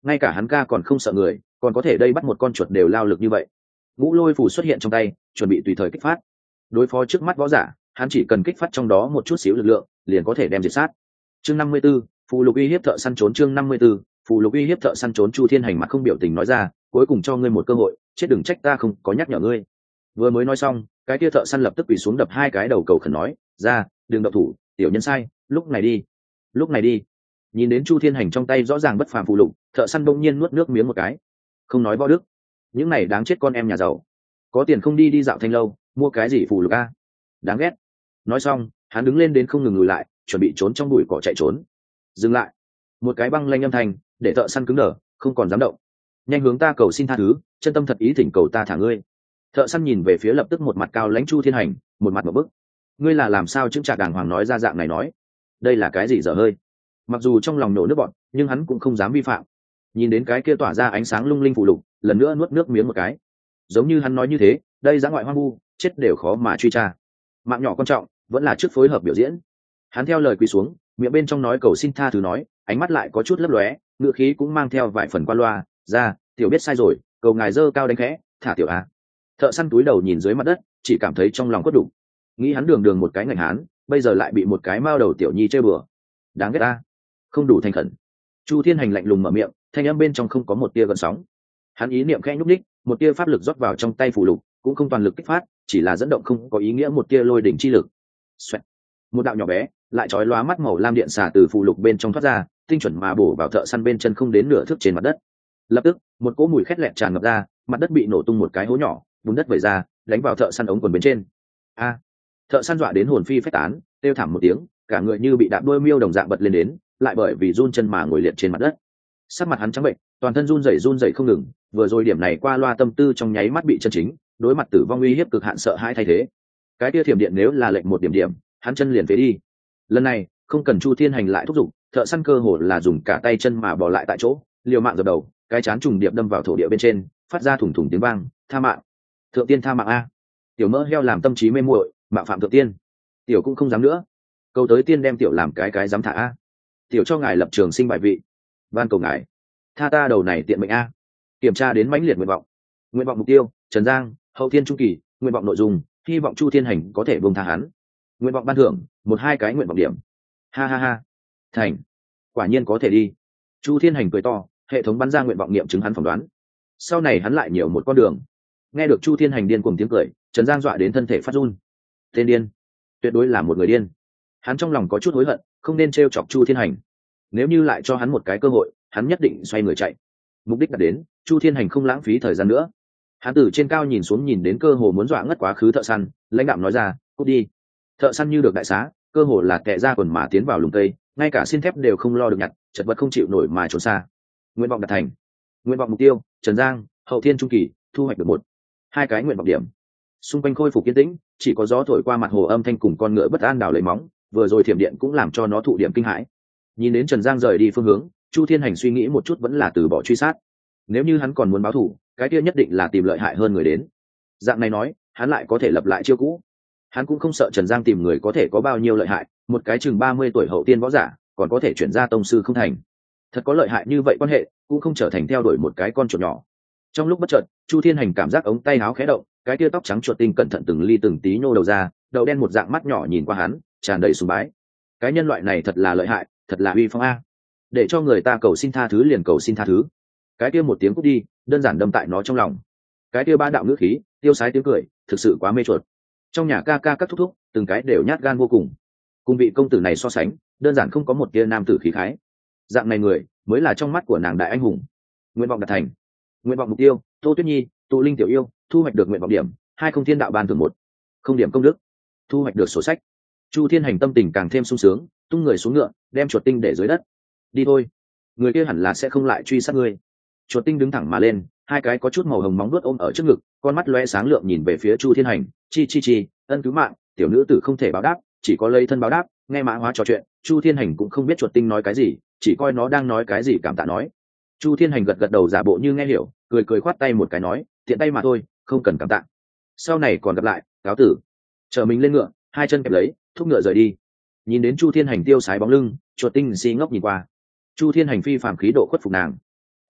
ngay cả hắn ca còn không sợ người, còn có thể đây bắt một con chuột đều lao lực như vậy. Ngũ lôi phù xuất hiện trong tay, chuẩn bị tùy thời kích phát. Đối phó trước mắt võ giả, hắn chỉ cần kích phát trong đó một chút xíu lực lượng, liền có thể đem diệt sát. Chương 54, phù lục uy hiếp thợ săn trốn. Chương 54, phù lục uy hiếp thợ săn trốn. Chu Thiên Hành mặt không biểu tình nói ra, cuối cùng cho ngươi một cơ hội, chết đừng trách ta không có nhắc nhở ngươi. Vừa mới nói xong, cái kia thợ săn lập tức quỳ xuống đập hai cái đầu cầu khẩn nói, ra, đừng động thủ, tiểu nhân sai, lúc này đi, lúc này đi. Nhìn đến Chu Thiên Hành trong tay rõ ràng bất phàm phù lục, thợ săn bỗng nhiên nuốt nước miếng một cái. Không nói võ đức, những này đáng chết con em nhà giàu, có tiền không đi dạo thanh lâu, mua cái gì phù lục a, đáng ghét. Nói xong, hắn đứng lên đến không ngừng lùi lại, chuẩn bị trốn trong bụi cỏ chạy trốn. Dừng lại. Một cái băng lanh âm thanh, để thợ săn cứng đờ, không còn dám động. Nhanh hướng ta cầu xin tha thứ, chân tâm thật ý thỉnh cầu ta thả ngươi. Thợ săn nhìn về phía lập tức một mặt cao lãnh Chu Thiên Hành, một mặt một bức. Ngươi là làm sao chững chạc đàng hoàng nói ra dạng này nói? Đây là cái gì dở hơi? Mặc dù trong lòng nổ nước bọt, nhưng hắn cũng không dám vi phạm. Nhìn đến cái kia tỏa ra ánh sáng lung linh phù lục, lần nữa nuốt nước miếng một cái. Giống như hắn nói như thế, đây dã ngoại hoang vu, chết đều khó mà truy tra. Mạng nhỏ quan trọng, vẫn là trước phối hợp biểu diễn. Hắn theo lời quỳ xuống, miệng bên trong nói cầu xin tha thứ nói, ánh mắt lại có chút lấp lóe, ngữ khí cũng mang theo vài phần qua loa, ra, tiểu biết sai rồi, cầu ngài dơ cao đánh khẽ, thả tiểu á. Thợ săn túi đầu nhìn dưới mặt đất, chỉ cảm thấy trong lòng cốt đủ. Nghĩ hắn đường đường một cái ngành hán, bây giờ lại bị một cái mao đầu tiểu nhi chơi bừa, đáng ghét ta, không đủ thành khẩn. Chu Thiên Hành lạnh lùng mở miệng, thanh âm bên trong không có một tia gợn sóng. Hắn ý niệm khẽ nhúc nhích, một tia pháp lực rót vào trong tay phù lục, cũng không toàn lực kích phát, chỉ là dẫn động không có ý nghĩa một tia lôi đỉnh chi lực. Xoẹt. Một đạo nhỏ bé, lại chói lóa mắt màu lam điện xả từ phù lục bên trong thoát ra, tinh chuẩn mà bổ vào thợ săn bên chân không đến nửa thước trên mặt đất. Lập tức, một cỗ mùi khét lẹt tràn ngập ra, mặt đất bị nổ tung một cái hố nhỏ, bùn đất vẩy ra, đánh vào thợ săn ống quần bên trên. A! Thợ săn dọa đến hồn phi phách tán, kêu thảm một tiếng, cả người như bị đạp đuôi miêu đồng dạng bật lên đến, lại bởi vì run chân mà ngồi liệt trên mặt đất. Sắc mặt hắn trắng bệnh, toàn thân run rẩy không ngừng, vừa rồi điểm này qua loa tâm tư trong nháy mắt bị chân chính, đối mặt tử vong uy hiếp cực hạn sợ hãi thay thế. Cái kia thiểm điện nếu là lệnh một điểm điểm, hắn chân liền phế đi. Lần này, không cần Chu Thiên Hành lại thúc giục, thợ săn cơ hồ là dùng cả tay chân mà bỏ lại tại chỗ, liều mạng dập đầu, cái chán trùng điệp đâm vào thổ địa bên trên, phát ra thủng thủng tiếng vang, tha mạng, thượng tiên tha mạng a. Tiểu mỡ heo làm tâm trí mê muội, mạo phạm thượng tiên, tiểu cũng không dám nữa, câu tới tiên đem tiểu làm cái dám thả a. Tiểu cho ngài lập trường sinh bài vị, van cầu ngài tha ta đầu này tiện mệnh a. Kiểm tra đến mãnh liệt nguyện vọng mục tiêu Trần Giang, hậu thiên trung kỳ, nguyện vọng nội dung hy vọng Chu Thiên Hành có thể buông tha hắn, nguyện vọng ban thưởng 1-2 cái nguyện vọng điểm. Ha ha ha, thành, quả nhiên có thể đi. Chu Thiên Hành cười to, hệ thống bắn ra nguyện vọng nghiệm chứng hắn phỏng đoán, sau này hắn lại nhiều một con đường. Nghe được Chu Thiên Hành điên cuồng tiếng cười, Trần Giang dọa đến thân thể phát run. Tên điên, tuyệt đối là một người điên. Hắn trong lòng có chút hối hận, không nên trêu chọc Chu Thiên Hành. Nếu như lại cho hắn một cái cơ hội, hắn nhất định xoay người chạy. Mục đích đạt đến, Chu Thiên Hành không lãng phí thời gian nữa. Hắn từ trên cao nhìn xuống, nhìn đến cơ hồ muốn dọa ngất quá khứ thợ săn, lãnh đạm nói ra, cút đi. Thợ săn như được đại xá, cơ hồ là kẻ ra quần mà tiến vào lùm cây, ngay cả xin thép đều không lo được nhặt, chật vật không chịu nổi mà trốn xa. Nguyện vọng đạt thành. Nguyện vọng mục tiêu Trần Giang, hậu thiên trung kỳ, thu hoạch được 1-2 cái nguyện vọng điểm. Xung quanh khôi phục yên tĩnh, chỉ có gió thổi qua mặt hồ âm thanh cùng con ngựa bất an đảo lấy móng, vừa rồi thiểm điện cũng làm cho nó thụ điểm kinh hãi. Nhìn đến Trần Giang rời đi phương hướng, Chu Thiên Hành suy nghĩ một chút vẫn là từ bỏ truy sát. Nếu như hắn còn muốn báo thù, cái kia nhất định là tìm lợi hại hơn người đến. Dạng này nói, hắn lại có thể lập lại chiêu cũ. Hắn cũng không sợ Trần Giang tìm người có thể có bao nhiêu lợi hại, một cái chừng 30 tuổi hậu tiên võ giả, còn có thể chuyển ra tông sư không thành. Thật có lợi hại như vậy quan hệ, cũng không trở thành theo đuổi một cái con chuột nhỏ. Trong lúc bất chợt, Chu Thiên Hành cảm giác ống tay áo khẽ động, cái kia tóc trắng chuột tinh cẩn thận từng ly từng tí nhô đầu ra, đầu đen một dạng mắt nhỏ nhìn qua hắn, tràn đầy sùng bái. Cái nhân loại này thật là lợi hại, thật là uy phong a. Để cho người ta cầu xin tha thứ liền cầu xin tha thứ. Cái kia một tiếng cút đi, đơn giản đâm tại nó trong lòng. Cái kia ba đạo ngữ khí, tiêu sái tiếng cười, thực sự quá mê chuột. Trong nhà ca ca các thúc thúc, từng cái đều nhát gan vô cùng. Cùng vị công tử này so sánh, đơn giản không có một tia nam tử khí khái. Dạng này người, mới là trong mắt của nàng đại anh hùng. Nguyện vọng đạt thành. Nguyện vọng mục tiêu Tô Tuyết Nhi, tụ linh tiểu yêu, thu hoạch được nguyện vọng điểm 20 thiên đạo ban thưởng 1. Không điểm công đức, thu hoạch được sổ sách. Chu Thiên Hành tâm tình càng thêm sung sướng, tung người xuống ngựa, đem chuột tinh để dưới đất. Đi thôi, người kia hẳn là sẽ không lại truy sát ngươi. Chuột tinh đứng thẳng mà lên, hai cái có chút màu hồng móng vuốt ôm ở trước ngực, con mắt lóe sáng lượng nhìn về phía Chu Thiên Hành, chi, ân cứu mạng, tiểu nữ tử không thể báo đáp, chỉ có lấy thân báo đáp. Nghe mã hóa trò chuyện, Chu Thiên Hành cũng không biết chuột tinh nói cái gì, chỉ coi nó đang nói cái gì cảm tạ nói. Chu Thiên Hành gật đầu giả bộ như nghe hiểu, cười khoát tay một cái nói, tiện tay mà thôi, không cần cảm tạ. Sau này còn gặp lại, cáo tử. Chờ mình lên ngựa, hai chân kẹp lấy, thúc ngựa rời đi. Nhìn đến Chu Thiên Hành tiêu sái bóng lưng, chuột tinh si ngốc nhìn qua. Chu Thiên Hành phi phàm khí độ khuất phục nàng.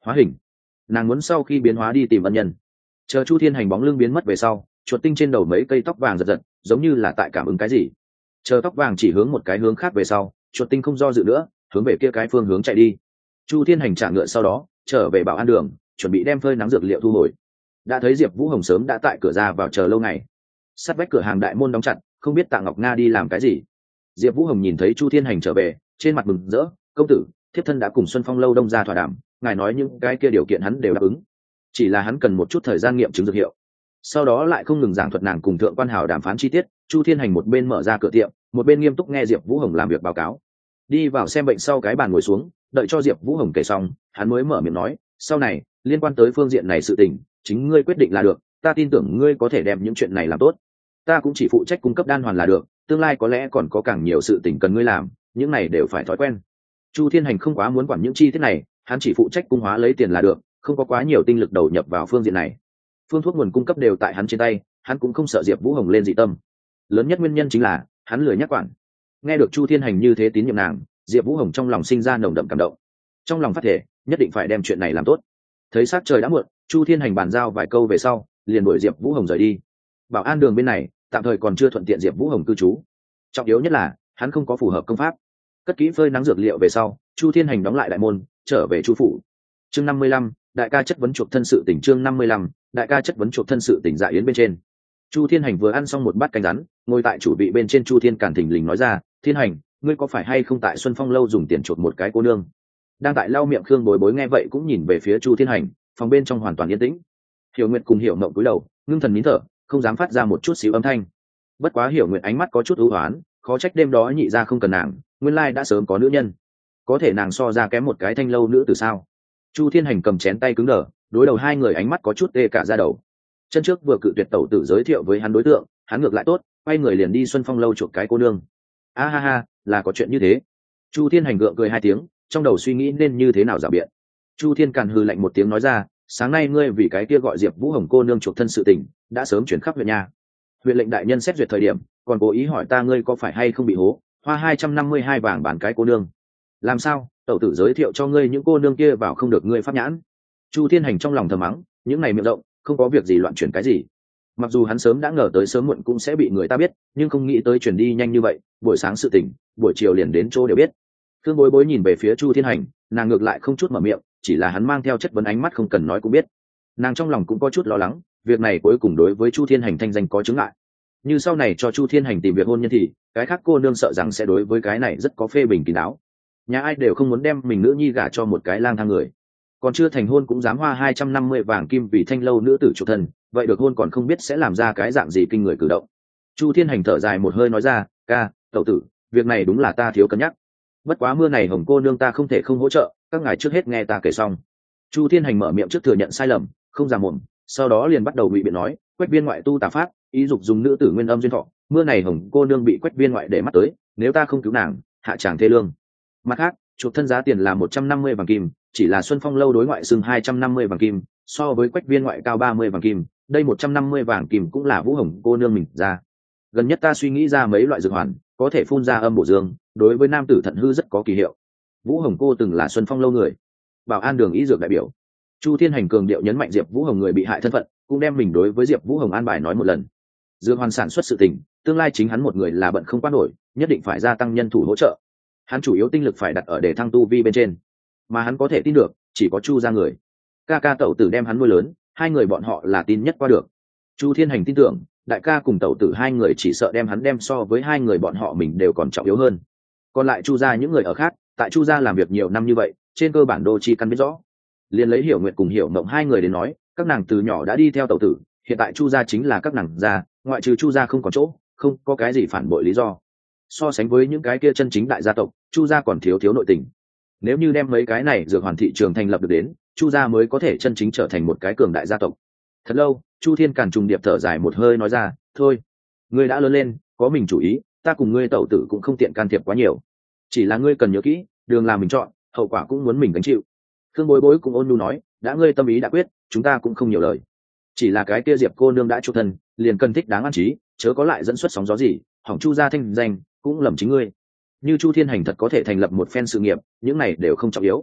hóa hình. Nàng muốn sau khi biến hóa đi tìm ân nhân. Chờ Chu Thiên Hành bóng lưng biến mất về sau, chuột tinh trên đầu mấy cây tóc vàng giật giật, giống như là tại cảm ứng cái gì. Chờ tóc vàng chỉ hướng một cái hướng khác về sau, chuột tinh không do dự nữa, hướng về kia cái phương hướng chạy đi. Chu Thiên Hành trả ngựa sau đó trở về Bảo An Đường, chuẩn bị đem phơi nắng dược liệu thu hồi. Đã thấy Diệp Vũ Hồng sớm đã tại cửa ra vào chờ lâu ngày. Sát vách cửa hàng đại môn đóng chặt, không biết Tạ Ngọc Nga đi làm cái gì. Diệp Vũ Hồng nhìn thấy Chu Thiên Hành trở về, trên mặt mừng rỡ, "Công tử, thiếp thân đã cùng Xuân Phong lâu đông ra thỏa đàm, ngài nói những cái kia điều kiện hắn đều đáp ứng. Chỉ là hắn cần một chút thời gian nghiệm chứng dược hiệu." Sau đó lại không ngừng giảng thuật nàng cùng thượng quan hào đàm phán chi tiết. Chu Thiên Hành một bên mở ra cửa tiệm, một bên nghiêm túc nghe Diệp Vũ Hồng làm việc báo cáo. Đi vào xem bệnh sau cái bàn ngồi xuống, đợi cho Diệp Vũ Hồng kể xong, hắn mới mở miệng nói, "Sau này, liên quan tới phương diện này sự tình, chính ngươi quyết định là được, ta tin tưởng ngươi có thể đem những chuyện này làm tốt. Ta cũng chỉ phụ trách cung cấp đan hoàn là được, tương lai có lẽ còn có càng nhiều sự tình cần ngươi làm, những này đều phải thói quen." Chu Thiên Hành không quá muốn quản những chi tiết này, hắn chỉ phụ trách cung hóa lấy tiền là được, không có quá nhiều tinh lực đầu nhập vào phương diện này. Phương thuốc nguồn cung cấp đều tại hắn trên tay, hắn cũng không sợ Diệp Vũ Hồng lên dị tâm. Lớn nhất nguyên nhân chính là hắn lười nhắc quản. Nghe được Chu Thiên Hành như thế tín nhiệm nàng, Diệp Vũ Hồng trong lòng sinh ra nồng đậm cảm động. Trong lòng phát thể, nhất định phải đem chuyện này làm tốt. Thấy sát trời đã muộn, Chu Thiên Hành bàn giao vài câu về sau, liền đuổi Diệp Vũ Hồng rời đi. Bảo An Đường bên này, tạm thời còn chưa thuận tiện Diệp Vũ Hồng cư trú. Trọng yếu nhất là, hắn không có phù hợp công pháp. Cất kỹ phơi nắng dược liệu về sau, Chu Thiên Hành đóng lại đại môn, trở về Chu phủ. Chương 55, đại ca chất vấn chuộc thân sự tình. Chương 55, đại ca chất vấn chuộc thân sự tình. Dạ yến bên trên, Chu Thiên Hành vừa ăn xong một bát canh rắn, ngồi tại chủ vị bên trên. Chu Thiên Càn thình lình nói ra, "Thiên Hành, ngươi có phải hay không tại Xuân Phong lâu dùng tiền chuộc một cái cô nương?" Đang tại lau miệng Khương Bối Bối nghe vậy cũng nhìn về phía Chu Thiên Hành, phòng bên trong hoàn toàn yên tĩnh. Hiểu Nguyệt cùng Hiểu Mộng cúi đầu, ngưng thần nín thở, không dám phát ra một chút xíu âm thanh. Bất quá Hiểu Nguyệt ánh mắt có chút ưu hoán, khó trách đêm đó nhị ra không cần nàng, nguyên lai đã sớm có nữ nhân. Có thể nàng so ra kém một cái thanh lâu nữ từ sao? Chu Thiên Hành cầm chén tay cứng đờ, đối đầu hai người ánh mắt có chút tê cả da đầu. Chân trước vừa cự tuyệt tẩu tử giới thiệu với hắn đối tượng, hắn ngược lại tốt, quay người liền đi Xuân Phong lâu chuộc cái cô nương. A ha ha, là có chuyện như thế. Chu Thiên Hành gượng cười hai tiếng, trong đầu suy nghĩ nên như thế nào rảo biện. Chu Thiên Càn hừ lạnh một tiếng nói ra, "Sáng nay ngươi vì cái kia gọi Diệp Vũ Hồng cô nương chuộc thân sự tình, đã sớm chuyển khắp huyện nhà. Huyện lệnh đại nhân xét duyệt thời điểm, còn cố ý hỏi ta ngươi có phải hay không bị hố, hoa 252 vàng bán cái cô nương. Làm sao, tẩu tử giới thiệu cho ngươi những cô nương kia vào không được ngươi pháp nhãn?" Chu Thiên Hành trong lòng thầm mắng, những này miệng rộng, không có việc gì loạn chuyển cái gì. Mặc dù hắn sớm đã ngờ tới sớm muộn cũng sẽ bị người ta biết, nhưng không nghĩ tới chuyển đi nhanh như vậy, buổi sáng sự tình, buổi chiều liền đến chỗ đều biết. Thương Bối Bối nhìn về phía Chu Thiên Hành, nàng ngược lại không chút mở miệng, chỉ là hắn mang theo chất vấn ánh mắt không cần nói cũng biết. Nàng trong lòng cũng có chút lo lắng, việc này cuối cùng đối với Chu Thiên Hành thanh danh có chứng ngại. Như sau này cho Chu Thiên Hành tìm việc hôn nhân thì, cái khác cô nương sợ rằng sẽ đối với cái này rất có phê bình kín đáo. Nhà ai đều không muốn đem mình nữ nhi gả cho một cái lang thang người. Còn chưa thành hôn cũng dám hoa 250 vàng kim vì thanh lâu nữ tử chủ thân, vậy được hôn còn không biết sẽ làm ra cái dạng gì kinh người cử động. Chu Thiên Hành thở dài một hơi nói ra, "Ca, tẩu tử, việc này đúng là ta thiếu cân nhắc. Bất quá mưa này Hồng cô nương ta không thể không hỗ trợ, các ngài trước hết nghe ta kể xong." Chu Thiên Hành mở miệng trước thừa nhận sai lầm, không già mồm, sau đó liền bắt đầu ngụy biện nói, "Quách viên ngoại tu tà pháp, ý dục dùng nữ tử nguyên âm duyên thọ, mưa này Hồng cô nương bị Quách viên ngoại để mắt tới, nếu ta không cứu nàng, hạ tràng thê lương. Mặt khác, chuộc thân giá tiền là 150 vàng kim, chỉ là Xuân Phong lâu đối ngoại xưng 250 vàng kim, so với Quách viên ngoại cao 30 vàng kim, đây 150 vàng kim cũng là Vũ Hồng cô nương mình ra. Gần nhất ta suy nghĩ ra mấy loại dược hoàn, có thể phun ra âm bổ dương, đối với nam tử thận hư rất có kỳ hiệu. Vũ Hồng cô từng là Xuân Phong lâu người." Bảo An Đường ý dược đại biểu Chu Thiên Hành cường điệu nhấn mạnh Diệp Vũ Hồng người bị hại thân phận, cũng đem mình đối với Diệp Vũ Hồng an bài nói một lần. Dược hoàn sản xuất sự tình, tương lai chính hắn một người là bận không qua nổi, nhất định phải gia tăng nhân thủ hỗ trợ. Hắn chủ yếu tinh lực phải đặt ở để thăng tu vi bên trên, mà hắn có thể tin được chỉ có Chu gia người. Ca ca tẩu tử đem hắn nuôi lớn, hai người bọn họ là tin nhất qua được. Chu Thiên Hành tin tưởng, đại ca cùng tẩu tử hai người chỉ sợ đem hắn đem so với hai người bọn họ mình đều còn trọng yếu hơn. Còn lại Chu gia những người ở khác, tại Chu gia làm việc nhiều năm như vậy, trên cơ bản đô chi căn biết rõ. Liền lấy Hiểu Nguyệt cùng Hiểu Mộng hai người đến nói, các nàng từ nhỏ đã đi theo tẩu tử, hiện tại Chu gia chính là các nàng gia, ngoại trừ Chu gia không còn chỗ, không có cái gì phản bội lý do. So sánh với những cái kia chân chính đại gia tộc, Chu gia còn thiếu nội tình. Nếu như đem mấy cái này dược hoàn thị trường thành lập được đến, Chu gia mới có thể chân chính trở thành một cái cường đại gia tộc. Thật lâu, Chu Thiên Càn trùng điệp thở dài một hơi nói ra, "Thôi, ngươi đã lớn lên, có mình chủ ý, ta cùng ngươi tẩu tử cũng không tiện can thiệp quá nhiều. Chỉ là ngươi cần nhớ kỹ, đường làm mình chọn, hậu quả cũng muốn mình gánh chịu." Khương Bối Bối cũng ôn nhu nói, "Đã ngươi tâm ý đã quyết, chúng ta cũng không nhiều lời. Chỉ là cái kia Diệp cô nương đã chu thân, liền cần thích đáng an trí, chớ có lại dẫn xuất sóng gió gì, hỏng Chu gia thanh danh, cũng lầm chính ngươi. Như Chu Thiên Hành thật có thể thành lập một phen sự nghiệp, những này đều không trọng yếu.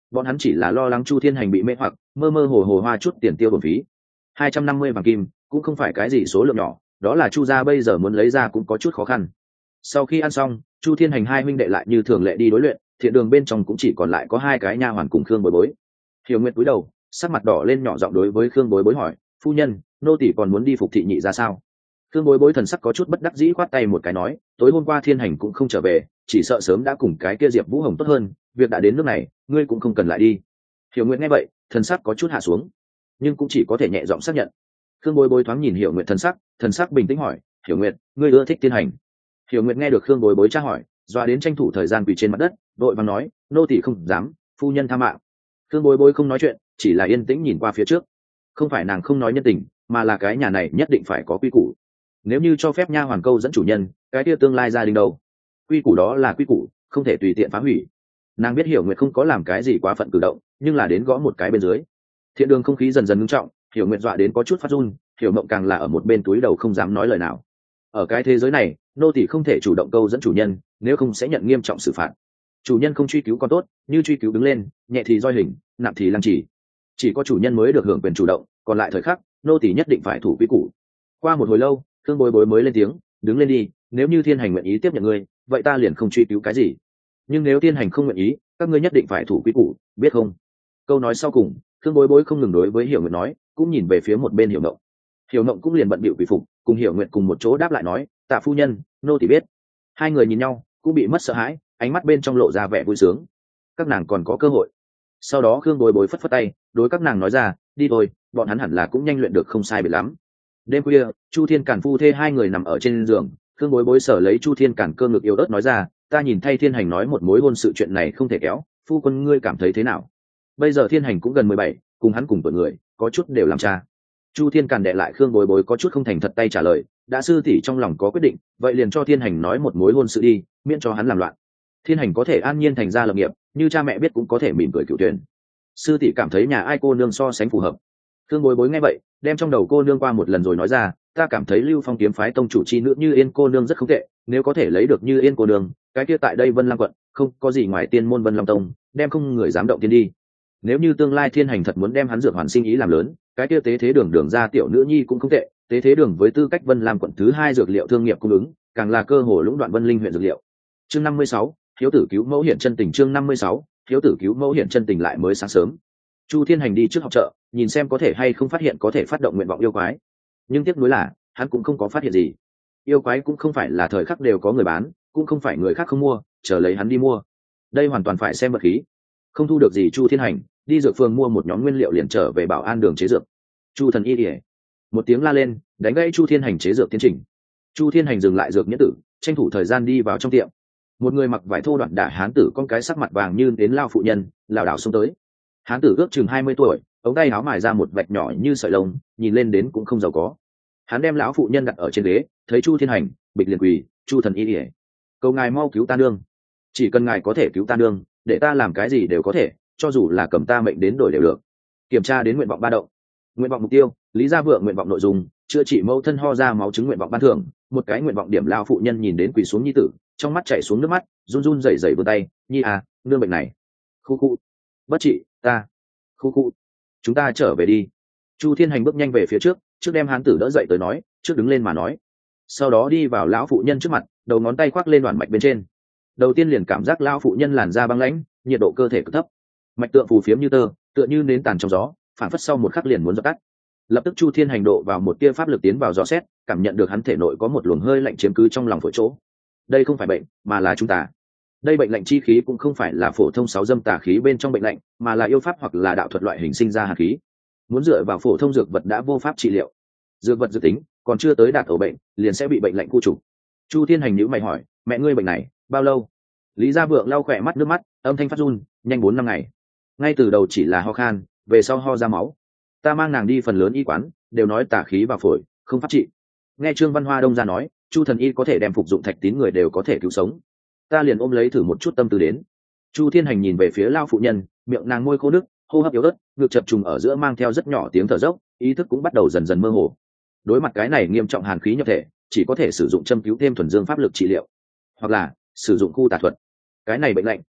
bọn hắn chỉ là lo lắng Chu Thiên Hành bị mê hoặc mơ mơ hồ hồ hoa chút tiền tiêu bổng phí. 250 vàng kim cũng không phải cái gì số lượng nhỏ, đó là Chu gia bây giờ muốn lấy ra cũng có chút khó khăn. Sau khi ăn xong, Chu Thiên Hành hai huynh đệ lại như thường lệ đi đối luyện, thiện đường bên trong cũng chỉ còn lại có hai cái nha hoàn cùng Khương Bối Bối. Hiểu Nguyệt cúi đầu, sắc mặt đỏ lên nhỏ giọng đối với Khương Bối Bối hỏi, phu nhân, nô tỳ còn muốn đi phục thị nhị ra sao? Khương Bối Bối thần sắc có chút bất đắc dĩ khoát tay một cái nói, tối hôm qua Thiên Hành cũng không trở về, chỉ sợ sớm đã cùng cái kia Diệp Vũ Hồng tốt hơn, việc đã đến nước này, ngươi cũng không cần lại đi. Hiểu Nguyệt nghe vậy, thần sắc có chút hạ xuống, nhưng cũng chỉ có thể nhẹ giọng xác nhận. Khương Bối Bối thoáng nhìn Hiểu Nguyệt thần sắc bình tĩnh hỏi, Hiểu Nguyệt, ngươi ưa thích Thiên Hành? Hiểu Nguyệt nghe được Khương Bối Bối tra hỏi, doa đến tranh thủ thời gian quỳ trên mặt đất, đội vàng nói, nô tỳ không dám, phu nhân tha mạng. Khương Bối Bối không nói chuyện, chỉ là yên tĩnh nhìn qua phía trước. Không phải nàng không nói nhân tình, mà là cái nhà này nhất định phải có quy củ. Nếu như cho phép nha hoàn câu dẫn chủ nhân, cái kia tương lai gia đình đâu? Quy củ đó là quy củ, không thể tùy tiện phá hủy. Nàng biết Hiểu Nguyệt không có làm cái gì quá phận cử động, nhưng là đến gõ một cái bên dưới. Thiện đường không khí dần dần ngưng trọng, Hiểu Nguyệt dọa đến có chút phát run, Hiểu Mộng càng là ở một bên túi đầu không dám nói lời nào. Ở cái thế giới này, nô tỳ không thể chủ động câu dẫn chủ nhân, nếu không sẽ nhận nghiêm trọng xử phạt. Chủ nhân không truy cứu con tốt, như truy cứu đứng lên, nhẹ thì roi hình, nặng thì lăng chỉ có chủ nhân mới được hưởng quyền chủ động, còn lại thời khắc nô tỳ nhất định phải thủ quy củ. Qua một hồi lâu, Khương Bối Bối mới lên tiếng, đứng lên đi, nếu như Thiên Hành nguyện ý tiếp nhận ngươi, vậy ta liền không truy cứu cái gì, nhưng nếu Thiên Hành không nguyện ý, các ngươi nhất định phải thủ quy củ, biết không? Câu nói sau cùng, Khương Bối Bối không ngừng đối với Hiểu Nguyệt nói, cũng nhìn về phía một bên Hiểu Mộng. Hiểu Mộng cũng liền bận bịu quỳ phục, cùng Hiểu Nguyệt cùng một chỗ đáp lại nói, tạ phu nhân, nô tỳ biết. Hai người nhìn nhau, cũng bị mất sợ hãi, ánh mắt bên trong lộ ra vẻ vui sướng. Các nàng còn có cơ hội. Sau đó Khương Bối Bối phất phất tay, đối các nàng nói ra, đi thôi, bọn hắn hẳn là cũng nhanh luyện được không sai biệt lắm. Đêm khuya, Chu Thiên Cản phu thê hai người nằm ở trên giường, Khương Bối Bối sở lấy Chu Thiên Cản cơ ngực yếu ớt nói ra, ta nhìn thay Thiên Hành nói một mối hôn sự chuyện này không thể kéo, phu quân ngươi cảm thấy thế nào? Bây giờ Thiên Hành cũng gần 17, cùng hắn cùng tuổi người, có chút đều làm cha. Chu Thiên Càn đệ lại Khương Bối Bối có chút không thành thật tay trả lời, đã sư tỷ trong lòng có quyết định, vậy liền cho Thiên Hành nói một mối hôn sự đi, miễn cho hắn làm loạn. Thiên Hành có thể an nhiên thành gia lập nghiệp, như cha mẹ biết cũng có thể mỉm cười cửu tuyển. Sư tỷ cảm thấy nhà ai cô nương so sánh phù hợp? Khương Bối Bối nghe vậy, đem trong đầu cô nương qua một lần rồi nói ra, ta cảm thấy Lưu Phong kiếm phái tông chủ chi nữ Như Yên cô nương rất không tệ, nếu có thể lấy được Như Yên cô nương, cái kia tại đây Vân Lam quận, không có gì ngoài tiên môn Vân Long tông, đem không người dám động tiên đi. Nếu như tương lai Thiên Hành thật muốn đem hắn dược hoàn sinh ý làm lớn, cái kia tế thế đường đường ra tiểu nữ nhi cũng không tệ, tế thế đường với tư cách Vân Lam quận thứ 2 dược liệu thương nghiệp cung ứng, càng là cơ hội lũng đoạn Vân Linh huyện dược liệu. Chương 56, thiếu tử cứu mẫu hiện chân tình. Chương 56, thiếu tử cứu mẫu hiện chân tình. Lại mới sáng sớm, Chu Thiên Hành đi trước học chợ, nhìn xem có thể hay không phát hiện có thể phát động nguyện vọng yêu quái. Nhưng tiếc nuối là, hắn cũng không có phát hiện gì. Yêu quái cũng không phải là thời khắc đều có người bán, cũng không phải người khác không mua, chờ lấy hắn đi mua. Đây hoàn toàn phải xem vật khí. Không thu được gì Chu Thiên Hành, đi dược phường mua một nhóm nguyên liệu liền trở về Bảo An đường chế dược. Chu thần y ỉa, một tiếng la lên, đánh gãy Chu Thiên Hành chế dược tiến trình. Chu Thiên Hành dừng lại dược nhẫn tử, tranh thủ thời gian đi vào trong tiệm. Một người mặc vải thô đoạn đả hán tử con cái sắc mặt vàng như đến lao phụ nhân, lảo đảo xông tới. Hán tử ước chừng 20 tuổi, ống tay áo mài ra một vạch nhỏ như sợi lông, nhìn lên đến cũng không giàu có. Hắn đem lão phụ nhân đặt ở trên ghế, thấy Chu Thiên Hành, bịch liền quỳ, Chu thần y ỉa, cầu ngài mau cứu ta nương, chỉ cần ngài có thể cứu ta nương, để ta làm cái gì đều có thể, cho dù là cầm ta mệnh đến đổi đều được. Kiểm tra đến nguyện vọng ba động. Nguyện vọng mục tiêu, Lý Gia Vượng nguyện vọng nội dung, chữa trị mẫu thân ho ra máu chứng nguyện vọng ban thưởng, một cái nguyện vọng điểm. Lao phụ nhân nhìn đến quỳ xuống nhi tử, trong mắt chảy xuống nước mắt, run run rẩy rẩy vươn tay, nhi à, nương bệnh này, khu khu, bất trị, ta, khu khu, chúng ta trở về đi. Chu Thiên Hành bước nhanh về phía trước đem hán tử đỡ dậy tới nói, trước đứng lên mà nói, sau đó đi vào lão phụ nhân trước mặt, đầu ngón tay khoác lên đoạn mạch bên trên. Đầu tiên liền cảm giác lão phụ nhân làn da băng lãnh, nhiệt độ cơ thể cực thấp, mạch tượng phù phiếm như tơ, tựa như nến tàn trong gió, phản phất sau một khắc liền muốn dập tắt. Lập tức Chu Thiên Hành độ vào một tia pháp lực tiến vào dò xét, cảm nhận được hắn thể nội có một luồng hơi lạnh chiếm cứ trong lòng phổi chỗ. Đây không phải bệnh, mà là chúng ta. Đây bệnh lạnh chi khí cũng không phải là phổ thông 6 dâm tà khí bên trong bệnh lạnh, mà là yêu pháp hoặc là đạo thuật loại hình sinh ra hàn khí. Muốn dựa vào phổ thông dược vật đã vô pháp trị liệu. Dược vật dự tính, còn chưa tới đạt ổ bệnh, liền sẽ bị bệnh lạnh khu trục. Chu Thiên Hành nhíu mày hỏi, mẹ ngươi bệnh này bao lâu? Lý Gia Vượng lau khỏe mắt nước mắt, âm thanh phát run, nhanh 4 năm ngày. Ngay từ đầu chỉ là ho khan, về sau ho ra máu. Ta mang nàng đi phần lớn y quán, đều nói tà khí vào phổi, không pháp trị. Nghe Trương Văn Hoa Đông ra nói, Chu thần y có thể đem phục dụng thạch tín người đều có thể cứu sống. Ta liền ôm lấy thử một chút tâm tư đến. Chu Thiên Hành nhìn về phía lao phụ nhân, miệng nàng môi khô nước, hô hấp yếu ớt, ngực chập trùng ở giữa mang theo rất nhỏ tiếng thở dốc, ý thức cũng bắt đầu dần dần mơ hồ. Đối mặt cái này nghiêm trọng hàn khí nhập thể, chỉ có thể sử dụng châm cứu thêm thuần dương pháp lực trị liệu, hoặc là sử dụng khu tà thuật. Cái này bệnh lạnh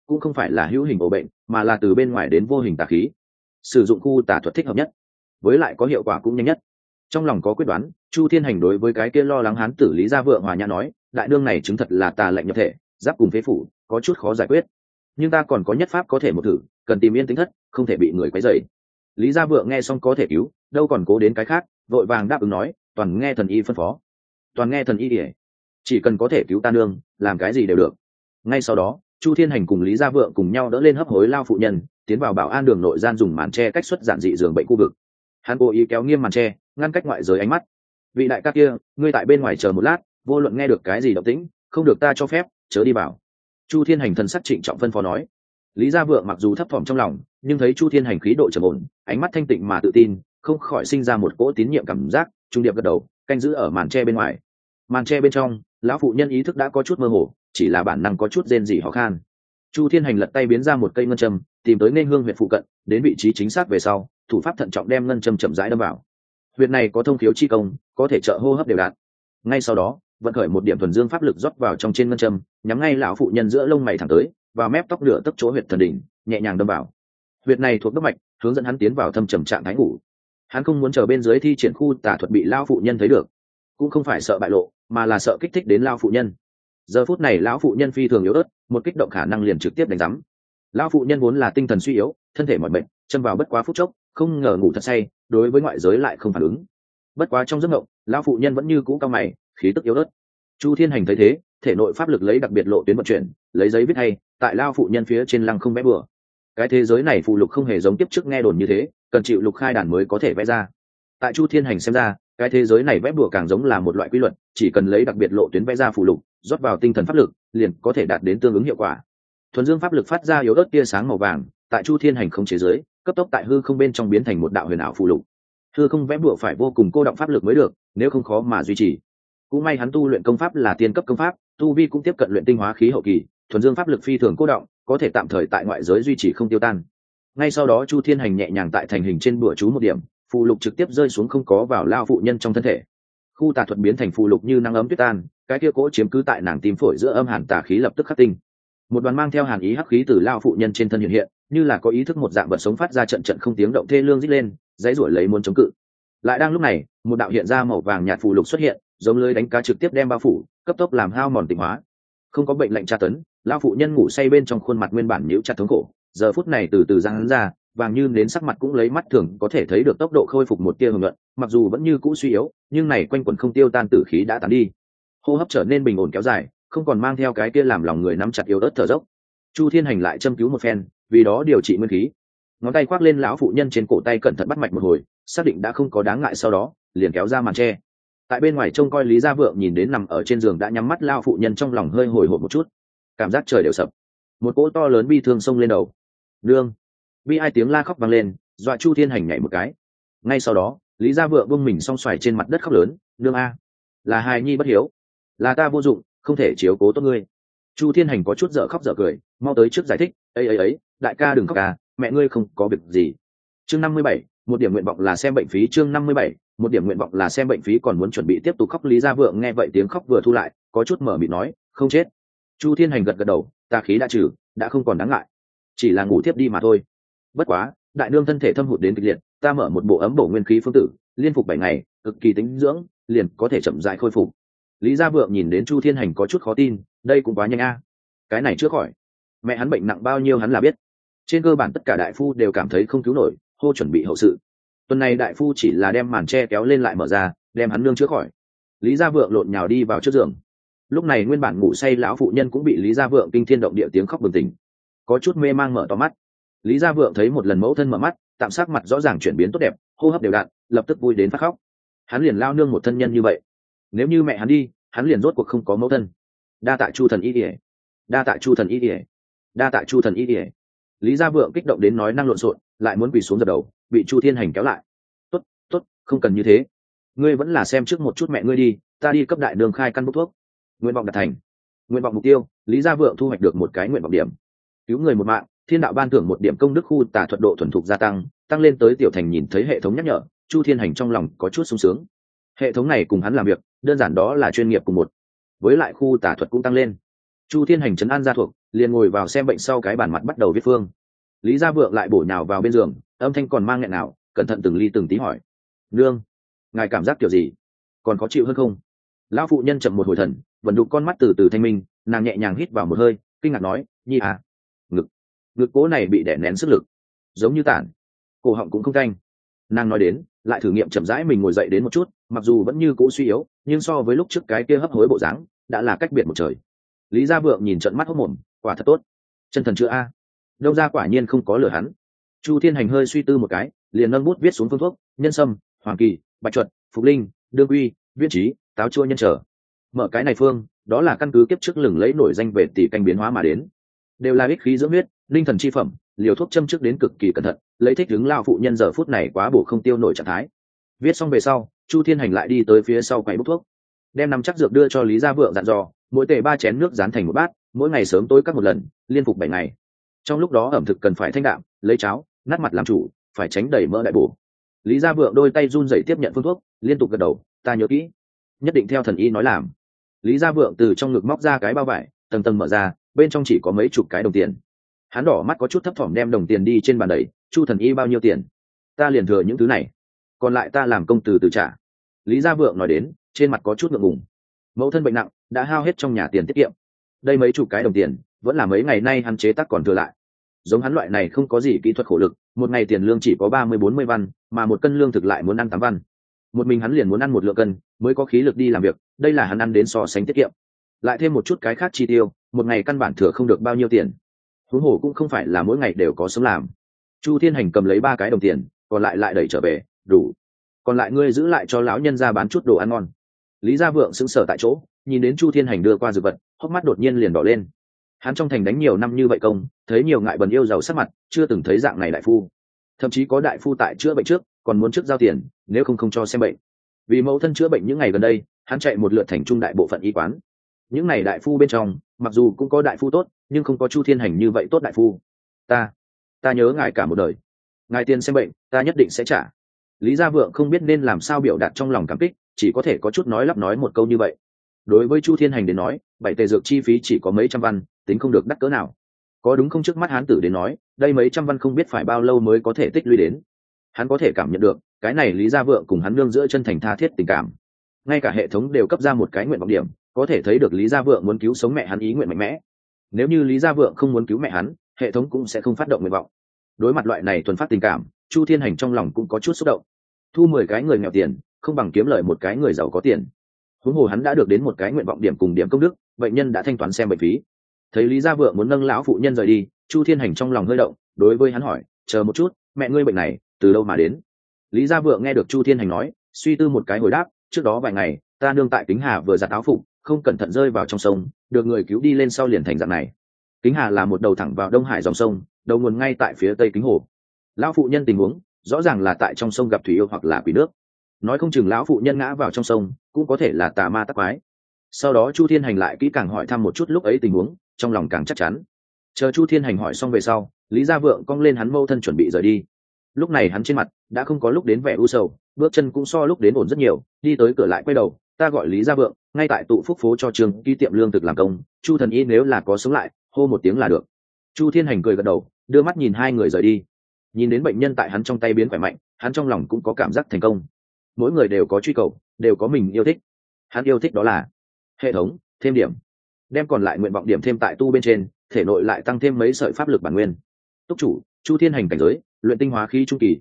cũng không phải là hữu hình ổ bệnh, mà là từ bên ngoài đến vô hình tà khí. Sử dụng khu tà thuật thích hợp nhất, với lại có hiệu quả cũng nhanh nhất. Trong lòng có quyết đoán, Chu Thiên Hành đối với cái kia lo lắng hán tử Lý Gia Vượng hòa nhã nói, đại đương này chứng thật là tà lệnh nhập thể, giáp cùng phế phủ, có chút khó giải quyết, nhưng ta còn có nhất pháp có thể một thử, cần tìm yên tĩnh thất, không thể bị người quấy rầy. Lý Gia Vượng nghe xong có thể cứu, đâu còn cố đến cái khác, vội vàng đáp ứng nói, toàn nghe thần y phân phó. Toàn nghe thần y ỉa, chỉ cần có thể cứu ta nương, làm cái gì đều được. Ngay sau đó, Chu Thiên Hành cùng Lý Gia Vượng cùng nhau đỡ lên hấp hối lao phụ nhân, tiến vào bảo an đường nội gian dùng màn tre cách xuất giản dị giường bệnh khu vực. Hắn cố ý kéo nghiêm màn tre, ngăn cách ngoại giới ánh mắt. Vị đại ca kia, ngươi tại bên ngoài chờ một lát, vô luận nghe được cái gì động tĩnh, không được ta cho phép, chớ đi vào. Chu Thiên Hành thần sắc trịnh trọng phân phó nói. Lý Gia Vượng mặc dù thấp thỏm trong lòng, nhưng thấy Chu Thiên Hành khí độ trầm ổn, ánh mắt thanh tịnh mà tự tin, không khỏi sinh ra một cỗ tín nhiệm cảm giác, trung điệp gật đầu, canh giữ ở màn tre bên ngoài. Màn tre bên trong, lão phụ nhân ý thức đã có chút mơ hồ, chỉ là bản năng có chút rên rỉ khó khăn. Chu Thiên Hành lật tay biến ra một cây ngân châm, tìm tới nên hương huyệt phụ cận, đến vị trí chính xác về sau, thủ pháp thận trọng đem ngân châm chậm rãi đâm vào. Huyệt này có thông khiếu chi công, có thể trợ hô hấp đều đặn. Ngay sau đó, vận khởi một điểm thuần dương pháp lực rót vào trong trên ngân châm, nhắm ngay lão phụ nhân giữa lông mày thẳng tới, và mép tóc lửa tấp chỗ huyệt thần đỉnh, nhẹ nhàng đâm vào. Huyệt này thuộc đốc mạch, hướng dẫn hắn tiến vào thâm trầm trạng thái ngủ. Hắn không muốn chờ bên dưới thi triển khu tà thuật bị lão phụ nhân thấy được, cũng không phải sợ bại lộ, mà là sợ kích thích đến lão phụ nhân. Giờ phút này lão phụ nhân phi thường yếu ớt, một kích động khả năng liền trực tiếp đánh giám. Lão phụ nhân vốn là tinh thần suy yếu, thân thể mỏi mệt, châm vào bất quá phút chốc, không ngờ ngủ thật say, đối với ngoại giới lại không phản ứng. Bất quá trong giấc mộng, lão phụ nhân vẫn như cũ cao mày, khí tức yếu ớt. Chu Thiên Hành thấy thế, thể nội pháp lực lấy đặc biệt lộ tuyến vận chuyển, lấy giấy viết hay, tại lão phụ nhân phía trên lăng không vẽ bừa. Cái thế giới này phù lục không hề giống tiếp trước nghe đồn như thế, cần chịu lục khai đàn mới có thể vẽ ra. Tại Chu Thiên Hành xem ra, cái thế giới này vẽ bừa càng giống là một loại quy luật, chỉ cần lấy đặc biệt lộ tuyến vẽ ra phù lục, rót vào tinh thần pháp lực, liền có thể đạt đến tương ứng hiệu quả. Thuần dương pháp lực phát ra yếu ớt tia sáng màu vàng, tại Chu Thiên Hành không chế giới, cấp tốc tại hư không bên trong biến thành một đạo huyền ảo phù lục. Hư không vẽ bừa phải vô cùng cô động pháp lực mới được, nếu không khó mà duy trì. Cũng may hắn tu luyện công pháp là tiên cấp công pháp, tu vi cũng tiếp cận luyện tinh hóa khí hậu kỳ, thuần dương pháp lực phi thường cô động, có thể tạm thời tại ngoại giới duy trì không tiêu tan. Ngay sau đó Chu Thiên Hành nhẹ nhàng tại thành hình trên bùa chú một điểm, phù lục trực tiếp rơi xuống không có vào lao phụ nhân trong thân thể. Khu tà thuật biến thành phù lục như nắng ấm tuyết tan, cái kia cỗ chiếm cứ tại nàng tim phổi giữa âm hàn tà khí lập tức khắc tinh. Một đoàn mang theo hàn ý hắc khí từ lao phụ nhân trên thân hiện hiện, như là có ý thức một dạng vật sống phát ra trận trận không tiếng động thê lương rít lên, dãy rủa lấy muốn chống cự. Lại đang lúc này, một đạo hiện ra màu vàng nhạt phù lục xuất hiện, giống lưới đánh cá trực tiếp đem bao phủ, cấp tốc làm hao mòn tịnh hóa. Không có bệnh lạnh tra tấn, lao phụ nhân ngủ say bên trong khuôn mặt nguyên bản nhíu chặt thống khổ, giờ phút này từ từ giãn ra, vàng như đến sắc mặt cũng lấy mắt thường có thể thấy được tốc độ khôi phục một tia hồng nhuận, mặc dù vẫn như cũ suy yếu, nhưng này quanh quẩn không tiêu tan tử khí đã tán đi, hô hấp trở nên bình ổn kéo dài, không còn mang theo cái kia làm lòng người nắm chặt yếu ớt thở dốc. Chu Thiên Hành lại châm cứu một phen, vì đó điều trị nguyên khí, ngón tay khoác lên lão phụ nhân trên cổ tay cẩn thận bắt mạch một hồi, xác định đã không có đáng ngại, sau đó liền kéo ra màn tre. Tại bên ngoài trông coi Lý Gia Vượng nhìn đến nằm ở trên giường đã nhắm mắt lao phụ nhân, trong lòng hơi hồi hộp một chút, cảm giác trời đều sập, một cỗ to lớn bi thương xông lên đầu. Nương! Bi ai tiếng la khóc vang lên, dọa Chu Thiên Hành nhảy một cái. Ngay sau đó, Lý Gia Vượng buông mình song xoài trên mặt đất khóc lớn, nương a, là hài nhi bất hiếu, là ta vô dụng, không thể chiếu cố tốt ngươi. Chu Thiên Hành có chút dở khóc dở cười, mau tới trước giải thích, ấy, đại ca đừng khóc à, mẹ ngươi không có việc gì. Chương 57, một điểm nguyện vọng là xem bệnh phí. Chương 57, một điểm nguyện vọng là xem bệnh phí. Còn muốn chuẩn bị tiếp tục khóc. Lý Gia Vượng nghe vậy tiếng khóc vừa thu lại, có chút mở mịt nói, không chết. Chu Thiên Hành gật gật đầu, tà khí đã trừ, đã không còn đáng ngại, chỉ là ngủ thiếp đi mà thôi. Bất quá, đại nương thân thể thâm hụt đến kịch liệt, ta mở một bộ ấm bổ nguyên khí phương tử, liên phục 7 ngày, cực kỳ tính dưỡng, liền có thể chậm rãi khôi phục. Lý Gia Vượng nhìn đến Chu Thiên Hành có chút khó tin, đây cũng quá nhanh a. Cái này chưa khỏi, mẹ hắn bệnh nặng bao nhiêu hắn là biết. Trên cơ bản tất cả đại phu đều cảm thấy không cứu nổi, hô chuẩn bị hậu sự. Tuần này đại phu chỉ là đem màn tre kéo lên lại mở ra, đem hắn nương chữa khỏi. Lý Gia Vượng lộn nhào đi vào trước giường. Lúc này nguyên bản ngủ say lão phụ nhân cũng bị Lý Gia Vượng kinh thiên động địa tiếng khóc bừng tỉnh, có chút mê mang mở to mắt. Lý Gia Vượng thấy một lần mẫu thân mở mắt, tạm sắc mặt rõ ràng chuyển biến tốt đẹp, hô hấp đều đặn, lập tức vui đến phát khóc. Hắn liền lao nương một thân nhân như vậy, nếu như mẹ hắn đi, hắn liền rốt cuộc không có mẫu thân. Đa tạ Chu thần y điệp, đa tạ Chu thần y điệp, đa tạ Chu thần y điệp. Lý Gia Vượng kích động đến nói năng lộn xộn, lại muốn quỳ xuống dập đầu, bị Chu Thiên Hành kéo lại. Tốt, không cần như thế, ngươi vẫn là xem trước một chút mẹ ngươi đi, ta đi cấp đại đường khai căn bốc thuốc. Nguyện vọng đạt thành, nguyện vọng mục tiêu. Lý Gia Vượng thu hoạch được một cái nguyện vọng điểm, cứu người một mạng, thiên đạo ban thưởng một điểm công đức, khu tà thuật độ thuần thục gia tăng lên tới tiểu thành. Nhìn thấy hệ thống nhắc nhở, Chu Thiên Hành trong lòng có chút sung sướng. Hệ thống này cùng hắn làm việc đơn giản đó là chuyên nghiệp cùng một, với lại khu tà thuật cũng tăng lên. Chu Thiên Hành trấn an gia thuộc, liền ngồi vào xem bệnh sau cái bàn mặt bắt đầu viết phương. Lý Gia Vượng lại bổ nhào vào bên giường, âm thanh còn mang nghẹn nào, cẩn thận từng ly từng tí hỏi: nương, ngài cảm giác kiểu gì, còn khó chịu hơn không? Lão phụ nhân chậm một hồi thần, vận đục con mắt từ từ thanh minh, nàng nhẹ nhàng hít vào một hơi, kinh ngạc nói: nhi à, ngực cố này bị đè nén sức lực, giống như tản, cổ họng cũng không thanh. Nàng nói đến, lại thử nghiệm chậm rãi mình ngồi dậy đến một chút, mặc dù vẫn như cũ suy yếu, nhưng so với lúc trước cái kia hấp hối bộ dáng, đã là cách biệt một trời. Lý Gia Vượng nhìn trận mắt hốc mồm, quả thật tốt, chân thần chưa a, đông gia quả nhiên không có lừa hắn. Chu Thiên Hành hơi suy tư một cái, liền nâng bút viết xuống phương thuốc: nhân sâm, hoàng kỳ, bạch chuột, phục linh, đương quy, viên trí, táo chua nhân trở. Mở cái này phương, đó là căn cứ kiếp trước lừng lấy nổi danh về tỷ canh biến hóa mà đến, đều là ích khí dưỡng huyết, linh thần chi phẩm, liều thuốc châm trước đến cực kỳ cẩn thận, lấy thích ứng lao phụ nhân giờ phút này quá bổ không tiêu nổi trạng thái. Viết xong về sau, Chu Thiên Hành lại đi tới phía sau quầy bốc thuốc, đem năm chắc dược đưa cho Lý Gia Vượng, dặn dò mỗi tể 3 chén nước dán thành một bát, mỗi ngày sớm tối cắt một lần, liên phục 7 ngày. Trong lúc đó ẩm thực cần phải thanh đạm, lấy cháo nát mặt làm chủ, phải tránh đầy mỡ đại bổ. Lý Gia Vượng đôi tay run rẩy tiếp nhận phương thuốc, liên tục gật đầu: ta nhớ kỹ, nhất định theo thần y nói làm. Lý Gia Vượng từ trong ngực móc ra cái bao vải, tầng tầng mở ra, bên trong chỉ có mấy chục cái đồng tiền. Hắn đỏ mắt có chút thấp thỏm đem đồng tiền đi trên bàn đẩy: Chu thần y bao nhiêu tiền? Ta liền thừa những thứ này, còn lại ta làm công từ từ trả. Lý Gia Vượng nói đến, trên mặt có chút ngượng ngùng. Mẫu thân bệnh nặng, đã hao hết trong nhà tiền tiết kiệm, đây mấy chục cái đồng tiền vẫn là mấy ngày nay hắn chế tác còn thừa lại. Giống hắn loại này không có gì kỹ thuật khổ lực, một ngày tiền lương chỉ có 30-40 văn, mà một cân lương thực lại muốn ăn 8 văn. Một mình hắn liền muốn ăn một lượng cân mới có khí lực đi làm việc, đây là hắn ăn đến so sánh tiết kiệm. Lại thêm một chút cái khác chi tiêu, một ngày căn bản thừa không được bao nhiêu tiền. Huống hồ cũng không phải là mỗi ngày đều có sống làm. Chu Thiên Hành cầm lấy 3 cái đồng tiền, còn lại lại đẩy trở về: đủ, còn lại ngươi giữ lại cho lão nhân ra bán chút đồ ăn ngon. Lý Gia Vượng sững sờ tại chỗ, nhìn đến Chu Thiên Hành đưa qua dược vật, hốc mắt đột nhiên liền đỏ lên. Hắn trong thành đánh nhiều năm như vậy công, thấy nhiều ngại bần yêu giàu sắc mặt, chưa từng thấy dạng này đại phu. Thậm chí có đại phu tại chữa bệnh trước còn muốn trước giao tiền, nếu không cho xem bệnh. Vì mẫu thân chữa bệnh những ngày gần đây, hắn chạy một lượt thành trung đại bộ phận y quán. Những này đại phu bên trong, mặc dù cũng có đại phu tốt, nhưng không có Chu Thiên Hành như vậy tốt đại phu. Ta nhớ ngài cả một đời, ngài tiền xem bệnh ta nhất định sẽ trả. Lý Gia Vượng không biết nên làm sao biểu đạt trong lòng cảm kích, chỉ có thể có chút nói lắp nói một câu như vậy. Đối với Chu Thiên Hành đến nói, 7 tề dược chi phí chỉ có mấy trăm văn, tính không được đắt cỡ nào. Có đúng không, trước mắt hán tử đến nói, đây mấy trăm văn không biết phải bao lâu mới có thể tích lũy đến. Hắn có thể cảm nhận được, cái này Lý Gia Vượng cùng hắn nương giữa chân thành tha thiết tình cảm. Ngay cả hệ thống đều cấp ra một cái nguyện vọng điểm, có thể thấy được Lý Gia Vượng muốn cứu sống mẹ hắn ý nguyện mạnh mẽ. Nếu như Lý Gia Vượng không muốn cứu mẹ hắn, hệ thống cũng sẽ không phát động nguyện vọng. Đối mặt loại này thuần phát tình cảm, Chu Thiên Hành trong lòng cũng có chút xúc động. Thu 10 cái người nghèo tiền, không bằng kiếm lời một cái người giàu có tiền. Huống hồ hắn đã được đến một cái nguyện vọng điểm cùng điểm công đức, bệnh nhân đã thanh toán xem bệnh phí. Thấy Lý Gia Vượng muốn nâng lão phụ nhân rời đi, Chu Thiên Hành trong lòng hơi động, đối với hắn hỏi: chờ một chút, mẹ ngươi bệnh này từ đâu mà đến? Lý Gia Vượng nghe được Chu Thiên Hành nói, suy tư một cái hồi đáp: trước đó vài ngày ta nương tại Kính Hà vừa giặt áo phục, không cẩn thận rơi vào trong sông, được người cứu đi lên sau liền thành dạng này. Kính Hà là một đầu thẳng vào Đông Hải dòng sông, đầu nguồn ngay tại phía tây Kính Hồ. Lão phụ nhân tình huống rõ ràng là tại trong sông gặp thủy yêu hoặc là quỷ nước, nói không chừng lão phụ nhân ngã vào trong sông cũng có thể là tà ma tắc quái. Sau đó Chu Thiên Hành lại kỹ càng hỏi thăm một chút lúc ấy tình huống, trong lòng càng chắc chắn. Chờ Chu Thiên Hành hỏi xong về sau, Lý Gia Vượng cong lên hắn mâu thân chuẩn bị rời đi. Lúc này hắn trên mặt đã không có lúc đến vẻ u sầu, bước chân cũng so lúc đến ổn rất nhiều, đi tới cửa lại quay đầu: ta gọi Lý Gia Vượng, ngay tại tụ phúc phố cho trường ký tiệm lương thực làm công, Chu thần y nếu là có sống lại, hô một tiếng là được. Chu Thiên Hành cười gật đầu, đưa mắt nhìn hai người rời đi. Nhìn đến bệnh nhân tại hắn trong tay biến khỏe mạnh, hắn trong lòng cũng có cảm giác thành công. Mỗi người đều có truy cầu, đều có mình yêu thích. Hắn yêu thích đó là hệ thống thêm điểm, đem còn lại nguyện vọng điểm thêm tại tu bên trên, thể nội lại tăng thêm mấy sợi pháp lực bản nguyên. Túc chủ Chu Thiên Hành cảnh giới luyện tinh hóa khí trung kỳ,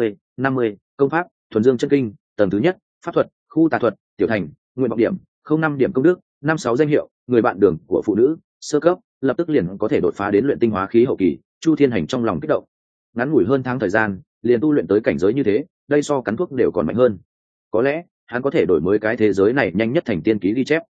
50 công pháp thuần dương chân kinh tầng thứ nhất, pháp thuật khu tà thuật tiểu thành, nguyện vọng điểm 05 điểm công đức, 56 danh hiệu người bạn đường của phụ nữ sơ cấp, lập tức liền có thể đột phá đến luyện tinh hóa khí hậu kỳ. Chu Thiên Hành trong lòng kích động, ngắn ngủi hơn tháng thời gian liền tu luyện tới cảnh giới như thế, đây so cắn thuốc đều còn mạnh hơn. Có lẽ hắn có thể đổi mới cái thế giới này nhanh nhất thành tiên ký ghi chép.